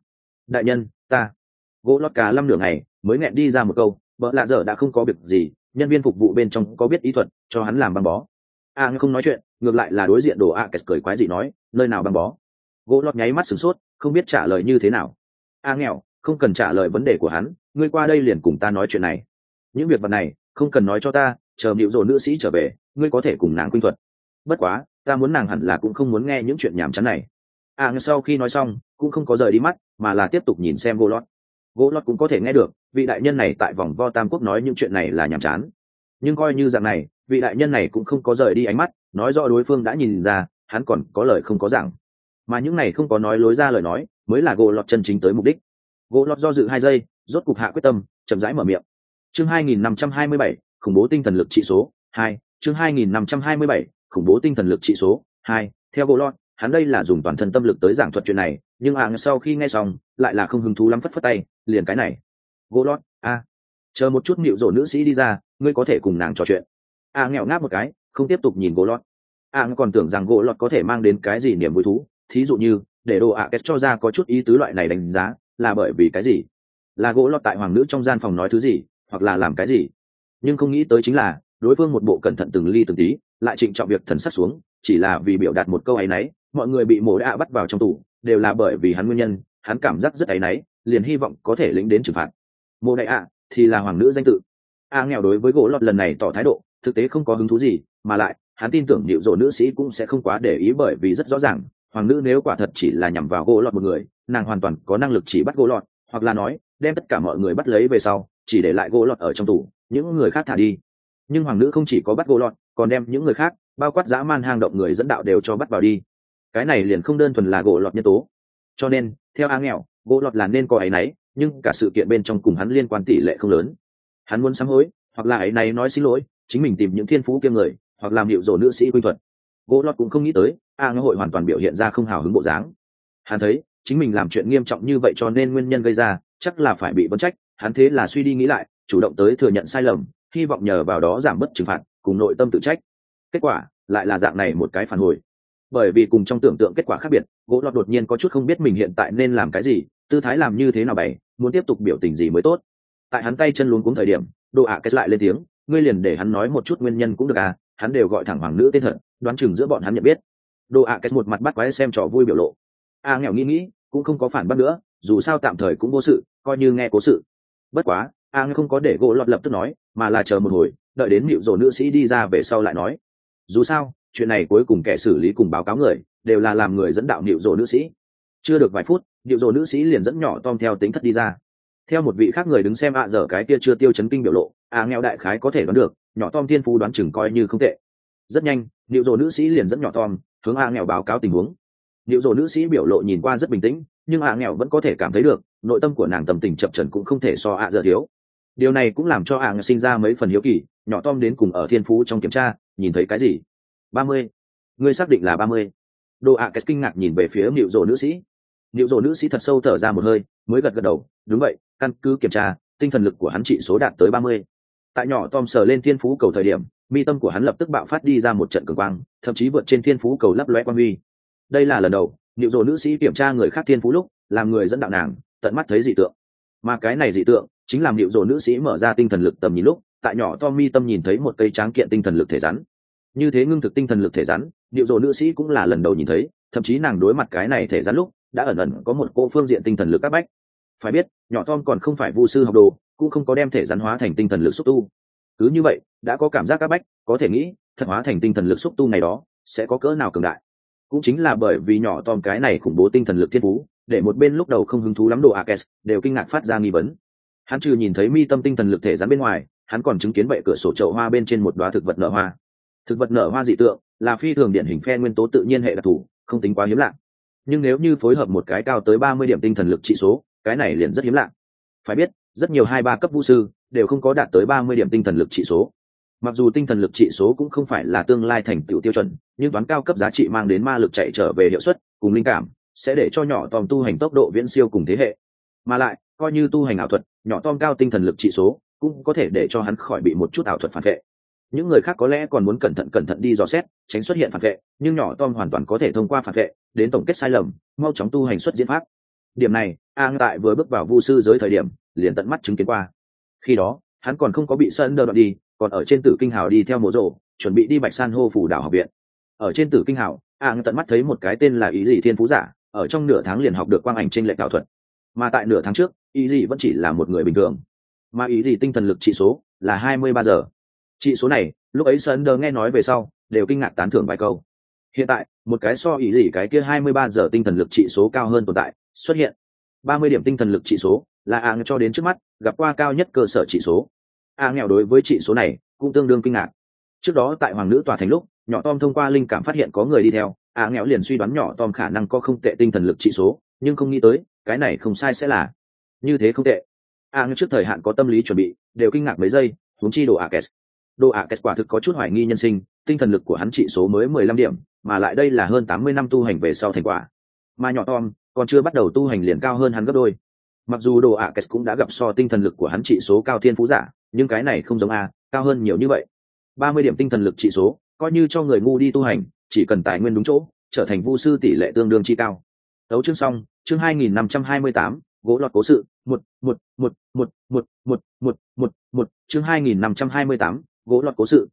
đại nhân, ta. Gỗ Lót cả lâm nửa ngày, mới nghẹn đi ra một câu, vợ lạ dở đã không có việc gì, nhân viên phục vụ bên trong có biết ý thuật, cho hắn làm băng bó. Không nói chuyện, ngược lại là đối diện Đỗ ạ Kết cười quái dị nói, nơi nào băng bó. Gỗ Lót nháy mắt sửng sốt, không biết trả lời như thế nào. Nghèo, không cần trả lời vấn đề của hắn, ngươi qua đây liền cùng ta nói chuyện này. Những việc vật này, không cần nói cho ta, chờ Nịu Rồ nữ sĩ trở về, ngươi có thể cùng nàng quynh thuật. Bất quá, ta muốn nàng hẳn là cũng không muốn nghe những chuyện nhảm chán này. Sau khi nói xong, cũng không có rời đi mắt, mà là tiếp tục nhìn xem Gỗ Lót. Gỗ Lót cũng có thể nghe được, vị đại nhân này tại vòng vo Tam Quốc nói những chuyện này là nhảm chán. Nhưng coi như dạng này, vị đại nhân này cũng không có rời đi ánh mắt, nói rõ đối phương đã nhìn ra, hắn còn có lời không có giảng. Mà những này không có nói lối ra lời nói, mới là Gỗ Lót chân chính tới mục đích. Gỗ Lót do dự 2 giây, rốt cục hạ quyết tâm, chậm rãi mở miệng. Chương 2527, khủng bố tinh thần lực trị số 2, chương 2527, khủng bố tinh thần lực trị số 2, theo Gỗ Lót, hắn đây là dùng toàn thân tâm lực tới giảng thuật chuyện này, nhưng sau khi nghe xong, lại là không hứng thú lắm, phất phất tay, liền cái này. Gỗ Lót, chờ một chút Nịu Rồ nữ sĩ đi ra, ngươi có thể cùng nàng trò chuyện. Nghẹo ngáp một cái, không tiếp tục nhìn Gỗ Lót. Còn tưởng rằng Gỗ Lót có thể mang đến cái gì niềm vui thú, thí dụ như để Đỗ ạ Kết cho ra có chút ý tứ loại này đánh giá, là bởi vì cái gì? Là Gỗ Lót tại hoàng nữ trong gian phòng nói thứ gì, hoặc là làm cái gì? Nhưng không nghĩ tới chính là, đối phương một bộ cẩn thận từng ly từng tí, lại trịnh trọng việc thần sắc xuống, chỉ là vì biểu đạt một câu ấy nấy, mọi người bị Mộ Đại bắt vào trong tù, đều là bởi vì hắn nguyên nhân, hắn cảm giác rất ấy nấy, liền hy vọng có thể lĩnh đến trừng phạt. Mộ Đại thì là hoàng nữ danh tự. Nghèo đối với Gỗ Lót lần này tỏ thái độ, thực tế không có hứng thú gì, mà lại, hắn tin tưởng Nịu Rồ nữ sĩ cũng sẽ không quá để ý, bởi vì rất rõ ràng, hoàng nữ nếu quả thật chỉ là nhằm vào Gỗ Lót một người, nàng hoàn toàn có năng lực chỉ bắt Gỗ Lót, hoặc là nói, đem tất cả mọi người bắt lấy về sau, chỉ để lại Gỗ Lót ở trong tù, những người khác thả đi. Nhưng hoàng nữ không chỉ có bắt Gỗ Lót, còn đem những người khác, bao quát dã man hang động người dẫn đạo đều cho bắt vào đi. Cái này liền không đơn thuần là Gỗ Lót nhân tố. Cho nên, theo nghèo, Gỗ Lót là nên có áy náy, nhưng cả sự kiện bên trong cùng hắn liên quan tỷ lệ không lớn. Hắn muốn sám hối, hoặc là áy náy nói xin lỗi, chính mình tìm những thiên phú kiêm người, hoặc làm Nịu Rồ nữ sĩ quy thuật. Gỗ Lót cũng không nghĩ tới, hội hoàn toàn biểu hiện ra không hào hứng bộ dáng. Hắn thấy, chính mình làm chuyện nghiêm trọng như vậy cho nên nguyên nhân gây ra, chắc là phải bị vấn trách, hắn thế là suy đi nghĩ lại, chủ động tới thừa nhận sai lầm, hy vọng nhờ vào đó giảm bớt trừng phạt, cùng nội tâm tự trách. Kết quả, lại là dạng này một cái phản hồi. Bởi vì cùng trong tưởng tượng kết quả khác biệt, Gỗ Lót đột nhiên có chút không biết mình hiện tại nên làm cái gì, tư thái làm như thế nào bày, muốn tiếp tục biểu tình gì mới tốt. Tại hắn tay chân luống cuống thời điểm, Đỗ ạ Kết lại lên tiếng, ngươi liền để hắn nói một chút nguyên nhân cũng được hắn đều gọi thẳng hoàng nữ tên thật, đoán chừng giữa bọn hắn nhận biết. Đỗ ạ Kết một mặt bắt quái xem trò vui biểu lộ. Nghèo nghĩ, cũng không có phản bác nữa, dù sao tạm thời cũng vô sự, coi như nghe cố sự. Bất quá, không có để Gỗ Lót lập tức nói, mà là chờ một hồi, đợi đến Nịu Rồ nữ sĩ đi ra về sau lại nói. Dù sao, chuyện này cuối cùng kẻ xử lý cùng báo cáo người, đều là làm người dẫn đạo Nịu Rồ nữ sĩ. Chưa được vài phút, Nịu Rồ nữ sĩ liền dẫn nhỏ Tom theo tính thất đi ra. Theo một vị khác người đứng xem dở cái kia chưa tiêu chấn kinh biểu lộ, nghèo đại khái có thể đoán được, nhỏ Tom thiên phú đoán chừng coi như không tệ. Rất nhanh, Nịu Rồ nữ sĩ liền dẫn nhỏ Tom hướng nghèo báo cáo tình huống. Nịu Rồ nữ sĩ biểu lộ nhìn qua rất bình tĩnh, nhưng nghèo vẫn có thể cảm thấy được, nội tâm của nàng tâm tình chập chờn cũng không thể so dở thiếu. Điều này cũng làm cho nghèo sinh ra mấy phần hiếu kỳ, nhỏ Tom đến cùng ở thiên phú trong kiểm tra, nhìn thấy cái gì? 30. Ngươi xác định là 30. Đỗ ạ Kết kinh ngạc nhìn về phía Nịu Rồ nữ sĩ. Nịu Rồ nữ sĩ thật sâu thở ra một hơi, mới gật gật đầu, đúng vậy, căn cứ kiểm tra, tinh thần lực của hắn trị số đạt tới 30. Tại nhỏ Tom sờ lên thiên phú cầu thời điểm, mi tâm của hắn lập tức bạo phát đi ra một trận cường quang, thậm chí vượt trên thiên phú cầu lấp lóe quang huy. Đây là lần đầu, Nịu Rồ nữ sĩ kiểm tra người khác thiên phú lúc, làm người dẫn đạo nàng tận mắt thấy dị tượng. Mà cái này dị tượng chính làm điệu rồ nữ sĩ mở ra tinh thần lực tầm nhìn lúc tại nhỏ Tommy tâm nhìn thấy một cây tráng kiện tinh thần lực thể rắn. Như thế ngưng thực tinh thần lực thể rắn, điệu rồ nữ sĩ cũng là lần đầu nhìn thấy, thậm chí nàng đối mặt cái này thể rắn lúc đã ẩn ẩn có một cô phương diện tinh thần lực áp bách. Phải biết nhỏ Tom còn không phải vu sư học đồ, cũng không có đem thể rắn hóa thành tinh thần lực xúc tu. Cứ như vậy đã có cảm giác áp bách, có thể nghĩ thật hóa thành tinh thần lực xúc tu này đó sẽ có cỡ nào cường đại. Cũng chính là bởi vì nhỏ Tom cái này khủng bố tinh thần lực thiên phú, để một bên lúc đầu không hứng thú lắm đồ Akes đều kinh ngạc phát ra nghi vấn. Hắn trừ nhìn thấy mi tâm tinh thần lực thể rắn bên ngoài, hắn còn chứng kiến bệ cửa sổ chậu hoa bên trên một đóa thực vật nở hoa. Thực vật nở hoa dị tượng là phi thường điển hình phe nguyên tố tự nhiên hệ đặc thù, không tính quá hiếm lạ. Nhưng nếu như phối hợp một cái cao tới 30 điểm tinh thần lực trị số, cái này liền rất hiếm lạ. Phải biết, rất nhiều 2-3 cấp vũ sư đều không có đạt tới 30 điểm tinh thần lực trị số. Mặc dù tinh thần lực trị số cũng không phải là tương lai thành tựu tiêu chuẩn, nhưng toán cao cấp giá trị mang đến ma lực chạy trở về hiệu suất cùng linh cảm sẽ để cho nhỏ Tom tu hành tốc độ viễn siêu cùng thế hệ. Mà lại, coi như tu hành ảo thuật, nhỏ Tom cao tinh thần lực trị số cũng có thể để cho hắn khỏi bị một chút ảo thuật phản vệ. Những người khác có lẽ còn muốn cẩn thận đi dò xét, tránh xuất hiện phản vệ, nhưng nhỏ Tom hoàn toàn có thể thông qua phản vệ đến tổng kết sai lầm, mau chóng tu hành xuất diễn pháp. Điểm này, Ang tại vừa bước vào vu sư giới thời điểm, liền tận mắt chứng kiến qua. Khi đó, hắn còn không có bị sân đờ đoạn đi, còn ở trên Tử Kinh Hào đi theo Mộ Rồ, chuẩn bị đi Bạch San hô phủ đảo học viện. Ở trên Tử Kinh Hào, Ang tận mắt thấy một cái tên là Ý Dị Thiên Phú giả, ở trong nửa tháng liền học được quang ảnh trên lệch ảo thuật. Mà tại nửa tháng trước, Ý Dị vẫn chỉ là một người bình thường. Mà Ý Dị tinh thần lực trị số là 23 giờ. Trị số này, lúc ấy Sơn Đờ nghe nói về sau, đều kinh ngạc tán thưởng vài câu. Hiện tại, một cái so Ý Dị cái kia 23 giờ tinh thần lực trị số cao hơn tồn tại, xuất hiện. 30 điểm tinh thần lực trị số là Ang cho đến trước mắt gặp qua cao nhất cơ sở trị số. Ang nghèo đối với trị số này cũng tương đương kinh ngạc. Trước đó tại Hoàng Nữ Tòa Thành lúc, nhỏ Tom thông qua linh cảm phát hiện có người đi theo, Ang nghèo liền suy đoán nhỏ Tom khả năng có không tệ tinh thần lực trị số, nhưng không nghĩ tới, cái này không sai sẽ là như thế không tệ. Ang trước thời hạn có tâm lý chuẩn bị, đều kinh ngạc mấy giây, huống chi đồ Akes. Đồ Akes quả thực có chút hoài nghi nhân sinh, tinh thần lực của hắn trị số mới 15 điểm, mà lại đây là hơn 80 năm tu hành về sau thành quả. Mà nhỏ Tom còn chưa bắt đầu tu hành liền cao hơn hắn gấp đôi. Mặc dù đồ Akes cũng đã gặp so tinh thần lực của hắn trị số cao thiên phú giả, nhưng cái này không giống cao hơn nhiều như vậy. 30 điểm tinh thần lực trị số, coi như cho người ngu đi tu hành, chỉ cần tài nguyên đúng chỗ, trở thành vu sư tỷ lệ tương đương chi cao. Đấu chương xong, chương 2528, gỗ lọt cố sự, chương 2528, gỗ lọt cố sự,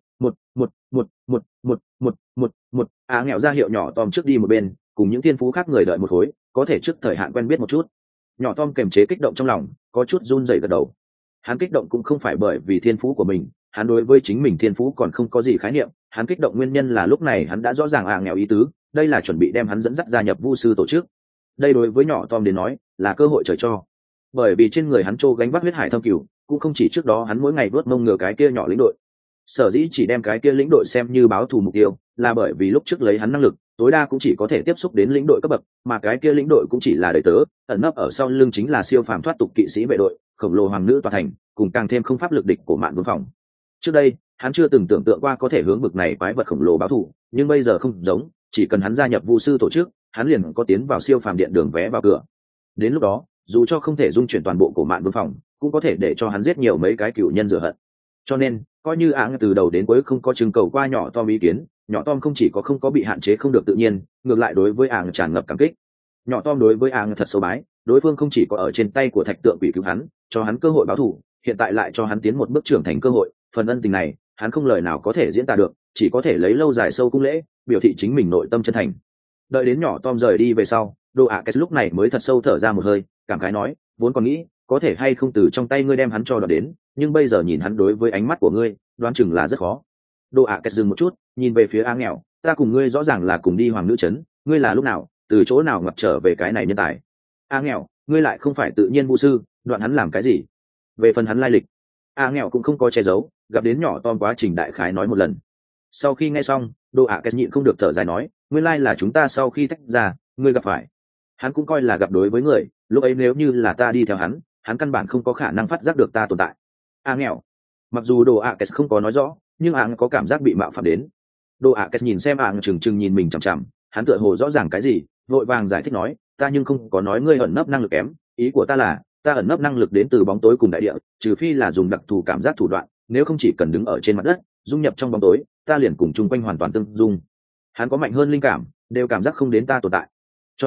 nghèo ra hiệu nhỏ Tom trước đi một bên, cùng những thiên phú khác người đợi một khối, có thể trước thời hạn quen biết một chút. Nhỏ Tom kiềm chế kích động trong lòng, có chút run rẩy gật đầu. Hắn kích động cũng không phải bởi vì thiên phú của mình, hắn đối với chính mình thiên phú còn không có gì khái niệm, hắn kích động nguyên nhân là lúc này hắn đã rõ ràng nghèo ý tứ, đây là chuẩn bị đem hắn dẫn dắt gia nhập vu sư tổ chức. Đây đối với nhỏ Tom đến nói là cơ hội trời cho, bởi vì trên người hắn trô gánh vác huyết hải thâm cửu, cũng không chỉ trước đó hắn mỗi ngày vớt mông ngừa cái kia nhỏ lĩnh đội. Sở dĩ chỉ đem cái kia lĩnh đội xem như báo thù mục tiêu, là bởi vì lúc trước lấy hắn năng lực tối đa cũng chỉ có thể tiếp xúc đến lĩnh đội cấp bậc, mà cái kia lĩnh đội cũng chỉ là đầy tớ, ẩn nấp ở sau lưng chính là siêu phàm thoát tục kỵ sĩ vệ đội khổng lồ Hoàng Nữ Tòa Thành, cùng càng thêm không pháp lực địch của Mạn Vương Phòng. Trước đây hắn chưa từng tưởng tượng qua có thể hướng bực này quái vật khổng lồ báo thù, nhưng bây giờ không giống, chỉ cần hắn gia nhập vu sư tổ chức, hắn liền có tiến vào siêu phàm điện đường vé vào cửa. Đến lúc đó, dù cho không thể dung chuyển toàn bộ của Mạn Vương Phòng, cũng có thể để cho hắn giết nhiều mấy cái cựu nhân rửa hận. Cho nên, coi như Ang từ đầu đến cuối không có trưng cầu qua nhỏ Tom ý kiến, nhỏ Tom không chỉ có không có bị hạn chế không được tự nhiên, ngược lại đối với Ang tràn ngập cảm kích. Nhỏ Tom đối với Ang thật sâu bái, đối phương không chỉ có ở trên tay của thạch tượng quỷ cứu hắn, cho hắn cơ hội báo thù, hiện tại lại cho hắn tiến một bước trưởng thành cơ hội, phần ân tình này, hắn không lời nào có thể diễn tả được, chỉ có thể lấy lâu dài sâu cung lễ, biểu thị chính mình nội tâm chân thành. Đợi đến nhỏ Tom rời đi về sau, đồ Akes lúc này mới thật sâu thở ra một hơi, cảm khái nói, vốn còn nghĩ có thể hay không từ trong tay ngươi đem hắn cho đoạt đến, nhưng bây giờ nhìn hắn đối với ánh mắt của ngươi, đoán chừng là rất khó. Đồ Akes dừng một chút, nhìn về phía Ang nghèo, ta cùng ngươi rõ ràng là cùng đi Hoàng Nữ trấn, ngươi là lúc nào, từ chỗ nào ngập trở về cái này nhân tài? Ang nghèo, ngươi lại không phải tự nhiên vu sư, đoạn hắn làm cái gì? Về phần hắn lai lịch, Ang nghèo cũng không có che giấu, gặp đến nhỏ Tom quá trình đại khái nói một lần. Sau khi nghe xong, đồ Akes nhịn không được thở dài nói, nguyên lai là chúng ta sau khi tách ra, ngươi gặp phải. Hắn cũng coi là gặp đối với người, lúc ấy nếu như là ta đi theo hắn căn bản không có khả năng phát giác được ta tồn tại. Nghèo. Mặc dù đồ Akes không có nói rõ, nhưng Ang có cảm giác bị mạo phạm đến. Đồ Akes nhìn xem Ang chừng chừng nhìn mình chằm chằm, hắn tựa hồ rõ ràng cái gì, vội vàng giải thích nói, ta nhưng không có nói ngươi ẩn nấp năng lực kém, ý của ta là, ta ẩn nấp năng lực đến từ bóng tối cùng đại địa, trừ phi là dùng đặc thù cảm giác thủ đoạn, nếu không chỉ cần đứng ở trên mặt đất, dung nhập trong bóng tối, ta liền cùng chung quanh hoàn toàn tương dung. Hắn có mạnh hơn linh cảm, đều cảm giác không đến ta tồn tại. Cho nên,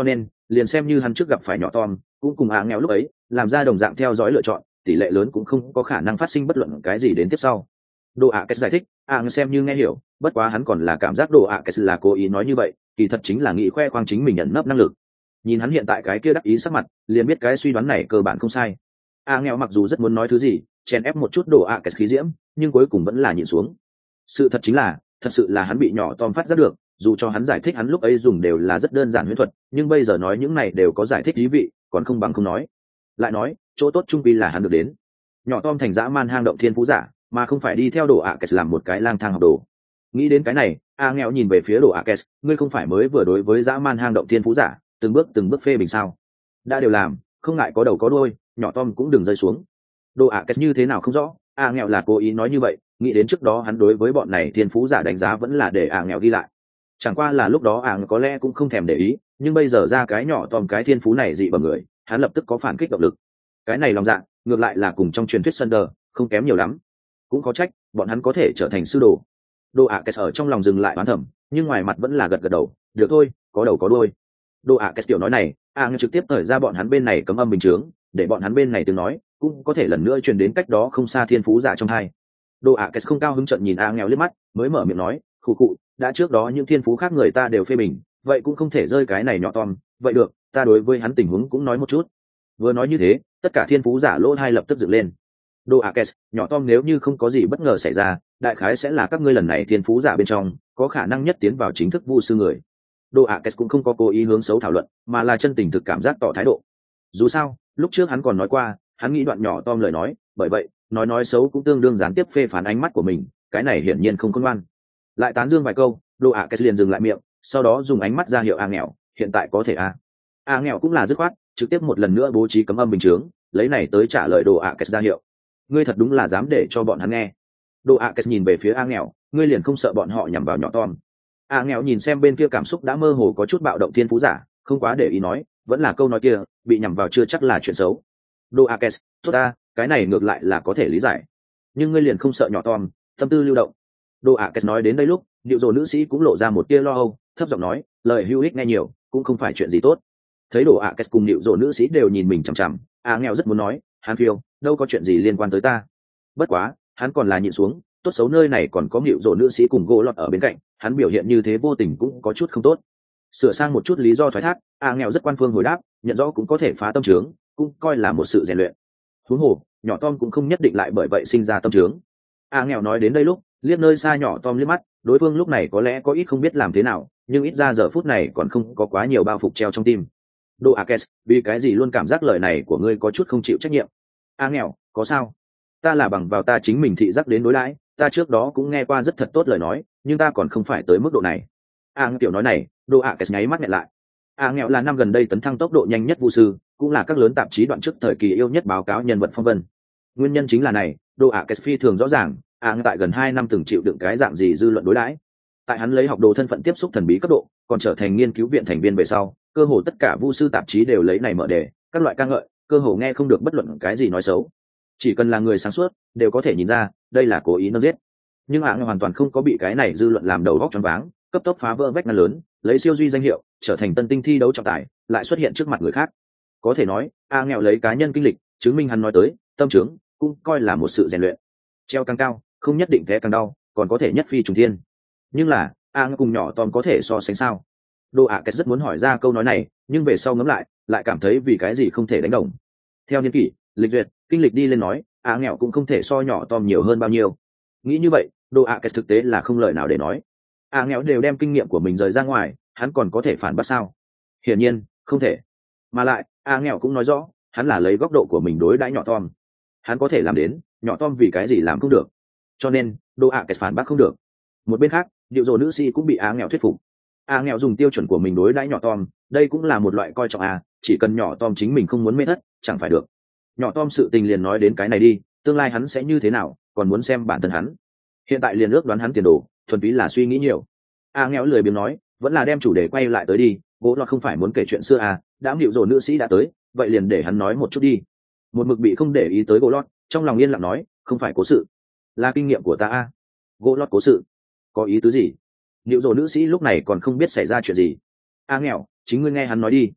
liền xem như hắn trước gặp phải nhỏ Tom cũng cùng nghèo lúc ấy làm ra đồng dạng theo dõi lựa chọn, tỷ lệ lớn cũng không có khả năng phát sinh bất luận cái gì đến tiếp sau. Đồ ạ giải thích xem như nghe hiểu, bất quá hắn còn là cảm giác đồ ạ là cố ý nói như vậy, kỳ thật chính là nghĩ khoe khoang chính mình nhận nấp năng lực. Nhìn hắn hiện tại cái kia đắc ý sắc mặt, liền biết cái suy đoán này cơ bản không sai. Nghèo mặc dù rất muốn nói thứ gì chèn ép một chút đồ ạ khí diễm, nhưng cuối cùng vẫn là nhịn xuống. Sự thật chính là, thật sự là hắn bị nhỏ Tom phát giác được, dù cho hắn giải thích hắn lúc ấy dùng đều là rất đơn giản huyễn thuật, nhưng bây giờ nói những này đều có giải thích ý vị, còn không bằng không nói. Lại nói, chỗ tốt trung quy là hắn được đến. Nhỏ Tom thành dã man hang động thiên phú giả, mà không phải đi theo đồ ạ làm một cái lang thang học đồ. Nghĩ đến cái này, nghèo nhìn về phía đồ ạ ngươi không phải mới vừa đối với dã man hang động thiên phú giả từng bước phê bình sao? Đã đều làm, không ngại có đầu có đuôi, nhỏ Tom cũng đừng rơi xuống. Đồ ạ như thế nào không rõ, nghèo là cố ý nói như vậy, nghĩ đến trước đó hắn đối với bọn này thiên phú giả đánh giá vẫn là để nghèo đi lại. Chẳng qua là lúc đó có lẽ cũng không thèm để ý, nhưng bây giờ ra cái nhỏ Tom cái thiên phú này dị bẩm người, hắn lập tức có phản kích động lực. Cái này lòng dạ ngược lại là cùng trong truyền thuyết Sunder không kém nhiều lắm. Cũng có trách bọn hắn có thể trở thành sư đồ. Đồ ạ ở trong lòng dừng lại đoán thầm, nhưng ngoài mặt vẫn là gật gật đầu, được thôi, có đầu có đuôi. Đồ ạ kiểu nói này trực tiếp thời ra bọn hắn bên này cấm âm bình chướng, để bọn hắn bên này tiếng nói cũng có thể lần nữa truyền đến cách đó không xa thiên phú giả trong hai. Đồ ạ không cao hứng trận nhìn nghèo liếc mắt, mới mở miệng nói, khụ khụ, đã trước đó những thiên phú khác người ta đều phê bình, vậy cũng không thể rơi cái này nhỏ Tom, vậy được, ta đối với hắn tình huống cũng nói một chút. Vừa nói như thế, tất cả thiên phú giả lỗ hai lập tức dựng lên. Đồ ạ nhỏ Tom nếu như không có gì bất ngờ xảy ra, đại khái sẽ là các ngươi lần này thiên phú giả bên trong có khả năng nhất tiến vào chính thức vu sư người. Đồ ạ cũng không có cố ý hướng xấu thảo luận, mà là chân tình thực cảm giác tỏ thái độ. Dù sao, lúc trước hắn còn nói qua, hắn nghĩ đoạn nhỏ Tom lời nói, bởi vậy nói xấu cũng tương đương gián tiếp phê phán ánh mắt của mình, cái này hiển nhiên không khôn ngoan. Lại tán dương vài câu, Đồ ạ liền dừng lại miệng, sau đó dùng ánh mắt ra hiệu nghèo, hiện tại có thể nghèo cũng là dứt khoát, trực tiếp một lần nữa bố trí cấm âm bình chướng, lấy này tới trả lời Đồ ạ ra hiệu. Ngươi thật đúng là dám để cho bọn hắn nghe. Đồ ạ nhìn về phía nghèo, ngươi liền không sợ bọn họ nhằm vào nhỏ Tom? Nghèo nhìn xem bên kia cảm xúc đã mơ hồ có chút bạo động thiên phú giả, không quá để ý nói, vẫn là câu nói kia, bị nhằm vào chưa chắc là chuyện xấu. Đồ ạ tốt ta, cái này ngược lại là có thể lý giải. Nhưng ngươi liền không sợ nhỏ Tom? Tâm tư lưu động. Đồ ạ nói đến đây lúc, điệu rồ nữ sĩ cũng lộ ra một tia lo âu, thấp giọng nói, lời hữu ích nghe nhiều cũng không phải chuyện gì tốt. Thấy Đồ ạ cùng điệu rồ nữ sĩ đều nhìn mình chằm chằm, nghèo rất muốn nói, hắn phiêu, đâu có chuyện gì liên quan tới ta. Bất quá hắn còn là nhịn xuống, tốt xấu nơi này còn có điệu rồ nữ sĩ cùng gỗ lọt ở bên cạnh, hắn biểu hiện như thế vô tình cũng có chút không tốt. Sửa sang một chút lý do thoái thác, nghèo rất quan phương hồi đáp, nhận rõ cũng có thể phá tâm trướng, cũng coi là một sự rèn luyện. Huống hồ nhỏ Tom cũng không nhất định lại bởi vậy sinh ra tâm trướng. Nghèo nói đến đây lúc, liếc nơi xa nhỏ Tom liếc mắt, đối phương lúc này có lẽ có ít không biết làm thế nào, nhưng ít ra giờ phút này còn không có quá nhiều bao phục treo trong tim. Đồ Akes, vì cái gì luôn cảm giác lời này của ngươi có chút không chịu trách nhiệm? Nghèo, có sao? Ta là bằng vào ta chính mình thị giác đến đối đãi, ta trước đó cũng nghe qua rất thật tốt lời nói, nhưng ta còn không phải tới mức độ này. Tiểu nói này, Đồ Akes nháy mắt nhẹ lại. Nghèo là năm gần đây tấn thăng tốc độ nhanh nhất vu sư, cũng là các lớn tạp chí đoạn trước thời kỳ yêu nhất báo cáo nhân vật phong vân. Nguyên nhân chính là này, Đồ Akes phi thường rõ ràng, tại gần 2 năm từng chịu đựng cái dạng gì dư luận đối đãi. Tại hắn lấy học đồ thân phận tiếp xúc thần bí cấp độ, còn trở thành nghiên cứu viện thành viên về sau, cơ hồ tất cả vu sư tạp chí đều lấy này mở đề, các loại ca ngợi, cơ hồ nghe không được bất luận cái gì nói xấu. Chỉ cần là người sáng suốt, đều có thể nhìn ra, đây là cố ý nâng giết. Nhưng hoàn toàn không có bị cái này dư luận làm đầu óc choáng váng, cấp tốc phá vỡ vách ngăn lớn, lấy siêu duy danh hiệu, trở thành tân tinh thi đấu trọng tài, lại xuất hiện trước mặt người khác. Có thể nói, nghèo lấy cá nhân kinh lịch, chứng minh hắn nói tới, tâm trướng, cũng coi là một sự rèn luyện. Treo càng cao, không nhất định té càng đau, còn có thể nhất phi trùng thiên. Nhưng là cùng nhỏ Tom có thể so sánh sao? Đồ Akes rất muốn hỏi ra câu nói này, nhưng về sau ngẫm lại cảm thấy vì cái gì không thể đánh đồng. Theo niên kỷ, lịch duyệt, kinh lịch đi lên nói, nghèo cũng không thể so nhỏ Tom nhiều hơn bao nhiêu. Nghĩ như vậy, Đồ Akes thực tế là không lời nào để nói. Nghèo đều đem kinh nghiệm của mình rời ra ngoài, hắn còn có thể phản bác sao? Hiển nhiên, không thể. Mà lại, nghèo cũng nói rõ, hắn là lấy góc độ của mình đối đãi nhỏ Tom. Hắn có thể làm đến, nhỏ Tom vì cái gì làm không được. Cho nên, Đồ Akes phản bác không được. Một bên khác, điệu rồ nữ sĩ cũng bị nghèo thuyết phục. Nghèo dùng tiêu chuẩn của mình đối đãi nhỏ Tom, đây cũng là một loại coi trọng chỉ cần nhỏ Tom chính mình không muốn mê thất, chẳng phải được. Nhỏ Tom sự tình liền nói đến cái này đi, tương lai hắn sẽ như thế nào, còn muốn xem bản thân hắn. Hiện tại liền ước đoán hắn tiền đồ, thuần túy là suy nghĩ nhiều. Nghèo lười biếng nói, vẫn là đem chủ đề quay lại tới đi, gỗ lọt không phải muốn kể chuyện xưa đã điệu rồ nữ sĩ đã tới, vậy liền để hắn nói một chút đi. Một mực bị không để ý tới gỗ lọt, trong lòng yên lặng nói, không phải cố sự, là kinh nghiệm của ta Gỗ lọt cố sự, có ý tứ gì? Điệu rồ nữ sĩ lúc này còn không biết xảy ra chuyện gì. Nghèo, chính ngươi nghe hắn nói đi.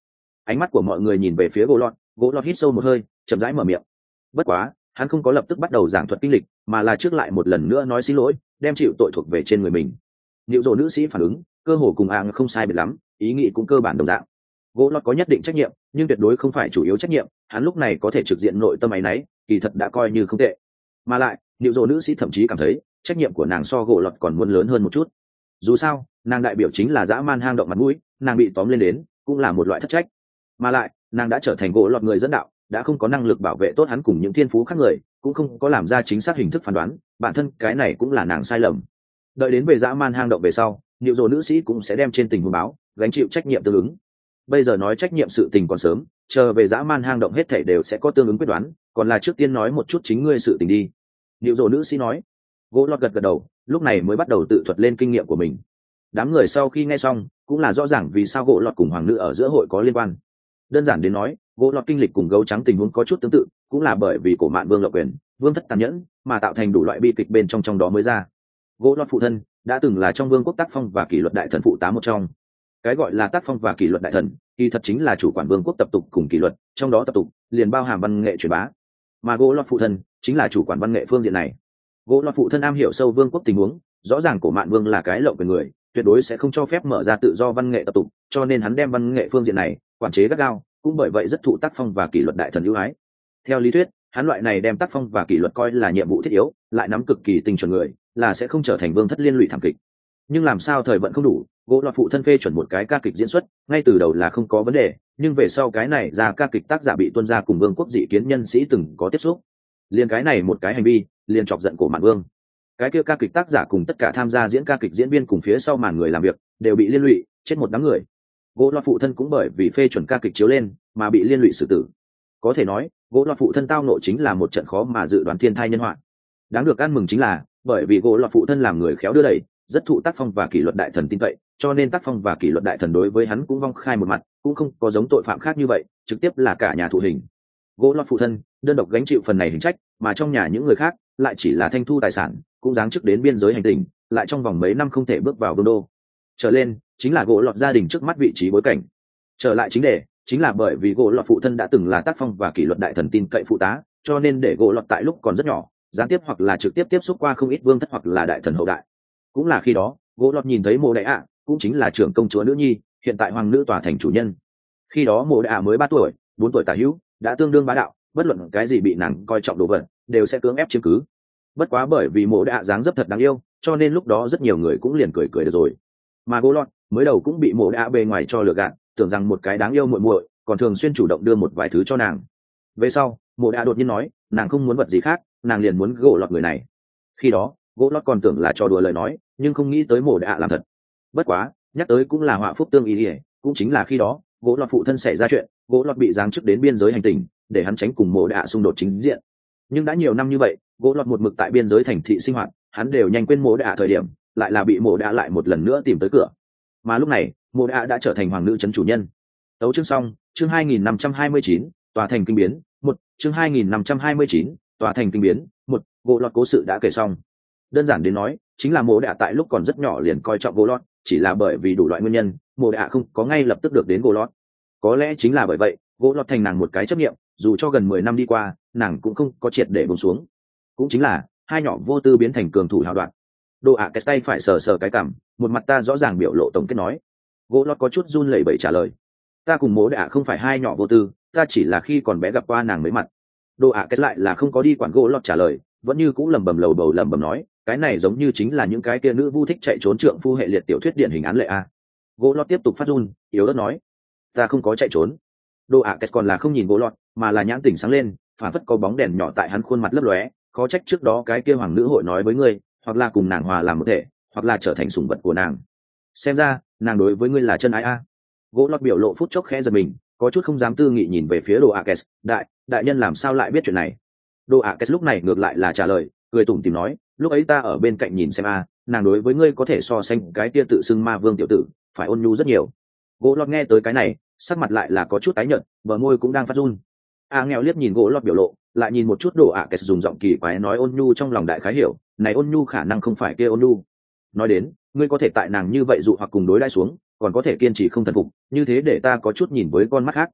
Ánh mắt của mọi người nhìn về phía gỗ lọt hít sâu một hơi, chậm rãi mở miệng. Bất quá hắn không có lập tức bắt đầu giảng thuật kinh lịch, mà là trước lại một lần nữa nói xin lỗi, đem chịu tội thuộc về trên người mình. Liệu dỗ nữ sĩ phản ứng cơ hồ cùng không sai biệt lắm, ý nghĩ cũng cơ bản đồng dạng. Gỗ lọt có nhất định trách nhiệm, nhưng tuyệt đối không phải chủ yếu trách nhiệm. Hắn lúc này có thể trực diện nội tâm áy náy, kỳ thật đã coi như không tệ. Mà lại liệu dỗ nữ sĩ thậm chí cảm thấy trách nhiệm của nàng so gỗ lọt còn muốn lớn hơn một chút. Dù sao nàng đại biểu chính là dã man hang động mặt mũi, nàng bị tóm lên đến cũng là một loại thất trách. Mà lại nàng đã trở thành gỗ lọt người dẫn đạo, đã không có năng lực bảo vệ tốt hắn cùng những thiên phú khác người, cũng không có làm ra chính xác hình thức phán đoán, bản thân cái này cũng là nàng sai lầm. Đợi đến về dã man hang động về sau, liệu dỗ nữ sĩ cũng sẽ đem trên tình huống báo gánh chịu trách nhiệm tương ứng. Bây giờ nói trách nhiệm sự tình còn sớm, chờ về dã man hang động hết thảy đều sẽ có tương ứng quyết đoán, còn là trước tiên nói một chút chính ngươi sự tình đi. Liệu dỗ nữ sĩ nói. Gỗ lọt gật gật đầu, lúc này mới bắt đầu tự thuật lên kinh nghiệm của mình. Đám người sau khi nghe xong cũng là rõ ràng vì sao gỗ lọt cùng hoàng nữ ở giữa hội có liên quan. Đơn giản đến nói, gỗ lọt kinh lịch cùng gấu trắng tình huống có chút tương tự, cũng là bởi vì cổ mạn vương lộng quyền, vương thất tàn nhẫn mà tạo thành đủ loại bi kịch bên trong đó mới ra. Gỗ lọt phụ thân đã từng là trong vương quốc tác phong và kỷ luật đại thần phụ tá một trong. Cái gọi là tác phong và kỷ luật đại thần kỳ thật chính là chủ quản vương quốc tập tục cùng kỷ luật, trong đó tập tục liền bao hàm văn nghệ truyền bá, mà gỗ lọt phụ thân chính là chủ quản văn nghệ phương diện này. Gỗ lọt phụ thân am hiểu sâu vương quốc tình huống, rõ ràng cổ mạn vương là cái lộng quyền người, tuyệt đối sẽ không cho phép mở ra tự do văn nghệ tập tục, cho nên hắn đem văn nghệ phương diện này quản chế gắt gao, cũng bởi vậy rất thụ tác phong và kỷ luật đại thần ưu ái. Theo lý thuyết, hắn loại này đem tác phong và kỷ luật coi là nhiệm vụ thiết yếu, lại nắm cực kỳ tinh chuẩn người, là sẽ không trở thành vương thất liên lụy thảm kịch. Nhưng làm sao thời vận không đủ, gỗ lọt phụ thân phê chuẩn một cái ca kịch diễn xuất, ngay từ đầu là không có vấn đề, nhưng về sau cái này ra ca kịch tác giả bị tuân ra cùng vương quốc dị kiến nhân sĩ từng có tiếp xúc, liền cái này một cái hành vi liền chọc giận cổ mạn vương. Cái kia ca kịch tác giả cùng tất cả tham gia diễn ca kịch diễn viên cùng phía sau màn người làm việc đều bị liên lụy, chết một đám người. Gỗ lọt phụ thân cũng bởi vì phê chuẩn ca kịch chiếu lên mà bị liên lụy xử tử. Có thể nói gỗ lọt phụ thân tao nộ chính là một trận khó mà dự đoán thiên thai nhân họa. Đáng được ăn mừng chính là bởi vì gỗ lọt phụ thân làm người khéo đưa đẩy, rất thụ tác phong và kỷ luật đại thần tin cậy, cho nên tác phong và kỷ luật đại thần đối với hắn cũng vong khai một mặt, cũng không có giống tội phạm khác như vậy trực tiếp là cả nhà thụ hình. Gỗ lọt phụ thân đơn độc gánh chịu phần này hình trách, mà trong nhà những người khác lại chỉ là thanh thu tài sản, cũng giáng chức đến biên giới hành tình, lại trong vòng mấy năm không thể bước vào vương đô. Trở lên chính là gỗ lọt gia đình trước mắt vị trí bối cảnh. Trở lại chính đề, chính là bởi vì gỗ lọt phụ thân đã từng là tác phong và kỷ luật đại thần tin cậy phụ tá, cho nên để gỗ lọt tại lúc còn rất nhỏ, gián tiếp hoặc là trực tiếp tiếp xúc qua không ít vương thất hoặc là đại thần hậu đại. Cũng là khi đó gỗ lọt nhìn thấy mộ đại ạ, cũng chính là trưởng công chúa nữ nhi, hiện tại hoàng nữ tòa thành chủ nhân. Khi đó mộ đại ạ mới 3 tuổi 4 tuổi tả hữu, đã tương đương bá đạo, bất luận cái gì bị nàng coi trọng đồ vật đều sẽ cưỡng ép chiếm cứ. Bất quá bởi vì mộ đại ạ dáng dấp thật đáng yêu, cho nên lúc đó rất nhiều người cũng liền cười cười được rồi. Mà gỗ lọt mới đầu cũng bị mộ đại ạ bề ngoài cho lừa gạt, tưởng rằng một cái đáng yêu muội muội, còn thường xuyên chủ động đưa một vài thứ cho nàng. Về sau mộ đại ạ đột nhiên nói nàng không muốn vật gì khác, nàng liền muốn gỗ lọt người này. Khi đó gỗ lọt còn tưởng là trò đùa lời nói, nhưng không nghĩ tới mộ đại ạ làm thật. Bất quá nhắc tới cũng là họa phúc tương ý ỉa, cũng chính là khi đó gỗ lọt phụ thân xảy ra chuyện, gỗ lọt bị giáng chức đến biên giới hành tình, để hắn tránh cùng mộ đại ạ xung đột chính diện. Nhưng đã nhiều năm như vậy gỗ lọt một mực tại biên giới thành thị sinh hoạt, hắn đều nhanh quên mộ đại ạ thời điểm, lại là bị mộ đại ạ lại một lần nữa tìm tới cửa. Mà lúc này mộ đại ạ đã trở thành hoàng nữ trấn chủ nhân. Tấu chương xong. Chương 2529, tòa thành kinh biến. Chương 2529, tòa thành kinh biến. Gỗ lọt cố sự đã kể xong. Đơn giản đến nói chính là mộ đại ạ tại lúc còn rất nhỏ liền coi trọng gỗ lọt, chỉ là bởi vì đủ loại nguyên nhân mộ đại ạ không có ngay lập tức được đến gỗ lọt. Có lẽ chính là bởi vậy gỗ lọt thành nàng một cái chấp niệm, dù cho gần 10 năm đi qua nàng cũng không có triệt để buông xuống. Cũng chính là hai nhỏ vô tư biến thành cường thủ hào đoạn. Đồ ạ cái tay phải sờ sờ cái cằm, một mặt ta rõ ràng biểu lộ tổng kết nói. Gỗ lọt có chút run lẩy bẩy trả lời, ta cùng mộ đại ạ không phải hai nhỏ vô tư, ta chỉ là khi còn bé gặp qua nàng mấy mặt. Đồ ạ cái lại là không có đi quản gỗ lọt trả lời, vẫn như cũ lẩm bẩm lầu bầu lẩm bẩm nói, cái này giống như chính là những cái kia nữ vu thích chạy trốn trượng phu hệ liệt tiểu thuyết điển hình án lệ a. Gỗ lọt tiếp tục phát run, yếu ớt nói, ta không có chạy trốn. Đồ ạ cái còn là không nhìn gỗ lọt, mà là nhãn tỉnh sáng lên, phản phất có bóng đèn nhỏ tại hắn khuôn mặt lấp lóe, khó trách trước đó cái kia hoàng nữ hội nói với ngươi, hoặc là cùng nàng hòa làm một thể, hoặc là trở thành sủng vật của nàng. Xem ra nàng đối với ngươi là chân ái a. Gỗ lọt biểu lộ phút chốc khẽ giật mình, có chút không dám tư nghị nhìn về phía đồ Akes, đại nhân làm sao lại biết chuyện này. Đồ Akes lúc này ngược lại là trả lời, cười tủm tỉm nói, lúc ấy ta ở bên cạnh nhìn xem a, nàng đối với ngươi có thể so sánh cái kia tự xưng ma vương tiểu tử phải ôn nhu rất nhiều. Gỗ lọt nghe tới cái này sắc mặt lại là có chút tái nhợt, bờ môi cũng đang phát run. Nghèo liếc nhìn gỗ lọt biểu lộ, lại nhìn một chút đồ Akes dùng giọng kỳ quái nói ôn nhu trong lòng đại khái hiểu, này ôn nhu khả năng không phải kia ôn nhu. Nói đến ngươi có thể tại nàng như vậy dụ hoặc cùng đối đãi xuống, còn có thể kiên trì không thần phục, như thế để ta có chút nhìn với con mắt khác.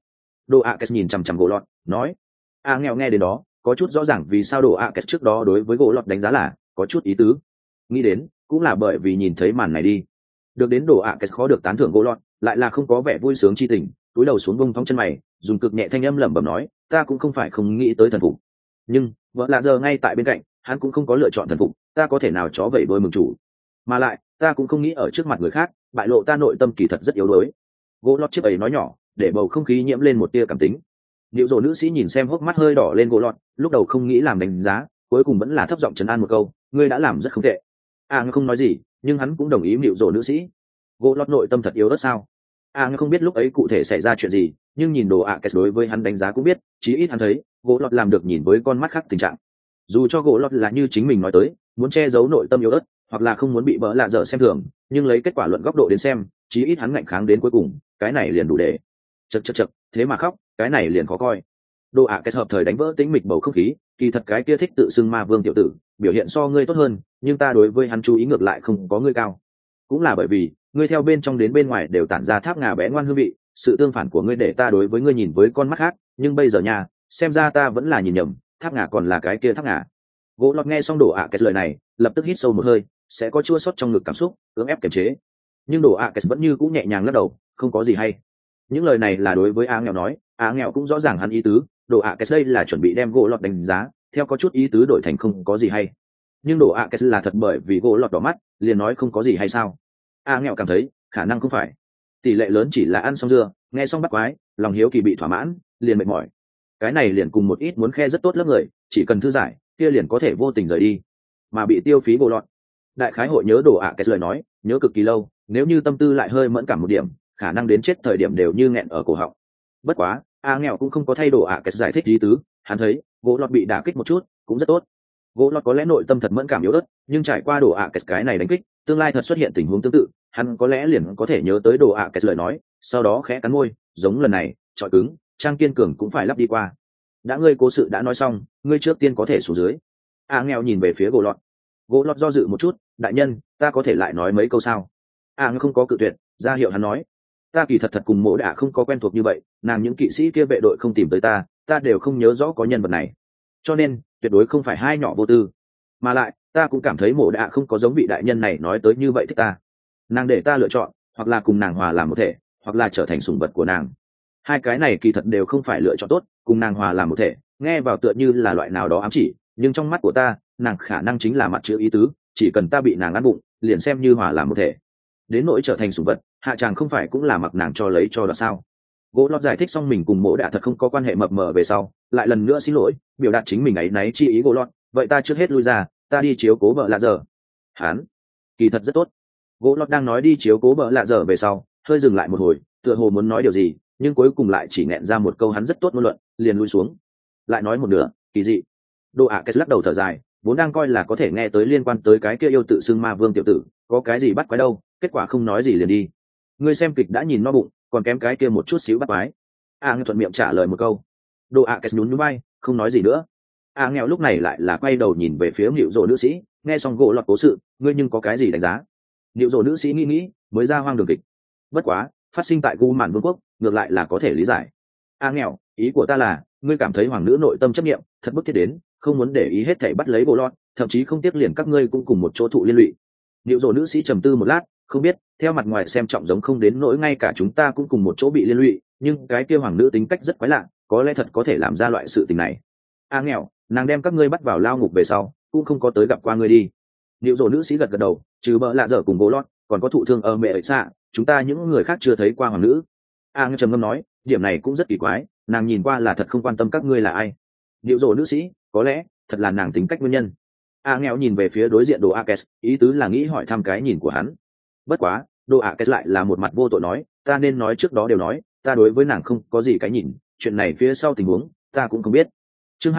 Đồ ạ kết nhìn chằm chằm gỗ lọt nói. A nghèo nghe đến đó có chút rõ ràng vì sao đồ ạ kết trước đó đối với gỗ lọt đánh giá là có chút ý tứ. Nghĩ đến cũng là bởi vì nhìn thấy màn này đi. Được đến đồ ạ kết khó được tán thưởng gỗ lọt lại là không có vẻ vui sướng chi tình, túi đầu xuống bông thong chân mày, dùng cực nhẹ thanh âm lẩm bẩm nói, ta cũng không phải không nghĩ tới thần phục, nhưng vợ lạ giờ ngay tại bên cạnh, hắn cũng không có lựa chọn thần phục, ta có thể nào chó vẩy đôi mừng chủ. Mà lại ta cũng không nghĩ ở trước mặt người khác bại lộ ta nội tâm kỳ thật rất yếu đuối. Gỗ lọt chiếc ấy nói nhỏ để bầu không khí nhiễm lên một tia cảm tính. Liệu dỗ nữ sĩ nhìn xem hốc mắt hơi đỏ lên gỗ lọt, lúc đầu không nghĩ làm đánh giá, cuối cùng vẫn là thấp giọng trấn an một câu, ngươi đã làm rất không tệ. Ngươi không nói gì nhưng hắn cũng đồng ý liệu dỗ nữ sĩ. Gỗ lọt nội tâm thật yếu ớt sao? Ngươi không biết lúc ấy cụ thể xảy ra chuyện gì, nhưng nhìn đồ kết đối với hắn đánh giá cũng biết, chí ít hắn thấy gỗ lọt làm được nhìn với con mắt khác tình trạng. Dù cho gỗ lọt là như chính mình nói tới, muốn che giấu nội tâm yếu ớt hoặc là không muốn bị bỡ lạ dở xem thường, nhưng lấy kết quả luận góc độ đến xem, chí ít hắn ngạnh kháng đến cuối cùng, cái này liền đủ để. Chậc, thế mà khóc, cái này liền khó coi. Đồ kết hợp thời đánh vỡ tĩnh mịch bầu không khí, kỳ thật cái kia thích tự xưng ma vương tiểu tử, biểu hiện so ngươi tốt hơn, nhưng ta đối với hắn chú ý ngược lại không có ngươi cao. Cũng là bởi vì ngươi theo bên trong đến bên ngoài đều tản ra tháp ngà bé ngoan hương vị, sự tương phản của ngươi để ta đối với ngươi nhìn với con mắt khác, nhưng bây giờ nha, xem ra ta vẫn là nhìn nhầm, tháp ngà còn là cái kia tháp ngà. Gỗ lọt nghe xong đồ kết lời này, lập tức hít sâu một hơi, sẽ có chua xót trong ngực cảm xúc, cưỡng ép kiềm chế. Nhưng đồ kết vẫn như cũng nhẹ nhàng lắc đầu, không có gì hay. Những lời này là đối với nghèo nói, nghèo cũng rõ ràng hắn ý tứ, đồ kết đây là chuẩn bị đem gỗ lọt đánh giá, theo có chút ý tứ đổi thành không có gì hay. Nhưng đồ kết là thật bởi vì gỗ lọt đỏ mắt, liền nói không có gì hay sao? Nghèo cảm thấy khả năng không phải, tỷ lệ lớn chỉ là ăn xong dưa, nghe xong bắt quái, lòng hiếu kỳ bị thỏa mãn, liền mệt mỏi. Cái này liền cùng một ít muốn khe rất tốt lớp người, chỉ cần thư giải, kia liền có thể vô tình rời đi, mà bị tiêu phí gỗ lọt. Đại khái hội nhớ đồ kết lời nói, nhớ cực kỳ lâu, nếu như tâm tư lại hơi mẫn cảm một điểm, khả năng đến chết thời điểm đều như nghẹn ở cổ họng. Bất quá nghèo cũng không có thay đổi kết giải thích ý tứ, hắn thấy gỗ lọt bị đả kích một chút cũng rất tốt. Gỗ lọt có lẽ nội tâm thật mẫn cảm yếu ớt, nhưng trải qua đồ kết cái này đánh kích, tương lai thật xuất hiện tình huống tương tự, hắn có lẽ liền có thể nhớ tới đồ kết lời nói, sau đó khẽ cắn môi, giống lần này trọi cứng, trang kiên cường cũng phải lắp đi qua. Đã ngươi cố sự đã nói xong, ngươi trước tiên có thể xuống dưới. Nghèo nhìn về phía gỗ lọt do dự một chút, đại nhân, ta có thể lại nói mấy câu sao? Ngươi không có cự tuyệt, ra hiệu hắn nói, ta kỳ thật cùng mộ đạ không có quen thuộc như vậy, nàng những kỵ sĩ kia vệ đội không tìm tới ta đều không nhớ rõ có nhân vật này, cho nên tuyệt đối không phải hai nhỏ vô tư. Mà lại ta cũng cảm thấy mộ đạ không có giống vị đại nhân này nói tới như vậy thích ta. Nàng để ta lựa chọn, hoặc là cùng nàng hòa làm một thể, hoặc là trở thành sủng vật của nàng. Hai cái này kỳ thật đều không phải lựa chọn tốt, cùng nàng hòa làm một thể nghe vào tựa như là loại nào đó ám chỉ, nhưng trong mắt của ta, nàng khả năng chính là mặt chữ ý tứ, chỉ cần ta bị nàng ăn bụng, liền xem như hòa làm một thể. Đến nỗi trở thành sủng vật, hạ chàng không phải cũng là mặc nàng cho lấy cho đoạt sao? Gỗ lọt giải thích xong mình cùng mộ đạ thật không có quan hệ mập mờ về sau, lại lần nữa xin lỗi, biểu đạt chính mình ấy náy chi ý gỗ lọt, vậy ta trước hết lui ra, ta đi chiếu cố vợ lạ giờ. Hán, kỳ thật rất tốt. Gỗ lọt đang nói đi chiếu cố vợ lạ giờ về sau, hơi dừng lại một hồi, tựa hồ muốn nói điều gì, nhưng cuối cùng lại chỉ nghẹn ra một câu hắn rất tốt ngôn luận, liền lui xuống. Lại nói một nửa, kỳ dị. Đồ kết lắc đầu thở dài, vốn đang coi là có thể nghe tới liên quan tới cái kia yêu tự xưng ma vương tiểu tử, có cái gì bắt quái đâu, kết quả không nói gì liền đi. Ngươi xem kịch đã nhìn no bụng, còn kém cái kia một chút xíu bắt quái. Ngươi thuận miệng trả lời một câu. Đồ kết nhún nhún vai, không nói gì nữa. Nghèo lúc này lại là quay đầu nhìn về phía Nịu Rồ nữ sĩ, nghe xong gỗ lọt cố sự, ngươi nhưng có cái gì đánh giá? Nịu Rồ nữ sĩ nghĩ, mới ra hoang đường kịch. Bất quá, phát sinh tại Gu Mạn Vương quốc, ngược lại là có thể lý giải. Nghèo, ý của ta là, ngươi cảm thấy hoàng nữ nội tâm chấp niệm, thật bức thiết đến, không muốn để ý hết thảy bắt lấy gỗ lọt, thậm chí không tiếc liền các ngươi cũng cùng một chỗ thụ liên lụy. Nịu Rồ nữ sĩ trầm tư một lát, không biết, theo mặt ngoài xem trọng giống không đến nỗi ngay cả chúng ta cũng cùng một chỗ bị liên lụy, nhưng cái kia hoàng nữ tính cách rất quái lạ, có lẽ thật có thể làm ra loại sự tình này. Nghèo, nàng đem các ngươi bắt vào lao ngục về sau, cũng không có tới gặp qua ngươi đi. Nịu Rồ nữ sĩ gật gật đầu, trừ bợ lạ dở cùng gỗ lọt, còn có thụ thương ở mẹ ấy xạ, chúng ta những người khác chưa thấy qua hoàng nữ. Nghèo trầm ngâm nói, điểm này cũng rất kỳ quái, nàng nhìn qua là thật không quan tâm các ngươi là ai. Nịu Rồ nữ sĩ, có lẽ thật là nàng tính cách nguyên nhân. Nghèo nhìn về phía đối diện đồ Akes, ý tứ là nghĩ hỏi thăm cái nhìn của hắn. Bất quá, đồ Akes lại là một mặt vô tội nói, ta nên nói trước đó đều nói, ta đối với nàng không có gì cái nhìn, chuyện này phía sau tình huống ta cũng không biết. Chương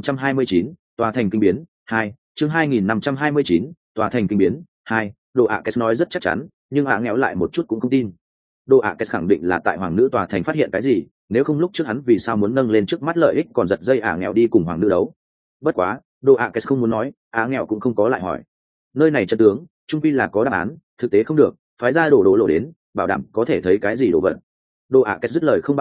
2529, tòa thành kinh biến 2, chương 2529, tòa thành kinh biến 2, đồ Akes nói rất chắc chắn, nhưng nghèo lại một chút cũng không tin. Đồ Akes khẳng định là tại hoàng nữ tòa thành phát hiện cái gì, nếu không lúc trước hắn vì sao muốn nâng lên trước mắt lợi ích còn giật dây nghèo đi cùng hoàng nữ đấu. Bất quá, đồ Akes không muốn nói, nghèo cũng không có lại hỏi. Nơi này chân tướng trung pi là có đáp án, thực tế không được, phái ra đổ lộ đến, bảo đảm có thể thấy cái gì đồ vật. Đồ Akes dứt lời không bao lâu,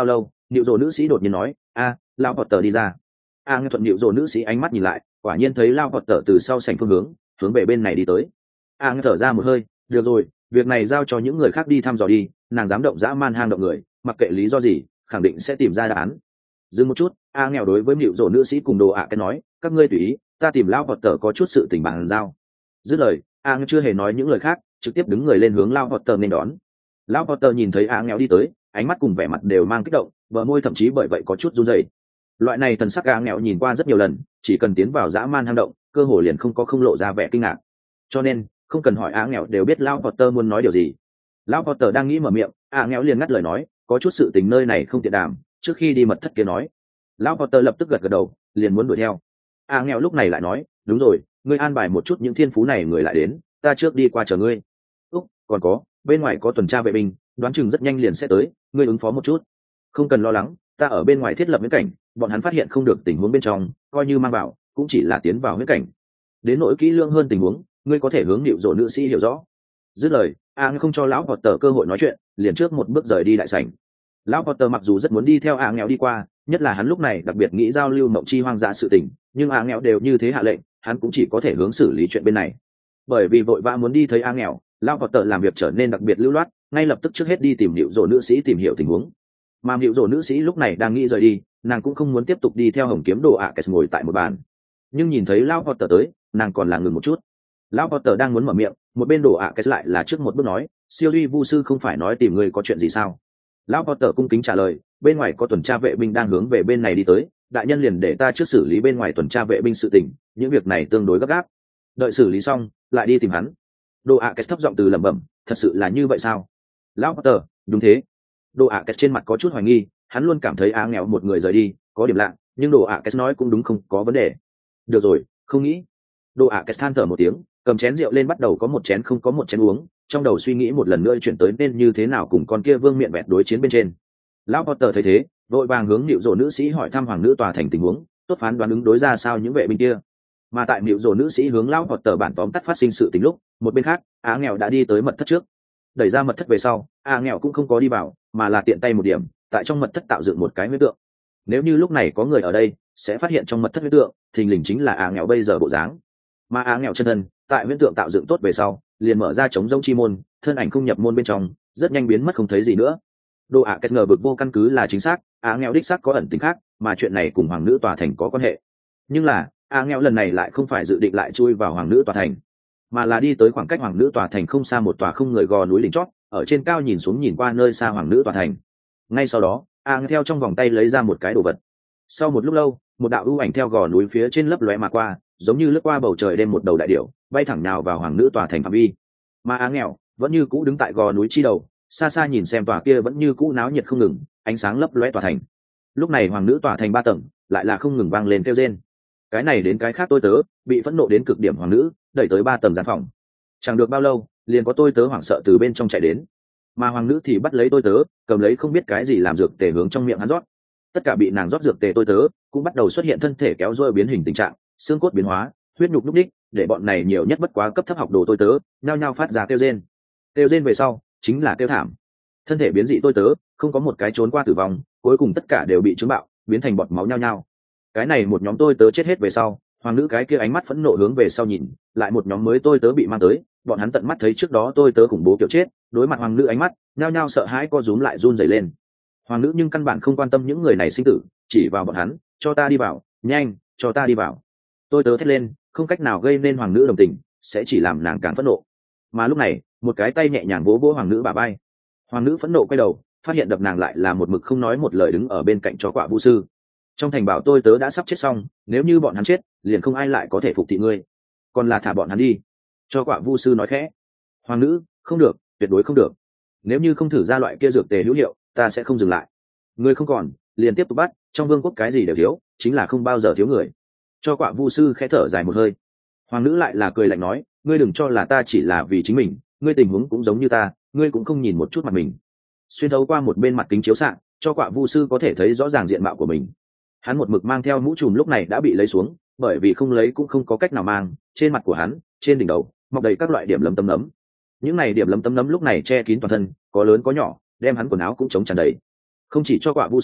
nịu rồ nữ sĩ đột nhiên nói, lao Potter đi ra. Nghe thuận nịu rồ nữ sĩ ánh mắt nhìn lại, quả nhiên thấy lao Potter từ sau sảnh phương hướng về bên này đi tới. Nghe thở ra một hơi, được rồi, việc này giao cho những người khác đi thăm dò đi, nàng dám động dã man hang động người, mặc kệ lý do gì, khẳng định sẽ tìm ra đáp án. Dừng một chút, nghèo đối với nịu rồ nữ sĩ cùng đồ cái nói, các ngươi tùy ý, ta tìm lao Potter có chút sự tình bàn giao. Dứt lời, chưa hề nói những lời khác, trực tiếp đứng người lên hướng lao Potter nên đón. Lão Potter nhìn thấy nghèo đi tới, ánh mắt cùng vẻ mặt đều mang kích động, bờ môi thậm chí bởi vậy có chút run rẩy. Loại này thần sắc nghèo nhìn qua rất nhiều lần, chỉ cần tiến vào dã man hang động, cơ hồ liền không lộ ra vẻ kinh ngạc. Cho nên, không cần hỏi nghèo đều biết lão Potter muốn nói điều gì. Lão Potter đang nghĩ mở miệng, nghèo liền ngắt lời nói, có chút sự tình nơi này không tiện đàm, trước khi đi mật thất kia nói. Lão Potter lập tức gật đầu, liền muốn đuổi theo. Nghèo lúc này lại nói, đúng rồi, ngươi an bài một chút những thiên phú này người lại đến, ta trước đi qua chờ ngươi. Còn có, bên ngoài có tuần tra vệ binh, đoán chừng rất nhanh liền sẽ tới, ngươi ứng phó một chút. Không cần lo lắng, ta ở bên ngoài thiết lập viễn cảnh, bọn hắn phát hiện không được tình huống bên trong, coi như mang vào, cũng chỉ là tiến vào viễn cảnh. Đến nỗi kỹ lưỡng hơn tình huống, ngươi có thể hướng nịu rồ nữ sĩ hiểu rõ. Dứt lời, không cho lão Potter cơ hội nói chuyện, liền trước một bước rời đi đại sảnh. Lão Potter mặc dù rất muốn đi theo nghèo đi qua, nhất là hắn lúc này đặc biệt nghĩ giao lưu mộng chi hoang dã sự tình, nhưng nghèo đều như thế hạ lệnh, hắn cũng chỉ có thể hướng xử lý chuyện bên này. Bởi vì vội vã muốn đi thấy nghèo, lao Potter làm việc trở nên đặc biệt lưu loát, ngay lập tức trước hết đi tìm nịu rồ nữ sĩ tìm hiểu tình huống. Mà nịu rồ nữ sĩ lúc này đang nghĩ rời đi, nàng cũng không muốn tiếp tục đi theo hồng kiếm đồ Kes ngồi tại một bàn. Nhưng nhìn thấy lao Potter tới, nàng còn là ngừng một chút. Lao Potter đang muốn mở miệng, một bên đồ Kes lại là trước một bước nói, siêu duy vu sư không phải nói tìm người có chuyện gì sao? Lao Potter cung kính trả lời, bên ngoài có tuần tra vệ binh đang hướng về bên này đi tới, đại nhân liền để ta trước xử lý bên ngoài tuần tra vệ binh sự tình, những việc này tương đối gấp gáp. Đợi xử lý xong, lại đi tìm hắn. Đồ Kes thấp giọng từ lẩm bẩm, thật sự là như vậy sao? Lão Potter, đúng thế. Đồ Kes trên mặt có chút hoài nghi, hắn luôn cảm thấy nghèo một người rời đi có điểm lạ, nhưng Đồ Kes nói cũng đúng, không có vấn đề. Được rồi, không nghĩ. Đồ Kes than thở một tiếng, cầm chén rượu lên bắt đầu có một chén không có một chén uống, trong đầu suy nghĩ một lần nữa chuyển tới nên như thế nào cùng con kia vương miện vẹt đối chiến bên trên. Lão Potter thấy thế, vội vàng hướng nịu rồ nữ sĩ hỏi thăm hoàng nữ tòa thành tình huống, tốt phán đoán ứng đối ra sao những vệ binh kia. Mà tại nịu rồ nữ sĩ hướng lão Potter bản tóm tắt phát sinh sự tình lúc, một bên khác nghèo đã đi tới mật thất trước. Đẩy ra mật thất về sau, nghèo cũng không có đi vào, mà là tiện tay một điểm, tại trong mật thất tạo dựng một cái huyễn tượng. Nếu như lúc này có người ở đây, sẽ phát hiện trong mật thất huyễn tượng thình lình chính là nghèo bây giờ bộ dáng. Mà nghèo chân thân tại huyễn tượng tạo dựng tốt về sau, liền mở ra chống rông chi môn, thân ảnh không nhập môn bên trong, rất nhanh biến mất không thấy gì nữa. Đồ Kes ngờ vực vô căn cứ là chính xác, nghèo đích xác có ẩn tính khác, mà chuyện này cùng hoàng nữ tòa thành có quan hệ. Nhưng là nghèo lần này lại không phải dự định lại chui vào hoàng nữ tòa thành, mà là đi tới khoảng cách hoàng nữ tòa thành không xa một tòa không người gò núi đỉnh chót, ở trên cao nhìn xuống nhìn qua nơi xa hoàng nữ tòa thành. Ngay sau đó theo trong vòng tay lấy ra một cái đồ vật. Sau một lúc lâu, một đạo ưu ảnh theo gò núi phía trên lấp lóe mà qua, giống như lướt qua bầu trời đêm một đầu đại điểu, bay thẳng nào vào hoàng nữ tòa thành phạm vi. Mà nghèo vẫn như cũ đứng tại gò núi chi đầu, xa xa nhìn xem tòa kia vẫn như cũ náo nhiệt không ngừng, ánh sáng lấp lóe tòa thành. Lúc này hoàng nữ tòa thành 3 tầng lại là không ngừng vang lên kêu rên. Cái này đến cái khác tôi tớ bị phẫn nộ đến cực điểm, hoàng nữ đẩy tới 3 tầng gian phòng. Chẳng được bao lâu, liền có tôi tớ hoảng sợ từ bên trong chạy đến, mà hoàng nữ thì bắt lấy tôi tớ, cầm lấy không biết cái gì làm dược tề hướng trong miệng hắn rót. Tất cả bị nàng rót dược tề tôi tớ cũng bắt đầu xuất hiện thân thể kéo rôi biến hình tình trạng, xương cốt biến hóa, huyết nhục núc đích, để bọn này nhiều nhất bất quá cấp thấp học đồ tôi tớ nhao nhao phát ra kêu rên. Kêu rên về sau chính là kêu thảm. Thân thể biến dị tôi tớ không có một cái trốn qua tử vong, cuối cùng tất cả đều bị trứng bạo, biến thành bọt máu nhao nhao. Cái này một nhóm tôi tớ chết hết về sau, hoàng nữ cái kia ánh mắt phẫn nộ hướng về sau nhìn, lại một nhóm mới tôi tớ bị mang tới, bọn hắn tận mắt thấy trước đó tôi tớ khủng bố kiểu chết, đối mặt hoàng nữ ánh mắt nhao nhao sợ hãi, co rúm lại run rẩy lên. Hoàng nữ nhưng căn bản không quan tâm những người này sinh tử, chỉ vào bọn hắn, cho ta đi vào, nhanh, cho ta đi vào. Tôi tớ thét lên, không cách nào gây nên hoàng nữ đồng tình, sẽ chỉ làm nàng càng phẫn nộ. Mà lúc này, một cái tay nhẹ nhàng vỗ vỗ hoàng nữ bả vai. Hoàng nữ phẫn nộ quay đầu, phát hiện đập nàng lại là một mực không nói một lời đứng ở bên cạnh cho quạ vu sư. Trong thành bảo tôi tớ đã sắp chết xong, nếu như bọn hắn chết, liền không ai lại có thể phục thị ngươi, còn là thả bọn hắn đi. Cho quạ vu sư nói khẽ. Hoàng nữ, không được, tuyệt đối không được. Nếu như không thử ra loại kia dược tề hữu hiệu, ta sẽ không dừng lại. Người không còn, liền tiếp tục bắt, trong vương quốc cái gì đều thiếu, chính là không bao giờ thiếu người. Cho quạ vu sư khẽ thở dài một hơi. Hoàng nữ lại là cười lạnh nói, ngươi đừng cho là ta chỉ là vì chính mình, ngươi tình huống cũng giống như ta, ngươi cũng không nhìn một chút mặt mình. Xuyên thấu qua một bên mặt kính chiếu xạ, cho quạ vu sư có thể thấy rõ ràng diện mạo của mình. Hắn một mực mang theo mũ trùm lúc này đã bị lấy xuống, bởi vì không lấy cũng không có cách nào mang. Trên mặt của hắn, trên đỉnh đầu mọc đầy các loại điểm lấm tấm nấm. Những này điểm lấm tấm nấm lúc này che kín toàn thân, có lớn có nhỏ, đem hắn quần áo cũng chống tràn đầy. Không chỉ cho quạ vu sư,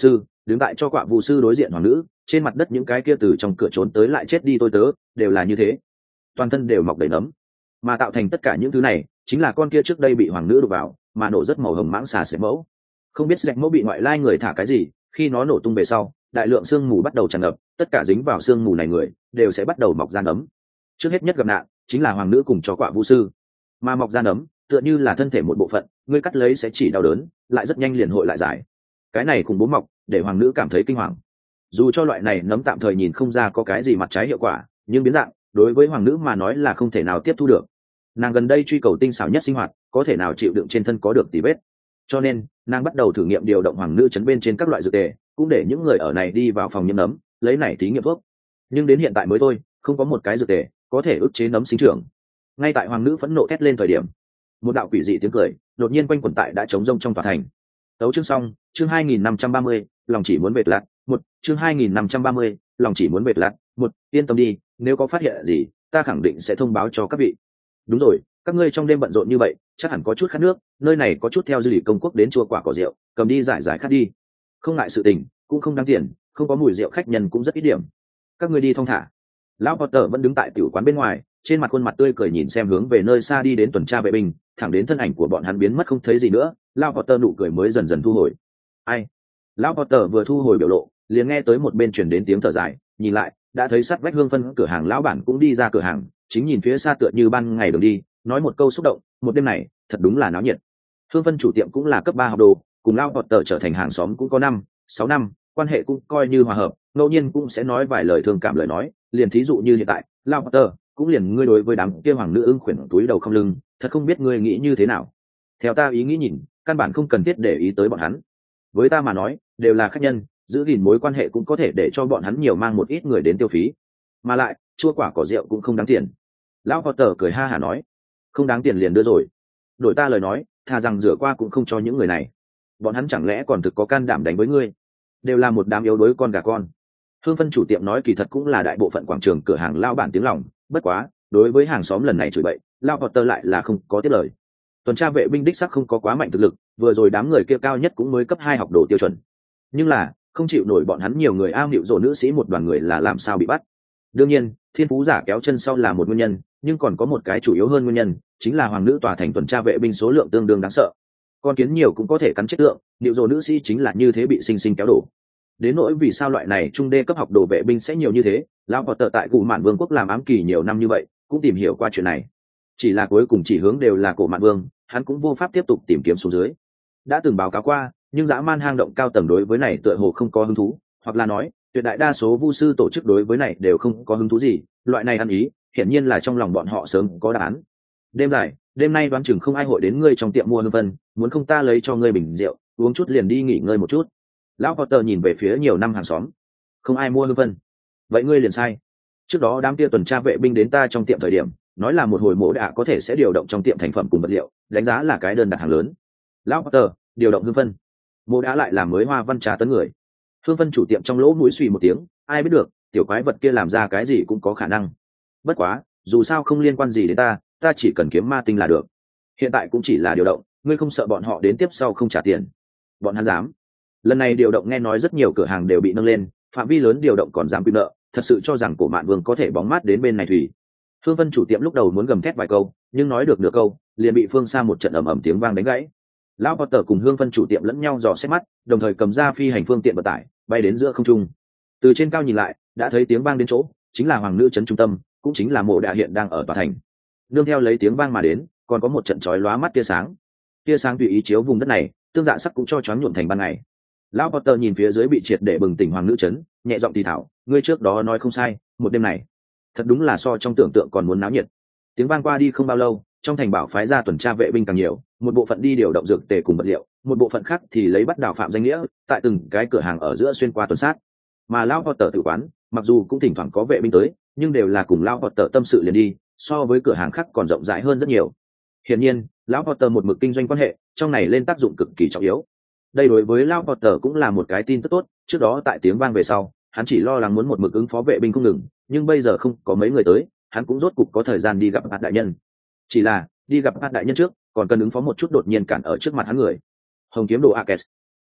đứng tại cho quạ vụ sư đối diện hoàng nữ, trên mặt đất những cái kia từ trong cửa trốn tới lại chết đi tôi tớ đều là như thế, toàn thân đều mọc đầy nấm, mà tạo thành tất cả những thứ này chính là con kia trước đây bị hoàng nữ đục vào mà nổ rất màu hồng mãng xà sệt mẫu. Không biết sệt mẫu bị ngoại lai người thả cái gì, khi nó nổ tung về sau đại lượng sương mù bắt đầu tràn ngập, tất cả dính vào sương mù này người đều sẽ bắt đầu mọc ra nấm. Trước hết nhất gặp nạn chính là hoàng nữ cùng cho quạ vũ sư, mà mọc ra nấm tựa như là thân thể một bộ phận, ngươi cắt lấy sẽ chỉ đau đớn, lại rất nhanh liền hội lại giải. Cái này cùng bố mọc để hoàng nữ cảm thấy kinh hoàng. Dù cho loại này nấm tạm thời nhìn không ra có cái gì mặt trái hiệu quả, nhưng biến dạng đối với hoàng nữ mà nói là không thể nào tiếp thu được. Nàng gần đây truy cầu tinh xảo nhất sinh hoạt, có thể nào chịu đựng trên thân có được tỉ vết, cho nên nàng bắt đầu thử nghiệm điều động hoàng nữ chấn bên trên các loại dược tề, cũng để những người ở này đi vào phòng nhiễm nấm lấy này thí nghiệm thuốc. Nhưng đến hiện tại mới thôi, không có một cái dược tề có thể ức chế nấm sinh trưởng. Ngay tại hoàng nữ phẫn nộ thét lên thời điểm, một đạo quỷ dị tiếng cười đột nhiên quanh quẩn tại đã trống rông trong tòa thành. Tấu chương xong, chương 2530, lòng chỉ muốn bệt lạt, một chương 2530, lòng chỉ muốn bệt lạt, một yên tâm đi, nếu có phát hiện gì, ta khẳng định sẽ thông báo cho các vị. Đúng rồi, các ngươi trong đêm bận rộn như vậy, chắc hẳn có chút khát nước, nơi này có chút theo dư lý công quốc đến chua quả cỏ rượu, cầm đi giải giải khát đi. Không ngại sự tình, cũng không đáng tiền, không có mùi rượu khách nhân cũng rất ít điểm. Các ngươi đi thong thả. Lão Potter vẫn đứng tại tiểu quán bên ngoài, trên mặt khuôn mặt tươi cười nhìn xem hướng về nơi xa đi đến tuần tra vệ binh, thẳng đến thân ảnh của bọn hắn biến mất không thấy gì nữa, Lão Potter nụ cười mới dần dần thu hồi. Ai? Lão Potter vừa thu hồi biểu lộ, liền nghe tới một bên truyền đến tiếng thở dài, nhìn lại, đã thấy sát vách hương phân cửa hàng lão bản cũng đi ra cửa hàng, chính nhìn phía xa tựa như ban ngày đường đi, nói một câu xúc động, một đêm này thật đúng là náo nhiệt. Hương phân chủ tiệm cũng là cấp 3 học đồ, cùng Lão Potter trở thành hàng xóm cũng có 6 năm, quan hệ cũng coi như hòa hợp, ngẫu nhiên cũng sẽ nói vài lời thương cảm lời nói, liền thí dụ như hiện tại, Lão Potter cũng liền ngươi đối với đám kia hoàng nữ ưng khuyển túi đầu không lưng, thật không biết ngươi nghĩ như thế nào. Theo ta ý nghĩ nhìn, căn bản không cần thiết để ý tới bọn hắn. Với ta mà nói, đều là khách nhân, giữ gìn mối quan hệ cũng có thể để cho bọn hắn nhiều mang một ít người đến tiêu phí. Mà lại, chua quả cỏ rượu cũng không đáng tiền. Lão Potter cười ha hả nói, không đáng tiền liền đưa rồi. Đổi ta lời nói, thà rằng rửa qua cũng không cho những người này. Bọn hắn chẳng lẽ còn thực có can đảm đánh với ngươi? Đều là một đám yếu đuối con gà con. Hương phân chủ tiệm nói kỳ thật cũng là đại bộ phận quảng trường cửa hàng lao bản tiếng lòng, bất quá, đối với hàng xóm lần này chửi bậy, Lão Potter lại là không có tiếp lời. Tuần tra vệ binh đích sắc không có quá mạnh thực lực, vừa rồi đám người kia cao nhất cũng mới cấp 2 học đồ tiêu chuẩn. Nhưng là, không chịu nổi bọn hắn nhiều người am hiệu rồ nữ sĩ một đoàn người là làm sao bị bắt. Đương nhiên, thiên phú giả kéo chân sau là một nguyên nhân, nhưng còn có một cái chủ yếu hơn nguyên nhân, chính là hoàng nữ tòa thành tuần tra vệ binh số lượng tương đương đáng sợ. Con kiến nhiều cũng có thể cắn chết tượng, hiệu rồ nữ sĩ chính là như thế bị sinh sinh kéo đổ. Đến nỗi vì sao loại này trung đê cấp học đồ vệ binh sẽ nhiều như thế, Lão Potter tại Cổ Mạn Vương quốc làm ám kỳ nhiều năm như vậy, cũng tìm hiểu qua chuyện này. Chỉ là cuối cùng chỉ hướng đều là Cổ Mạn Vương, hắn cũng vô pháp tiếp tục tìm kiếm xuống dưới. Đã từng báo cáo qua, nhưng dã man hang động cao tầng đối với này tựa hồ không có hứng thú, hoặc là nói, tuyệt đại đa số vu sư tổ chức đối với này đều không có hứng thú gì, loại này ăn ý, hiển nhiên là trong lòng bọn họ sớm có đáp án. Đêm dài, đêm nay đoán chừng không ai hội đến ngươi trong tiệm mua hương phân, muốn không ta lấy cho ngươi bình rượu, uống chút liền đi nghỉ ngơi một chút. Lão Potter nhìn về phía nhiều năm hàng xóm, không ai mua hương phân, vậy ngươi liền sai. Trước đó đám kia tuần tra vệ binh đến ta trong tiệm thời điểm, nói là một hồi mổ đạ có thể sẽ điều động trong tiệm thành phẩm cùng vật liệu, đánh giá là cái đơn đặt hàng lớn. Lão Potter điều động hương phân, mổ đạ lại làm mới hoa văn trà tấn người. Hương phân chủ tiệm trong lỗ mũi suy một tiếng, ai biết được, tiểu quái vật kia làm ra cái gì cũng có khả năng. Bất quá, dù sao không liên quan gì đến ta chỉ cần kiếm ma tinh là được. Hiện tại cũng chỉ là điều động, ngươi không sợ bọn họ đến tiếp sau không trả tiền? Bọn hắn dám. Lần này điều động nghe nói rất nhiều cửa hàng đều bị nâng lên, phạm vi lớn điều động còn dám quy nợ, thật sự cho rằng Cổ Mạn Vương có thể bóng mát đến bên này thủy. Hương phân chủ tiệm lúc đầu muốn gầm thét vài câu, nhưng nói được nửa câu, liền bị phương xa một trận ầm ầm tiếng vang đánh gãy. Lão Potter cùng Hương phân chủ tiệm lẫn nhau dò xét mắt, đồng thời cầm ra phi hành phương tiện vận tải, bay đến giữa không trung. Từ trên cao nhìn lại, đã thấy tiếng vang đến chỗ, chính là hoàng nữ trấn trung tâm, cũng chính là mộ đạ hiện đang ở tòa thành. Nương theo lấy tiếng vang mà đến, còn có một trận chói lóa mắt tia sáng. Tia sáng tùy ý chiếu vùng đất này, tương dạ sắc cũng cho choáng nhuộm thành ban ngày. Lão Potter nhìn phía dưới bị triệt để bừng tỉnh hoàng nữ trấn, nhẹ giọng thì thảo, ngươi trước đó nói không sai, một đêm này thật đúng là so trong tưởng tượng còn muốn náo nhiệt. Tiếng vang qua đi không bao lâu, trong thành bảo phái ra tuần tra vệ binh càng nhiều, một bộ phận đi điều động dược tề cùng vật liệu, một bộ phận khác thì lấy bắt đào phạm danh nghĩa, tại từng cái cửa hàng ở giữa xuyên qua tuần sát. Mà Lão Potter tự quán, mặc dù cũng thỉnh thoảng có vệ binh tới, nhưng đều là cùng Lão Potter tâm sự liền đi, so với cửa hàng khác còn rộng rãi hơn rất nhiều. Hiển nhiên, Lão Potter một mực kinh doanh quan hệ, trong này lên tác dụng cực kỳ trọng yếu. Đây đối với Lão Potter cũng là một cái tin tức tốt, trước đó tại tiếng vang về sau, hắn chỉ lo lắng muốn một mực ứng phó vệ binh không ngừng, nhưng bây giờ không có mấy người tới, hắn cũng rốt cục có thời gian đi gặp Hạt đại nhân. Chỉ là, đi gặp Hạt đại nhân trước, còn cần ứng phó một chút đột nhiên cản ở trước mặt hắn người. Hồng kiếm đồ Akes.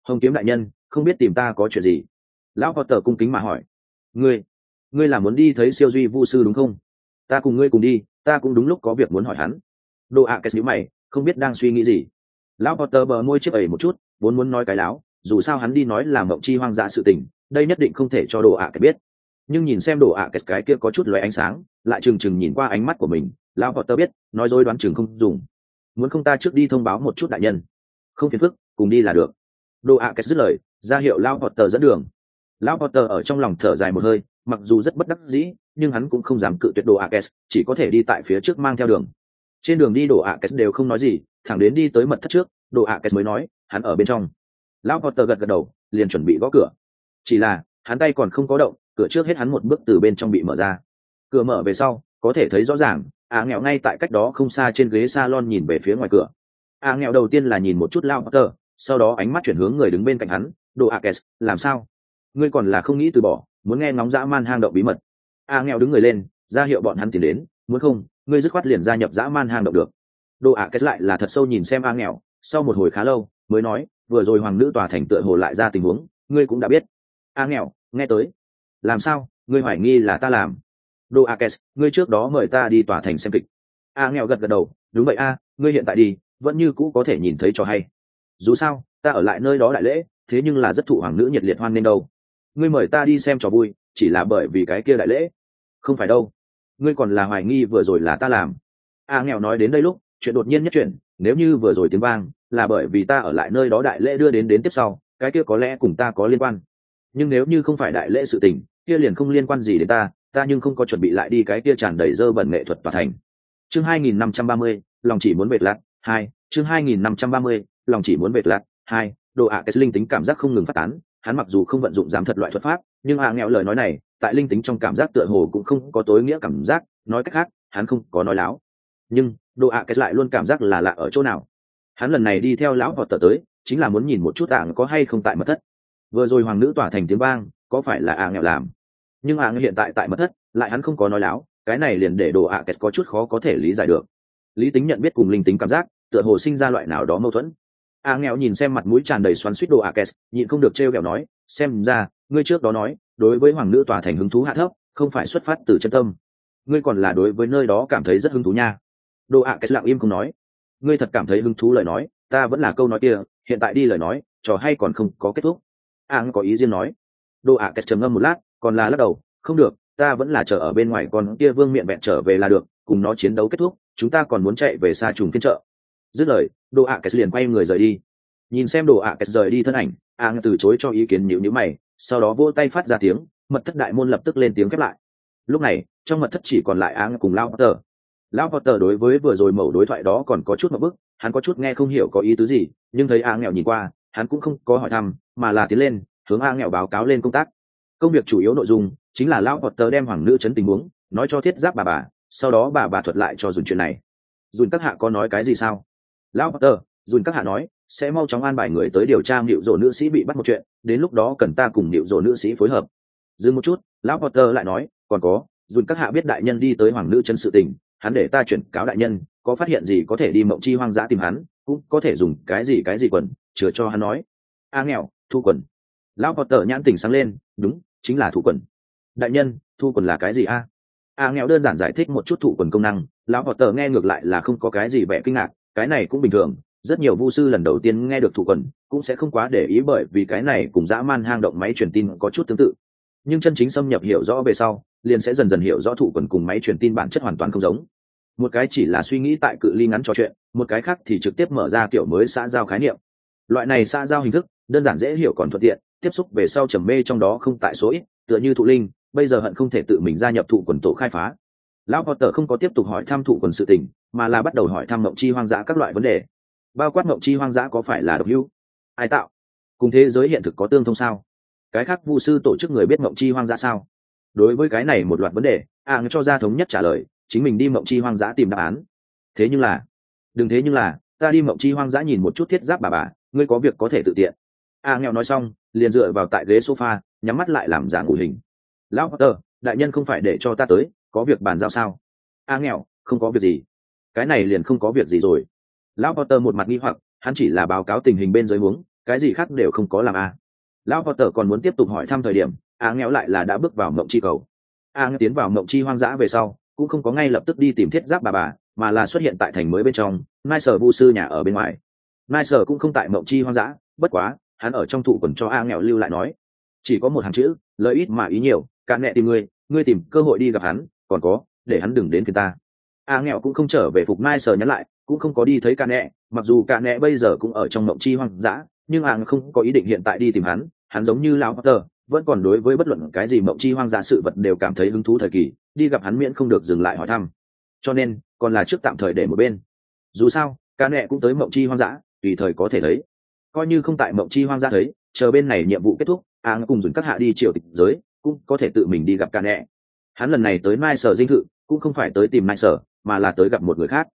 Hồng kiếm đại nhân, không biết tìm ta có chuyện gì? Lão Potter cung kính mà hỏi. Ngươi là muốn đi thấy siêu duy vu sư đúng không? Ta cùng ngươi cùng đi, ta cũng đúng lúc có việc muốn hỏi hắn. Đồ ạ kết nhíu mày, không biết đang suy nghĩ gì. Lão Potter bờ môi chiếc ẩy một chút, vốn muốn nói cái láo, dù sao hắn đi nói là mộng chi hoang dã sự tình, đây nhất định không thể cho đồ ạ kết biết. Nhưng nhìn xem đồ ạ kết cái kia có chút lóe ánh sáng, lại trừng trừng nhìn qua ánh mắt của mình, Lão Potter biết, nói dối đoán chừng không dùng. Muốn không ta trước đi thông báo một chút đại nhân. Không phiền phức, cùng đi là được. Đồ ạ kết dứt lời, ra hiệu Lão Potter dẫn đường. Lão Potter ở trong lòng thở dài một hơi, mặc dù rất bất đắc dĩ, nhưng hắn cũng không dám cự tuyệt đồ Akes, chỉ có thể đi tại phía trước mang theo đường. Trên đường đi đồ Akes đều không nói gì, thẳng đến đi tới mật thất trước, đồ Akes mới nói, hắn ở bên trong. Lão Potter gật gật đầu, liền chuẩn bị gõ cửa. Chỉ là, hắn tay còn không có động, cửa trước hết hắn một bước từ bên trong bị mở ra. Cửa mở về sau, có thể thấy rõ ràng, nghèo ngay tại cách đó không xa trên ghế salon nhìn về phía ngoài cửa. Nghèo đầu tiên là nhìn một chút Lão Potter, sau đó ánh mắt chuyển hướng người đứng bên cạnh hắn, đồ Akes, làm sao? Ngươi còn là không nghĩ từ bỏ, muốn nghe ngóng dã man hang động bí mật. Nghèo đứng người lên, ra hiệu bọn hắn tiến đến, muốn không, ngươi dứt khoát liền gia nhập dã man hang động được. Đồ kết lại là thật sâu nhìn xem nghèo, sau một hồi khá lâu, mới nói, vừa rồi hoàng nữ tòa thành tựa hồ lại ra tình huống, ngươi cũng đã biết. Nghèo, nghe tới. Làm sao, ngươi hoài nghi là ta làm? Đồ ngươi trước đó mời ta đi tòa thành xem kịch. Nghèo gật gật đầu, đúng vậy ngươi hiện tại đi, vẫn như cũ có thể nhìn thấy trò hay. Dù sao, ta ở lại nơi đó đại lễ, thế nhưng là rất thụ hoàng nữ nhiệt liệt hoan nghênh đâu. Ngươi mời ta đi xem trò vui chỉ là bởi vì cái kia đại lễ? Không phải đâu, ngươi còn là hoài nghi vừa rồi là ta làm. Nghèo nói đến đây lúc chuyện đột nhiên nhất chuyển, nếu như vừa rồi tiếng vang là bởi vì ta ở lại nơi đó đại lễ đưa đến tiếp sau, cái kia có lẽ cùng ta có liên quan. Nhưng nếu như không phải đại lễ sự tình, kia liền không liên quan gì đến ta nhưng không có chuẩn bị lại đi cái kia tràn đầy dơ bẩn nghệ thuật tòa thành. Chương 2530, lòng chỉ muốn vệt lạt 2. Chương 2530, lòng chỉ muốn vệt lạt 2. Đồ cái linh tính cảm giác không ngừng phát tán, hắn mặc dù không vận dụng giám thật loại thuật pháp, nhưng nghèo lời nói này tại linh tính trong cảm giác tựa hồ cũng không có tối nghĩa cảm giác, nói cách khác hắn không có nói láo. Nhưng đồ lại luôn cảm giác là lạ ở chỗ nào. Hắn lần này đi theo lão Potter tới chính là muốn nhìn một chút có hay không tại mật thất. Vừa rồi hoàng nữ tỏa thành tiếng vang có phải là nghèo làm, nhưng nghèo hiện tại tại mật thất lại hắn không có nói láo, cái này liền để đồ có chút khó có thể lý giải được. Lý tính nhận biết cùng linh tính cảm giác tựa hồ sinh ra loại nào đó mâu thuẫn. Nghèo nhìn xem mặt mũi tràn đầy xoắn xuýt đồ nhịn không được trêu ghẹo nói, xem ra ngươi trước đó nói đối với hoàng nữ tòa thành hứng thú hạ thấp không phải xuất phát từ chân tâm, ngươi còn là đối với nơi đó cảm thấy rất hứng thú nha. Đồ lặng im không nói. Ngươi thật cảm thấy hứng thú lời nói, ta vẫn là câu nói kia, hiện tại đi lời nói trò hay còn không có kết thúc. Có ý riêng nói. Đồ trầm ngâm một lát, còn là lắc đầu, không được, ta vẫn là chờ ở bên ngoài, còn kia vương miện vẹn trở về là được, cùng nó chiến đấu kết thúc chúng ta còn muốn chạy về xa trùng phiên chợ. Dứt lời, đồ liền quay người rời đi. Nhìn xem đồ rời đi thân ảnh, từ chối cho ý kiến, nhíu mày, sau đó vỗ tay phát ra tiếng, mật thất đại môn lập tức lên tiếng khép lại. Lúc này trong mật thất chỉ còn lại cùng Lão Potter. Lão Potter đối với vừa rồi mẩu đối thoại đó còn có chút ngượng bức, hắn có chút nghe không hiểu có ý tứ gì, nhưng thấy nghèo nhìn qua, hắn cũng không có hỏi thăm, mà là tiến lên hướng nghèo báo cáo lên công tác. Công việc chủ yếu nội dung chính là Lão Potter đem hoàng nữ chấn tình huống nói cho thiết giáp bà, sau đó bà thuật lại cho dùn chuyện này. Dùn các hạ có nói cái gì sao? Lão Potter, dùn các hạ nói sẽ mau chóng an bài người tới điều tra nịu rồ nữ sĩ bị bắt một chuyện, đến lúc đó cần ta cùng nịu rồ nữ sĩ phối hợp. Dừng một chút, Lão Potter lại nói, còn có, dùn các hạ biết đại nhân đi tới hoàng nữ chân sự tình, hắn để ta chuyển cáo đại nhân, có phát hiện gì có thể đi mộng chi hoang dã tìm hắn, cũng có thể dùng cái gì quần chứa cho hắn nói. Nghèo, thu quần. Lão Potter nhãn tỉnh sáng lên, đúng, chính là thu quần. Đại nhân, thu quần là cái gì nghèo đơn giản giải thích một chút thụ quần công năng. Lão Potter nghe ngược lại là không có cái gì vẻ kinh ngạc, cái này cũng bình thường, rất nhiều vu sư lần đầu tiên nghe được thụ quần cũng sẽ không quá để ý, bởi vì cái này cùng dã man hang động máy truyền tin có chút tương tự. Nhưng chân chính xâm nhập hiểu rõ về sau, liền sẽ dần dần hiểu rõ thụ quần cùng máy truyền tin bản chất hoàn toàn không giống. Một cái chỉ là suy nghĩ tại cự ly ngắn trò chuyện, một cái khác thì trực tiếp mở ra kiểu mới xã giao khái niệm. Loại này xã giao hình thức đơn giản dễ hiểu còn thuận tiện, tiếp xúc về sau trầm mê trong đó không tại số ít, tựa như thụ linh bây giờ hận không thể tự mình gia nhập thụ quần tổ khai phá. Lão Potter không có tiếp tục hỏi thăm thụ quần sự tình, mà là bắt đầu hỏi thăm ngộng chi hoang dã các loại vấn đề, bao quát ngộng chi hoang dã có phải là độc hữu, ai tạo, cùng thế giới hiện thực có tương thông sao, cái khác vu sư tổ chức người biết ngộng chi hoang dã sao. Đối với cái này một loạt vấn đề, cho ra thống nhất trả lời, chính mình đi ngộng chi hoang dã tìm đáp án. Thế nhưng là ta đi ngộng chi hoang dã nhìn một chút thiết giáp bà, ngươi có việc có thể tự tiện. Nghèo nói xong liền dựa vào tại ghế sofa, nhắm mắt lại làm giả ngủ hình. Lão Potter, đại nhân không phải để cho ta tới, có việc bàn giao sao? Nghèo, không có việc gì. Cái này liền không có việc gì rồi. Lão Potter một mặt nghi hoặc, hắn chỉ là báo cáo tình hình bên dưới huống, cái gì khác đều không có làm a. Lão Potter còn muốn tiếp tục hỏi thăm thời điểm, a nghèo lại là đã bước vào mộng chi cầu. A nghèo tiến vào mộng chi hoang dã về sau, cũng không có ngay lập tức đi tìm thiết giáp bà, mà là xuất hiện tại thành mới bên trong, Mai Sở vu sư nhà ở bên ngoài. Mai Sở cũng không tại mộng chi hoang dã, bất quá hắn ở trong thụ quần cho a nghèo lưu lại nói, chỉ có một hàng chữ, lời ít mà ý nhiều, cạn nẹ tìm ngươi tìm cơ hội đi gặp hắn, còn có để hắn đừng đến phiền ta. A nghèo cũng không trở về phục Mai Sở nhắn lại, cũng không có đi thấy cạn nẹ, mặc dù cạn nẹ bây giờ cũng ở trong mộng chi hoang dã, nhưng a không có ý định hiện tại đi tìm hắn giống như lão Potter, vẫn còn đối với bất luận cái gì mộng chi hoang dã sự vật đều cảm thấy hứng thú thời kỳ, đi gặp hắn miễn không được dừng lại hỏi thăm, cho nên còn là trước tạm thời để một bên. Dù sao cạn nẹ cũng tới mộng chi hoang dã, tùy thời có thể thấy, coi như không tại mộng chi hoang dã thấy, chờ bên này nhiệm vụ kết thúc, cùng dùng các hạ đi triều tịch giới, cũng có thể tự mình đi gặp cạn nẹ. Hắn lần này tới Mai Sở dinh thự cũng không phải tới tìm Mai Sở, mà là tới gặp một người khác.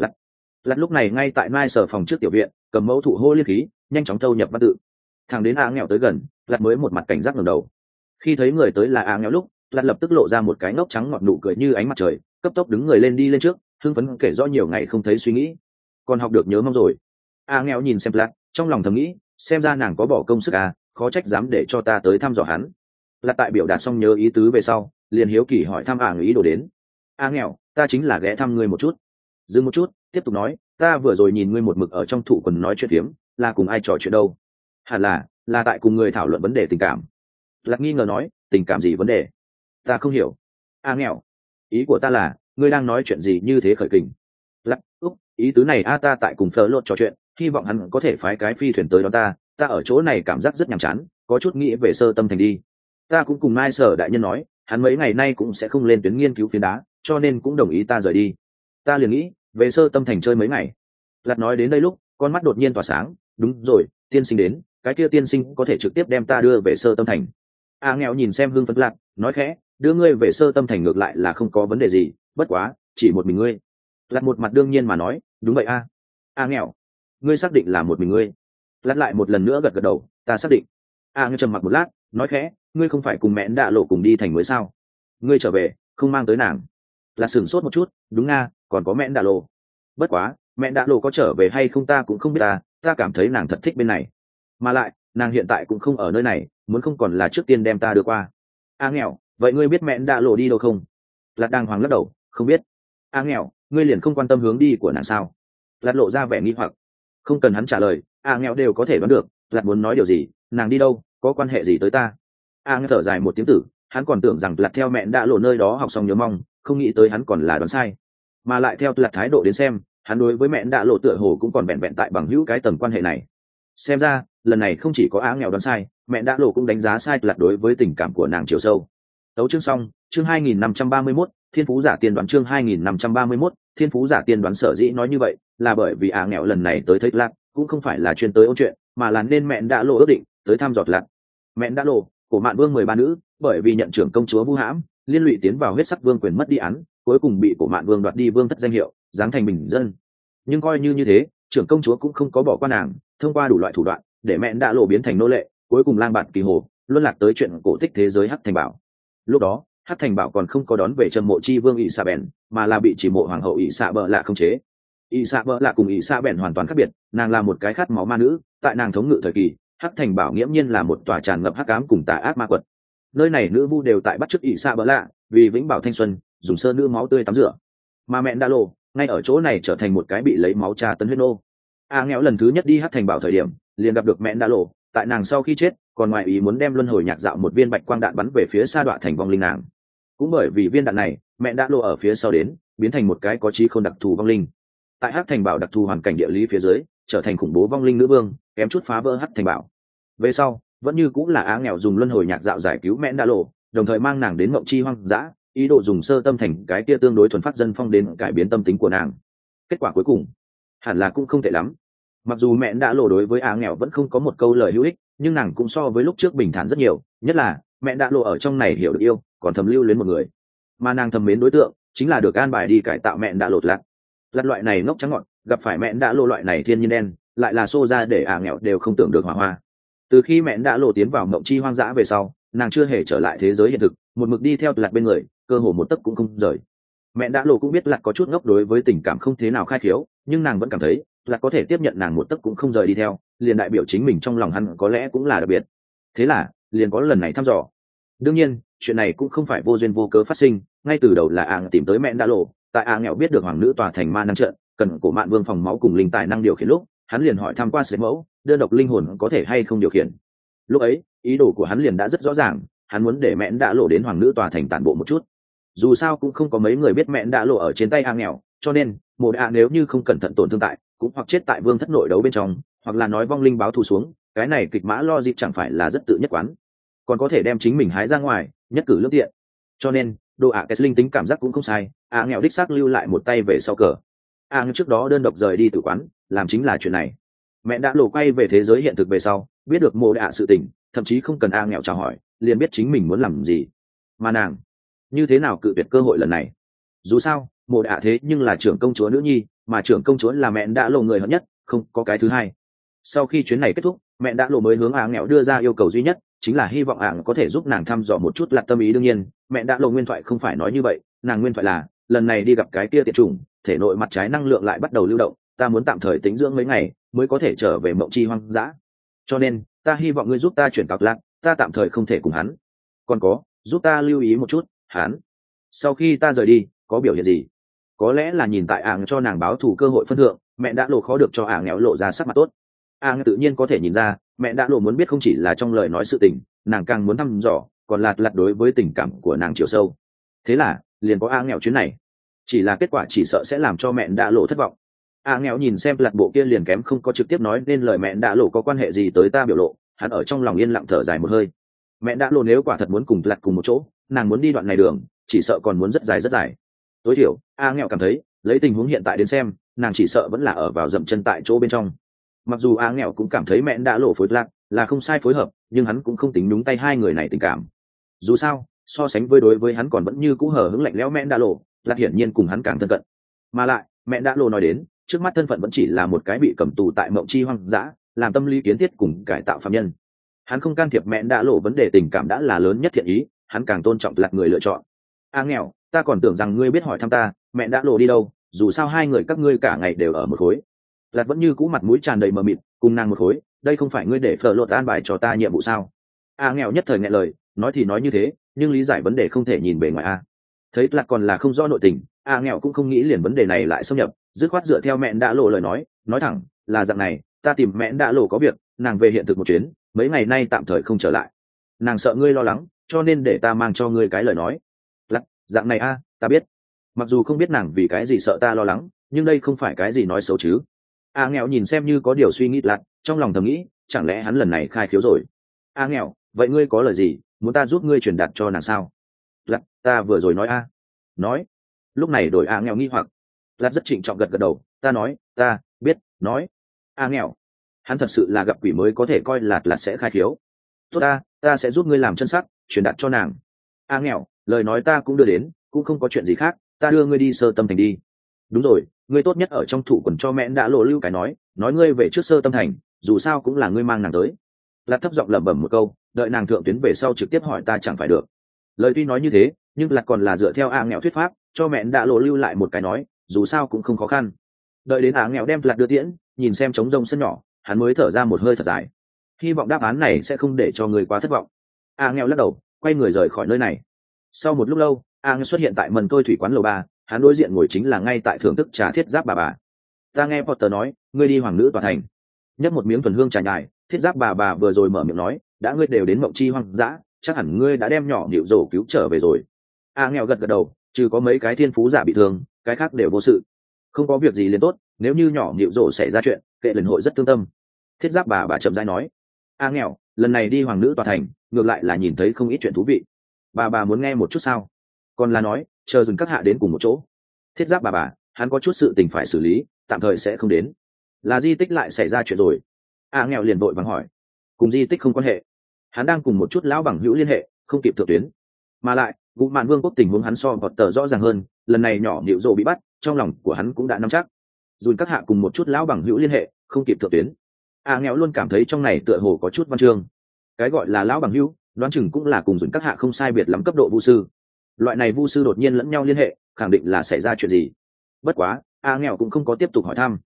Lặt lúc này ngay tại Mai Sở phòng trước tiểu viện, cầm mẫu thụ hô liên khí, nhanh chóng thâu nhập văn tự. Thằng đến nghèo tới gần, Lặt mới một mặt cảnh giác ngẩng đầu. Khi thấy người tới là nghèo lúc, Lặt lập tức lộ ra một cái ngốc trắng ngọt nụ cười như ánh mặt trời, cấp tốc đứng người lên đi lên trước, hưng phấn kể rõ nhiều ngày không thấy suy nghĩ. Còn học được nhớ mong rồi. Nghèo nhìn xem Lặt, trong lòng thầm nghĩ, xem ra nàng có bỏ công sức khó trách dám để cho ta tới thăm dò hắn. Lặt tại biểu đạt xong nhớ ý tứ về sau, liền hiếu kỳ hỏi thăm ý đồ đến. Nghèo, ta chính là ghé thăm ngươi một chút. Dừng một chút, tiếp tục nói, ta vừa rồi nhìn ngươi một mực ở trong thụ quần nói chuyện phiếm, là cùng ai trò chuyện đâu? Hẳn là tại cùng người thảo luận vấn đề tình cảm. Lạc nghi ngờ nói, tình cảm gì vấn đề? Ta không hiểu. Nghèo, ý của ta là, ngươi đang nói chuyện gì như thế khởi kình? Lạc, ý tứ này ta tại cùng Phở Lột trò chuyện, hy vọng hắn có thể phái cái phi thuyền tới đón ta ở chỗ này cảm giác rất nhàm chán, có chút nghĩ về Sơ Tâm Thành đi. Ta cũng cùng Mai Sở đại nhân nói, hắn mấy ngày nay cũng sẽ không lên tuyến nghiên cứu phiến đá, cho nên cũng đồng ý ta rời đi. Ta liền nghĩ về Sơ Tâm Thành chơi mấy ngày. Lạt nói đến đây lúc, con mắt đột nhiên tỏa sáng, đúng rồi, tiên sinh đến, cái kia tiên sinh có thể trực tiếp đem ta đưa về Sơ Tâm Thành. Nghèo nhìn xem hưng phấn Lạt, nói khẽ, đưa ngươi về Sơ Tâm Thành ngược lại là không có vấn đề gì, bất quá chỉ một mình ngươi. Lạt một mặt đương nhiên mà nói, đúng vậy nghèo, ngươi xác định là một mình ngươi? Lạt lại một lần nữa gật gật đầu, ta xác định. Nghèo trầm mặc một lát, nói khẽ, ngươi không phải cùng mẹ Đạ Lộ cùng đi thành mới sao? Ngươi trở về không mang tới nàng? Là sửng sốt một chút, đúng còn có mẹ Đạ Lộ. Bất quá mẹ Đạ Lộ có trở về hay không ta cũng không biết, ta cảm thấy nàng thật thích bên này, mà lại nàng hiện tại cũng không ở nơi này, muốn không còn là trước tiên đem ta đưa qua. Nghèo, vậy ngươi biết mẹ Đạ Lộ đi đâu không? Lạt đang hoàng lắc đầu, không biết. Nghèo, ngươi liền không quan tâm hướng đi của nàng sao? Lạt lộ ra vẻ nghi hoặc. Không cần hắn trả lời, nghèo đều có thể đoán được Lạt muốn nói điều gì, nàng đi đâu có quan hệ gì tới ta. Nghèo thở dài một tiếng tử, hắn còn tưởng rằng Lạt theo mẹ Đạ Lộ nơi đó học xong nhớ mong, không nghĩ tới hắn còn là đoán sai, mà lại theo Lạt thái độ đến xem, hắn đối với mẹ Đạ Lộ tựa hồ cũng còn vẹn vẹn tại bằng hữu cái tầng quan hệ này. Xem ra lần này không chỉ có nghèo đoán sai, mẹ Đạ Lộ cũng đánh giá sai Lạt đối với tình cảm của nàng chiều sâu. Tấu chương xong, chương 2531, Thiên Phú Giả Tiên Đoán, chương 2531, Thiên Phú Giả Tiên Đoán. Sở dĩ nói như vậy là bởi vì nghèo lần này tới thấy Lạt cũng không phải là chuyên tới ôn chuyện, mà là nên mẹ Đạ Lộ ước định tới thăm dò Lạt. Mẹ Đạ Lộ, của Mạn Vương 13 nữ, bởi vì nhận trưởng công chúa Vu Hãm, liên lụy tiến vào huyết sắc vương quyền mất đi án, cuối cùng bị của Mạn Vương đoạt đi vương thất danh hiệu, giáng thành bình dân. Nhưng coi như thế, trưởng công chúa cũng không có bỏ qua nàng, thông qua đủ loại thủ đoạn để mẹ Đạ Lộ biến thành nô lệ, cuối cùng lang bạt kỳ hồ, luân lạc tới chuyện cổ tích thế giới Hắc Thành Bảo. Lúc đó Hắc Thành Bảo còn không có đón về Trầm Mộ Chi Vương ỷ xạ bèn, mà là bị chỉ mộ hoàng hậu ỷ xạ bợ lạ khống chế. ỷ xạ bợ lạ cùng ỷ xạ bèn hoàn toàn khác biệt, nàng là một cái khát máu ma nữ, tại nàng thống ngự thời kỳ, Hắc Thành Bảo nghiễm nhiên là một tòa tràn ngập hắc ám cùng tà ác ma quật. Nơi này nữ vu đều tại bắt chước ỷ xạ bợ lạ, vì vĩnh bảo thanh xuân, dùng sơ nữ máu tươi tắm rửa. Mà mẹ Đạ Lộ ngay ở chỗ này trở thành một cái bị lấy máu tra tấn huyết nô. Nghèo lần thứ nhất đi Hắc Thành Bảo thời điểm, liền gặp được mẹ Đạ Lộ, tại nàng sau khi chết, còn ngoại ý muốn đem luân hồi nhạc dạo một viên bạch quang đạn bắn về phía sa đọa thành vong linh nàng. Cũng bởi vì viên đạn này, mẹ Đạ Lộ ở phía sau đến, biến thành một cái có trí khôn đặc thù vong linh. Tại Hắc Thành Bảo đặc thù hoàn cảnh địa lý phía dưới, trở thành khủng bố vong linh nữ vương, kém chút phá vỡ Hắc Thành Bảo. Về sau, vẫn như cũng là nghèo dùng luân hồi nhạc dạo giải cứu mẹ Đạ Lộ, đồng thời mang nàng đến Mộng Chi hoang dã, ý đồ dùng Sơ Tâm Thành cái kia tương đối thuần phát dân phong đến cải biến tâm tính của nàng. Kết quả cuối cùng hẳn là cũng không tệ lắm. Mặc dù mẹ Đạ Lộ đối với nghèo vẫn không có một câu lời hữu ích, nhưng nàng cũng so với lúc trước bình thản rất nhiều, nhất là mẹ Đạ Lộ ở trong này hiểu được yêu, còn thầm lưu luyến một người, mà nàng thầm mến đối tượng chính là được an bài đi cải tạo mẹ Đạ Lộ Lạt loại này ngốc trắng ngọn, gặp phải mẹ Đạ Lộ loại này thiên nhiên đen, lại là xô ra để nghèo đều không tưởng được hỏa hoa. Từ khi mẹ Đạ Lộ tiến vào Mộng Chi hoang dã về sau, nàng chưa hề trở lại thế giới hiện thực, một mực đi theo Lạt bên người, cơ hồ một tấc cũng không rời. Mẹ Đạ Lộ cũng biết Lạt có chút ngốc đối với tình cảm không thế nào khai khiếu, nhưng nàng vẫn cảm thấy Lạt có thể tiếp nhận nàng một tấc cũng không rời đi theo, liền đại biểu chính mình trong lòng hắn có lẽ cũng là đặc biệt. Thế là liền có lần này thăm dò. Đương nhiên chuyện này cũng không phải vô duyên vô cớ phát sinh, ngay từ đầu là ạng tìm tới mẹ đã lộ, tại nghèo biết được hoàng nữ tòa thành ma năng trận cần cổ mạn vương phòng máu cùng linh tài năng điều khiển lúc, hắn liền hỏi tham qua sấy mẫu đơn độc linh hồn có thể hay không điều khiển. Lúc ấy ý đồ của hắn liền đã rất rõ ràng, hắn muốn để mẹ đã lộ đến hoàng nữ tòa thành tản bộ một chút. Dù sao cũng không có mấy người biết mẹ đã lộ ở trên tay nghèo, cho nên mộ đạ nếu như không cẩn thận tổn thương tại, cũng hoặc chết tại vương thất nội đấu bên trong, hoặc là nói vong linh báo thù xuống, cái này kịch mã lo dịp chẳng phải là rất tự nhất quán, còn có thể đem chính mình hái ra ngoài, nhất cử lương tiện. Cho nên đồ cái linh tính cảm giác cũng không sai, nghèo đích xác lưu lại một tay về sau cờ. Nghèo trước đó đơn độc rời đi tử quán, làm chính là chuyện này. Mẹ đã lộ quay về thế giới hiện thực về sau, biết được mộ đạ sự tình, thậm chí không cần nghèo chào hỏi, liền biết chính mình muốn làm gì. Mà nàng như thế nào cự tuyệt cơ hội lần này? Dù sao mộ đạ thế nhưng là trưởng công chúa nữ nhi, mà trưởng công chúa là mẹ đã lộ người hận nhất, không có cái thứ hai. Sau khi chuyến này kết thúc, mẹ đã lộ mới hướng nghèo đưa ra yêu cầu duy nhất, chính là hy vọng có thể giúp nàng thăm dò một chút lạc tâm ý. Đương nhiên mẹ đã lộ nguyên thoại không phải nói như vậy, nàng nguyên thoại là lần này đi gặp cái kia tiệt trùng, thể nội mặt trái năng lượng lại bắt đầu lưu động, ta muốn tạm thời tĩnh dưỡng mấy ngày mới có thể trở về mộng chi hoang dã, cho nên ta hy vọng ngươi giúp ta chuyển cáo lạc, ta tạm thời không thể cùng hắn, còn có giúp ta lưu ý một chút hắn sau khi ta rời đi có biểu hiện gì. Có lẽ là nhìn tại cho nàng báo thù cơ hội phân thượng, mẹ đã lộ khó được cho nghèo lộ ra sắc mặt tốt. Tự nhiên có thể nhìn ra mẹ đã lộ muốn biết không chỉ là trong lời nói sự tình, nàng càng muốn thăm dò còn lạt lạt đối với tình cảm của nàng chiều sâu. Thế là liền có nghèo chuyến này, chỉ là kết quả chỉ sợ sẽ làm cho mẹ đã lộ thất vọng. Nghèo nhìn xem lạt bộ kia liền kém không có trực tiếp nói nên lời mẹ đã lộ có quan hệ gì tới ta biểu lộ, hắn ở trong lòng yên lặng thở dài một hơi. Mẹ đã lộ nếu quả thật muốn cùng lạt cùng một chỗ, nàng muốn đi đoạn này đường chỉ sợ còn muốn rất dài rất dài. Tối thiểu nghèo cảm thấy lấy tình huống hiện tại đến xem, nàng chỉ sợ vẫn là ở vào dậm chân tại chỗ bên trong. Mặc dù nghèo cũng cảm thấy mẹ đã lộ phối lạc là không sai phối hợp, nhưng hắn cũng không tính đúng tay hai người này tình cảm. Dù sao so sánh với đối với hắn còn vẫn như cũ hờ hững lạnh lẽo mẹ đã lộ, lạc hiển nhiên cùng hắn càng thân cận. Mà lại mẹ đã lộ nói đến trước mắt thân phận vẫn chỉ là một cái bị cầm tù tại mộng chi hoang dã, làm tâm lý kiến thiết cùng cải tạo phạm nhân. Hắn không can thiệp mẹ đã lộ vấn đề tình cảm đã là lớn nhất thiện ý, hắn càng tôn trọng lạc người lựa chọn. Nghèo, ta còn tưởng rằng ngươi biết hỏi thăm ta mẹ đã lộ đi đâu, dù sao hai người các ngươi cả ngày đều ở một khối. Lạc vẫn như cũ mặt mũi tràn đầy mờ mịt, cùng nàng một khối, đây không phải ngươi để phở lột an bài cho ta nhiệm vụ sao? Nghèo nhất thời nghẹn lời, nói thì nói như thế, nhưng lý giải vấn đề không thể nhìn bề ngoài thấy Lạc còn là không rõ nội tình, nghèo cũng không nghĩ liền vấn đề này lại xâm nhập, dứt khoát dựa theo mẹ đã lộ lời nói thẳng là dạng này, ta tìm mẹ đã lộ có việc, nàng về hiện thực một chuyến, mấy ngày nay tạm thời không trở lại, nàng sợ ngươi lo lắng, cho nên để ta mang cho ngươi cái lời nói. Lạc, dạng này ta biết, mặc dù không biết nàng vì cái gì sợ ta lo lắng, nhưng đây không phải cái gì nói xấu chứ. Nghèo nhìn xem như có điều suy nghĩ Lạc, trong lòng thầm nghĩ chẳng lẽ hắn lần này khai khiếu rồi. Nghèo, vậy ngươi có lời gì muốn ta giúp ngươi truyền đạt cho nàng sao? Lạc, ta vừa rồi nói nói. Lúc này đổi nghèo nghi hoặc. Lạc rất trịnh trọng gật đầu, ta nói ta biết nói. Nghèo, hắn thật sự là gặp quỷ mới có thể coi là sẽ khai khiếu. Tốt, ta sẽ giúp ngươi làm chân sắc truyền đạt cho nàng. Nghèo, lời nói ta cũng đưa đến, cũng không có chuyện gì khác, ta đưa ngươi đi Sơ Tâm Thành đi. Đúng rồi, ngươi tốt nhất ở trong thủ quần cho mẹ đã lộ lưu cái nói ngươi về trước Sơ Tâm Thành, dù sao cũng là ngươi mang nàng tới. Lạc thấp giọng lẩm bẩm một câu, đợi nàng thượng tuyến về sau trực tiếp hỏi ta chẳng phải được. Lời tuy nói như thế, nhưng Lạc còn là dựa theo nghèo thuyết pháp cho mẹ đã lộ lưu lại một cái nói, dù sao cũng không khó khăn. Đợi đến nghèo đem Lạc đưa tiễn, nhìn xem trống rông sân nhỏ, hắn mới thở ra một hơi thật dài, hy vọng đáp án này sẽ không để cho người quá thất vọng. Nghèo lắc đầu, quay người rời khỏi nơi này. Sau một lúc lâu, nghèo xuất hiện tại Mần Tôi thủy quán lầu 3, hắn đối diện ngồi chính là ngay tại thưởng thức trà thiết giáp bà. Ta nghe Potter nói ngươi đi hoàng nữ tòa thành. Nhấp một miếng thuần hương trà nhài, thiết giáp bà vừa rồi mở miệng nói, đã ngươi đều đến mộng chi hoang dã, chắc hẳn ngươi đã đem nhỏ Nịu Rổ cứu trở về rồi. Nghèo gật đầu, trừ có mấy cái thiên phú giả bị thương, cái khác đều vô sự, không có việc gì liền tốt. Nếu như nhỏ Nịu Rổ xảy ra chuyện, kệ lần hội rất thương tâm. Thiết giáp bà chậm rãi nói. Nghèo, lần này đi hoàng nữ tòa thành ngược lại là nhìn thấy không ít chuyện thú vị. Bà muốn nghe một chút sao? Còn là nói chờ dừng các hạ đến cùng một chỗ. Thiết giáp bà hắn có chút sự tình phải xử lý, tạm thời sẽ không đến. Là di tích lại xảy ra chuyện rồi? Nghèo liền vội vàng hỏi. Cùng di tích không quan hệ, hắn đang cùng một chút lão bằng hữu liên hệ, không kịp thượng tuyến. Mà lại Gụ Mạn Vương quốc tình huống hắn so Potter rõ ràng hơn, lần này nhỏ Nịu Rổ bị bắt, trong lòng của hắn cũng đã nắm chắc. Dùn các hạ cùng một chút lão bằng hữu liên hệ, không kịp thượng tuyến. Nghèo luôn cảm thấy trong này tựa hồ có chút văn chương. Cái gọi là lão bằng hữu, đoán chừng cũng là cùng Dùn các hạ không sai biệt lắm cấp độ vu sư. Loại này vu sư đột nhiên lẫn nhau liên hệ, khẳng định là xảy ra chuyện gì. Bất quá nghèo cũng không có tiếp tục hỏi thăm.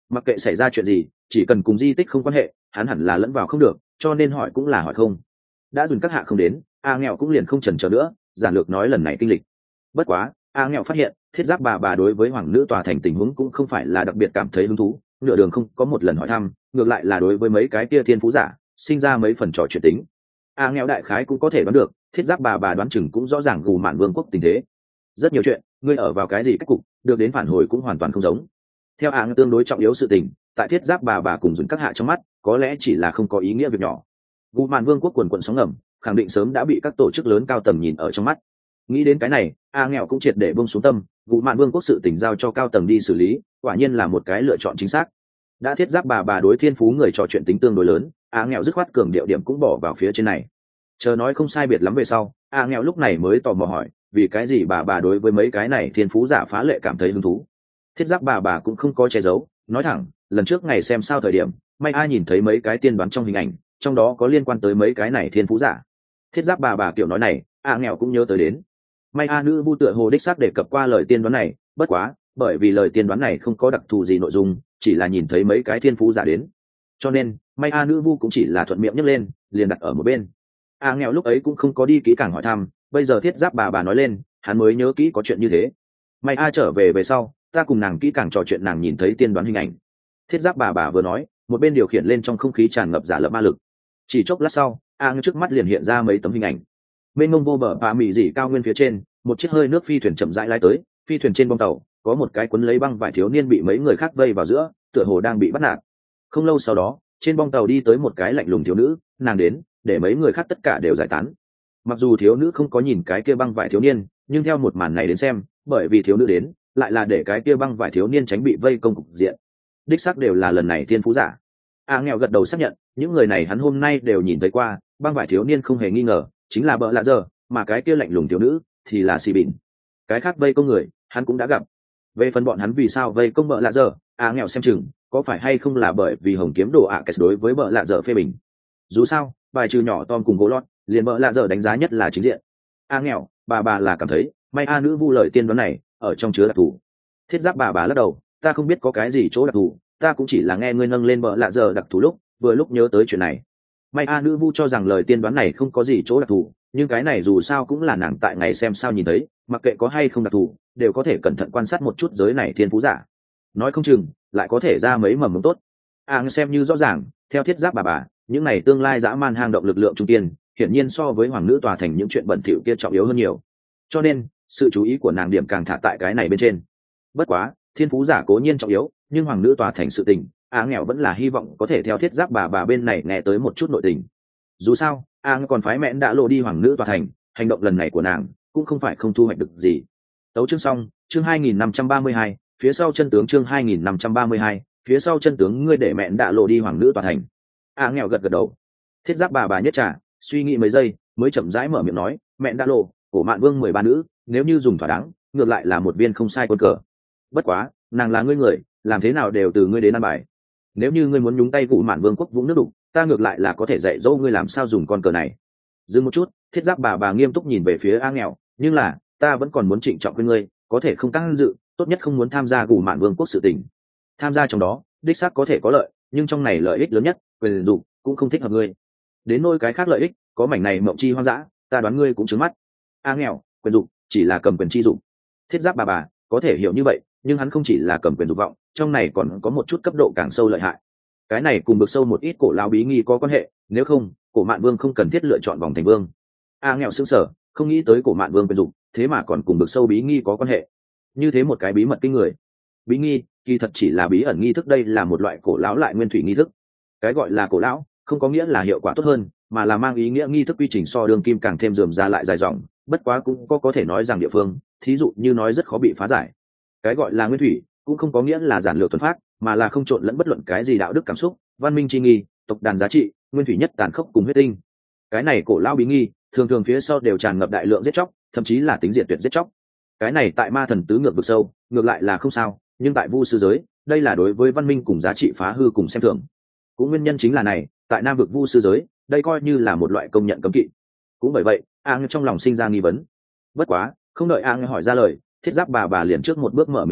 Mặc kệ xảy ra chuyện gì, chỉ cần cùng di tích không quan hệ, hắn hẳn là lẫn vào không được, cho nên hỏi cũng là hỏi không. Đã dùn các hạ không đến, A Nghèo cũng liền không chần chờ nữa, giản lược nói lần này kinh lịch. Bất quá, A Nghèo phát hiện thiết giáp bà đối với hoàng nữ tòa thành tình huống cũng không phải là đặc biệt cảm thấy hứng thú, nửa đường không có một lần hỏi thăm, ngược lại là đối với mấy cái kia thiên phú giả sinh ra mấy phần trò chuyện tính. A Nghèo đại khái cũng có thể đoán được, thiết giáp bà đoán chừng cũng rõ ràng Gù Mạn Vương quốc tình thế. Rất nhiều chuyện, ngươi ở vào cái gì cách cục, được đến phản hồi cũng hoàn toàn không giống. Theo A Nghèo tương đối trọng yếu sự tình, tại thiết giáp bà cùng dùn các hạ trong mắt, có lẽ chỉ là không có ý nghĩa việc nhỏ. Gù Mạn Vương quốc quần quần sóng ngầm, khẳng định sớm đã bị các tổ chức lớn cao tầng nhìn ở trong mắt. Nghĩ đến cái này, A Nghèo cũng triệt để buông xuống tâm, Gù Mạn Vương quốc sự tình giao cho cao tầng đi xử lý, quả nhiên là một cái lựa chọn chính xác. Đã thiết giáp bà đối thiên phú người trò chuyện tính tương đối lớn, A Nghèo dứt khoát cường điệu điểm cũng bỏ vào phía trên này. Chờ nói không sai biệt lắm về sau, A Nghèo lúc này mới tò mò hỏi, vì cái gì bà đối với mấy cái này thiên phú giả phá lệ cảm thấy hứng thú. Thiết giáp bà cũng không có che giấu, nói thẳng, lần trước ngày xem sao thời điểm, may ai nhìn thấy mấy cái tiên đoán trong hình ảnh, trong đó có liên quan tới mấy cái này thiên phú giả. Thiết giáp bà kiểu nói này, A Nghèo cũng nhớ tới đến. May A nữ vu tựa hồ đích xác đề cập qua lời tiên đoán này, bất quá, bởi vì lời tiên đoán này không có đặc thù gì nội dung, chỉ là nhìn thấy mấy cái thiên phú giả đến, cho nên may A nữ vu cũng chỉ là thuận miệng nhấc lên, liền đặt ở một bên. A Nghèo lúc ấy cũng không có đi kỹ càng hỏi thăm, bây giờ thiết giáp bà nói lên, hắn mới nhớ kỹ có chuyện như thế. May A trở về sau, ta cùng nàng kỹ càng trò chuyện, nàng nhìn thấy tiên đoán hình ảnh. Thiết giáp bà vừa nói, một bên điều khiển lên trong không khí tràn ngập giả lập ma lực. Chỉ chốc lát sau, A Nghèo trước mắt liền hiện ra mấy tấm hình ảnh. Mênh mông vô bờ và mị dị cao nguyên phía trên, một chiếc hơi nước phi thuyền chậm rãi lái tới, phi thuyền trên bong tàu có một cái cuốn lấy băng vải thiếu niên bị mấy người khác vây vào giữa, tựa hồ đang bị bắt nạt. Không lâu sau đó, trên bong tàu đi tới một cái lạnh lùng thiếu nữ, nàng đến để mấy người khác tất cả đều giải tán. Mặc dù thiếu nữ không có nhìn cái kia băng vải thiếu niên, nhưng theo một màn này đến xem, bởi vì thiếu nữ đến lại là để cái kia băng vải thiếu niên tránh bị vây công cục diện. Đích xác đều là lần này thiên phú giả. A Nghèo gật đầu xác nhận, những người này hắn hôm nay đều nhìn thấy qua, băng vải thiếu niên không hề nghi ngờ chính là bợ lạ giờ, mà cái kia lạnh lùng thiếu nữ thì là xì bỉn. Cái khác vây công người hắn cũng đã gặp. Về phần bọn hắn vì sao vây công bợ lạ giờ, A Nghèo xem chừng có phải hay không là bởi vì hồng kiếm đồ ạ kết đối với bợ lạ giờ phê bình. Dù sao bài trừ nhỏ Tom cùng gỗ lót, liền bợ lạ giờ đánh giá nhất là chính diện. A Nghèo bà là cảm thấy may A nữ vu lời tiên đoán này ở trong chứa đặc thù. Thiết giáp bà lắc đầu, ta không biết có cái gì chỗ đặc thù, ta cũng chỉ là nghe ngươi nâng lên bợ lạ giờ đặc thù lúc nhớ tới chuyện này. May A nữ vu cho rằng lời tiên đoán này không có gì chỗ đặc thù, nhưng cái này dù sao cũng là nàng tại ngày xem sao nhìn thấy, mặc kệ có hay không đặc thù, đều có thể cẩn thận quan sát một chút giới này thiên phú giả, nói không chừng lại có thể ra mấy mầm mống tốt. Xem như rõ ràng, theo thiết giáp bà những này tương lai dã man hang động lực lượng trung kiên, hiển nhiên so với hoàng nữ tòa thành những chuyện bẩn thỉu kia trọng yếu hơn nhiều, cho nên sự chú ý của nàng điểm càng thả tại cái này bên trên. Bất quá thiên phú giả cố nhiên trọng yếu, nhưng hoàng nữ tòa thành sự tình, Nghèo vẫn là hy vọng có thể theo thiết giáp bà bên này nghe tới một chút nội tình. Dù sao còn phái mẹn đã lộ đi hoàng nữ tòa thành, hành động lần này của nàng cũng không phải không thu hoạch được gì. Tấu chương xong, chương 2532, phía sau chân tướng, chương 2532, phía sau chân tướng, ngươi để mẹn đã lộ đi hoàng nữ tòa thành. Nghèo gật đầu. Thiết giáp bà nhất trà, suy nghĩ mấy giây mới chậm rãi mở miệng nói, mẹn đã lộ của Mạn Vương 13 nữ, nếu như dùng thỏa đáng, ngược lại là một viên không sai quân cờ. Bất quá nàng là ngươi người, làm thế nào đều từ ngươi đến ăn bài. Nếu như ngươi muốn nhúng tay Gù Mạn Vương quốc vũng nước đục, ta ngược lại là có thể dạy dỗ ngươi làm sao dùng con cờ này. Dừng một chút, thiết giáp bà nghiêm túc nhìn về phía Nghèo, nhưng là ta vẫn còn muốn trịnh trọng khuyên ngươi, có thể không tăng dự, tốt nhất không muốn tham gia Gù Mạn Vương quốc sự tình. Tham gia trong đó đích xác có thể có lợi, nhưng trong này lợi ích lớn nhất quyền dụng cũng không thích hợp ngươi. Đến nôi cái khác lợi ích, có mảnh này mộng chi hoang dã, ta đoán ngươi cũng trứng mắt. Nghèo, quyền dụng chỉ là cầm quyền chi dụng. Thiết giáp bà có thể hiểu như vậy, nhưng hắn không chỉ là cầm quyền dục vọng, trong này còn có một chút cấp độ càng sâu lợi hại. Cái này cùng bực sâu một ít cổ lão bí nghi có quan hệ, nếu không cổ Mạn Vương không cần thiết lựa chọn vòng thành vương. Nghèo sững sờ, không nghĩ tới cổ Mạn Vương quyền dụng thế mà còn cùng bực sâu bí nghi có quan hệ. Như thế một cái bí mật kinh người. Bí nghi kỳ thật chỉ là bí ẩn nghi thức, đây là một loại cổ lão lại nguyên thủy nghi thức. Cái gọi là cổ lão không có nghĩa là hiệu quả tốt hơn, mà là mang ý nghĩa nghi thức quy trình so đường kim càng thêm rườm ra lại dài dòng, bất quá cũng có thể nói rằng địa phương, thí dụ như nói rất khó bị phá giải. Cái gọi là nguyên thủy cũng không có nghĩa là giản lược thuần phát, mà là không trộn lẫn bất luận cái gì đạo đức cảm xúc, văn minh chi nghi, tộc đàn giá trị, nguyên thủy nhất tàn khốc cùng huyết tinh. Cái này cổ lão bí nghi thường phía sau đều tràn ngập đại lượng giết chóc, thậm chí là tính diệt tuyệt giết chóc. Cái này tại ma thần tứ ngược vực sâu ngược lại là không sao, nhưng tại vu sư giới đây là đối với văn minh cùng giá trị phá hư cùng xem thường. Cũng nguyên nhân chính là này, tại nam vực vu sư giới đây coi như là một loại công nhận cấm kỵ. Cũng bởi vậy trong lòng sinh ra nghi vấn. Bất quá không đợi hỏi ra lời, thiết giáp bà liền trước một bước mở miệng nói,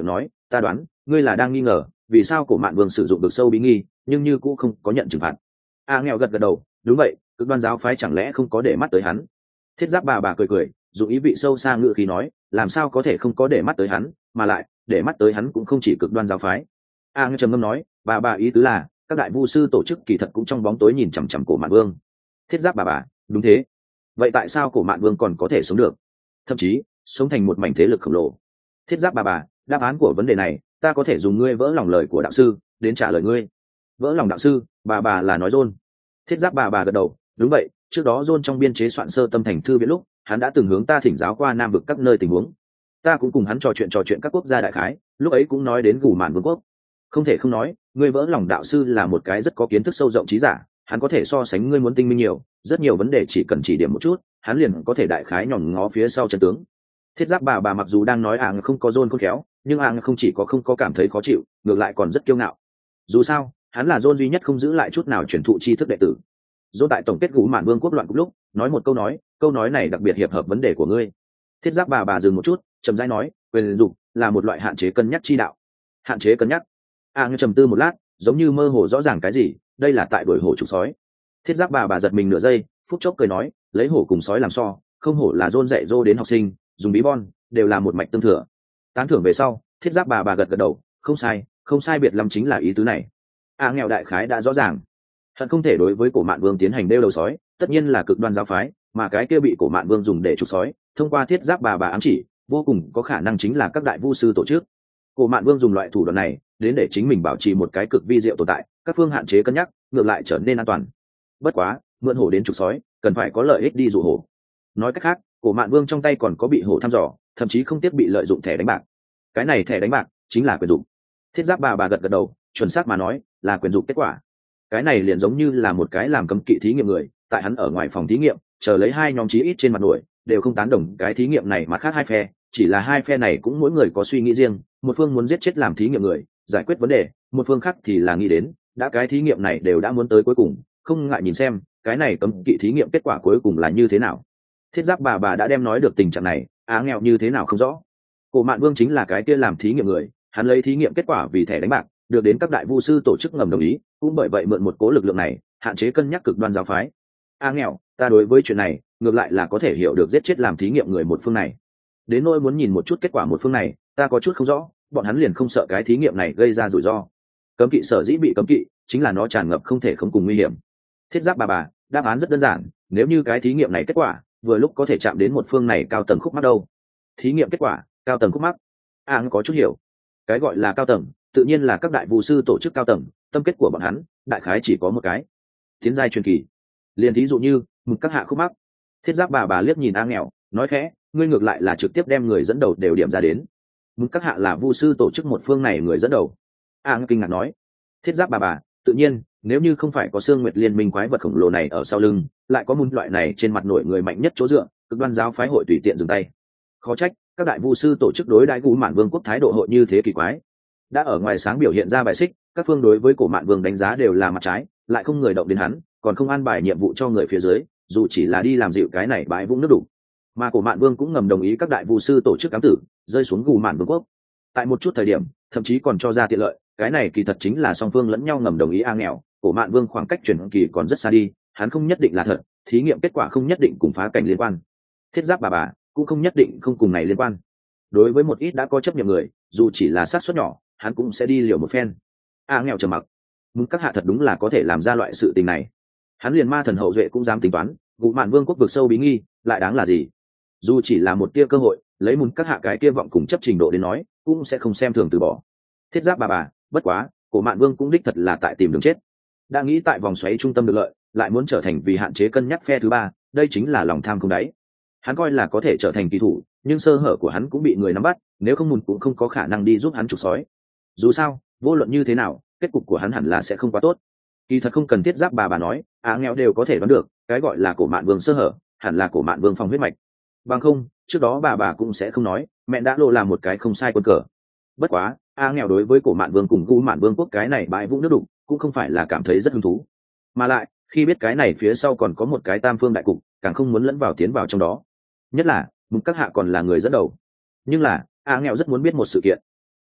Ta đoán ngươi là đang nghi ngờ vì sao cổ mạn vương sử dụng được sâu bí nghi nhưng như cũng không có nhận trừng phạt. Nghèo gật gật đầu, đúng vậy, cực đoan giáo phái chẳng lẽ không có để mắt tới hắn. Thiết Giáp bà cười cười, dùng ý vị sâu xa ngự khí nói, làm sao có thể không có để mắt tới hắn, mà lại để mắt tới hắn cũng không chỉ cực đoan giáo phái. Nghèo trầm ngâm nói, bà ý tứ là các đại vu sư tổ chức kỳ thật cũng trong bóng tối nhìn chằm chằm cổ mạn vương. Thiết Giáp bà đúng thế. Vậy tại sao cổ mạn vương còn có thể sống được, thậm chí sống thành một mảnh thế lực khổng lồ? Thiết Giáp bà đáp án của vấn đề này ta có thể dùng ngươi vỡ lòng lời của đạo sư đến trả lời ngươi. Vỡ lòng đạo sư? Bà là nói John. Thiết Giáp bà gật đầu, đúng vậy, trước đó John trong biên chế soạn sơ tâm thành thư viện lúc hắn đã từng hướng ta thỉnh giáo qua nam vực các nơi tình huống. Ta cũng cùng hắn trò chuyện các quốc gia đại khái, lúc ấy cũng nói đến Gù Mạn vương quốc. Không thể không nói, ngươi vỡ lòng đạo sư là một cái rất có kiến thức sâu rộng trí giả, hắn có thể so sánh ngươi muốn tinh minh nhiều, rất nhiều vấn đề chỉ cần chỉ điểm một chút hắn liền có thể đại khái nhòm ngó phía sau chân tướng. Thiết Giáp bà mặc dù đang nói không có John khôn khéo, nhưng không chỉ có không có cảm thấy khó chịu, ngược lại còn rất kiêu ngạo. Dù sao hắn là John duy nhất không giữ lại chút nào truyền thụ tri thức đệ tử. John tại tổng kết Gù Mạn vương quốc loạn lúc nói một câu nói này đặc biệt hiệp hợp vấn đề của ngươi. Thiết Giáp bà dừng một chút, chậm rãi nói, quyền dục là một loại hạn chế cân nhắc chi đạo. Hạn chế cân nhắc? Ngươi trầm tư một lát, giống như mơ hồ rõ ràng cái gì, đây là tại đuổi hổ trục sói. Thiết Giáp bà giật mình nửa giây, phút chốc cười nói, lấy hổ cùng sói làm so, không hổ là John dạy dỗ đến học sinh, dùng bí bon đều là một mạch tương thừa. Tán thưởng về sau, Thiết Giáp bà gật đầu, không sai biệt lắm chính là ý tứ này. Nghèo đại khái đã rõ ràng, hận không thể đối với cổ mạn vương tiến hành đeo đầu sói, tất nhiên là cực đoan giáo phái, mà cái kia bị cổ mạn vương dùng để trục sói, thông qua Thiết Giáp bà ám chỉ, vô cùng có khả năng chính là các đại vu sư tổ chức. Cổ mạn vương dùng loại thủ đoạn này đến để chính mình bảo trì một cái cực vi diệu tồn tại, các phương hạn chế cân nhắc ngược lại trở nên an toàn. Bất quá mượn hổ đến trục sói cần phải có lợi ích đi dụ hổ. Nói cách khác, cổ mạn vương trong tay còn có bị hổ thăm dò, thậm chí không tiếc bị lợi dụng thẻ đánh bạc. Cái này thẻ đánh bạc chính là quyền dụng. Thiết Giáp bà gật đầu, chuẩn xác mà nói là quyền dụng kết quả. Cái này liền giống như là một cái làm cấm kỵ thí nghiệm người, tại hắn ở ngoài phòng thí nghiệm chờ lấy hai nhóm chí ít trên mặt nổi đều không tán đồng cái thí nghiệm này, mà khác hai phe, chỉ là hai phe này cũng mỗi người có suy nghĩ riêng, một phương muốn giết chết làm thí nghiệm người giải quyết vấn đề, một phương khác thì là nghĩ đến đã cái thí nghiệm này đều đã muốn tới cuối cùng, không ngại nhìn xem cái này cấm kỵ thí nghiệm kết quả cuối cùng là như thế nào. Thiết Giáp bà đã đem nói được tình trạng này, nghèo như thế nào không rõ. Cổ Mạn vương chính là cái kia làm thí nghiệm người, hắn lấy thí nghiệm kết quả vì thẻ đánh bạc, được đến các đại vu sư tổ chức ngầm đồng ý, cũng bởi vậy mượn một cố lực lượng này hạn chế cân nhắc cực đoan giáo phái. Nghèo, ta đối với chuyện này ngược lại là có thể hiểu được giết chết làm thí nghiệm người một phương này. Đến nỗi muốn nhìn một chút kết quả một phương này, ta có chút không rõ, bọn hắn liền không sợ cái thí nghiệm này gây ra rủi ro. Cấm kỵ sở dĩ bị cấm kỵ chính là nó tràn ngập không thể không cùng nguy hiểm. Thiết Giáp bà đáp án rất đơn giản, nếu như cái thí nghiệm này kết quả vừa lúc có thể chạm đến một phương này cao tầng khúc mắc đâu. Thí nghiệm kết quả cao tầng khúc mắc? Có chút hiểu. Cái gọi là cao tầng tự nhiên là các đại vu sư tổ chức cao tầng, tâm kết của bọn hắn đại khái chỉ có một cái: tiến giai truyền kỳ. Liền thí dụ như một các hạ khúc mắc. Thiết Giáp bà liếc nhìn nghèo, nói khẽ, ngươi ngược lại là trực tiếp đem người dẫn đầu đều điểm ra đến. Một các hạ là vu sư tổ chức một phương này người dẫn đầu. Kinh ngạc nói. Thiết Giáp bà tự nhiên, nếu như không phải có Sương Nguyệt liên minh quái vật khổng lồ này ở sau lưng, lại có môn loại này trên mặt nổi người mạnh nhất chỗ dựa, cực đoan giáo phái hội tùy tiện dừng tay. Khó trách các đại vu sư tổ chức đối đãi Gù Mạn vương quốc thái độ hội như thế kỳ quái. Đã ở ngoài sáng biểu hiện ra bài xích, các phương đối với cổ Mạn vương đánh giá đều là mặt trái, lại không người động đến hắn, còn không an bài nhiệm vụ cho người phía dưới, dù chỉ là đi làm dịu cái này bãi vũng nước đủ. Mà cổ Mạn vương cũng ngầm đồng ý các đại vu sư tổ chức ám tử rơi xuống Gù Mạn vương quốc. Tại một chút thời điểm thậm chí còn cho ra tiện lợi, cái này kỳ thật chính là song phương lẫn nhau ngầm đồng ý. Nghèo, cổ Mạn vương khoảng cách chuyển kỳ còn rất xa đi, hắn không nhất định là thật, thí nghiệm kết quả không nhất định cùng phá cảnh liên quan. Thiết Giáp bà cũng không nhất định không cùng này liên quan. Đối với một ít đã có chấp nhận người, dù chỉ là xác suất nhỏ, hắn cũng sẽ đi liều một phen. Nghèo trầm mặc. Muốn các hạ thật đúng là có thể làm ra loại sự tình này. Hắn liền ma thần hậu duệ cũng dám tính toán, Gù Mạn vương quốc vực sâu bí nghi lại đáng là gì? Dù chỉ là một tia cơ hội, lấy muốn các hạ cái kia vọng cùng chấp trình độ đến nói, cũng sẽ không xem thường từ bỏ. Thiết Giáp bà bất quá cổ Mạn vương cũng đích thật là tại tìm đường chết. Đã nghĩ tại vòng xoáy trung tâm được lợi, lại muốn trở thành vì hạn chế cân nhắc phe thứ ba, đây chính là lòng tham không đáy. Hắn coi là có thể trở thành kỳ thủ, nhưng sơ hở của hắn cũng bị người nắm bắt, nếu không muốn cũng không có khả năng đi giúp hắn trục sói. Dù sao vô luận như thế nào, kết cục của hắn hẳn là sẽ không quá tốt. Kỳ thật không cần Thiết Giáp bà nói, nghèo đều có thể đoán được, cái gọi là cổ Mạn vương sơ hở hẳn là cổ Mạn vương phong huyết mạch. Bằng không trước đó bà cũng sẽ không nói mẹ đã lộ làm một cái không sai quân cờ. Bất quá nghèo đối với cổ Mạn vương cùng Gù Mạn vương quốc cái này bãi vũng nước đục cũng không phải là cảm thấy rất hứng thú, mà lại khi biết cái này phía sau còn có một cái tam phương đại cục, càng không muốn lẫn vào tiến vào trong đó. Nhất là mục các hạ còn là người dẫn đầu. Nhưng là nghèo rất muốn biết một sự kiện.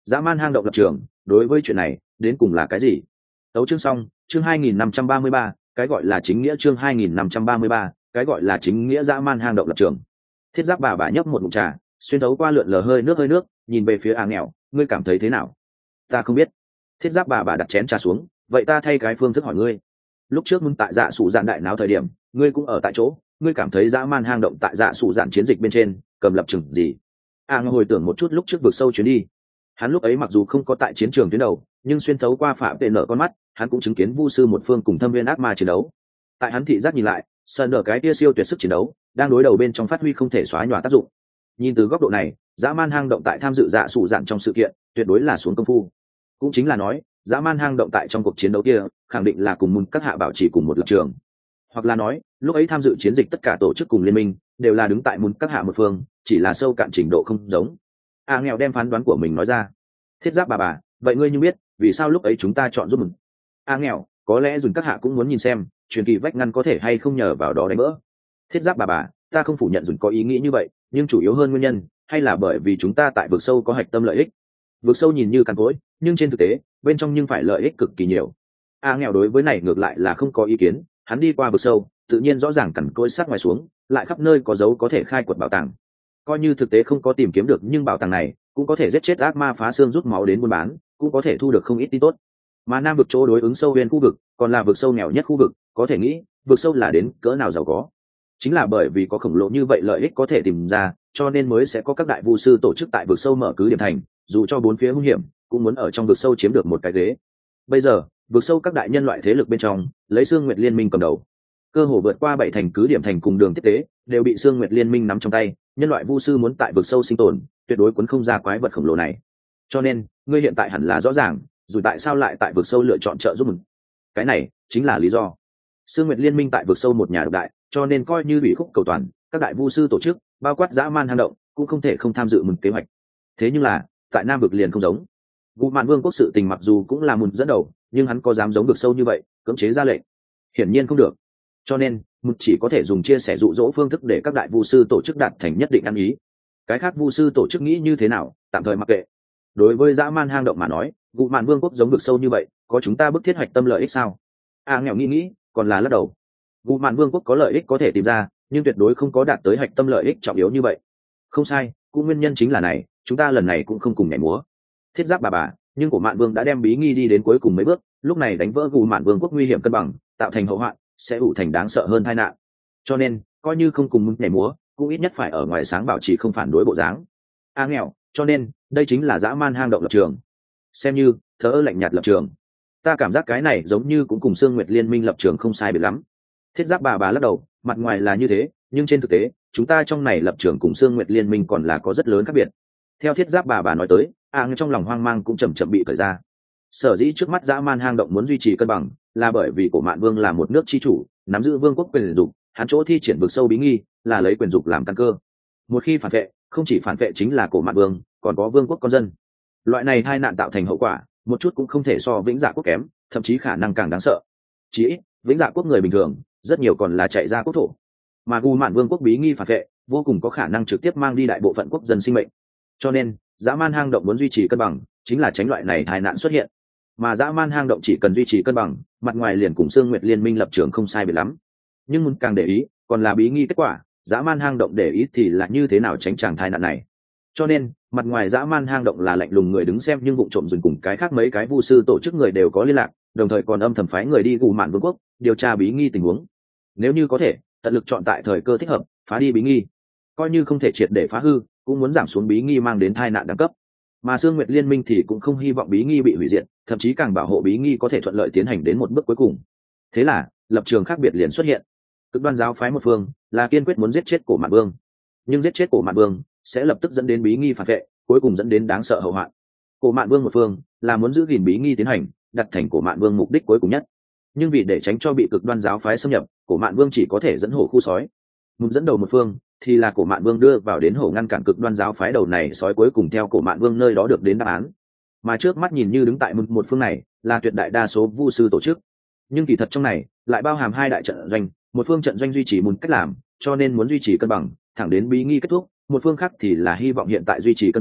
dã man hang động lập trường đối với chuyện này đến cùng là cái gì? Tấu chương xong, chương 2533, cái gọi là chính nghĩa, chương 2533, cái gọi là chính nghĩa. Dã man hang động lập trường. Thiết Giáp bà nhấp một ngụm trà, xuyên thấu qua lượn lờ hơi nước, nhìn về phía A Nghèo, ngươi cảm thấy thế nào? Ta không biết. Thiết Giáp bà đặt chén trà xuống, vậy ta thay cái phương thức hỏi ngươi. Lúc trước muốn tại Dạ Sủ Dạn đại náo thời điểm, ngươi cũng ở tại chỗ, ngươi cảm thấy dã man hang động tại Dạ Sủ Dạn chiến dịch bên trên cầm lập trường gì? A Nghèo hồi tưởng một chút lúc trước vực sâu chuyến đi, hắn lúc ấy mặc dù không có tại chiến trường tuyến đầu, nhưng xuyên thấu qua phạm vệ nở con mắt, hắn cũng chứng kiến vu sư một phương cùng thâm viên ác ma chiến đấu. Tại hắn thị giác nhìn lại, sơn nở cái tia siêu tuyệt sức chiến đấu đang đối đầu bên trong phát huy không thể xóa nhòa tác dụng. Nhìn từ góc độ này, dã man hang động tại tham dự Dạ Sủ Dạn trong sự kiện tuyệt đối là xuống công phu. Cũng chính là nói, dã man hang động tại trong cuộc chiến đấu kia khẳng định là cùng môn các hạ bảo trì cùng một lập trường, hoặc là nói lúc ấy tham dự chiến dịch tất cả tổ chức cùng liên minh đều là đứng tại môn các hạ một phương, chỉ là sâu cạn trình độ không giống. A Nghèo đem phán đoán của mình nói ra. Thiết Giáp bà vậy ngươi như biết vì sao lúc ấy chúng ta chọn giúp mình? A Nghèo, có lẽ dùn các hạ cũng muốn nhìn xem truyền kỳ vách ngăn có thể hay không nhờ vào đó đánh vỡ. Thiết Giáp bà ta không phủ nhận dùn có ý nghĩ như vậy, nhưng chủ yếu hơn nguyên nhân hay là bởi vì chúng ta tại vực sâu có hạch tâm lợi ích. Vực sâu nhìn như cằn cỗi, nhưng trên thực tế bên trong nhưng phải lợi ích cực kỳ nhiều. A Nghèo đối với này ngược lại là không có ý kiến, hắn đi qua vực sâu tự nhiên rõ ràng cằn cỗi sát ngoài xuống, lại khắp nơi có dấu có thể khai quật bảo tàng. Coi như thực tế không có tìm kiếm được, nhưng bảo tàng này cũng có thể giết chết ác ma phá xương rút máu đến buôn bán, cũng có thể thu được không ít tin tốt. Mà nam vực chỗ đối ứng sâu huyền khu vực còn là vực sâu nghèo nhất khu vực, có thể nghĩ vực sâu là đến cỡ nào giàu có. Chính là bởi vì có khổng lồ như vậy lợi ích có thể tìm ra, cho nên mới sẽ có các đại vu sư tổ chức tại vực sâu mở cứ điểm thành, dù cho bốn phía hung hiểm cũng muốn ở trong vực sâu chiếm được một cái ghế. Bây giờ vực sâu các đại nhân loại thế lực bên trong lấy Sương Nguyệt Liên Minh cầm đầu, cơ hồ vượt qua 7 thành cứ điểm thành cùng đường tiếp tế đều bị Sương Nguyệt Liên Minh nắm trong tay. Nhân loại vu sư muốn tại vực sâu sinh tồn tuyệt đối cuốn không ra quái vật khổng lồ này. Cho nên ngươi hiện tại hẳn là rõ ràng dù tại sao lại tại vực sâu lựa chọn trợ giúp mình. Cái này chính là lý do Sương Nguyệt Liên Minh tại vực sâu một nhà độc đại, cho nên coi như bị khúc cầu toàn, các đại vu sư tổ chức bao quát dã man hang động cũng không thể không tham dự một kế hoạch. Thế nhưng là tại nam vực liền không giống. Gù Mạn Vương quốc sự tình mặc dù cũng là một dẫn đầu, nhưng hắn có dám giống vực sâu như vậy cưỡng chế ra lệnh? Hiển nhiên không được. Cho nên một chỉ có thể dùng chia sẻ dụ dỗ phương thức để các đại vu sư tổ chức đạt thành nhất định ăn ý. Cái khác vu sư tổ chức nghĩ như thế nào tạm thời mặc kệ. Đối với dã man hang động mà nói, Gù Mạn Vương quốc giống vực sâu như vậy, có chúng ta bức thiết hoạch tâm lợi ích sao? A Nghèo nghĩ còn là lắc đầu. Gù Mạn Vương quốc có lợi ích có thể tìm ra, nhưng tuyệt đối không có đạt tới hoạch tâm lợi ích trọng yếu như vậy. Không sai, cũng nguyên nhân chính là này, chúng ta lần này cũng không cùng nhảy múa. Thiết Giáp bà nhưng của Mạn Vương đã đem bí nghi đi đến cuối cùng mấy bước, lúc này đánh vỡ Gù Mạn Vương quốc nguy hiểm cân bằng, tạo thành hậu hoạn, sẽ ủ thành đáng sợ hơn tai nạn. Cho nên coi như không cùng nhảy múa, cũng ít nhất phải ở ngoài sáng bảo trì không phản đối bộ dáng. A Nghèo, cho nên đây chính là dã man hang động lập trường, xem như thờ ơ lạnh nhạt lập trường. Ta cảm giác cái này giống như cũng cùng Sương Nguyệt Liên Minh lập trường không sai biệt lắm. Thiết Giáp bà lắc đầu, mặt ngoài là như thế, nhưng trên thực tế chúng ta trong này lập trường cùng Sương Nguyệt Liên Minh còn là có rất lớn khác biệt. Theo Thiết Giáp bà nói tới, trong lòng hoang mang cũng chậm bị khởi ra. Sở dĩ trước mắt dã man hang động muốn duy trì cân bằng là bởi vì Cổ Mạn Vương là một nước chi chủ, nắm giữ vương quốc quyền dục, hắn chỗ thi triển vực sâu bí nghi là lấy quyền dục làm căn cơ. Một khi phản vệ, không chỉ phản vệ chính là Cổ Mạn Vương, còn có vương quốc con dân. Loại này tai nạn tạo thành hậu quả một chút cũng không thể so Vĩnh Dạ quốc kém, thậm chí khả năng càng đáng sợ. Chỉ ít Vĩnh Dạ quốc người bình thường rất nhiều còn là chạy ra quốc thổ, mà Gù Mạn Vương quốc bí nghi phản vệ vô cùng có khả năng trực tiếp mang đi đại bộ phận quốc dân sinh mệnh. Cho nên dã man hang động muốn duy trì cân bằng chính là tránh loại này tai nạn xuất hiện. Mà dã man hang động chỉ cần duy trì cân bằng, mặt ngoài liền cùng Sương Nguyệt Liên Minh lập trường không sai biệt lắm. Nhưng muốn càng để ý còn là bí nghi kết quả, dã man hang động để ý thì là như thế nào tránh tràng tai nạn này. Cho nên mặt ngoài dã man hang động là lạnh lùng người đứng xem, nhưng vụng trộm dùn cùng cái khác mấy cái vu sư tổ chức người đều có liên lạc, đồng thời còn âm thầm phái người đi Gù Mạn Vương quốc điều tra bí nghi tình huống. Nếu như có thể tận lực chọn tại thời cơ thích hợp phá đi bí nghi, coi như không thể triệt để phá hư cũng muốn giảm xuống bí nghi mang đến tai nạn đẳng cấp. Mà Sương Nguyệt Liên Minh thì cũng không hy vọng bí nghi bị hủy diệt, thậm chí càng bảo hộ bí nghi có thể thuận lợi tiến hành đến một bước cuối cùng. Thế là lập trường khác biệt liền xuất hiện. Cực đoan giáo phái một phương là kiên quyết muốn giết chết Cổ Mạn Vương, nhưng giết chết Cổ Mạn Vương sẽ lập tức dẫn đến bí nghi phản vệ, cuối cùng dẫn đến đáng sợ hậu hoạn. Cổ Mạn Vương một phương là muốn giữ gìn bí nghi tiến hành, đặt thành Cổ Mạn Vương mục đích cuối cùng nhất. Nhưng vì để tránh cho bị cực đoan giáo phái xâm nhập, Cổ Mạn Vương chỉ có thể dẫn hổ khu sói. Muốn dẫn đầu một phương thì là Cổ Mạn Vương đưa vào đến hổ ngăn cản cực đoan giáo phái đầu này sói cuối cùng theo Cổ Mạn Vương nơi đó được đến đáp án. Mà trước mắt nhìn như đứng tại một phương này là tuyệt đại đa số vu sư tổ chức, nhưng kỳ thật trong này lại bao hàm hai đại trận doanh, một phương trận doanh duy trì một cách làm, cho nên muốn duy trì cân bằng thẳng đến bí nghi kết thúc, một phương khác thì là hy vọng hiện tại duy trì cân bằng,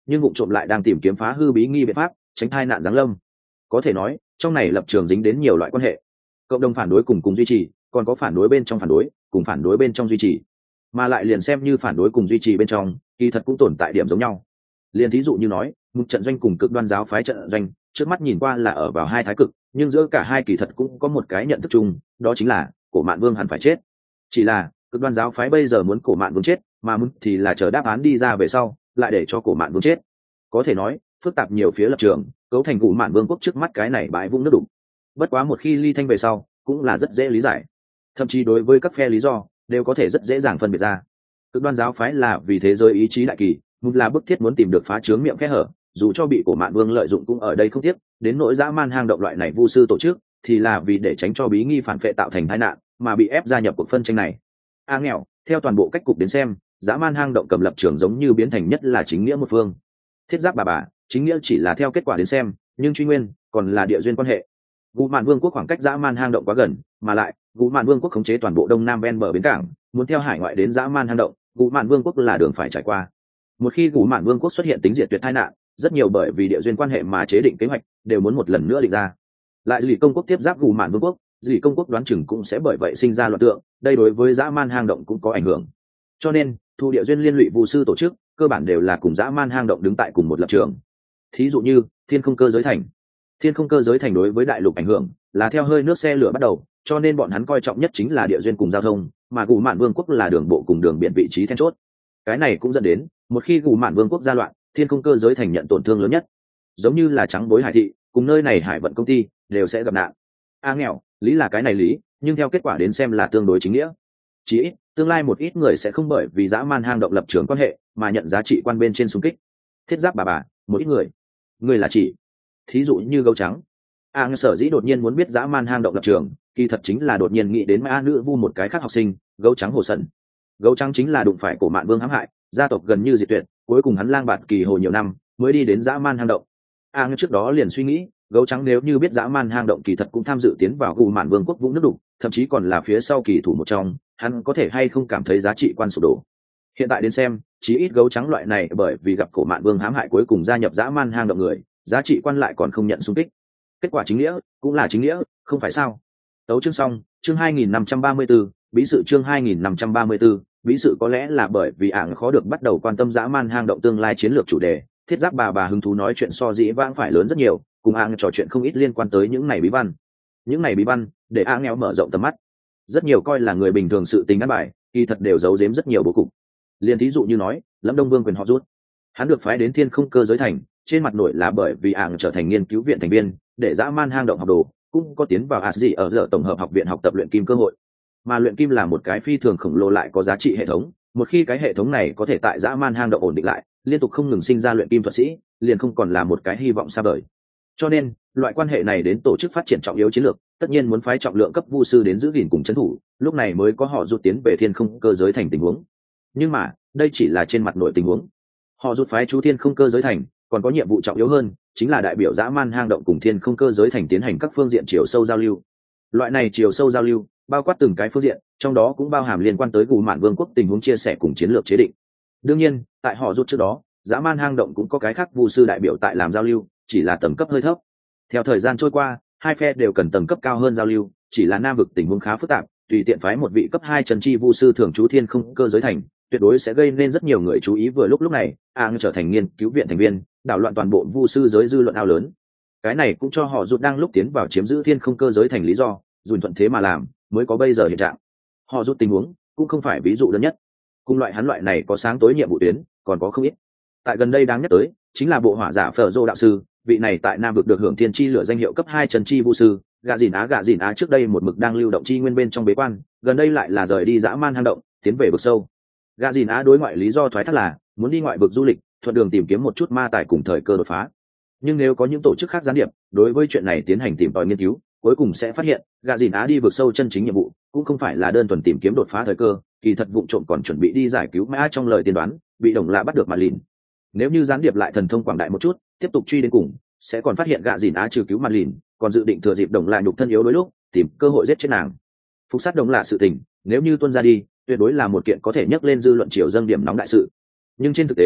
nhưng vụ trộm lại đang tìm kiếm phá hư bí nghi biện pháp tránh tai nạn giáng lâm. Có thể nói trong này lập trường dính đến nhiều loại quan hệ, cộng đồng phản đối cùng duy trì, còn có phản đối bên trong phản đối cùng phản đối bên trong duy trì, mà lại liền xem như phản đối cùng duy trì bên trong kỳ thật cũng tồn tại điểm giống nhau. Liền thí dụ như nói một trận doanh cùng cực đoan giáo phái trận doanh trước mắt nhìn qua là ở vào hai thái cực, nhưng giữa cả hai kỳ thật cũng có một cái nhận thức chung, đó chính là cổ mạn vương hẳn phải chết. Chỉ là cực đoan giáo phái bây giờ muốn cổ mạn vương chết, mà muốn thì là chờ đáp án đi ra về sau lại để cho cổ mạn vương chết. Có thể nói phức tạp nhiều phía lập trường cấu thành cổ mạn vương quốc trước mắt cái này bãi vũng nước đục. Bất quá một khi ly thanh về sau cũng là rất dễ lý giải, thậm chí đối với các phe lý do đều có thể rất dễ dàng phân biệt ra. Cực đoan giáo phái là vì thế giới ý chí đại kỳ, một là bức thiết muốn tìm được phá trướng miệng kẽ hở, dù cho bị cổ mạn vương lợi dụng cũng ở đây không tiếc. Đến nỗi dã man hang động loại này vu sư tổ chức thì là vì để tránh cho bí nghi phản phệ tạo thành tai nạn mà bị ép gia nhập cuộc phân tranh này. Nghèo theo toàn bộ cách cục đến xem, dã man hang động cầm lập trường giống như biến thành nhất là chính nghĩa một phương. Thiết giáp bà chính nghĩa chỉ là theo kết quả đến xem, nhưng truy nguyên còn là địa duyên quan hệ. Gù Mạn Vương quốc khoảng cách dã man hang động quá gần, mà lại Gù Mạn Vương quốc khống chế toàn bộ đông nam ven bờ bến cảng, muốn theo hải ngoại đến dã man hang động, Gù Mạn Vương quốc là đường phải trải qua. Một khi Gù Mạn Vương quốc xuất hiện tính diệt tuyệt tai nạn, rất nhiều bởi vì địa duyên quan hệ mà chế định kế hoạch đều muốn một lần nữa định ra. Lại Dư Công quốc tiếp giáp Gù Mạn Vương quốc, Dư Công quốc đoán chừng cũng sẽ bởi vậy sinh ra loạn tượng, đây đối với dã man hang động cũng có ảnh hưởng. Cho nên, thu địa duyên liên lụy vu sư tổ chức, cơ bản đều là cùng dã man hang động đứng tại cùng một lập trường. Thí dụ như Thiên Không Cơ Giới Thành. Thiên Không Cơ Giới Thành đối với đại lục ảnh hưởng là theo hơi nước xe lửa bắt đầu, cho nên bọn hắn coi trọng nhất chính là địa duyên cùng giao thông, mà Gù Mạn Vương quốc là đường bộ cùng đường biển vị trí then chốt. Cái này cũng dẫn đến một khi Gù Mạn Vương quốc gia loạn, Thiên Không Cơ Giới Thành nhận tổn thương lớn nhất. Giống như là Trắng Bối Hải thị cùng nơi này hải vận công ty đều sẽ gặp nạn. Nghèo lý là cái này lý, nhưng theo kết quả đến xem là tương đối chính nghĩa. Chỉ ít tương lai một ít người sẽ không bởi vì dã man hang động lập trường quan hệ mà nhận giá trị quan bên trên xung kích. Thiết giáp bà một ít người là chỉ thí dụ như Gấu Trắng. Sở dĩ đột nhiên muốn biết dã man hang động lập trường, kỳ thật chính là đột nhiên nghĩ đến Ma Nữ Vu một cái khác học sinh, Gấu Trắng Hồ Sẩn. Gấu Trắng chính là đụng phải cổ Mạn Vương hãm hại, gia tộc gần như diệt tuyệt, cuối cùng hắn lang bạt kỳ hồ nhiều năm mới đi đến dã man hang động. Trước đó liền suy nghĩ, Gấu Trắng nếu như biết dã man hang động kỳ thật cũng tham dự tiến vào Gù Mạn Vương quốc vũng nước đục, thậm chí còn là phía sau kỳ thủ một trong, hắn có thể hay không cảm thấy giá trị quan sụp đổ. Hiện tại đến xem, chí ít Gấu Trắng loại này bởi vì gặp cổ Mạn Vương hãm hại cuối cùng gia nhập dã man hang động người, giá trị quan lại còn không nhận xung kích. Kết quả chính nghĩa cũng là chính nghĩa, không phải sao? Tấu chương xong, chương 2534, bí sự chương 2534, bí sự có lẽ là bởi vì khó được bắt đầu quan tâm dã man hang động tương lai chiến lược chủ đề, thiết giáp bà hứng thú nói chuyện so dĩ vãng phải lớn rất nhiều, cùng trò chuyện không ít liên quan tới những này bí văn. Những này bí văn để nghèo mở rộng tầm mắt. Rất nhiều coi là người bình thường sự tình ăn bài, kỳ thật đều giấu giếm rất nhiều bố cục. Liên thí dụ như nói, Lâm Đông Vương quyền họ rút, hắn được phái đến Thiên Không Cơ Giới Thành, trên mặt nội là bởi vì trở thành nghiên cứu viện thành viên, để dã man hang động học đồ, cũng có tiến vào ASD ở giờ tổng hợp học viện học tập luyện kim cơ hội. Mà luyện kim là một cái phi thường khổng lồ lại có giá trị hệ thống, một khi cái hệ thống này có thể tại dã man hang động ổn định lại, liên tục không ngừng sinh ra luyện kim thuật sĩ, liền không còn là một cái hy vọng xa vời. Cho nên, loại quan hệ này đến tổ chức phát triển trọng yếu chiến lược, tất nhiên muốn phái trọng lượng cấp vu sư đến giữ gìn cùng trấn thủ, lúc này mới có họ rút tiến về Thiên Không Cơ Giới Thành tình huống. Nhưng mà, đây chỉ là trên mặt nội tình huống. Họ rút phái chú Thiên Không Cơ Giới Thành, còn có nhiệm vụ trọng yếu hơn, chính là đại biểu dã man hang động cùng Thiên Không Cơ Giới Thành tiến hành các phương diện chiều sâu giao lưu. Loại này chiều sâu giao lưu, bao quát từng cái phương diện, trong đó cũng bao hàm liên quan tới Gù Mạn Vương quốc tình huống chia sẻ cùng chiến lược chế định. Đương nhiên, tại họ rút trước đó, dã man hang động cũng có cái khác vu sư đại biểu tại làm giao lưu, chỉ là tầng cấp hơi thấp. Theo thời gian trôi qua, hai phe đều cần tầng cấp cao hơn giao lưu, chỉ là nam vực tình huống khá phức tạp, tùy tiện phái một vị cấp 2 trần chi vu sư thường trú Thiên Không Cơ Giới Thành, tuyệt đối sẽ gây nên rất nhiều người chú ý. Vừa lúc này, trở thành nghiên cứu viện thành viên, đảo loạn toàn bộ vu sư giới dư luận ao lớn. Cái này cũng cho họ rút đang lúc tiến vào chiếm giữ Thiên Không Cơ Giới Thành lý do, dùn thuận thế mà làm, mới có bây giờ hiện trạng. Họ rút tình huống cũng không phải ví dụ đơn nhất, cùng loại hắn loại này có sáng tối nhiệm vụ tuyến, còn có không ít. Tại gần đây đáng nhắc tới, chính là bộ hỏa giả Phở Dô đạo sư, vị này tại nam vực được hưởng thiên chi lửa danh hiệu cấp 2 trần chi vu sư. Gà dìn á trước đây một mực đang lưu động chi nguyên bên trong bế quan, gần đây lại là rời đi dã man hang động, tiến về vực sâu. Gà dìn á đối ngoại lý do thoái thác là muốn đi ngoại vực du lịch, thuận đường tìm kiếm một chút ma tài cùng thời cơ đột phá. Nhưng nếu có những tổ chức khác gián điệp đối với chuyện này tiến hành tìm tòi nghiên cứu, cuối cùng sẽ phát hiện gà dìn á đi vực sâu chân chính nhiệm vụ cũng không phải là đơn thuần tìm kiếm đột phá thời cơ, kỳ thật vụng trộm còn chuẩn bị đi giải cứu mã trong lời tiên đoán, bị đồng lạ bắt được mà lìn. Nếu như gián điệp lại thần thông quảng đại một chút, tiếp tục truy đến cùng, sẽ còn phát hiện gạ dìn á trừ cứu mặt lìn, còn dự định thừa dịp đồng lạ nhục thân yếu đôi lúc tìm cơ hội giết chết nàng. Phục sát đồng lạ sự tình, nếu như tuân ra đi, tuyệt đối là một kiện có thể nhắc lên dư luận triều dâng điểm nóng đại sự. Nhưng trên thực tế,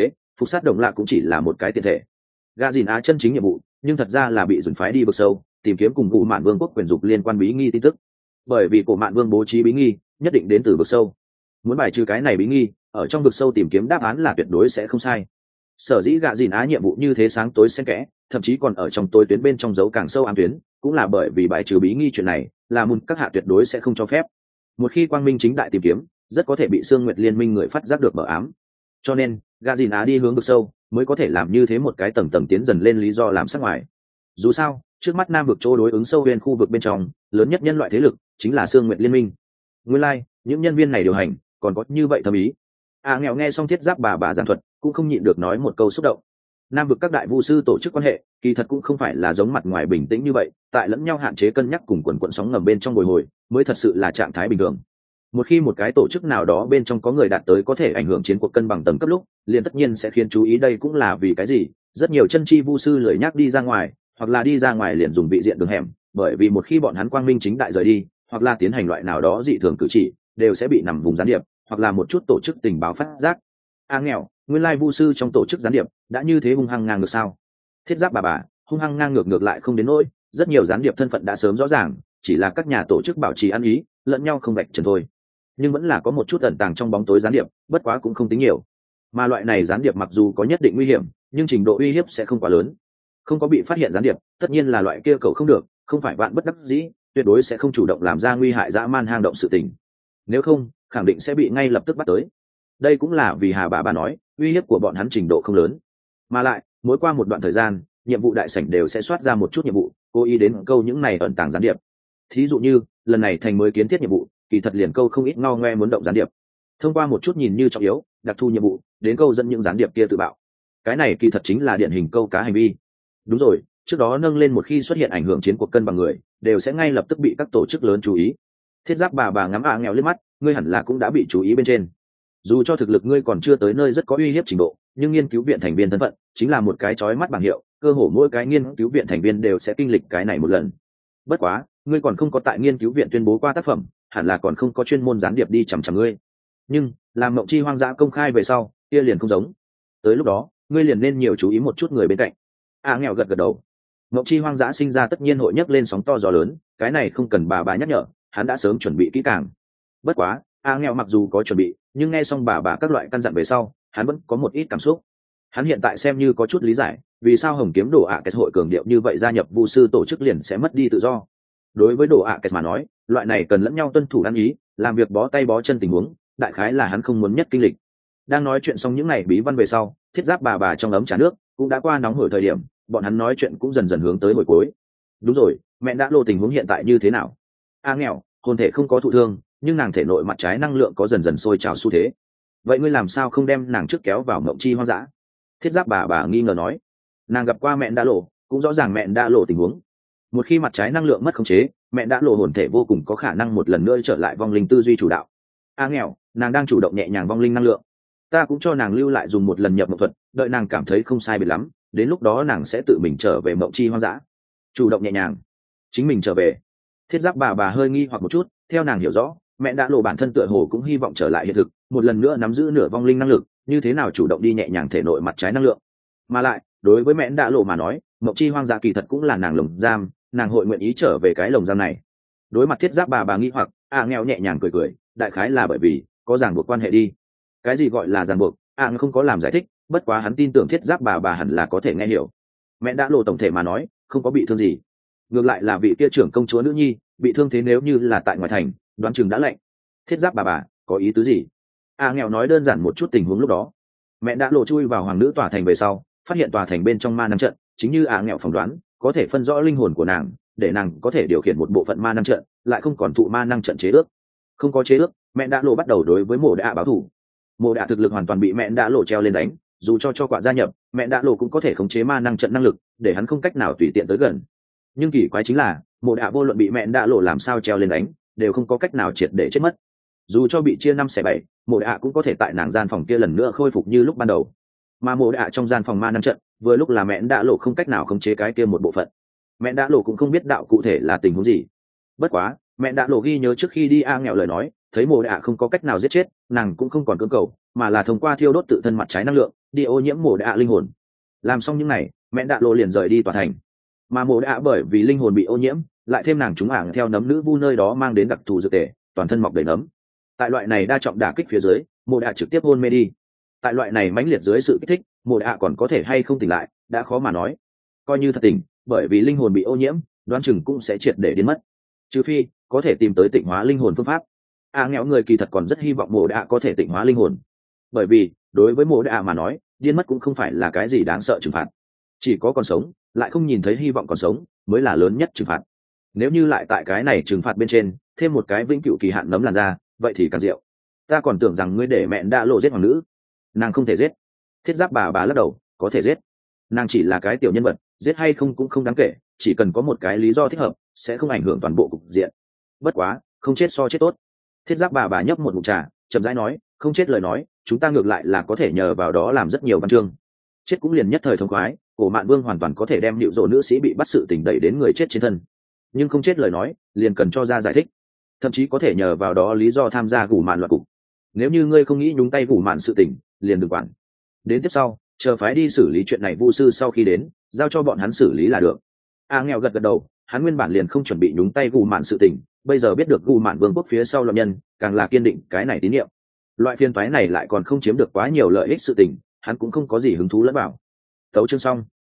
phục sát đồng lạ cũng chỉ là một cái tiền thể. Gà dìn á chân chính nhiệm vụ nhưng thật ra là bị dùn phái đi vực sâu tìm kiếm cùng vụ mạn vương quốc quyền dục liên quan bí nghi tin tức, bởi vì cổ mạn vương bố trí bí nghi nhất định đến từ vực sâu. Muốn bài trừ cái này bí nghi, ở trong vực sâu tìm kiếm đáp án là tuyệt đối sẽ không sai. Sở dĩ gạ dìn á nhiệm vụ như thế sáng tối xen kẽ, thậm chí còn ở trong tối tuyến bên trong dấu càng sâu ám tuyến, cũng là bởi vì bài trừ bí nghi chuyện này là môn các hạ tuyệt đối sẽ không cho phép. Một khi quang minh chính đại tìm kiếm, rất có thể bị Sương Nguyệt Liên minh người phát giác được mở ám. Cho nên gạ dìn á đi hướng vực sâu mới có thể làm như thế một cái tầng tầng tiến dần lên lý do làm sắc ngoài. Dù sao trước mắt Nam vực chỗ đối ứng sâu bên khu vực bên trong lớn nhất nhân loại thế lực chính là Sương Nguyệt Liên minh. Nguyên lai những nhân viên này điều hành còn có như vậy thâm ý. Nghèo nghe xong Thiết Giáp bà giảng thuật cũng không nhịn được nói một câu xúc động. Nam vực các đại vu sư tổ chức quan hệ kỳ thật cũng không phải là giống mặt ngoài bình tĩnh như vậy, tại lẫn nhau hạn chế cân nhắc cùng quần quận sóng ngầm bên trong bồi hồi mới thật sự là trạng thái bình thường. Một khi một cái tổ chức nào đó bên trong có người đạt tới có thể ảnh hưởng chiến cuộc cân bằng tầng cấp lúc, liền tất nhiên sẽ khiến chú ý. Đây cũng là vì cái gì rất nhiều chân chi vu sư lười nhác đi ra ngoài, hoặc là đi ra ngoài liền dùng vị diện đường hẻm, bởi vì một khi bọn hắn quang minh chính đại rời đi, hoặc là tiến hành loại nào đó dị thường cử chỉ, đều sẽ bị nằm vùng gián điệp hoặc là một chút tổ chức tình báo phát giác. Nghèo, nguyên lai vu sư trong tổ chức gián điệp đã như thế hung hăng ngang ngược sao? Thiết Giáp bà hung hăng ngang ngược lại không đến nỗi, rất nhiều gián điệp thân phận đã sớm rõ ràng, chỉ là các nhà tổ chức bảo trì ăn ý lẫn nhau không vạch trần thôi. Nhưng vẫn là có một chút ẩn tàng trong bóng tối gián điệp, bất quá cũng không tính nhiều. Mà loại này gián điệp mặc dù có nhất định nguy hiểm, nhưng trình độ uy hiếp sẽ không quá lớn. Không có bị phát hiện gián điệp tất nhiên là loại kia cầu không được, không phải vạn bất đắc dĩ, tuyệt đối sẽ không chủ động làm ra nguy hại dã man hang động sự tình. Nếu không khẳng định sẽ bị ngay lập tức bắt tới. Đây cũng là vì Hà bà nói uy hiếp của bọn hắn trình độ không lớn, mà lại mỗi qua một đoạn thời gian nhiệm vụ đại sảnh đều sẽ soát ra một chút nhiệm vụ cố ý đến câu những này ẩn tàng gián điệp. Thí dụ như lần này thành mới kiến thiết nhiệm vụ, kỳ thật liền câu không ít ngao ngoe muốn động gián điệp, thông qua một chút nhìn như trọng yếu đặc thù nhiệm vụ đến câu dẫn những gián điệp kia tự bạo. Cái này kỳ thật chính là điển hình câu cá hành vi. Đúng rồi, trước đó nâng lên một khi xuất hiện ảnh hưởng chiến cuộc cân bằng người đều sẽ ngay lập tức bị các tổ chức lớn chú ý. Thiết Giáp bà ngắm nghèo liếc mắt, ngươi hẳn là cũng đã bị chú ý bên trên. Dù cho thực lực ngươi còn chưa tới nơi rất có uy hiếp trình độ, nhưng nghiên cứu viện thành viên thân phận chính là một cái chói mắt bảng hiệu, cơ hồ mỗi cái nghiên cứu viện thành viên đều sẽ kinh lịch cái này một lần. Bất quá ngươi còn không có tại nghiên cứu viện tuyên bố qua tác phẩm, hẳn là còn không có chuyên môn gián điệp đi chằm chằm ngươi. Nhưng làm Mộng Chi hoang dã công khai về sau kia liền không giống, tới lúc đó ngươi liền nên nhiều chú ý một chút người bên cạnh. Nghèo gật đầu. Mộng Chi hoang dã sinh ra tất nhiên hội nhấc lên sóng to gió lớn, cái này không cần bà nhắc nhở, hắn đã sớm chuẩn bị kỹ càng. Bất quá nghèo mặc dù có chuẩn bị, nhưng nghe xong bà các loại căn dặn về sau hắn vẫn có một ít cảm xúc. Hắn hiện tại xem như có chút lý giải vì sao Hồng Kiếm Đồ kết hội cường điệu như vậy gia nhập vu sư tổ chức liền sẽ mất đi tự do. Đối với Đồ kết mà nói, loại này cần lẫn nhau tuân thủ ăn ý, làm việc bó tay bó chân tình huống, đại khái là hắn không muốn nhất kinh lịch. Đang nói chuyện xong những này bí văn về sau, Thiết Giáp bà trong ấm trà nước cũng đã qua nóng hổi thời điểm, bọn hắn nói chuyện cũng dần dần hướng tới hồi cuối. Đúng rồi, mẹ đã lộ tình huống hiện tại như thế nào? Nghèo, hồn thể không có thụ thương, nhưng nàng thể nội mặt trái năng lượng có dần dần sôi trào xu thế. Vậy ngươi làm sao không đem nàng trước kéo vào Mộng Chi hoang dã? Thiết Giáp bà nghi ngờ nói. Nàng gặp qua mẹ đã lộ, cũng rõ ràng mẹ đã lộ tình huống. Một khi mặt trái năng lượng mất khống chế, mẹ đã lộ hồn thể vô cùng có khả năng một lần nữa trở lại vong linh tư duy chủ đạo. Nghèo, nàng đang chủ động nhẹ nhàng vong linh năng lượng. Ta cũng cho nàng lưu lại dùng một lần nhập mộng thuật, đợi nàng cảm thấy không sai biệt lắm, đến lúc đó nàng sẽ tự mình trở về Mộng Chi hoang dã. Chủ động nhẹ nhàng, chính mình trở về. Thiết Giáp bà hơi nghi hoặc một chút, theo nàng hiểu rõ, mẹ đã lộ bản thân tựa hồ cũng hy vọng trở lại hiện thực, một lần nữa nắm giữ nửa vong linh năng lực, như thế nào chủ động đi nhẹ nhàng thể nội mặt trái năng lượng. Mà lại đối với mẹ đã lộ mà nói, Mộng Chi hoang dã kỳ thật cũng là nàng lồng giam, nàng hội nguyện ý trở về cái lồng giam này. Đối mặt Thiết Giáp bà nghi hoặc, nghèo nhẹ nhàng cười, đại khái là bởi vì có ràng buộc quan hệ đi. Cái gì gọi là ràng buộc? Không có làm giải thích, bất quá hắn tin tưởng Thiết Giáp bà hẳn là có thể nghe hiểu. Mẹ đã lộ tổng thể mà nói không có bị thương gì, ngược lại là vị kia trưởng công chúa nữ nhi bị thương, thế nếu như là tại ngoài thành đoán chừng đã lạnh. Thiết Giáp bà có ý tứ gì? Nghèo nói đơn giản một chút tình huống lúc đó. Mẹ đã lộ chui vào hoàng nữ tòa thành về sau, phát hiện tòa thành bên trong ma năng trận, chính như nghèo phỏng đoán, có thể phân rõ linh hồn của nàng, để nàng có thể điều khiển một bộ phận ma năng trận, lại không còn thụ ma năng trận chế ước. Không có chế ước, mẹ đã lộ bắt đầu đối với Mộ Đạ báo thù. Mộ Đạ thực lực hoàn toàn bị mẹ đã lộ treo lên đánh, dù cho quả gia nhập, mẹ đã lộ cũng có thể khống chế ma năng trận năng lực, để hắn không cách nào tùy tiện tới gần. Nhưng kỳ quái chính là Mộ Đạ vô luận bị mẹ đã lộ làm sao treo lên đánh, đều không có cách nào triệt để chết mất. Dù cho bị chia 5/7, Mộ Đạ cũng có thể tại nàng gian phòng kia lần nữa khôi phục như lúc ban đầu. Mà Mộ Đạ trong gian phòng ma năng trận, vừa lúc là mẹ đã lộ không cách nào khống chế cái kia một bộ phận. Mẹ đã lộ cũng không biết đạo cụ thể là tình huống gì. Bất quá mẹ đã lộ ghi nhớ trước khi đi nghèo lời nói, thấy mồ đạ không có cách nào giết chết, nàng cũng không còn cưỡng cầu, mà là thông qua thiêu đốt tự thân mặt trái năng lượng đi ô nhiễm mồ đạ linh hồn. Làm xong những này, mẹ đạ lộ liền rời đi tòa thành. Mà mồ đạ bởi vì linh hồn bị ô nhiễm, lại thêm nàng trúng ảng theo nấm nữ vu nơi đó mang đến đặc thù dược tề, toàn thân mọc đầy nấm. Tại loại này đa trọng đả kích phía dưới, mồ đạ trực tiếp hôn mê đi. Tại loại này mãnh liệt dưới sự kích thích, mồ đạ còn có thể hay không tỉnh lại đã khó mà nói. Coi như thật tỉnh, bởi vì linh hồn bị ô nhiễm, đoán chừng cũng sẽ triệt để biến mất, trừ phi có thể tìm tới tịnh hóa linh hồn phương pháp. Nghèo người kỳ thật còn rất hy vọng mồ đạ có thể tịnh hóa linh hồn, bởi vì đối với mồ đạ mà nói, điên mất cũng không phải là cái gì đáng sợ trừng phạt, chỉ có còn sống lại không nhìn thấy hy vọng còn sống mới là lớn nhất trừng phạt. Nếu như lại tại cái này trừng phạt bên trên thêm một cái vĩnh cửu kỳ hạn nấm làn da, vậy thì càng diệu. Ta còn tưởng rằng ngươi để mẹ đã lộ giết hoàng nữ. Nàng không thể giết. Thiết giáp bà lắc đầu, có thể giết. Nàng chỉ là cái tiểu nhân vật, giết hay không cũng không đáng kể, chỉ cần có một cái lý do thích hợp sẽ không ảnh hưởng toàn bộ cục diện. Bất quá không chết so chết tốt. Thiết giáp bà nhấp một ngụm trà, chậm rãi nói, không chết lời nói chúng ta ngược lại là có thể nhờ vào đó làm rất nhiều văn chương. Chết cũng liền nhất thời thông khoái, cổ mạn vương hoàn toàn có thể đem nịu rộ nữ sĩ bị bắt sự tình đẩy đến người chết trên thân, nhưng không chết lời nói liền cần cho ra giải thích, thậm chí có thể nhờ vào đó lý do tham gia gủ mạn loạt cục. Nếu như ngươi không nghĩ nhúng tay gủ mạn sự tình liền đừng quản, đến tiếp sau chờ phái đi xử lý chuyện này vu sư sau khi đến giao cho bọn hắn xử lý là được. Nghèo gật gật đầu, hắn nguyên bản liền không chuẩn bị nhúng tay gủ mạn sự tình, bây giờ biết được gủ mạn vương quốc phía sau lâm nhân càng là kiên định cái này tín nhiệm. Loại phiên toái này lại còn không chiếm được quá nhiều lợi ích sự tình, hắn cũng không có gì hứng thú lẫn vào. Tấu chương xong.